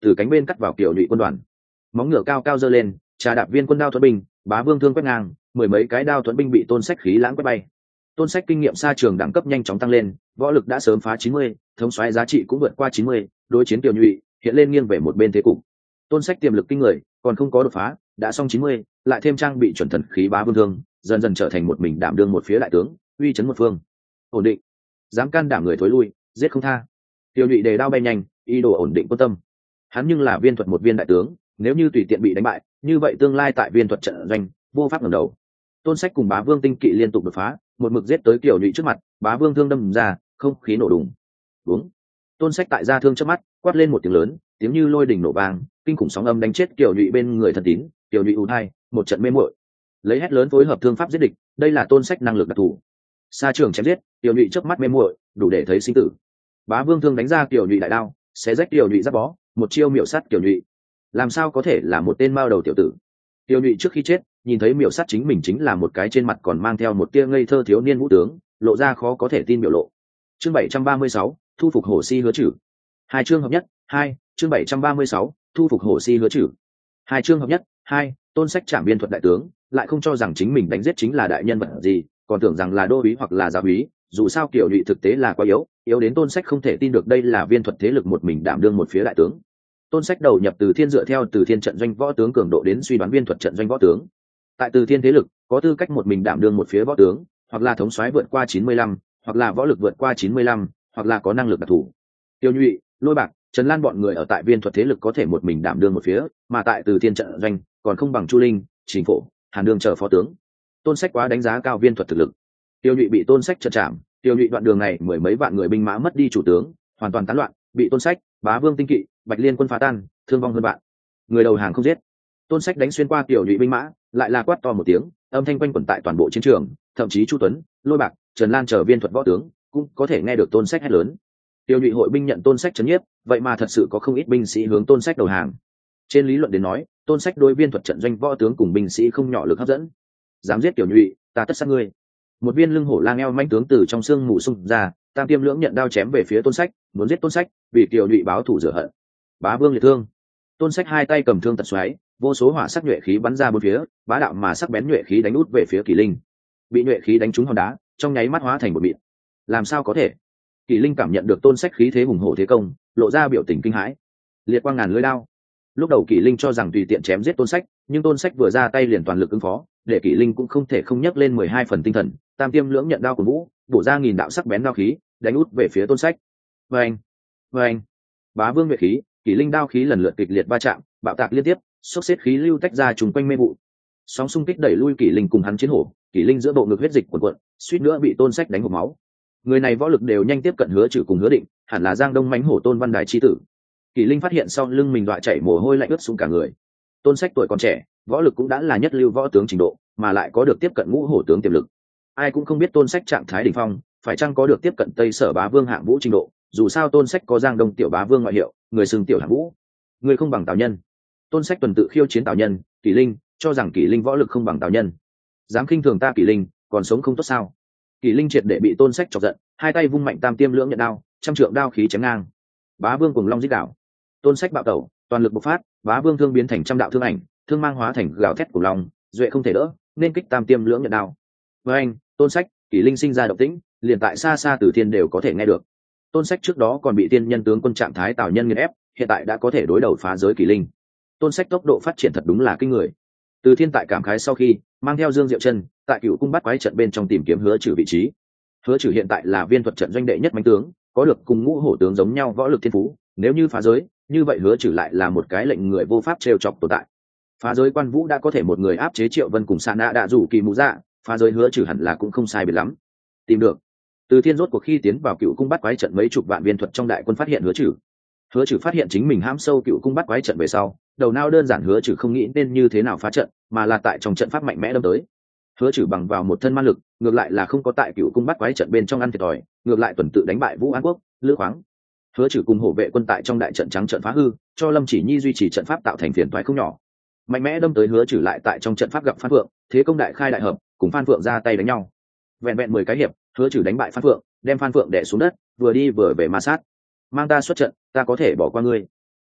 từ cánh bên cắt vào kiểu nhụy quân đoàn. Móng ngựa cao cao giơ lên, trà đạp viên quân đao thuẫn binh, bá vương thương quét ngang, mười mấy cái đao thuẫn binh bị Tôn Sách khí lãng quét bay. Tôn Sách kinh nghiệm xa trường đẳng cấp nhanh chóng tăng lên, võ lực đã sớm phá 90, thống soái giá trị cũng vượt qua 90, đối chiến tiểu nhụy hiện lên nghiêng về một bên thế cục. Tôn Sách tiềm lực kinh người, còn không có đột phá, đã xong 90, lại thêm trang bị chuẩn thần khí bá vương thương, dần dần trở thành một mình đảm đương một phía đại tướng, uy chấn một phương. Ổn định, dám can đảm người thối lui, giết không tha. Tiểu nhụy đề đao bay nhanh, ý đồ ổn định quân tâm. Hắn nhưng là viên thuật một viên đại tướng, nếu như tùy tiện bị đánh bại, như vậy tương lai tại viên thuật trận doanh vô pháp ngẩng đầu. Tôn Sách cùng bá vương tinh kỵ liên tục đột phá, một mực giết tới kiểu nhụy trước mặt, bá vương thương đâm ra, không khí nổ đùng. Đúng. Tôn Sách tại ra thương trước mắt, quát lên một tiếng lớn, tiếng như lôi đình nổ vang, kinh khủng sóng âm đánh chết kiểu nhụy bên người thần tín, kiểu nhụy ù hai, một trận mê muội. Lấy hét lớn phối hợp thương pháp giết địch, đây là Tôn Sách năng lực đặc thù. Sa trường chém giết, kiểu nhụy chớp mắt mê muội, đủ để thấy sinh tử. Bá vương thương đánh ra kiểu nhụy đại đao, xé rách kiểu nhụy giáp bó, một chiêu miểu sát kiểu nhụy. Làm sao có thể là một tên mao đầu tiểu tử? Tiểu nhụy trước khi chết, nhìn thấy miểu sát chính mình chính là một cái trên mặt còn mang theo một tia ngây thơ thiếu niên vũ tướng, lộ ra khó có thể tin biểu lộ. Chương 736, thu phục hổ si hứa chử. Hai chương hợp nhất, hai, chương 736, thu phục hổ si hứa chử. Hai chương hợp nhất, hai, Tôn Sách trảm biên thuật đại tướng, lại không cho rằng chính mình đánh giết chính là đại nhân vật gì, còn tưởng rằng là đô úy hoặc là giáo úy, dù sao kiểu nhụy thực tế là quá yếu đến Tôn Sách không thể tin được đây là viên thuật thế lực một mình đảm đương một phía đại tướng. Tôn Sách đầu nhập Từ Thiên dựa theo Từ Thiên trận doanh võ tướng cường độ đến suy đoán viên thuật trận doanh võ tướng. Tại Từ Thiên thế lực, có tư cách một mình đảm đương một phía võ tướng, hoặc là thống soái vượt qua 95, hoặc là võ lực vượt qua 95, hoặc là có năng lực đặc thù. Tiêu Nhụy, Lôi Bạc, Trần Lan bọn người ở tại viên thuật thế lực có thể một mình đảm đương một phía, mà tại Từ Thiên trận doanh còn không bằng Chu Linh, Trình Phổ, Hàn Đương chờ phó tướng. Tôn Sách quá đánh giá cao viên thuật thực lực. Tiêu Nhụy bị Tôn Sách chặn chạm, Tiêu Nhụy đoạn đường này mười mấy vạn người binh mã mất đi chủ tướng, hoàn toàn tán loạn, bị Tôn Sách, Bá Vương tinh kỵ, Bạch Liên quân phá tan, thương vong hơn vạn. Người đầu hàng không giết. Tôn Sách đánh xuyên qua Tiểu Nhụy binh mã, lại là quát to một tiếng, âm thanh quanh quẩn tại toàn bộ chiến trường, thậm chí Chu Tuấn, Lôi Bạc, Trần Lan chờ viên thuật võ tướng cũng có thể nghe được Tôn Sách hét lớn. Tiểu Nhụy hội binh nhận Tôn Sách trấn nhiếp, vậy mà thật sự có không ít binh sĩ hướng Tôn Sách đầu hàng. Trên lý luận đến nói, Tôn Sách đối viên thuật trận doanh võ tướng cùng binh sĩ không nhỏ lực hấp dẫn. Dám giết Tiểu Nhụy, ta tất sát ngươi. Một viên lưng hổ lang eo manh tướng từ trong xương mù xung ra, Tam Tiêm Lưỡng nhận đao chém về phía Tôn Sách, muốn giết Tôn Sách, vì Tiểu Nhụy báo thù rửa hận. Bá Vương liệt thương. Tôn Sách hai tay cầm thương tật xoáy, vô số hỏa sắc nhuệ khí bắn ra bốn phía, bá đạo mà sắc bén nhuệ khí đánh út về phía Kỷ Linh. Bị nhuệ khí đánh trúng hòn đá, trong nháy mắt hóa thành một mịn. Làm sao có thể? Kỷ Linh cảm nhận được Tôn Sách khí thế hùng hổ thế công, lộ ra biểu tình kinh hãi. Liệt quang ngàn lưỡi đao. Lúc đầu Kỷ Linh cho rằng tùy tiện chém giết Tôn Sách, nhưng Tôn Sách vừa ra tay liền toàn lực ứng phó, để Kỷ Linh cũng không thể không nhấc lên 12 phần tinh thần. Tam Tiêm Lưỡng nhận đao của vũ, bổ ra nghìn đạo sắc bén đao khí, đánh út về phía Tôn Sách. Vâng, vâng. Bá Vương nhuệ khí, Kỷ Linh đao khí lần lượt kịch liệt va chạm, bạo tạc liên tiếp, xốc xếp khí lưu tách ra trùng quanh mê vụ. Sóng xung kích đẩy lui Kỷ Linh cùng hắn chiến hổ, Kỷ Linh giữa bộ ngực huyết dịch cuồn cuộn, suýt nữa bị Tôn Sách đánh hộc máu. Người này võ lực đều nhanh tiếp cận Hứa Trừ cùng Hứa Định, hẳn là Giang Đông mãnh hổ Tôn Văn Đài chi tử. Kỷ Linh phát hiện sau lưng mình đọa chảy mồ hôi lạnh ướt sũng cả người. Tôn Sách tuổi còn trẻ, võ lực cũng đã là nhất lưu võ tướng trình độ, mà lại có được tiếp cận ngũ hổ tướng tiềm lực. Ai cũng không biết Tôn Sách trạng thái đỉnh phong, phải chăng có được tiếp cận Tây Sở Bá Vương hạng vũ trình độ, dù sao Tôn Sách có Giang Đông tiểu Bá Vương ngoại hiệu, người xưng tiểu hạng vũ. Người không bằng Tào Nhân. Tôn Sách tuần tự khiêu chiến Tào Nhân, Kỷ Linh, cho rằng Kỷ Linh võ lực không bằng Tào Nhân. Dám khinh thường ta Kỷ Linh, còn sống không tốt sao? Kỷ Linh triệt để bị Tôn Sách chọc giận, hai tay vung mạnh Tam Tiêm Lưỡng nhận đao, trăm trượng đao khí chém ngang. Bá Vương cùng long giết đảo. Tôn Sách bạo tẩu, toàn lực bộc phát, Bá Vương thương biến thành trăm đạo thương ảnh, thương mang hóa thành gào thét của long, duệ không thể đỡ, nên kích Tam Tiêm Lưỡng nhận đao. Với anh, Tôn Sách, Kỷ Linh sinh ra động tĩnh, liền tại xa xa Từ Thiên đều có thể nghe được. Tôn Sách trước đó còn bị tiên nhân tướng quân trạng thái Tào Nhân nghiền ép, hiện tại đã có thể đối đầu phá giới Kỷ Linh. Tôn Sách tốc độ phát triển thật đúng là kinh người. Từ Thiên tại cảm khái sau khi mang theo Dương Diệu Chân tại Cựu Cung Bắt Quái trận bên trong tìm kiếm Hứa Trừ vị trí. Hứa Trừ hiện tại là viên thuật trận doanh đệ nhất mãnh tướng, có được cùng ngũ hổ tướng giống nhau võ lực thiên phú, nếu như phá giới, như vậy Hứa Trừ lại là một cái lệnh người vô pháp trêu chọc tồn tại. Phá giới Quan Vũ đã có thể một người áp chế Triệu Vân cùng Sa Na đã rủ Kỳ Mũ Dạ, phá giới Hứa Trừ hẳn là cũng không sai biệt lắm. Tìm được. Từ Thiên rốt cuộc khi tiến vào Cựu Cung Bắt Quái trận mấy chục vạn viên thuật trong đại quân phát hiện Hứa Trừ. Hứa Trừ phát hiện chính mình hãm sâu Cựu Cung Bắt Quái trận về sau, đầu não đơn giản Hứa Trừ không nghĩ nên như thế nào phá trận, mà là tại trong trận pháp mạnh mẽ đâm tới. Hứa Trừ bằng vào một thân man lực, ngược lại là không có tại Cựu Cung Bắt Quái trận bên trong ăn thiệt thòi, ngược lại tuần tự đánh bại Vũ An Quốc, Lữ Khoáng. Hứa Trừ cùng hổ vệ quân tại trong đại trận trắng trận phá hư, cho Lâm Chỉ Nhi duy trì trận pháp tạo thành phiền toái không nhỏ. Mạnh mẽ đâm tới Hứa Trừ lại tại trong trận pháp gặp Phan Phượng, thế công đại khai đại hợp, cùng Phan Phượng ra tay đánh nhau. Vẹn vẹn 10 cái hiệp, Hứa Trừ đánh bại Phan Phượng, đem Phan Phượng đè xuống đất, vừa đi vừa về ma sát. Mang ta xuất trận, ta có thể bỏ qua ngươi.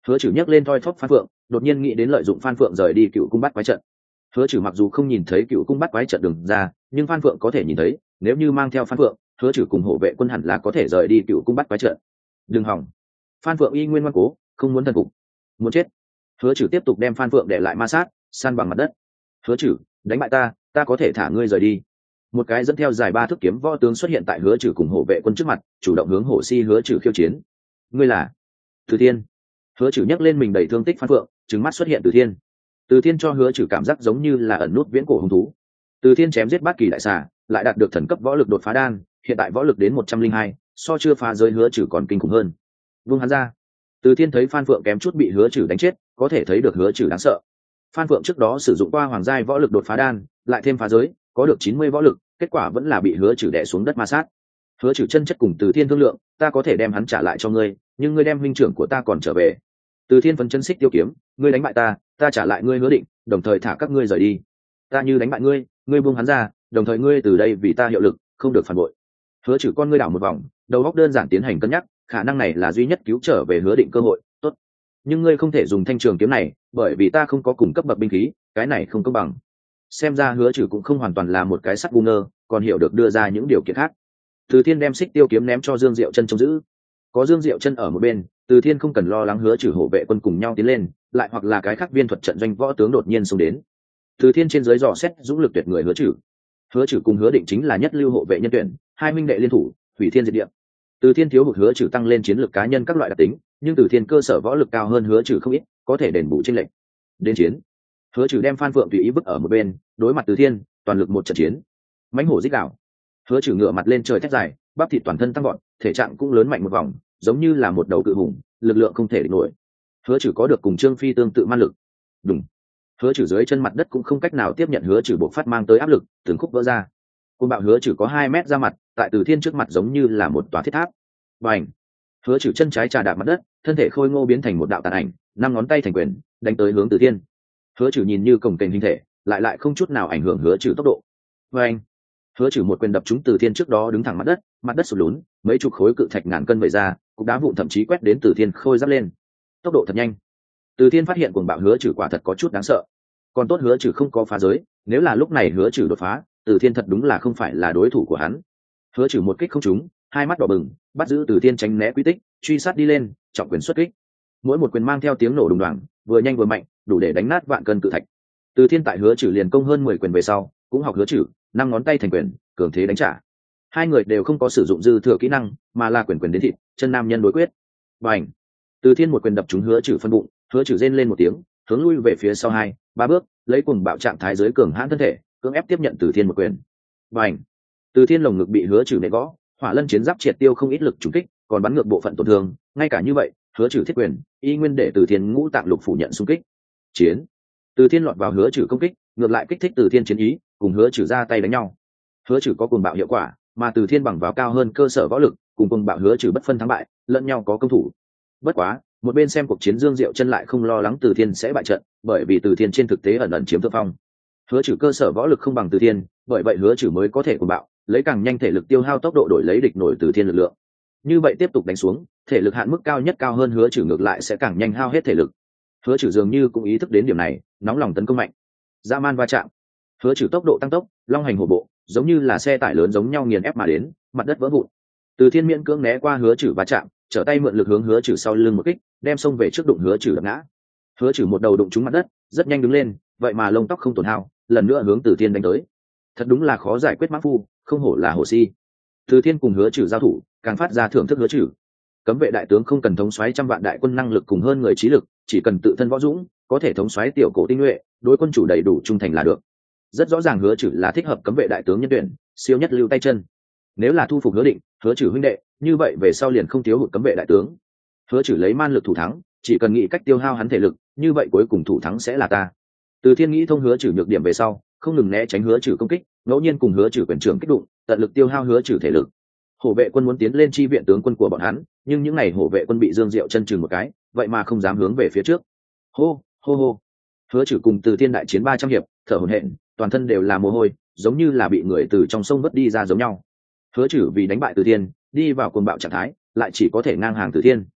Hứa Trử nhấc lên thoi thóp Phan Phượng, đột nhiên nghĩ đến lợi dụng Phan Phượng rời đi Cựu Cung Bắt Quái trận. Hứa Trử mặc dù không nhìn thấy Cựu Cung Bắt Quái trận đường ra, nhưng Phan Phượng có thể nhìn thấy, nếu như mang theo Phan Phượng, Hứa Trử cùng hộ vệ quân hẳn là có thể rời đi Cựu Cung Bắt Quái trận. Đừng hỏng. Phan Phượng y nguyên ngoan cố, không muốn thần phục. Muốn chết. Hứa Trử tiếp tục đem Phan Phượng để lại ma sát, san bằng mặt đất. Hứa Trử, đánh bại ta có thể thả ngươi rời đi. Một cái dẫn theo dài 3 thước kiếm võ tướng xuất hiện tại Hứa Trử cùng hộ vệ quân trước mặt, chủ động hướng Hổ Si Hứa Trử khiêu chiến. Ngươi là Từ Thiên. Hứa Trử nhấc lên mình đầy thương tích Phan Phượng, trừng mắt xuất hiện Từ Thiên. Từ Thiên cho Hứa Trử cảm giác giống như là ẩn nút viễn cổ hung thú. Từ Thiên chém giết bát kỳ đại xà, lại đạt được thần cấp võ lực đột phá đan, hiện tại võ lực đến 102, so chưa phá giới Hứa Trử còn kinh khủng hơn. Vung hắn ra. Từ Thiên thấy Phan Phượng kém chút bị Hứa Trử đánh chết, có thể thấy được Hứa Trử đáng sợ. Phan Phượng trước đó sử dụng qua hoàng giai võ lực đột phá đan, lại thêm phá giới, có được 90 võ lực, kết quả vẫn là bị Hứa Trử đè xuống đất ma sát. Hứa Trử chân chất cùng Từ Thiên thương lượng, ta có thể đem hắn trả lại cho ngươi, nhưng ngươi đem huynh trưởng của ta còn trở về. Từ Thiên phấn chân xích tiêu kiếm, ngươi đánh bại ta trả lại ngươi Hứa Định, đồng thời thả các ngươi rời đi. Ta như đánh bại ngươi buông hắn ra, đồng thời ngươi từ đây vì ta hiệu lực, không được phản bội. Hứa Trử con ngươi đảo một vòng, đầu óc đơn giản tiến hành cân nhắc, khả năng này là duy nhất cứu trở về Hứa Định cơ hội. Tốt, nhưng ngươi không thể dùng thanh trường kiếm này, bởi vì ta không có cùng cấp bậc binh khí, cái này không công bằng. Xem ra Hứa Trử cũng không hoàn toàn là một cái sắt bu ngơ, còn hiểu được đưa ra những điều kiện khác. Từ Thiên đem xích tiêu kiếm ném cho Dương Diệu Chân trông giữ. Có Dương Diệu Chân ở một bên, Từ Thiên không cần lo lắng Hứa Trử hộ vệ quân cùng nhau tiến lên, lại hoặc là cái khác viên thuật trận doanh võ tướng đột nhiên xông đến. Từ Thiên trên dưới dò xét dũng lực tuyệt người Hứa Trử. Hứa Trử cùng Hứa Định chính là nhất lưu hộ vệ nhân tuyển, hai minh đệ liên thủ, hủy thiên diệt địa. Từ Thiên thiếu hụt Hứa Trử tăng lên chiến lược cá nhân các loại đặc tính, nhưng Từ Thiên cơ sở võ lực cao hơn Hứa Trử không ít, có thể đền bù chênh lệch. Đến chiến. Hứa Trử đem Phan Phượng tùy ý vứt ở một bên, đối mặt Từ Thiên, toàn lực một trận chiến. Mãnh hổ rít gào. Hứa Trử ngửa mặt lên trời thét dài, bắp thịt toàn thân tăng vọt, thể trạng cũng lớn mạnh một vòng, giống như là một đầu cự hùng, lực lượng không thể địch nổi. Hứa Trử có được cùng Trương Phi tương tự man lực. Đùng. Hứa Trử dưới chân mặt đất cũng không cách nào tiếp nhận Hứa Trử bộc phát mang tới áp lực, từng khúc vỡ ra. Côn bạo Hứa Trử có 2 mét ra mặt, tại Từ Thiên trước mặt giống như là một tòa thiết tháp. Bành. Hứa Trử chân trái trà đạp mặt đất, thân thể khôi ngô biến thành một đạo tàn ảnh, 5 ngón tay thành quyền, đánh tới hướng Từ Thiên. Hứa Trử nhìn như cồng kềnh hình thể, lại không chút nào ảnh hưởng Hứa Trử tốc độ. Bành. Hứa Trử một quyền đập trúng Từ Thiên trước đó đứng thẳng mặt đất sụt lún, mấy chục khối cự thạch ngàn cân vẩy ra, cục đá vụn thậm chí quét đến Từ Thiên khôi giáp lên. Tốc độ thật nhanh. Từ Thiên phát hiện cuồng bạo Hứa Trử quả thật có chút đáng sợ. Còn tốt Hứa Trử không có phá giới, nếu là lúc này Hứa Trử đột phá, Từ Thiên thật đúng là không phải là đối thủ của hắn. Hứa Trử một kích không trúng, hai mắt đỏ bừng, bắt giữ Từ Thiên tránh né quy tích, truy sát đi lên, trọng quyền xuất kích. Mỗi một quyền mang theo tiếng nổ đùng đoàng, vừa nhanh vừa mạnh, đủ để đánh nát vạn cân cự thạch. Từ Thiên tại Hứa Trử liền công hơn 10 quyền về sau, cũng học Hứa Trử, 5 ngón tay thành quyền, cường thế đánh trả. Hai người đều không có sử dụng dư thừa kỹ năng, mà là quyền đến thịt, chân nam nhân đối quyết. Bành. Từ Thiên một quyền đập trúng Hứa Trử phân bụng, Hứa Trử rên lên một tiếng, hướng lui về phía sau 2-3 bước, lấy cuồng bạo trạng thái dưới cường hãn thân thể, cưỡng ép tiếp nhận Từ Thiên một quyền. Bành. Từ Thiên lồng ngực bị Hứa Trử nện gõ, hỏa lân chiến giáp triệt tiêu không ít lực trùng kích, còn bắn ngược bộ phận tổn thương, ngay cả như vậy, Hứa Trử thiết quyền, y nguyên để Từ Thiên ngũ tạng lục phủ nhận xung kích. Chiến. Từ Thiên lọt vào Hứa Trử công kích, ngược lại kích thích Từ Thiên chiến ý, cùng Hứa Trử ra tay đánh nhau. Hứa Trử có cuồng bạo hiệu quả, mà Từ Thiên bằng vào cao hơn cơ sở võ lực, cùng cuồng bạo Hứa Trử bất phân thắng bại, lẫn nhau có công thủ. Bất quá, một bên xem cuộc chiến Dương Diệu Chân lại không lo lắng Từ Thiên sẽ bại trận, bởi vì Từ Thiên trên thực tế ẩn chiếm thượng phong. Hứa Trử cơ sở võ lực không bằng Từ Thiên, bởi vậy Hứa Trử mới có thể cuồng bạo, lấy càng nhanh thể lực tiêu hao tốc độ đổi lấy địch nổi Từ Thiên lực lượng. Như vậy tiếp tục đánh xuống, thể lực hạn mức cao nhất cao hơn Hứa Trử ngược lại sẽ càng nhanh hao hết thể lực. Hứa Trử dường như cũng ý thức đến điểm này, nóng lòng tấn công mạnh. Dã man va chạm. Hứa Trử tốc độ tăng tốc, long hành hổ bộ, giống như là xe tải lớn giống nhau nghiền ép mà đến, mặt đất vỡ vụn. Từ Thiên miễn cưỡng né qua Hứa Trử va chạm, trở tay mượn lực hướng Hứa Trử sau lưng một kích, đem xông về trước đụng Hứa Trử đập ngã. Hứa Trử một đầu đụng trúng mặt đất, rất nhanh đứng lên, vậy mà lông tóc không tổn hao, lần nữa hướng Từ Thiên đánh tới. Thật đúng là khó giải quyết mã phu, không hổ là hổ si. Từ Thiên cùng Hứa Trử giao thủ, càng phát ra thưởng thức Hứa Trử. Cấm vệ đại tướng không cần thống soái trăm vạn đại quân năng lực cùng hơn người trí lực, chỉ cần tự thân võ dũng, có thể thống soái tiểu cổ tinh nhuệ, đối quân chủ đầy đủ trung thành là được. Rất rõ ràng Hứa Trử là thích hợp cấm vệ đại tướng nhân tuyển, siêu nhất lưu tay chân. Nếu là thu phục Hứa Định, Hứa Trử huynh đệ, như vậy về sau liền không thiếu hụt cấm vệ đại tướng. Hứa Trử lấy man lực thủ thắng, chỉ cần nghĩ cách tiêu hao hắn thể lực, như vậy cuối cùng thủ thắng sẽ là ta. Từ Thiên nghĩ thông Hứa Trử nhược điểm về sau, không ngừng né tránh Hứa Trử công kích, ngẫu nhiên cùng Hứa Trử quyền trưởng kích đụng, tận lực tiêu hao Hứa Trử thể lực. Hổ vệ quân muốn tiến lên chi viện tướng quân của bọn hắn, nhưng những ngày hổ vệ quân bị Dương Diệu chân chừng một cái, vậy mà không dám hướng về phía trước. Hô, hô hô. Hứa Trử cùng Từ Thiên đại chiến 300 hiệp, thở hổn hển, toàn thân đều là mồ hôi, giống như là bị người từ trong sông vớt đi ra giống nhau. Hứa Trử vì đánh bại Từ Thiên, đi vào cuồng bạo trạng thái, lại chỉ có thể ngang hàng Từ Thiên.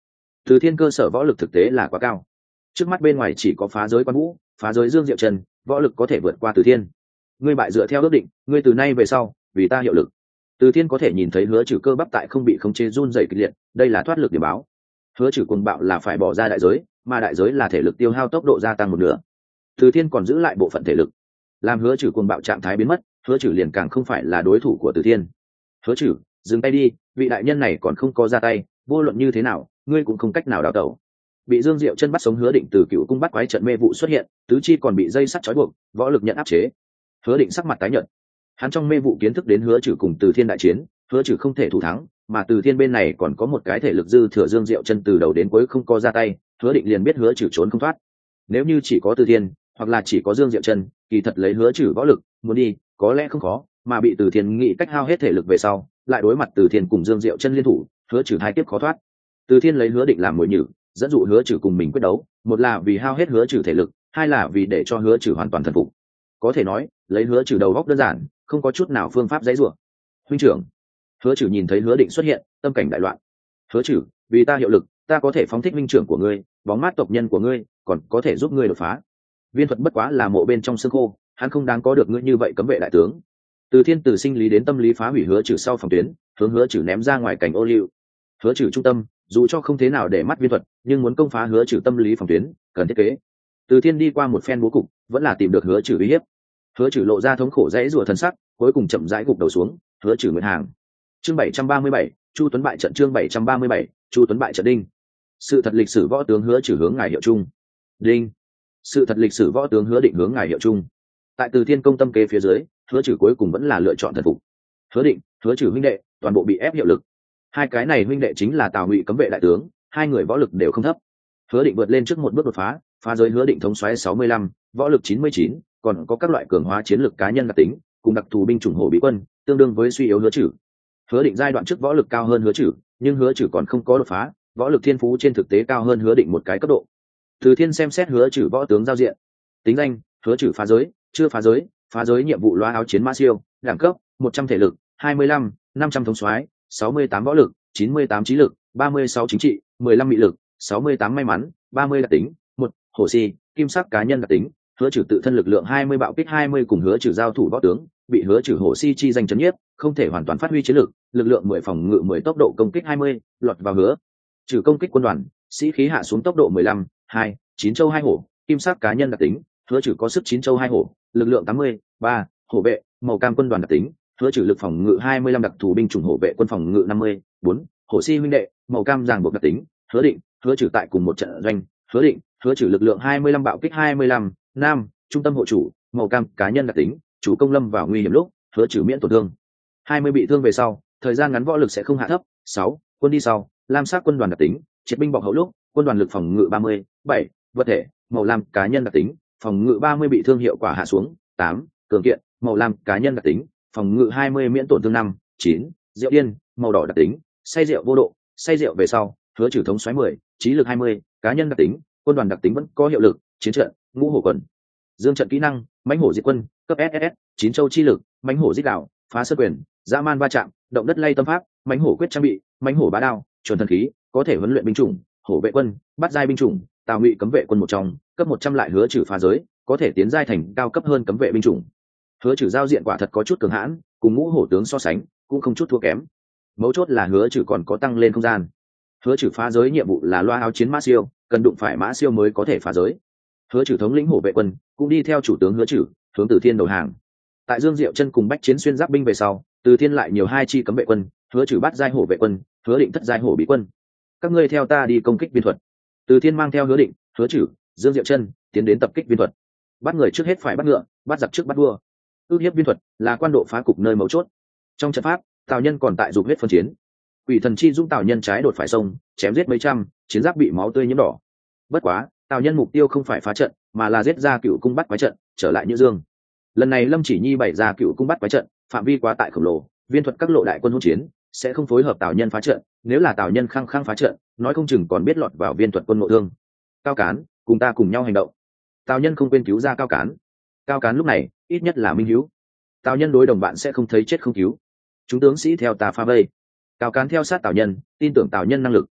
Từ Thiên cơ sở võ lực thực tế là quá cao, trước mắt bên ngoài chỉ có phá giới Quan Vũ, phá giới Dương Diệu Trần, võ lực có thể vượt qua Từ Thiên. Ngươi bại dựa theo ước định, ngươi từ nay về sau vì ta hiệu lực. Từ Thiên có thể nhìn thấy Hứa Trừ cơ bắp tại không bị khống chế run rẩy kịch liệt, đây là thoát lực điểm báo. Hứa Trừ cuồng bạo là phải bỏ ra đại giới, mà đại giới là thể lực tiêu hao tốc độ gia tăng một nửa. Từ Thiên còn giữ lại bộ phận thể lực, làm Hứa Trừ cuồng bạo trạng thái biến mất, Hứa Trừ liền càng không phải là đối thủ của Từ Thiên. Hứa Trừ, dừng tay đi, vị đại nhân này còn không có ra tay, vô luận như thế nào, ngươi cũng không cách nào đào tẩu. Bị Dương Diệu Chân bắt sống Hứa Định từ Cựu cung bắt quái trận mê vụ xuất hiện, tứ chi còn bị dây sắt trói buộc, võ lực nhận áp chế. Hứa Định sắc mặt tái nhợt, hắn trong mê vụ kiến thức đến Hứa Trừ cùng Từ Thiên đại chiến, Hứa Trừ không thể thủ thắng, mà Từ Thiên bên này còn có một cái thể lực dư thừa. Dương Diệu Chân từ đầu đến cuối không có ra tay, Hứa Định liền biết Hứa Trừ trốn không thoát. Nếu như chỉ có Từ Thiên, hoặc là chỉ có Dương Diệu Chân, kỳ thật lấy Hứa Trừ võ lực, muốn đi, có lẽ không khó, mà bị Từ Thiên nghĩ cách hao hết thể lực về sau, lại đối mặt Từ Thiên cùng Dương Diệu Chân liên thủ, Hứa Trừ hai tiếp khó thoát. Từ Thiên lấy Hứa Định làm mồi nhử, dẫn dụ Hứa Trừ cùng mình quyết đấu, một là vì hao hết Hứa Trừ thể lực, hai là vì để cho Hứa Trừ hoàn toàn thần phục. Có thể nói, lấy Hứa Trừ đầu óc đơn giản, không có chút nào phương pháp dễ dùa. Huynh trưởng. Hứa Trừ nhìn thấy Hứa Định xuất hiện, tâm cảnh đại loạn. Hứa Trừ, vì ta hiệu lực, ta có thể phóng thích huynh trưởng của ngươi, bóng mát tộc nhân của ngươi, còn có thể giúp ngươi đột phá. Viên Thuật bất quá là mộ bên trong xương khô, hắn không đáng có được ngươi như vậy cấm vệ đại tướng. Từ Thiên từ sinh lý đến tâm lý phá hủy Hứa Trừ sau phòng tuyến, hướng Hứa Trừ ném ra ngoài cảnh ô liu. Hứa Trừ trung tâm, dù cho không thế nào để mắt Viên Thuật, nhưng muốn công phá Hứa Trừ tâm lý phòng tuyến, cần thiết kế. Từ Thiên đi qua một phen bố cục, vẫn là tìm được Hứa Trừ uy hiếp. Hứa Trừ lộ ra thống khổ dãy rủa thân sắc, cuối cùng chậm rãi gục đầu xuống. Hứa Trừ nguyện hàng. Chương 737, Chu Tuấn bại trận. Chương 737, Chu Tuấn bại trận. Đinh. Sự thật lịch sử võ tướng Hứa Trừ hướng ngài hiệu trung. Đinh. Sự thật lịch sử võ tướng Hứa Định hướng ngài hiệu trung. Tại Từ Thiên công tâm kế phía dưới, Hứa Trừ cuối cùng vẫn là lựa chọn thần phục. Hứa Định, Hứa Trừ huynh đệ, toàn bộ bị ép hiệu lực. Hai cái này huynh đệ chính là Tào Ngụy cấm vệ đại tướng, hai người võ lực đều không thấp. Hứa Định vượt lên trước một bước đột phá, phá giới Hứa Định thống soái 65, võ lực 99, còn có các loại cường hóa chiến lược cá nhân đặc tính, cùng đặc thù binh chủng hổ bí quân, tương đương với suy yếu Hứa Trừ. Hứa Định giai đoạn trước võ lực cao hơn Hứa Trừ, nhưng Hứa Trừ còn không có đột phá, võ lực thiên phú trên thực tế cao hơn Hứa Định một cái cấp độ. Từ Thiên xem xét Hứa Trừ võ tướng giao diện, tính danh: Hứa Trừ phá giới, chưa phá giới nhiệm vụ loa áo chiến mã siêu, đẳng cấp 100 thể lực, 25, 500 thống soái, 68 võ lực, 98 trí lực, 36 chính trị, 15 mị lực, 68 may mắn, 30 đặc tính, 1 hổ si, kim sắc cá nhân đặc tính. Hứa Trừ tự thân lực lượng 20 bạo kích 20 cùng Hứa Trừ giao thủ võ tướng, bị Hứa Trừ hổ si chi danh chấn nhiếp, không thể hoàn toàn phát huy chiến lực, lực lượng 10 phòng ngự 10 tốc độ công kích 20, lọt vào Hứa Trừ công kích quân đoàn, sĩ khí hạ xuống tốc độ 15, 2, 9 châu 2 hổ, kim sắc cá nhân đặc tính. Hứa Trừ có sức 9 châu 2 hổ, lực lượng 80, 3, hổ vệ, màu cam quân đoàn đặc tính. Hứa Trừ lực phòng ngự 25 đặc thù binh chủng hổ vệ quân phòng ngự 50, 4, hổ si huynh đệ, màu cam ràng buộc đặc tính. Hứa Định, Hứa Trừ tại cùng một trận doanh. Hứa Định, Hứa Trừ lực lượng 25 bạo kích 25, nam, trung tâm hộ chủ, màu cam cá nhân đặc tính, chủ công lâm vào nguy hiểm lúc, Hứa Trừ miễn tổn thương. 20 bị thương về sau, thời gian ngắn võ lực sẽ không hạ thấp. 6, quân đi sau, lam sắc quân đoàn đặc tính, triệt binh bọc hậu lúc, quân đoàn lực phòng ngự 30, 7, vật thể, màu lam cá nhân đặc tính, phòng ngự 30 bị thương hiệu quả hạ xuống. 8, cường kiện, màu lam cá nhân đặc tính, phòng ngự 20 miễn tổn thương 5, 9, rượu điên, màu đỏ đặc tính, say rượu vô độ, say rượu về sau, Hứa Trừ thống soái 10, trí lực 20, cá nhân đặc tính, quân đoàn đặc tính vẫn có hiệu lực, chiến trận, ngũ hổ quần. Dương trận kỹ năng, mãnh hổ diệt quân, cấp SSS, 9 châu chi lực, mãnh hổ giết đạo, phá sơn quyền, dã man va chạm, động đất lay tâm pháp, mãnh hổ quyết trang bị, mãnh hổ bá đao, chuẩn thần khí, có thể huấn luyện binh chủng, hổ vệ quân, bắt giai binh chủng, Tào Ngụy cấm vệ quân một trong, cấp 100 lại Hứa Trừ phá giới, có thể tiến giai thành cao cấp hơn cấm vệ binh chủng. Hứa Trừ giao diện quả thật có chút cường hãn, cùng ngũ hổ tướng so sánh, cũng không chút thua kém. Mấu chốt là Hứa Trừ còn có tăng lên không gian. Hứa Trừ phá giới nhiệm vụ là loa áo chiến mã siêu, cần đụng phải mã siêu mới có thể phá giới. Hứa Trừ thống lĩnh hổ vệ quân, cũng đi theo chủ tướng Hứa Trừ, hướng Từ Thiên đầu hàng. Tại Dương Diệu Chân cùng Bách Chiến xuyên giáp binh về sau, Từ Thiên lại nhiều 2 chi cấm vệ quân, Hứa Trừ bắt giai hổ vệ quân, Hứa Định thất giai hổ bí quân. Các ngươi theo ta đi công kích Viên Thuật. Từ Thiên mang theo Hứa Định, Hứa Trừ, Dương Diệu Chân tiến đến tập kích Viên Thuật. Bắt người trước hết phải bắt ngựa, bắt giặc trước bắt vua. Ước hiếp Viên Thuật là quan độ phá cục nơi mấu chốt. Trong trận pháp, Tào Nhân còn tại dục huyết phân chiến. Quỷ thần chi dũng Tào Nhân trái đột phải sông, chém giết mấy trăm, chiến giáp bị máu tươi nhiễm đỏ. Bất quá, Tào Nhân mục tiêu không phải phá trận, mà là giết ra Cựu cung bắt quái trận, trở lại Như Dương. Lần này Lâm Chỉ Nhi bày ra Cựu cung bắt quái trận, phạm vi quá tại khổng lồ, Viên Thuật các lộ đại quân hỗn chiến, sẽ không phối hợp Tào Nhân phá trận. Nếu là Tào Nhân khăng khăng phá trận, nói không chừng còn biết lọt vào Viên Thuật quân ngộ thương. Cao Cán, cùng ta cùng nhau hành động. Tào Nhân không quên cứu ra Cao Cán. Cao Cán lúc này ít nhất là minh hữu. Tào Nhân đối đồng bạn sẽ không thấy chết không cứu. Chúng tướng sĩ theo ta phá vây. Cao Cán theo sát Tào Nhân, tin tưởng Tào Nhân năng lực.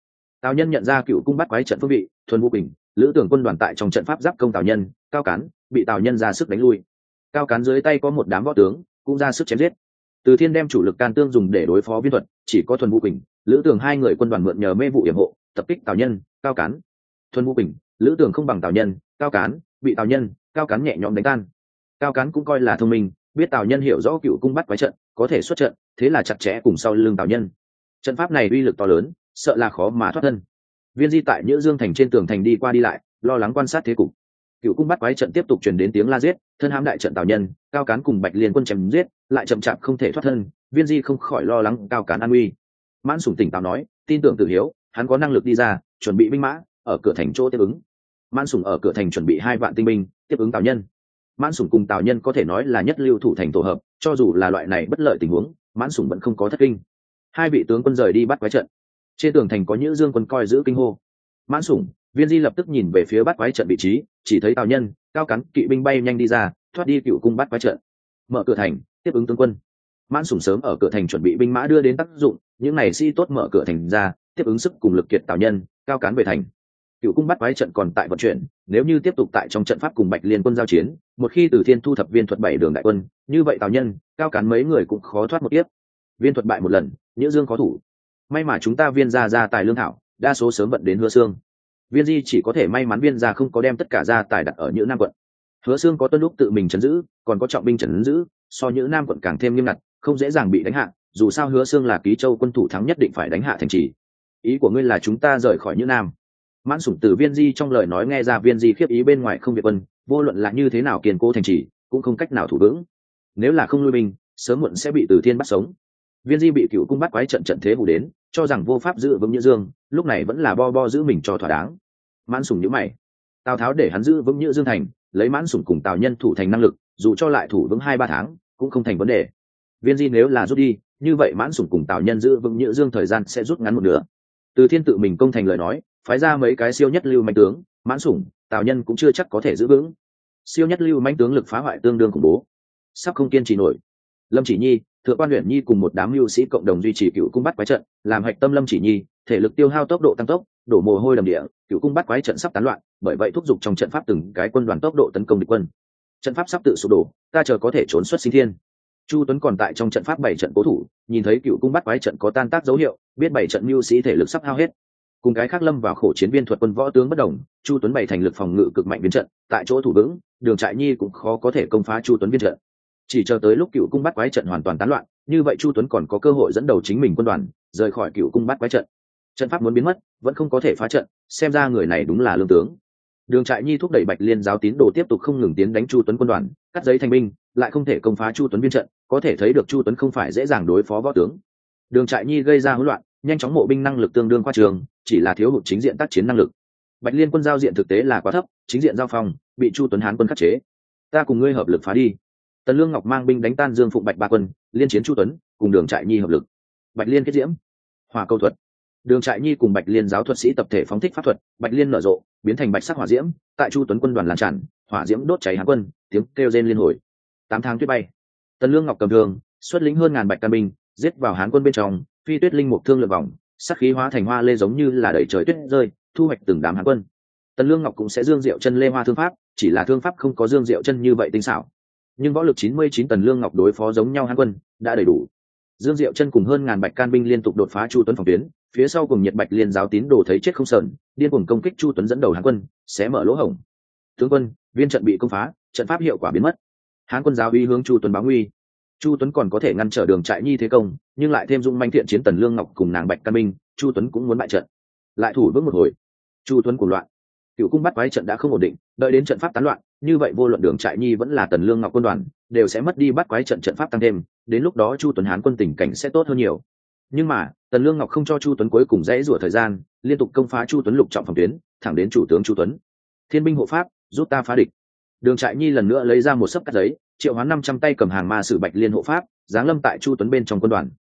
Tào Nhân nhận ra cựu cung bắt quái trận phương vị, Thuần Vũ Bình, Lữ Tưởng quân đoàn tại trong trận pháp giáp công Tào Nhân, Cao Cán bị Tào Nhân ra sức đánh lui. Cao Cán dưới tay có một đám võ tướng, cũng ra sức chém giết. Từ Thiên đem chủ lực can tương dùng để đối phó viên thuật, chỉ có Thuần Vũ Bình, Lữ Tưởng hai người quân đoàn mượn nhờ mê vụ yểm hộ, tập kích Tào Nhân, Cao Cán. Thuần Vũ Bình, Lữ Tưởng không bằng Tào Nhân, Cao Cán, bị Tào Nhân, Cao Cán nhẹ nhõm đánh tan. Cao Cán cũng coi là thông minh, biết Tào Nhân hiểu rõ cựu cung bắt quái trận, có thể xuất trận, thế là chặt chẽ cùng sau lưng Tào Nhân. Trận pháp này uy lực to lớn, sợ là khó mà thoát thân. Viên Di tại Nhữ Dương thành trên tường thành đi qua đi lại, lo lắng quan sát thế cục. Cựu cung bắt quái trận tiếp tục truyền đến tiếng la giết, thân hãm đại trận Tào Nhân, Cao Cán cùng Bạch Liên quân chém giết, lại chậm chạp không thể thoát thân. Viên Di không khỏi lo lắng Cao Cán an nguy. Mãn Sủng tỉnh táo nói, tin tưởng Tử Hiếu, hắn có năng lực đi ra, chuẩn bị binh mã ở cửa thành chỗ tiếp ứng. Mãn Sủng ở cửa thành chuẩn bị 2 vạn tinh binh tiếp ứng Tào Nhân. Mãn Sủng cùng Tào Nhân có thể nói là nhất lưu thủ thành tổ hợp, cho dù là loại này bất lợi tình huống, Mãn Sủng vẫn không có thất kinh. 2 vị tướng quân rời đi bắt quái trận. Trên tường thành có Nhữ Dương quân coi giữ kinh hô. Mãn Sủng, Viên Di lập tức nhìn về phía bắt quái trận vị trí, chỉ thấy Tào Nhân, Cao Cán kỵ binh bay nhanh đi ra, thoát đi cựu cung bắt quái trận. Mở cửa thành, tiếp ứng tướng quân. Mãn Sủng sớm ở cửa thành chuẩn bị binh mã đưa đến tác dụng, những này sĩ tốt mở cửa thành ra, tiếp ứng sức cùng lực kiệt Tào Nhân, Cao Cán về thành. Cựu cung bắt quái trận còn tại vận chuyển, nếu như tiếp tục tại trong trận pháp cùng Bạch Liên quân giao chiến, một khi Từ Thiên thu thập viên thuật 7 đường đại quân, như vậy Tào Nhân, Cao Cán mấy người cũng khó thoát một kiếp. Viên thuật bại một lần, Nhữ Dương có thủ. May mà chúng ta Viên gia tài lương thảo, đa số sớm vận đến Hứa Xương. Viên Di chỉ có thể may mắn Viên gia không có đem tất cả gia tài đặt ở Nhữ Nam quận. Hứa Xương có tuân lúc tự mình trấn giữ, còn có trọng binh trấn giữ, so Nhữ Nam quận càng thêm nghiêm ngặt, không dễ dàng bị đánh hạ. Dù sao Hứa Xương là Ký Châu quân thủ thắng, nhất định phải đánh hạ thành trì. Ý của ngươi là chúng ta rời khỏi Nhữ Nam? Mãn Sủng từ Viên Di trong lời nói nghe ra Viên Di khiếp ý bên ngoài không việc quân, vô luận là như thế nào kiên cố thành trì, cũng không cách nào thủ vững. Nếu là không lui binh, sớm muộn sẽ bị Từ Thiên bắt sống. Viên Di bị cựu cung bắt quái trận thế hù đến, cho rằng vô pháp giữ vững Nhữ Dương, lúc này vẫn là bo giữ mình cho thỏa đáng. Mãn Sủng nhíu mày, Tào Tháo để hắn giữ vững Nhữ Dương thành, lấy Mãn Sủng cùng Tào Nhân thủ thành năng lực, dù cho lại thủ vững 2-3 tháng, cũng không thành vấn đề. Viên Di nếu là rút đi, như vậy Mãn Sủng cùng Tào Nhân giữ vững Nhữ Dương thời gian sẽ rút ngắn một nửa. Từ Thiên tự mình công thành lời nói, phái ra mấy cái siêu nhất lưu mãnh tướng, Mãn Sủng, Tào Nhân cũng chưa chắc có thể giữ vững. Siêu nhất lưu mãnh tướng lực phá hoại tương đương khủng bố, sắp không kiên trì nổi. Lâm Chỉ Nhi, Thượng quan Uyển Nhi cùng một đám mưu sĩ cộng đồng duy trì cựu cung bắt quái trận, làm hạch tâm Lâm Chỉ Nhi, thể lực tiêu hao tốc độ tăng tốc, đổ mồ hôi đầm địa, cựu cung bắt quái trận sắp tán loạn, bởi vậy thúc giục trong trận pháp từng cái quân đoàn tốc độ tấn công địch quân. Trận pháp sắp tự sụp đổ, ta chờ có thể trốn xuất sinh thiên. Chu Tuấn còn tại trong trận pháp 7 trận cố thủ, nhìn thấy cựu cung bắt quái trận có tan tác dấu hiệu, biết 7 trận mưu sĩ thể lực sắp hao hết. Cùng cái khác lâm vào khổ chiến viên thuật quân võ tướng bất đồng, Chu Tuấn bày thành lực phòng ngự cực mạnh viên trận, tại chỗ thủ vững, Đường Trại Nhi cũng khó có thể công phá Chu Tuấn viên trận. Chỉ chờ tới lúc cựu cung bắt quái trận hoàn toàn tán loạn, như vậy Chu Tuấn còn có cơ hội dẫn đầu chính mình quân đoàn rời khỏi cựu cung bắt quái trận. Trận pháp muốn biến mất, vẫn không có thể phá trận, xem ra người này đúng là lương tướng. Đường Trại Nhi thúc đẩy Bạch Liên giáo tín đồ tiếp tục không ngừng tiến đánh Chu Tuấn quân đoàn, cắt giấy thành binh, lại không thể công phá Chu Tuấn viên trận, có thể thấy được Chu Tuấn không phải dễ dàng đối phó võ tướng. Đường Trại Nhi gây ra hỗn loạn, nhanh chóng mộ binh năng lực tương đương qua trường, chỉ là thiếu hụt chính diện tác chiến năng lực. Bạch Liên quân giao diện thực tế là quá thấp, chính diện giao phong bị Chu Tuấn Hán quân khắc chế. Ta cùng ngươi hợp lực phá đi. Tần Lương Ngọc mang binh đánh tan Dương Phụng Bạch ba quân, liên chiến Chu Tuấn, cùng Đường Trại Nhi hợp lực. Bạch Liên kết diễm, hỏa câu thuật. Đường Trại Nhi cùng Bạch Liên giáo thuật sĩ tập thể phóng thích pháp thuật, Bạch Liên nở rộ, biến thành bạch sắc hỏa diễm, tại Chu Tuấn quân đoàn lan tràn, hỏa diễm đốt cháy Hán quân, tiếng kêu rên liên hồi. 8 tháng tuyết bay. Tần Lương Ngọc cầm thương, xuất lĩnh hơn ngàn bạch can binh, giết vào Hán quân bên trong, phi tuyết linh mục thương lượn vòng, sắc khí hóa thành hoa lê giống như là đẩy trời tuyết rơi, thu hoạch từng đám Hán quân. Tần Lương Ngọc cũng sẽ dương diệu chân lê hoa thương pháp, chỉ là thương pháp không có dương diệu chân như vậy tinh xảo. Nhưng võ lực 99 Tần Lương Ngọc đối phó giống nhau Hán quân đã đầy đủ. Dương Diệu Chân cùng hơn ngàn bạch can binh liên tục đột phá Chu Tuấn phòng tuyến, phía sau cùng Nhiệt Bạch Liên giáo tín đồ thấy chết không sờn, điên cuồng công kích Chu Tuấn dẫn đầu Hán quân, xé mở lỗ hổng. Tướng quân, viên trận bị công phá, trận pháp hiệu quả biến mất. Hán quân giáo uy hướng Chu Tuấn báo nguy. Chu Tuấn còn có thể ngăn trở Đường Trại Nhi thế công, nhưng lại thêm dung manh thiện chiến Tần Lương Ngọc cùng nàng bạch can binh, Chu Tuấn cũng muốn bại trận. Lại thủ bước một hồi, Chu Tuấn cuồng loạn. Cựu cung bắt quái trận đã không ổn định, đợi đến trận pháp tán loạn, như vậy vô luận Đường Trại Nhi vẫn là Tần Lương Ngọc quân đoàn, đều sẽ mất đi bắt quái trận trận pháp tăng thêm, đến lúc đó Chu Tuấn Hán quân tình cảnh sẽ tốt hơn nhiều. Nhưng mà, Tần Lương Ngọc không cho Chu Tuấn cuối cùng dễ rủa thời gian, liên tục công phá Chu Tuấn lục trọng phòng tuyến, thẳng đến chủ tướng Chu Tuấn. Thiên binh hộ pháp, giúp ta phá địch. Đường Trại Nhi lần nữa lấy ra một sấp cắt giấy, triệu hoán 500 tay cầm hàng ma sử Bạch Liên hộ pháp, giáng lâm tại Chu Tuấn bên trong quân đoàn.